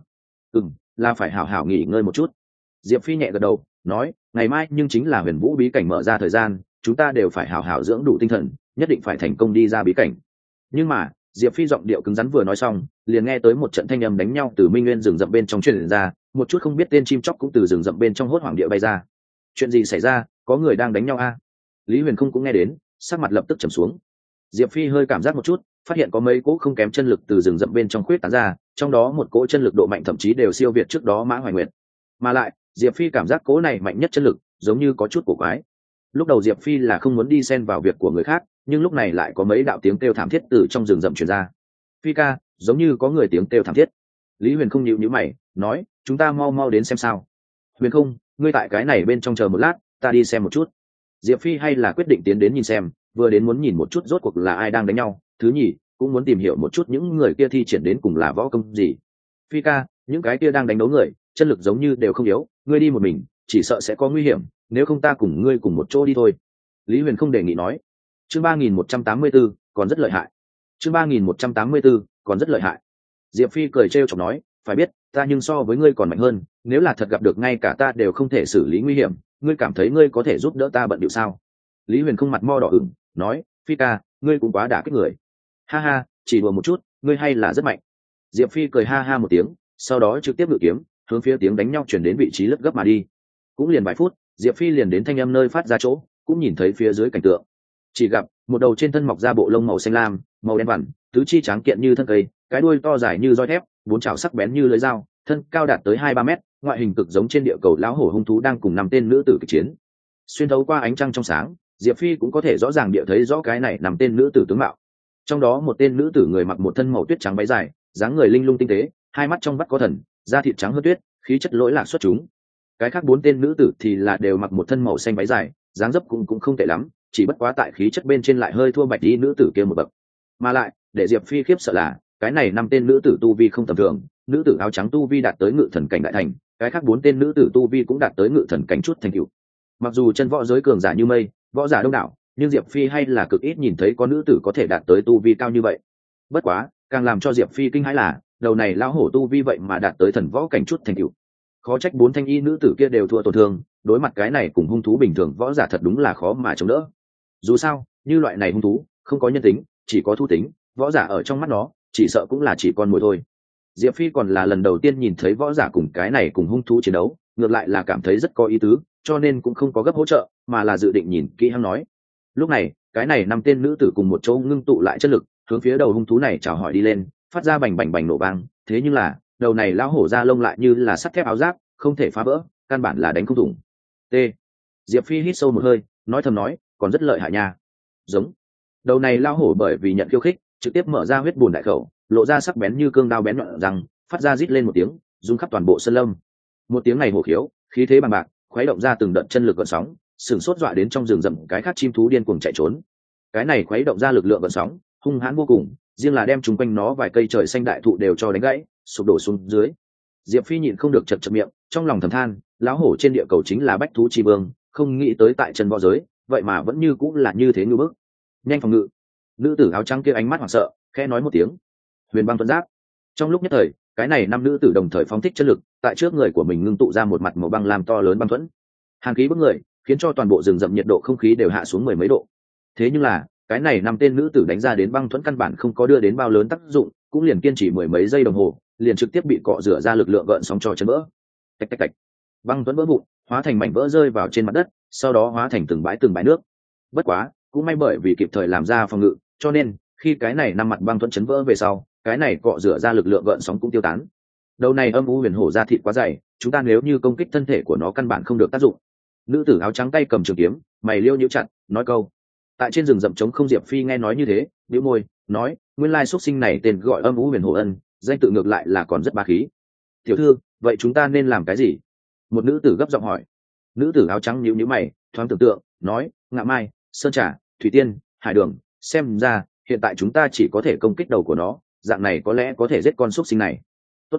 Là phải hảo hảo nghỉ ngơi một chút. Diệp Phi nhẹ gật đầu nói, ngày mai nhưng chính là Huyền Vũ bí cảnh mở ra thời gian, chúng ta đều phải hảo hảo dưỡng đủ tinh thần, nhất định phải thành công đi ra bí cảnh. Nhưng mà Diệp Phi giọng điệu cứng rắn vừa nói xong, liền nghe tới một trận thanh âm đánh nhau từ Minh Nguyên rừng rậm bên trong truyền ra, một chút không biết tên chim chóc cũng từ rừng rậm bên trong hốt hoảng địa bay ra. Chuyện gì xảy ra, có người đang đánh nhau a? Lý Huyền không cũng nghe đến, sắc mặt lập tức trầm xuống. Diệp Phi hơi cảm giác một chút, phát hiện có mấy cỗ không kém chân lực từ rừng rậm bên trong khuyết tán ra, trong đó một cỗ chân lực độ mạnh thậm chí đều siêu việt trước đó Mã Hoài Nguyệt. Mà lại Diệp Phi cảm giác cỗ này mạnh nhất chân lực giống như có chút cổ quái. Lúc đầu Diệp Phi là không muốn đi xen vào việc của người khác, nhưng lúc này lại có mấy đạo tiếng kêu thảm thiết từ trong rừng rậm truyền ra. Phi ca, giống như có người tiếng kêu thảm thiết. Lý Huyền không nhíu nhíu mày nói, chúng ta mau mau đến xem sao. Huyền không, ngươi tại cái này bên trong chờ một lát, ta đi xem một chút. Diệp Phi hay là quyết định tiến đến nhìn xem, vừa đến muốn nhìn một chút rốt cuộc là ai đang đánh nhau, thứ nhì cũng muốn tìm hiểu một chút những người kia thi triển đến cùng là võ công gì. Phi ca, những cái kia đang đánh đấu người chân lực giống như đều không yếu, ngươi đi một mình chỉ sợ sẽ có nguy hiểm, nếu không ta cùng ngươi cùng một chỗ đi thôi. Lý Huyền không đề nghị nói. Chương 3184, còn rất lợi hại. Chương 3184, còn rất lợi hại. Diệp Phi cười trêu chọc nói, phải biết ta nhưng so với ngươi còn mạnh hơn, nếu là thật gặp được ngay cả ta đều không thể xử lý nguy hiểm, ngươi cảm thấy ngươi có thể giúp đỡ ta bận điệu sao? Lý Huyền không mặt mo đỏ ửng nói, Phi ca, ngươi cũng quá đả kích người. Ha ha, chỉ đùa một chút, ngươi hay là rất mạnh. Diệp Phi cười ha ha một tiếng, sau đó trực tiếp ngự kiếm hướng phía tiếng đánh nhau chuyển đến vị trí lấp gấp mà đi. Cũng liền vài phút, Diệp Phi liền đến thanh âm nơi phát ra chỗ, cũng nhìn thấy phía dưới cảnh tượng. Chỉ gặp một đầu trên thân mọc ra bộ lông màu xanh lam, màu đen vằn, tứ chi tráng kiện như thân cây, cái đuôi to dài như roi thép, bốn chảo sắc bén như lưỡi dao, thân cao đạt tới 2-3 mét, ngoại hình cực giống trên địa cầu lão hổ hung thú đang cùng 5 tên nữ tử kịch chiến. Xuyên thấu qua ánh trăng trong sáng, Diệp Phi cũng có thể rõ ràng địa thấy rõ cái này 5 tên nữ tử tướng mạo. Trong đó một tên nữ tử người mặc một thân màu tuyết trắng váy dài, dáng người linh lung tinh tế, hai mắt trong vắt có thần, da thịt trắng hơn tuyết, khí chất lỗi lạc xuất chúng. Cái khác 4 tên nữ tử thì là đều mặc một thân màu xanh váy dài, dáng dấp cũng không tệ lắm, chỉ bất quá tại khí chất bên trên lại hơi thua bạch y nữ tử kia một bậc. Mà lại để Diệp Phi khiếp sợ là cái này 5 tên nữ tử tu vi không tầm thường, nữ tử áo trắng tu vi đạt tới ngự thần cảnh đại thành, cái khác 4 tên nữ tử tu vi cũng đạt tới ngự thần cảnh chút thành tựu. Mặc dù chân võ giới cường giả như mây, võ giả đông đảo, nhưng Diệp Phi hay là cực ít nhìn thấy có nữ tử có thể đạt tới tu vi cao như vậy. Bất quá càng làm cho Diệp Phi kinh hãi là đầu này lão hổ tu vi vậy mà đạt tới thần võ cảnh chút thành tựu. Khó trách 4 thanh y nữ tử kia đều thua tổn thương, đối mặt cái này cùng hung thú bình thường võ giả thật đúng là khó mà chống đỡ. Dù sao như loại này hung thú không có nhân tính, chỉ có thu tính, võ giả ở trong mắt nó chỉ sợ cũng là chỉ con mồi thôi. Diệp Phi còn là lần đầu tiên nhìn thấy võ giả cùng cái này cùng hung thú chiến đấu, ngược lại là cảm thấy rất có ý tứ, cho nên cũng không có gấp hỗ trợ, mà là dự định nhìn kỹ hắn nói. Lúc này cái này 5 tên nữ tử cùng một chỗ ngưng tụ lại chất lực, hướng phía đầu hung thú này chào hỏi đi lên, phát ra bành bành bành nổ vang. Thế nhưng là đầu này lão hổ da lông lại như là sắt thép áo giáp, không thể phá vỡ, căn bản là đánh không thủng. T. Diệp Phi hít sâu một hơi, nói thầm nói, còn rất lợi hại nha. Giống. Đầu này lão hổ bởi vì nhận khiêu khích, trực tiếp mở ra huyết bùn đại khẩu, lộ ra sắc bén như cương đao bén nhọn răng, phát ra rít lên một tiếng, rung khắp toàn bộ sơn lâm. Một tiếng này hổ khiếu, khí thế bằng bạc, khuấy động ra từng đợt chân lực gợn sóng, sừng sốt dọa đến trong rừng rậm cái khác chim thú điên cuồng chạy trốn. Cái này khuấy động ra lực lượng gợn sóng, hung hãn vô cùng, riêng là đem chúng quanh nó vài cây trời xanh đại thụ đều cho đánh gãy, sụp đổ xuống dưới. Diệp Phi nhịn không được chật chật miệng, trong lòng thầm than, lão hổ trên địa cầu chính là bách thú chi vương, không nghĩ tới tại chân võ giới, vậy mà vẫn như cũng là như thế ngưu bức. Nhanh phòng ngự. Nữ tử áo trắng kia ánh mắt hoảng sợ, khẽ nói một tiếng. Huyền băng tuấn giáp. Trong lúc nhất thời, cái này 5 nữ tử đồng thời phóng thích chân lực, tại trước người của mình ngưng tụ ra một mặt màu băng làm to lớn băng thuẫn. Hàn khí bức người, khiến cho toàn bộ rừng rậm nhiệt độ không khí đều hạ xuống 10 mấy độ. Thế nhưng là, cái này 5 tên nữ tử đánh ra đến băng thuẫn căn bản không có đưa đến bao lớn tác dụng, cũng liền kiên trì 10 mấy giây đồng hồ, liền trực tiếp bị cọ rửa ra lực lượng gợn sóng cho chấn vỡ. Tạch tạch tạch. Băng thuẫn vỡ vụn, hóa thành mảnh vỡ rơi vào trên mặt đất, sau đó hóa thành từng bãi nước. Bất quá, cũng may bởi vì kịp thời làm ra phòng ngự, cho nên khi cái này 5 mặt băng thuẫn chấn vỡ về sau, cái này cọ rửa ra lực lượng gợn sóng cũng tiêu tán. Đầu này âm u huyền hổ da thịt quá dày, chúng ta nếu như công kích thân thể của nó căn bản không được tác dụng. Nữ tử áo trắng tay cầm trường kiếm, mày liêu nhíu chặt, nói câu. Tại trên rừng rậm trống không, Diệp Phi nghe nói như thế, nhíu môi, nói, nguyên lai xuất sinh này tên gọi âm u huyền hổ ân, danh tự ngược lại là còn rất bá khí. Tiểu thư, vậy chúng ta nên làm cái gì? Một nữ tử gấp giọng hỏi. Nữ tử áo trắng nhíu nhíu mày, thoáng tưởng tượng, nói, Ngạ Mai, Sơn Trà, Thủy Tiên, Hải Đường, xem ra hiện tại chúng ta chỉ có thể công kích đầu của nó, dạng này có lẽ có thể giết con xuất sinh này. Tốt.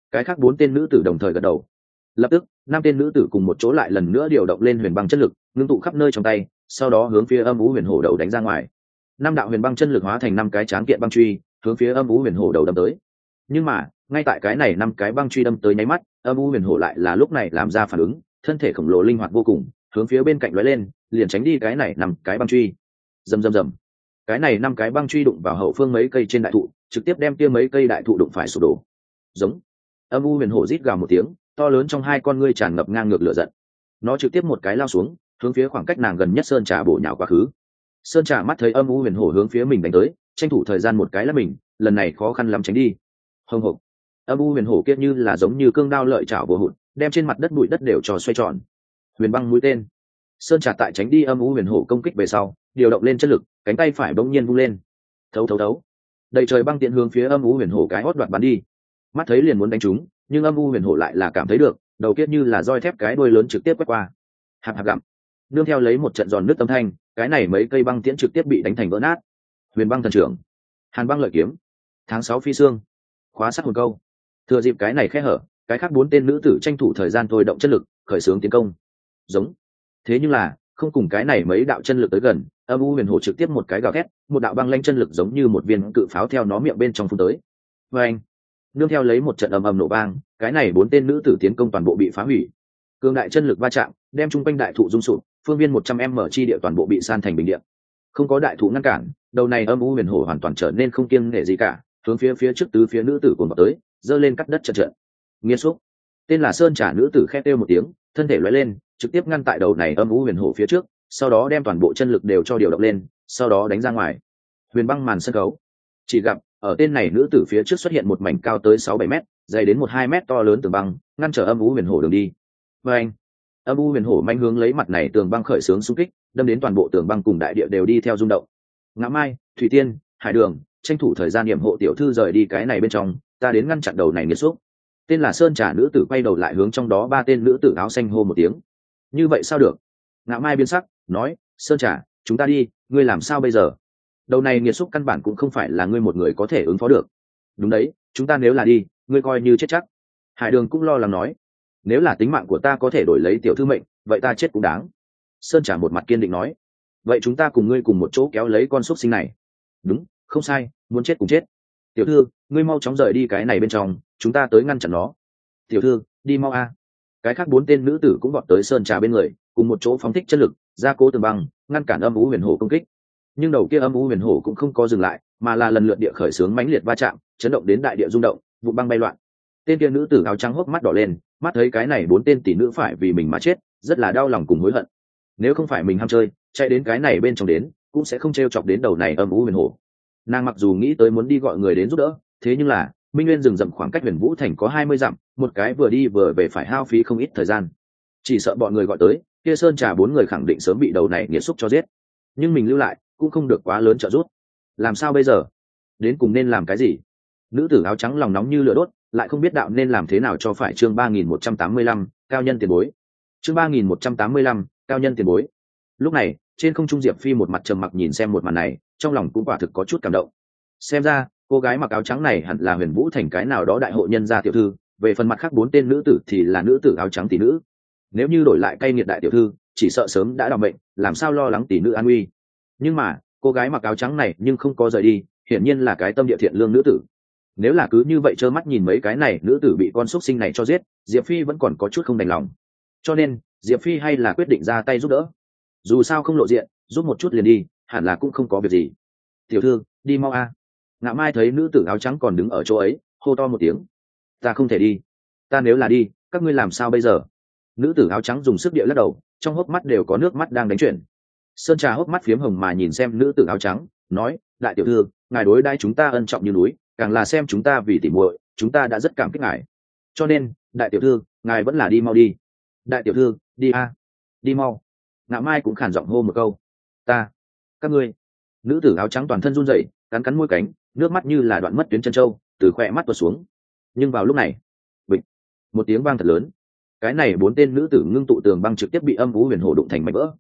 cái khác 4 tên nữ tử đồng thời gật đầu. Lập tức 5 tên nữ tử cùng một chỗ lại lần nữa điều động lên huyền băng chất lực, ngưng tụ khắp nơi trong tay, sau đó hướng phía âm u huyền hổ đầu đánh ra ngoài. 5 đạo huyền băng chân lực hóa thành 5 cái tráng kiện băng truy, hướng phía âm u huyền hổ đầu đâm tới. Nhưng mà ngay tại cái này 5 cái băng truy đâm tới nháy mắt, âm u huyền hổ lại là lúc này làm ra phản ứng, thân thể khổng lồ linh hoạt vô cùng, hướng phía bên cạnh lóe lên, liền tránh đi cái này 5 cái băng truy. Rầm rầm rầm. Cái này 5 cái băng truy đụng vào hậu phương mấy cây trên đại thụ, trực tiếp đem kia mấy cây đại thụ đụng phải sụp đổ. Giống. Âm u huyền hổ rít gào một tiếng, to lớn trong hai con ngươi tràn ngập ngang ngược lửa giận. Nó trực tiếp một cái lao xuống, hướng phía khoảng cách nàng gần nhất sơn trà bổ nhào quá khứ. Sơn trà mắt thấy âm u huyền hổ hướng phía mình đánh tới, tranh thủ thời gian một cái là mình, lần này khó khăn lắm tránh đi. Hông hộc. Âm u huyền hổ kia như là giống như cương đao lợi chảo bổ hụt, đem trên mặt đất bụi đất đều cho xoay tròn. Huyền băng mũi tên. Sơn trà tại tránh đi âm u huyền hổ công kích về sau, điều động lên chất lực, cánh tay phải bỗng nhiên vung lên. Thấu thấu thấu. Đầy trời băng tiện hướng phía âm u huyền hổ cái hót đoạt bắn đi. Mắt thấy liền muốn đánh trúng, nhưng âm u huyền hổ lại là cảm thấy được, đầu kiết như là roi thép cái đuôi lớn trực tiếp quét qua. Hạp hạp gặm. Nương theo lấy một trận giòn nước âm thanh, cái này mấy cây băng tiễn trực tiếp bị đánh thành vỡ nát. Huyền băng thần trưởng, Hàn băng lợi kiếm, tháng 6 phi xương, khóa sắt hồn câu. Thừa dịp cái này khe hở, cái khác 4 tên nữ tử tranh thủ thời gian thôi động chất lực, khởi xướng tiến công. Giống. Thế nhưng là, không cùng cái này mấy đạo chân lực tới gần, âm u huyền hổ trực tiếp một cái gào thét, một đạo băng lanh chân lực giống như một viên cự pháo theo nó miệng bên trong phun tới. Và anh, nương theo lấy một trận ầm ầm nổ vang, cái này 4 tên nữ tử tiến công toàn bộ bị phá hủy. Cường đại chân lực va chạm, đem trung quanh đại thụ rung sụp, phương viên 100m chi địa toàn bộ bị san thành bình địa. Không có đại thụ ngăn cản, đầu này âm u huyền hổ hoàn toàn trở nên không kiêng nể gì cả, hướng phía trước tứ phía nữ tử cuồng vào tới, giơ lên cắt đất trận. Nghiên xúc. Tên là Sơn Trà nữ tử khẽ kêu một tiếng, thân thể lóe lên, trực tiếp ngăn tại đầu này âm u huyền hổ phía trước, sau đó đem toàn bộ chân lực đều cho điều động lên, sau đó đánh ra ngoài. Huyền băng màn sân khấu. Chỉ gặp ở tên này nữ tử phía trước xuất hiện một mảnh cao tới 6-7 mét, dày đến 1-2 mét to lớn tường băng, ngăn trở âm u huyền hổ đường đi. Và anh, âm u huyền hổ manh hướng lấy mặt này tường băng khởi xướng xung kích, đâm đến toàn bộ tường băng cùng đại địa đều đi theo rung động. Ngã Mai, Thủy Tiên, Hải Đường, tranh thủ thời gian điểm hộ tiểu thư rời đi cái này bên trong, ta đến ngăn chặn đầu này nghiệt xúc. Tên là Sơn Trà nữ tử quay đầu lại hướng trong đó 3 tên nữ tử áo xanh hô một tiếng. Như vậy sao được? Ngã Mai biến sắc, nói, Sơn Trà, chúng ta đi, ngươi làm sao bây giờ? Đầu này nghiệt xúc căn bản cũng không phải là ngươi một người có thể ứng phó được. Đúng đấy, chúng ta nếu là đi, ngươi coi như chết chắc. Hải Đường cũng lo lắng nói, nếu là tính mạng của ta có thể đổi lấy tiểu thư mệnh, vậy ta chết cũng đáng. Sơn Trà một mặt kiên định nói, vậy chúng ta cùng ngươi cùng một chỗ kéo lấy con xúc sinh này. Đúng, không sai, muốn chết cùng chết. Tiểu thư, ngươi mau chóng rời đi cái này bên trong, chúng ta tới ngăn chặn nó. Tiểu thư, đi mau a. Cái khác 4 tên nữ tử cũng vọt tới Sơn Trà bên người, cùng một chỗ phóng thích chất lực, gia cố tường băng, ngăn cản âm u huyền hổ công kích. Nhưng đầu kia âm u huyền hổ cũng không có dừng lại, mà là lần lượt địa khởi xướng mãnh liệt va chạm, chấn động đến đại địa rung động, vụ băng bay loạn. Tên kia nữ tử áo trắng hốc mắt đỏ lên, mắt thấy cái này 4 tên tỷ nữ phải vì mình mà chết, rất là đau lòng cùng hối hận. Nếu không phải mình ham chơi, chạy đến cái này bên trong đến, cũng sẽ không trêu chọc đến đầu này âm u huyền hổ. Nàng mặc dù nghĩ tới muốn đi gọi người đến giúp đỡ, thế nhưng là Minh Nguyên rừng rậm khoảng cách Huyền Vũ Thành có 20 dặm, một cái vừa đi vừa về phải hao phí không ít thời gian. Chỉ sợ bọn người gọi tới, kia Sơn Trà 4 người khẳng định sớm bị đầu này nghiệt xúc cho giết. Nhưng mình lưu lại, cũng không được quá lớn trợ giúp. Làm sao bây giờ? Đến cùng nên làm cái gì? Nữ tử áo trắng lòng nóng như lửa đốt, lại không biết đạo nên làm thế nào cho phải. Chương 3185, cao nhân tiền bối. Chương 3185, cao nhân tiền bối. Lúc này, trên không trung Diệp Phi một mặt trầm mặc nhìn xem một màn này, trong lòng cũng quả thực có chút cảm động. Xem ra, cô gái mặc áo trắng này hẳn là Huyền Vũ Thành cái nào đó đại hội nhân gia tiểu thư, về phần mặt khác 4 tên nữ tử thì là nữ tử áo trắng tỷ nữ. Nếu như đổi lại cay nghiệt đại tiểu thư, chỉ sợ sớm đã đào mệnh, làm sao lo lắng tỷ nữ an nguy. Nhưng mà, cô gái mặc áo trắng này nhưng không có rời đi, hiển nhiên là cái tâm địa thiện lương nữ tử. Nếu là cứ như vậy trơ mắt nhìn mấy cái này nữ tử bị con xúc sinh này cho giết, Diệp Phi vẫn còn có chút không đành lòng. Cho nên, Diệp Phi hay là quyết định ra tay giúp đỡ. Dù sao không lộ diện, giúp một chút liền đi, hẳn là cũng không có việc gì. Tiểu thư, đi mau a. Ngạ Mai thấy nữ tử áo trắng còn đứng ở chỗ ấy, hô to một tiếng. Ta không thể đi. Ta nếu là đi, các ngươi làm sao bây giờ? Nữ tử áo trắng dùng sức địa lắc đầu, trong hốc mắt đều có nước mắt đang đánh chuyển. Sơn Trà hốc mắt phiếm hồng mà nhìn xem nữ tử áo trắng, nói, đại tiểu thư, ngài đối đãi chúng ta ân trọng như núi, càng là xem chúng ta vì tỉ muội, chúng ta đã rất cảm kích ngài. Cho nên, đại tiểu thư, ngài vẫn là đi mau đi. Đại tiểu thư, đi a, đi mau. Ngạ Mai cũng khản giọng hô một câu. Ta, các ngươi. Nữ tử áo trắng toàn thân run rẩy, cắn cắn môi cánh, nước mắt như là đoạn mất tuyến chân trâu, từ khỏe mắt tuột xuống. Nhưng vào lúc này, bịch, một tiếng vang thật lớn. Cái này 4 tên nữ tử ngưng tụ tường băng trực tiếp bị âm u huyền hổ đụng thành mảnh vỡ.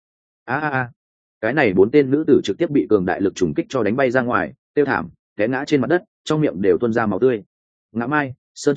A. Cái này 4 tên nữ tử trực tiếp bị cường đại lực trùng kích cho đánh bay ra ngoài, tiêu thảm, té ngã trên mặt đất, trong miệng đều tuôn ra máu tươi. Ngã Mai, Sơn Trà,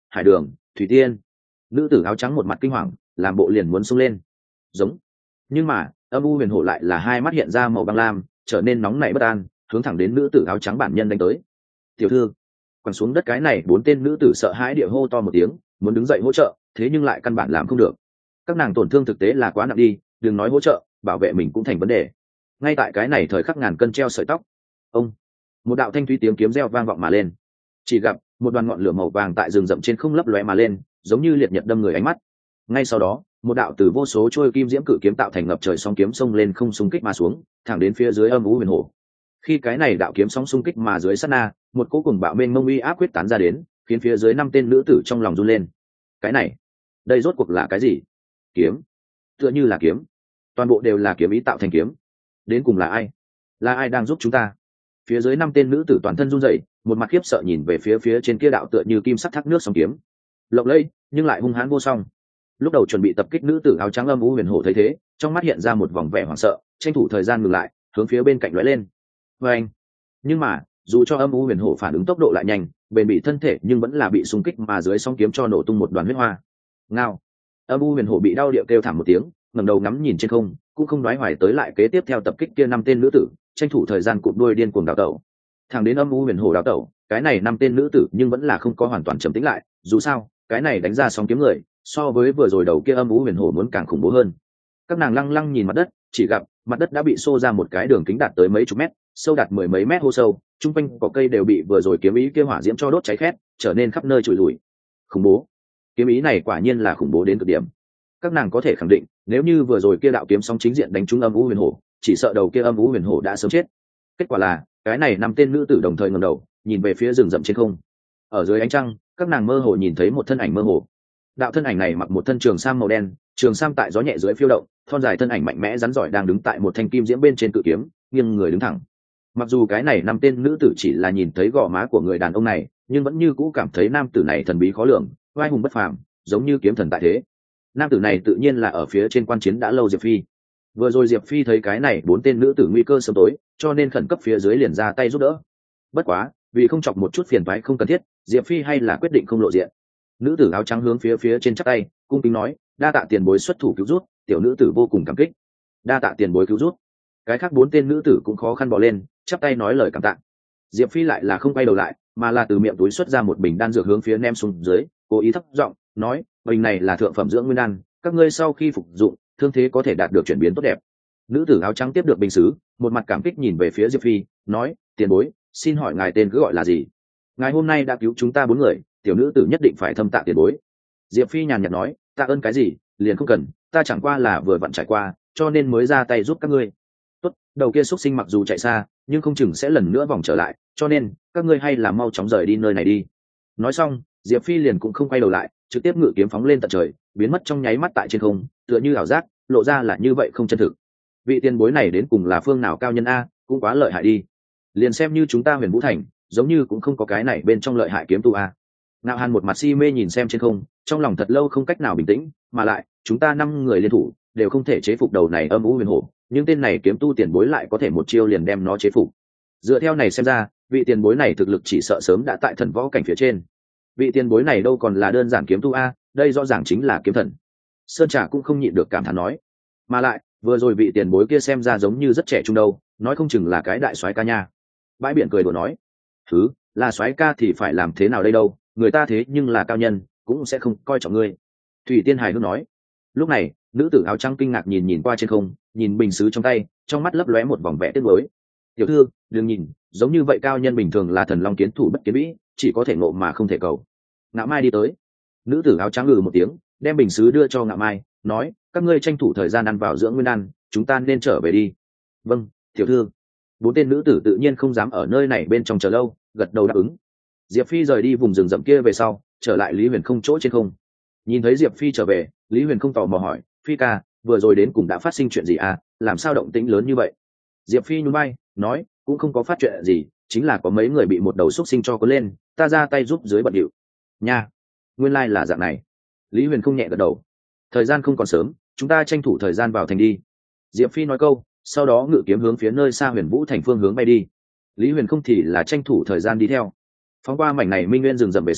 hải đường, thủy tiên. Nữ tử áo trắng một mặt kinh hoàng, làm bộ liền muốn xông lên. Giống. Nhưng mà âm u huyền hổ lại là hai mắt hiện ra màu băng lam, trở nên nóng nảy bất an, hướng thẳng đến nữ tử áo trắng bản nhân đánh tới. Tiểu thư. Quẳng xuống đất cái này 4 tên nữ tử sợ hãi địa hô to một tiếng, muốn đứng dậy hỗ trợ, thế nhưng lại căn bản làm không được. Các nàng tổn thương thực tế là quá nặng đi, đừng nói hỗ trợ, bảo vệ mình cũng thành vấn đề. Ngay tại cái này thời khắc ngàn cân treo sợi tóc, ông, một đạo thanh thúy tiếng kiếm reo vang vọng mà lên. Chỉ gặp một đoàn ngọn lửa màu vàng tại rừng rậm trên không lấp lóe mà lên, giống như liệt nhật đâm người ánh mắt. Ngay sau đó, một đạo từ vô số trôi kim diễm cự kiếm tạo thành ngập trời sóng kiếm xông lên không xung kích mà xuống, thẳng đến phía dưới âm u huyền hổ. Khi cái này đạo kiếm sóng xung kích mà dưới sát na, một cỗ cùng bạo mênh mông uy áp quyết tán ra đến, khiến phía dưới 5 tên nữ tử trong lòng run lên. Cái này, đây rốt cuộc là cái gì? Kiếm? Tựa như là kiếm. Toàn bộ đều là kiếm ý tạo thành kiếm. Đến cùng là ai? Là ai đang giúp chúng ta? Phía dưới 5 tên nữ tử toàn thân run rẩy, một mặt khiếp sợ nhìn về phía trên kia đạo tựa như kim sắc thác nước sóng kiếm. Lộng lẫy, nhưng lại hung hãn vô song. Lúc đầu chuẩn bị tập kích nữ tử áo trắng âm u huyền hổ thấy thế, trong mắt hiện ra một vòng vẻ hoảng sợ, tranh thủ thời gian ngừng lại, hướng phía bên cạnh lóe lên. Và anh. Nhưng mà, dù cho âm u huyền hổ phản ứng tốc độ lại nhanh, bền bị thân thể nhưng vẫn là bị xung kích mà dưới sóng kiếm cho nổ tung một đoàn huyết hoa. Ngao. Âm u huyền hổ bị đau địa kêu thảm một tiếng, ngẩng đầu ngắm nhìn trên không, cũng không đoái hoài tới lại kế tiếp theo tập kích kia 5 tên nữ tử, tranh thủ thời gian cụp đuôi điên cuồng đào tẩu. Thẳng đến âm u huyền hổ đào tẩu, cái này 5 tên nữ tử nhưng vẫn là không có hoàn toàn trầm tĩnh lại, dù sao, cái này đánh ra sóng kiếm người, so với vừa rồi đầu kia âm u huyền hổ muốn càng khủng bố hơn. Các nàng lăng lăng nhìn mặt đất, chỉ gặp mặt đất đã bị xô ra một cái đường kính đạt tới mấy chục mét, sâu đạt 10 mấy mét hô sâu, trung quanh cỏ cây đều bị vừa rồi kiếm ý kia hỏa diễm cho đốt cháy khét, trở nên khắp nơi trụi lùi. Khủng bố. Kiếm ý này quả nhiên là khủng bố đến cực điểm. Các nàng có thể khẳng định, nếu như vừa rồi kia đạo kiếm sóng chính diện đánh trúng âm u huyền hổ, chỉ sợ đầu kia âm u huyền hổ đã sớm chết. Kết quả là, cái này 5 tên nữ tử đồng thời ngẩng đầu, nhìn về phía rừng rậm trên không. Ở dưới ánh trăng, các nàng mơ hồ nhìn thấy một thân ảnh mơ hồ. Đạo thân ảnh này mặc một thân trường sam màu đen, trường sam tại gió nhẹ dưới phiêu động, thon dài thân ảnh mạnh mẽ rắn giỏi đang đứng tại một thanh kim diễm bên trên cự kiếm, nghiêng người đứng thẳng. Mặc dù cái này 5 tên nữ tử chỉ là nhìn thấy gò má của người đàn ông này, nhưng vẫn như cũ cảm thấy nam tử này thần bí khó lường, oai hùng bất phàm, giống như kiếm thần tại thế. Nam tử này tự nhiên là ở phía trên quan chiến đã lâu Diệp Phi. Vừa rồi Diệp Phi thấy cái này 4 tên nữ tử nguy cơ sớm tối, cho nên khẩn cấp phía dưới liền ra tay giúp đỡ. Bất quá, vì không chọc một chút phiền toái không cần thiết, Diệp Phi hay là quyết định không lộ diện. Nữ tử áo trắng hướng phía trên chắp tay, cung kính nói, đa tạ tiền bối xuất thủ cứu rút, tiểu nữ tử vô cùng cảm kích. Đa tạ tiền bối cứu rút. Cái khác 4 tên nữ tử cũng khó khăn bỏ lên, chắp tay nói lời cảm tạ. Diệp Phi lại là không quay đầu lại, mà là từ miệng túi xuất ra một bình đan dược hướng phía nem xuống dưới, cố ý thấp giọng nói, bình này là thượng phẩm dưỡng nguyên đan, các ngươi sau khi phục dụng, thương thế có thể đạt được chuyển biến tốt đẹp. Nữ tử áo trắng tiếp được bình sứ, một mặt cảm kích nhìn về phía Diệp Phi, nói, tiền bối, xin hỏi ngài tên cứ gọi là gì? Ngài hôm nay đã cứu chúng ta 4 người, tiểu nữ tử nhất định phải thâm tạ tiền bối. Diệp Phi nhàn nhạt nói, tạ ơn cái gì, liền không cần, ta chẳng qua là vừa vặn trải qua, cho nên mới ra tay giúp các ngươi. Tốt, đầu kia xuất sinh mặc dù chạy xa, nhưng không chừng sẽ lần nữa vòng trở lại, cho nên các ngươi hay là mau chóng rời đi nơi này đi. Nói xong, Diệp Phi liền cũng không quay đầu lại, trực tiếp ngự kiếm phóng lên tận trời, biến mất trong nháy mắt tại trên không, tựa như ảo giác, lộ ra là như vậy không chân thực. Vị tiền bối này đến cùng là phương nào cao nhân a, cũng quá lợi hại đi. Liền xem như chúng ta Huyền Vũ Thành, giống như cũng không có cái này bên trong lợi hại kiếm tu a. Ngạo Hàn một mặt si mê nhìn xem trên không, trong lòng thật lâu không cách nào bình tĩnh, mà lại, chúng ta 5 người liên thủ, đều không thể chế phục đầu này âm u huyền hổ, nhưng tên này kiếm tu tiền bối lại có thể một chiêu liền đem nó chế phục. Dựa theo này xem ra, vị tiền bối này thực lực chỉ sợ sớm đã tại thần võ cảnh phía trên. Vị tiền bối này đâu còn là đơn giản kiếm tu a, đây rõ ràng chính là kiếm thần. Sơn Trà cũng không nhịn được cảm thán nói, mà lại, vừa rồi vị tiền bối kia xem ra giống như rất trẻ trung đâu, nói không chừng là cái đại soái ca nha. Bãi biển cười đùa nói, thứ là soái ca thì phải làm thế nào đây đâu, người ta thế nhưng là cao nhân, cũng sẽ không coi trọng ngươi. Thủy Tiên hài hước nói. Lúc này, nữ tử áo trắng kinh ngạc nhìn qua trên không, nhìn bình sứ trong tay, trong mắt lấp lóe một vòng vẻ tiếc nuối. Tiểu thư, đừng nhìn, giống như vậy cao nhân bình thường là thần long kiến thủ bất kiến vĩ, chỉ có thể ngộ mà không thể cầu. Ngạo Mai đi tới, nữ tử áo trắng một tiếng, đem bình sứ đưa cho Ngạo Mai, nói, các ngươi tranh thủ thời gian ăn vào dưỡng nguyên đan, chúng ta nên trở về đi. Vâng, tiểu thư. 4 tên nữ tử tự nhiên không dám ở nơi này bên trong chờ lâu, gật đầu đáp ứng. Diệp Phi rời đi vùng rừng rậm kia về sau, trở lại Lý Huyền không chỗ trên không. Nhìn thấy Diệp Phi trở về, Lý Huyền không tò mò hỏi, Phi ca, vừa rồi đến cùng đã phát sinh chuyện gì à, làm sao động tĩnh lớn như vậy? Diệp Phi nhún vai, nói, cũng không có phát chuyện gì, chính là có mấy người bị một đầu xúc sinh cho cuốn lên, ta ra tay giúp dưới bận điệu. Nha, nguyên lai là dạng này. Lý Huyền không nhẹ gật đầu. Thời gian không còn sớm, chúng ta tranh thủ thời gian vào thành đi. Diệp Phi nói câu, sau đó ngự kiếm hướng phía nơi xa Huyền Vũ Thành phương hướng bay đi. Lý Huyền không thì là tranh thủ thời gian đi theo. Phóng qua mảnh này minh nguyên rừng rậm về sau,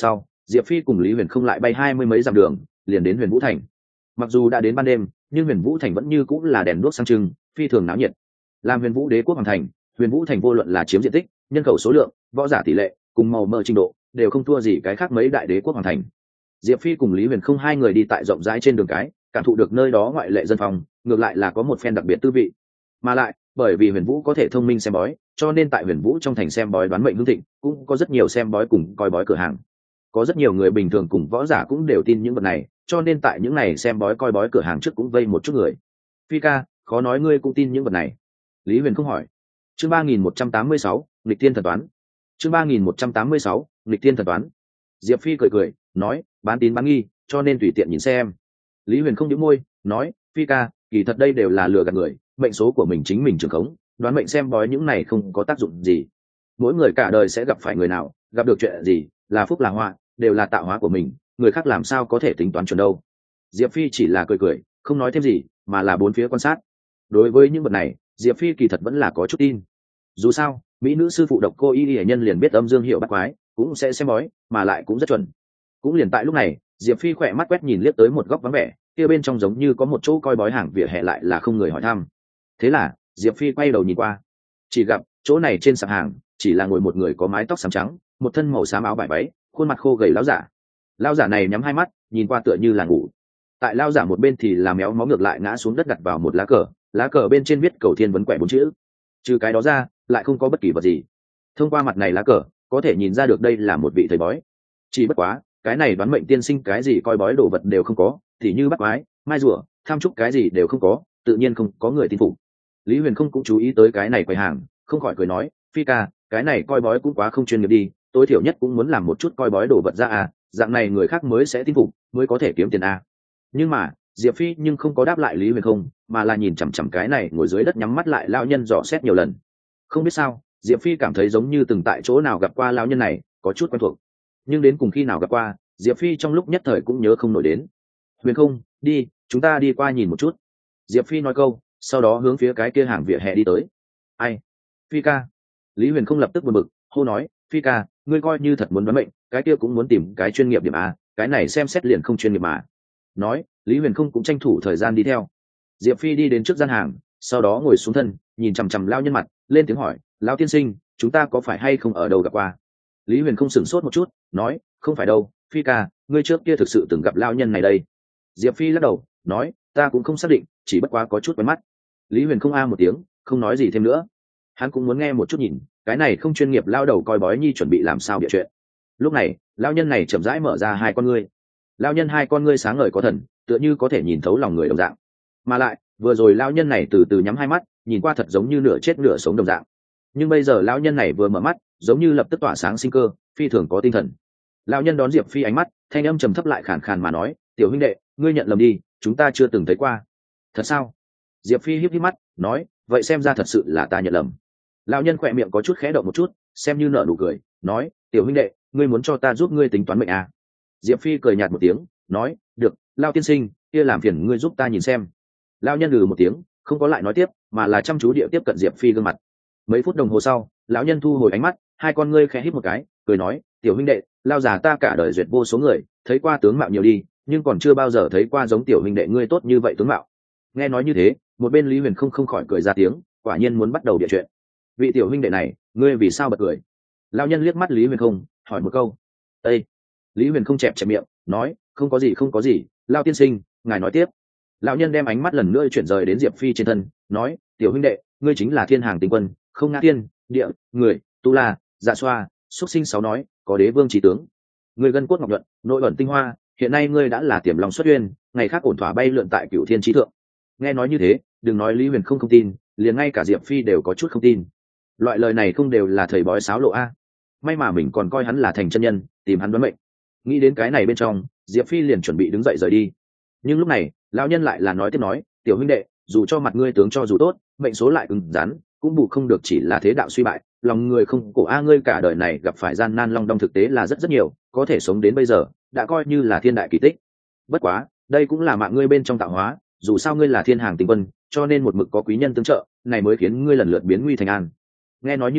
Diệp Phi cùng Lý Huyền không lại bay 20 mấy dặm đường, liền đến Huyền Vũ Thành. Mặc dù đã đến ban đêm, nhưng Huyền Vũ Thành vẫn như cũng là đèn đuốc sáng trưng, phi thường náo nhiệt. Làm Huyền Vũ Đế quốc hoàng thành, Huyền Vũ Thành vô luận là chiếm diện tích, nhân khẩu số lượng, võ giả tỷ lệ, cùng màu mỡ trình độ, đều không thua gì cái khác mấy đại đế quốc hoàng thành. Diệp Phi cùng Lý Huyền không hai người đi tại rộng rãi trên đường cái, cảm thụ được nơi đó ngoại lệ dân phòng, ngược lại là có một phen đặc biệt tư vị. Mà lại, bởi vì Huyền Vũ có thể thông minh xem bói, cho nên tại Huyền Vũ trong thành xem bói đoán mệnh hưng thịnh, cũng có rất nhiều xem bói cùng coi bói cửa hàng. Có rất nhiều người bình thường cùng võ giả cũng đều tin những vật này, cho nên tại những này xem bói coi bói cửa hàng trước cũng vây một chút người. Phi ca, khó nói ngươi cũng tin những vật này. Lý Huyền không hỏi. Chương 3186, nghịch thiên thần toán. Chương 3186, nghịch thiên thần toán. Diệp Phi cười cười, nói, bán tín bán nghi, cho nên tùy tiện nhìn xem. Lý Huyền không nhíu môi, nói, Phi ca, kỳ thật đây đều là lừa gạt người, mệnh số của mình chính mình trường khống, đoán mệnh xem bói những này không có tác dụng gì. Mỗi người cả đời sẽ gặp phải người nào, gặp được chuyện gì, là phúc là họa, đều là tạo hóa của mình, người khác làm sao có thể tính toán chuẩn đâu. Diệp Phi chỉ là cười cười, không nói thêm gì, mà là bốn phía quan sát. Đối với những vật này, Diệp Phi kỳ thật vẫn là có chút tin. Dù sao, mỹ nữ sư phụ độc cô y hệ nhân liền biết âm dương hiệu bắt quái, cũng sẽ xem bói, mà lại cũng rất chuẩn. Cũng liền tại lúc này, Diệp Phi khỏe mắt quét nhìn liếc tới một góc vắng vẻ, kia bên trong giống như có một chỗ coi bói hàng vỉa hè lại là không người hỏi thăm. Thế là, Diệp Phi quay đầu nhìn qua, chỉ gặp chỗ này trên sạp hàng chỉ là ngồi một người có mái tóc xám trắng, một thân màu xám áo vải váy, khuôn mặt khô gầy lão giả. Lão giả này nhắm hai mắt, nhìn qua tựa như là ngủ. Tại lão giả một bên thì là méo mó ngược lại ngã xuống đất đặt vào một lá cờ bên trên viết cầu thiên vấn quẻ 4 chữ. Trừ cái đó ra, lại không có bất kỳ vật gì. Thông qua mặt này lá cờ, có thể nhìn ra được đây là một vị thầy bói. Chỉ bất quá, cái này đoán mệnh tiên sinh cái gì coi bói đồ vật đều không có, thì như bắt quái, mai rùa, tham trúc cái gì đều không có, tự nhiên không có người tin phục. Lý Huyền không cũng chú ý tới cái này quầy hàng, không khỏi cười nói, Phi ca, cái này coi bói cũng quá không chuyên nghiệp đi, tối thiểu nhất cũng muốn làm một chút coi bói đồ vật ra à, dạng này người khác mới sẽ tin phục, mới có thể kiếm tiền à. Nhưng mà, Diệp Phi nhưng không có đáp lại Lý Huyền không, mà là nhìn chằm chằm cái này ngồi dưới đất nhắm mắt lại lão nhân dò xét nhiều lần. Không biết sao, Diệp Phi cảm thấy giống như từng tại chỗ nào gặp qua lão nhân này, có chút quen thuộc. Nhưng đến cùng khi nào gặp qua, Diệp Phi trong lúc nhất thời cũng nhớ không nổi đến. Huyền không, đi, chúng ta đi qua nhìn một chút. Diệp Phi nói câu, sau đó hướng phía cái kia hàng vỉa hè đi tới. Ai? Phi ca. Lý Huyền không lập tức buồn bực, hô nói, Phi ca, ngươi coi như thật muốn đoán mệnh, cái kia cũng muốn tìm cái chuyên nghiệp điểm à, cái này xem xét liền không chuyên nghiệp mà. Nói, Lý Huyền không cũng tranh thủ thời gian đi theo. Diệp Phi đi đến trước gian hàng, sau đó ngồi xuống thân, nhìn chằm chằm lao nhân mặt, lên tiếng hỏi, lão tiên sinh, chúng ta có phải hay không ở đâu gặp qua? Lý Huyền không sửng sốt một chút, nói, không phải đâu, Phi ca, ngươi trước kia thực sự từng gặp lao nhân này đây. Diệp Phi lắc đầu, nói, ta cũng không xác định, chỉ bất quá có chút quen mắt. Lý Huyền không a một tiếng, không nói gì thêm nữa. Hắn cũng muốn nghe một chút nhìn, cái này không chuyên nghiệp lao đầu coi bói nhi chuẩn bị làm sao bịa chuyện. Lúc này, lao nhân này chậm rãi mở ra hai con ngươi. Lao nhân hai con ngươi sáng ngời có thần, tựa như có thể nhìn thấu lòng người đồng dạng. Mà lại, vừa rồi lao nhân này từ từ nhắm hai mắt, nhìn qua thật giống như nửa chết nửa sống đồng dạng. Nhưng bây giờ lao nhân này vừa mở mắt, giống như lập tức tỏa sáng sinh cơ, phi thường có tinh thần. Lao nhân đón Diệp Phi ánh mắt, thanh âm trầm thấp lại khàn khàn mà nói, tiểu huynh đệ, ngươi nhận lầm đi, chúng ta chưa từng thấy qua. Thật sao? Diệp Phi híp híp mắt, nói, vậy xem ra thật sự là ta nhận lầm. Lão nhân khỏe miệng có chút khẽ động một chút, xem như nở nụ cười, nói, tiểu huynh đệ, ngươi muốn cho ta giúp ngươi tính toán mệnh à? Diệp Phi cười nhạt một tiếng, nói, được, Lão tiên sinh, kia làm phiền ngươi giúp ta nhìn xem. Lão nhân một tiếng, không có lại nói tiếp, mà là chăm chú địa tiếp cận Diệp Phi gương mặt. Mấy phút đồng hồ sau, lão nhân thu hồi ánh mắt, hai con ngươi khẽ híp một cái, cười nói, tiểu huynh đệ, lao già ta cả đời duyệt vô số người, thấy qua tướng mạo nhiều đi, nhưng còn chưa bao giờ thấy qua giống tiểu huynh đệ ngươi tốt như vậy tướng mạo. Nghe nói như thế, một bên Lý Huyền không khỏi cười ra tiếng, quả nhiên muốn bắt đầu địa chuyện. Vị tiểu huynh đệ này, ngươi vì sao bật cười? Lão nhân liếc mắt Lý Huyền không, hỏi một câu. Ê! Lý Huyền không chẹp chẹp miệng, nói, không có gì, Lão tiên sinh, ngài nói tiếp. Lão nhân đem ánh mắt lần nữa chuyển rời đến Diệp Phi trên thân, nói, tiểu huynh đệ, ngươi chính là thiên hàng tinh quân, không ngã tiên, địa, người, tu la, dạ xoa, xuất sinh sáu nói, có đế vương trí tướng. Ngươi gân cốt ngọc nhuận, nội ẩn tinh hoa, hiện nay ngươi đã là tiềm lòng xuất uyên, ngày khác ổn thỏa bay lượn tại cửu thiên trí thượng. Nghe nói như thế, đừng nói Lý Huyền không tin, liền ngay cả Diệp Phi đều có chút không tin. Loại lời này không đều là thầy bói sáo lộ a? May mà mình còn coi hắn là thành chân nhân, tìm hắn đoán mệnh. Nghĩ đến cái này bên trong, Diệp Phi liền chuẩn bị đứng dậy rời đi. Nhưng lúc này, lão nhân lại là nói tiếp nói, tiểu huynh đệ, dù cho mặt ngươi tướng cho dù tốt, mệnh số lại cứng rắn, cũng bù không được chỉ là thế đạo suy bại, lòng người không cổ a, ngươi cả đời này gặp phải gian nan long đong thực tế là rất rất nhiều, có thể sống đến bây giờ, đã coi như là thiên đại kỳ tích. Bất quá, đây cũng là mạng ngươi bên trong tạo hóa, dù sao ngươi là thiên hàng tinh quân, cho nên một mực có quý nhân tương trợ, này mới khiến ngươi lần lượt biến nguy thành an. Nghe nói như thế,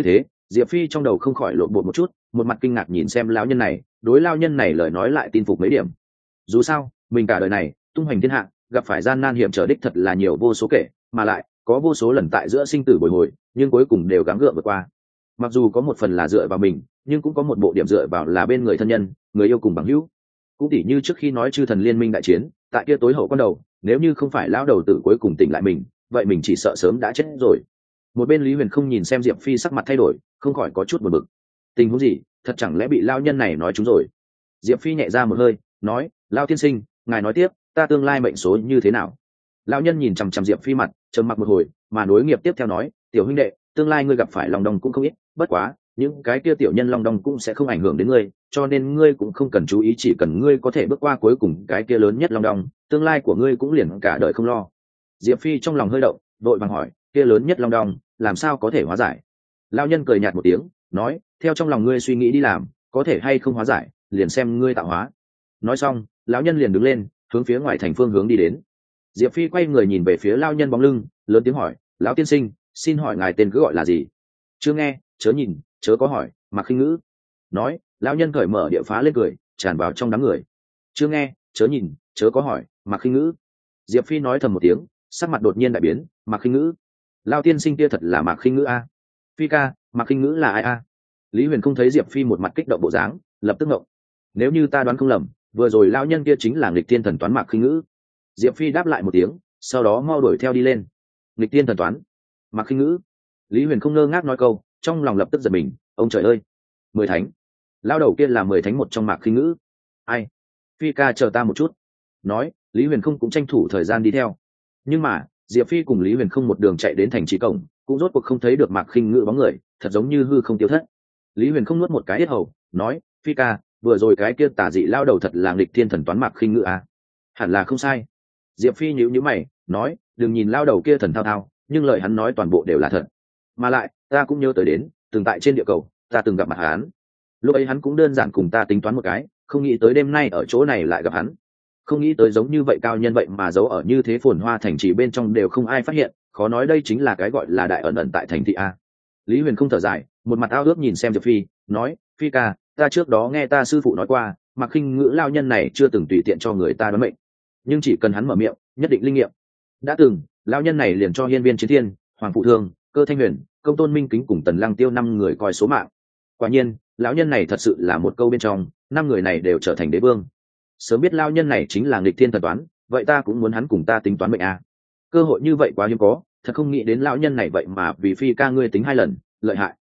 Diệp Phi trong đầu không khỏi lộn bột một chút, một mặt kinh ngạc nhìn xem lão nhân này, đối lão nhân này lời nói lại tin phục mấy điểm. Dù sao mình cả đời này tung hoành thiên hạ, gặp phải gian nan hiểm trở đích thật là nhiều vô số kể, mà lại có vô số lần tại giữa sinh tử bồi hồi, nhưng cuối cùng đều gắng gượng vượt qua. Mặc dù có một phần là dựa vào mình, nhưng cũng có một bộ điểm dựa vào là bên người thân nhân, người yêu cùng bằng hữu. Cũng tỉ như trước khi nói chư thần liên minh đại chiến, tại kia tối hậu quan đầu, nếu như không phải lão đầu tử cuối cùng tỉnh lại mình, vậy mình chỉ sợ sớm đã chết rồi. Một bên Lý Huyền không nhìn xem Diệp Phi sắc mặt thay đổi, không khỏi có chút buồn bực. Tình huống gì, thật chẳng lẽ bị lão nhân này nói trúng rồi? Diệp Phi nhẹ ra một hơi, nói: "Lão tiên sinh, ngài nói tiếp, ta tương lai mệnh số như thế nào?" Lão nhân nhìn chằm chằm Diệp Phi mặt, trầm mặc một hồi, mà nối nghiệp tiếp theo nói: "Tiểu huynh đệ, tương lai ngươi gặp phải Long Đong cũng không ít, bất quá, những cái kia tiểu nhân Long Đong cũng sẽ không ảnh hưởng đến ngươi, cho nên ngươi cũng không cần chú ý, chỉ cần ngươi có thể bước qua cuối cùng cái kia lớn nhất Long Đong, tương lai của ngươi cũng liền cả đời không lo." Diệp Phi trong lòng hơi động, vội vàng hỏi: "Kia lớn nhất Long Đong, làm sao có thể hóa giải?" Lão nhân cười nhạt một tiếng, nói: "Theo trong lòng ngươi suy nghĩ đi làm, có thể hay không hóa giải, liền xem ngươi tạo hóa." Nói xong, lão nhân liền đứng lên, hướng phía ngoài thành phương hướng đi đến. Diệp Phi quay người nhìn về phía lão nhân bóng lưng, lớn tiếng hỏi: "Lão tiên sinh, xin hỏi ngài tên cứ gọi là gì?" "Chưa nghe, chớ nhìn, chớ có hỏi, Mạc Khinh Ngữ." Nói, lão nhân cởi mở địa phá lên cười, tràn vào trong đám người. "Chưa nghe, chớ nhìn, chớ có hỏi, Mạc Khinh Ngữ." Diệp Phi nói thầm một tiếng, sắc mặt đột nhiên đại biến. "Mạc Khinh Ngữ? Lão tiên sinh kia thật là Mạc Khinh Ngữ a?" "Phi ca, Mạc Khinh Ngữ là ai a?" Lý Huyền không thấy Diệp Phi một mặt kích động bộ dáng, lập tức ngộng. "Nếu như ta đoán không lầm, vừa rồi lão nhân kia chính là nghịch tiên thần toán Mạc Khinh Ngữ." Diệp Phi đáp lại một tiếng, sau đó mau đuổi theo đi lên. "Nghịch tiên thần toán, Mạc Khinh Ngữ?" Lý Huyền không ngơ ngác nói câu, trong lòng lập tức giật mình. Ông trời ơi, 10 thánh, lao đầu kia là 10 thánh một trong Mạc Khinh Ngữ. Ai? Phi ca chờ ta một chút. Nói, Lý Huyền không cũng tranh thủ thời gian đi theo. Nhưng mà Diệp Phi cùng Lý Huyền không một đường chạy đến thành trì cổng, cũng rốt cuộc không thấy được Mạc Khinh Ngữ bóng người, thật giống như hư không tiêu thất. Lý Huyền không nuốt một cái yết hầu, nói: "Phi ca, vừa rồi cái kia tà dị lao đầu thật là nghịch thiên thần toán Mạc Khinh Ngữ à?" "Hẳn là không sai." Diệp Phi nhíu nhíu mày, nói: "Đừng nhìn lao đầu kia thần thao thao, nhưng lời hắn nói toàn bộ đều là thật. Mà lại, ta cũng nhớ tới đến, từng tại trên địa cầu, ta từng gặp mặt hắn. Lúc ấy hắn cũng đơn giản cùng ta tính toán một cái, không nghĩ tới đêm nay ở chỗ này lại gặp hắn. Không nghĩ tới giống như vậy cao nhân vậy mà giấu ở như thế phồn hoa thành trì bên trong đều không ai phát hiện, khó nói đây chính là cái gọi là đại ẩn ẩn tại thành thị a." Lý Huyền không thở dài, một mặt ao ước nhìn xem Diệp Phi, nói: "Phi ca, ta trước đó nghe ta sư phụ nói qua, Mạc Khinh Ngữ lao nhân này chưa từng tùy tiện cho người ta đoán mệnh, nhưng chỉ cần hắn mở miệng, nhất định linh nghiệm. Đã từng, lao nhân này liền cho Hiên Viên Chiến Thiên, Hoàng Phụ Thương, Cơ Thanh Huyền, Công Tôn Minh Kính cùng Tần Lăng Tiêu 5 người coi số mạng. Quả nhiên, lão nhân này thật sự là một câu bên trong, 5 người này đều trở thành đế vương. Sớm biết lao nhân này chính là nghịch thiên thần toán, vậy ta cũng muốn hắn cùng ta tính toán mệnh a. Cơ hội như vậy quá hiếm có, thật không nghĩ đến lão nhân này vậy mà vì Phi ca ngươi tính 2 lần, lợi hại."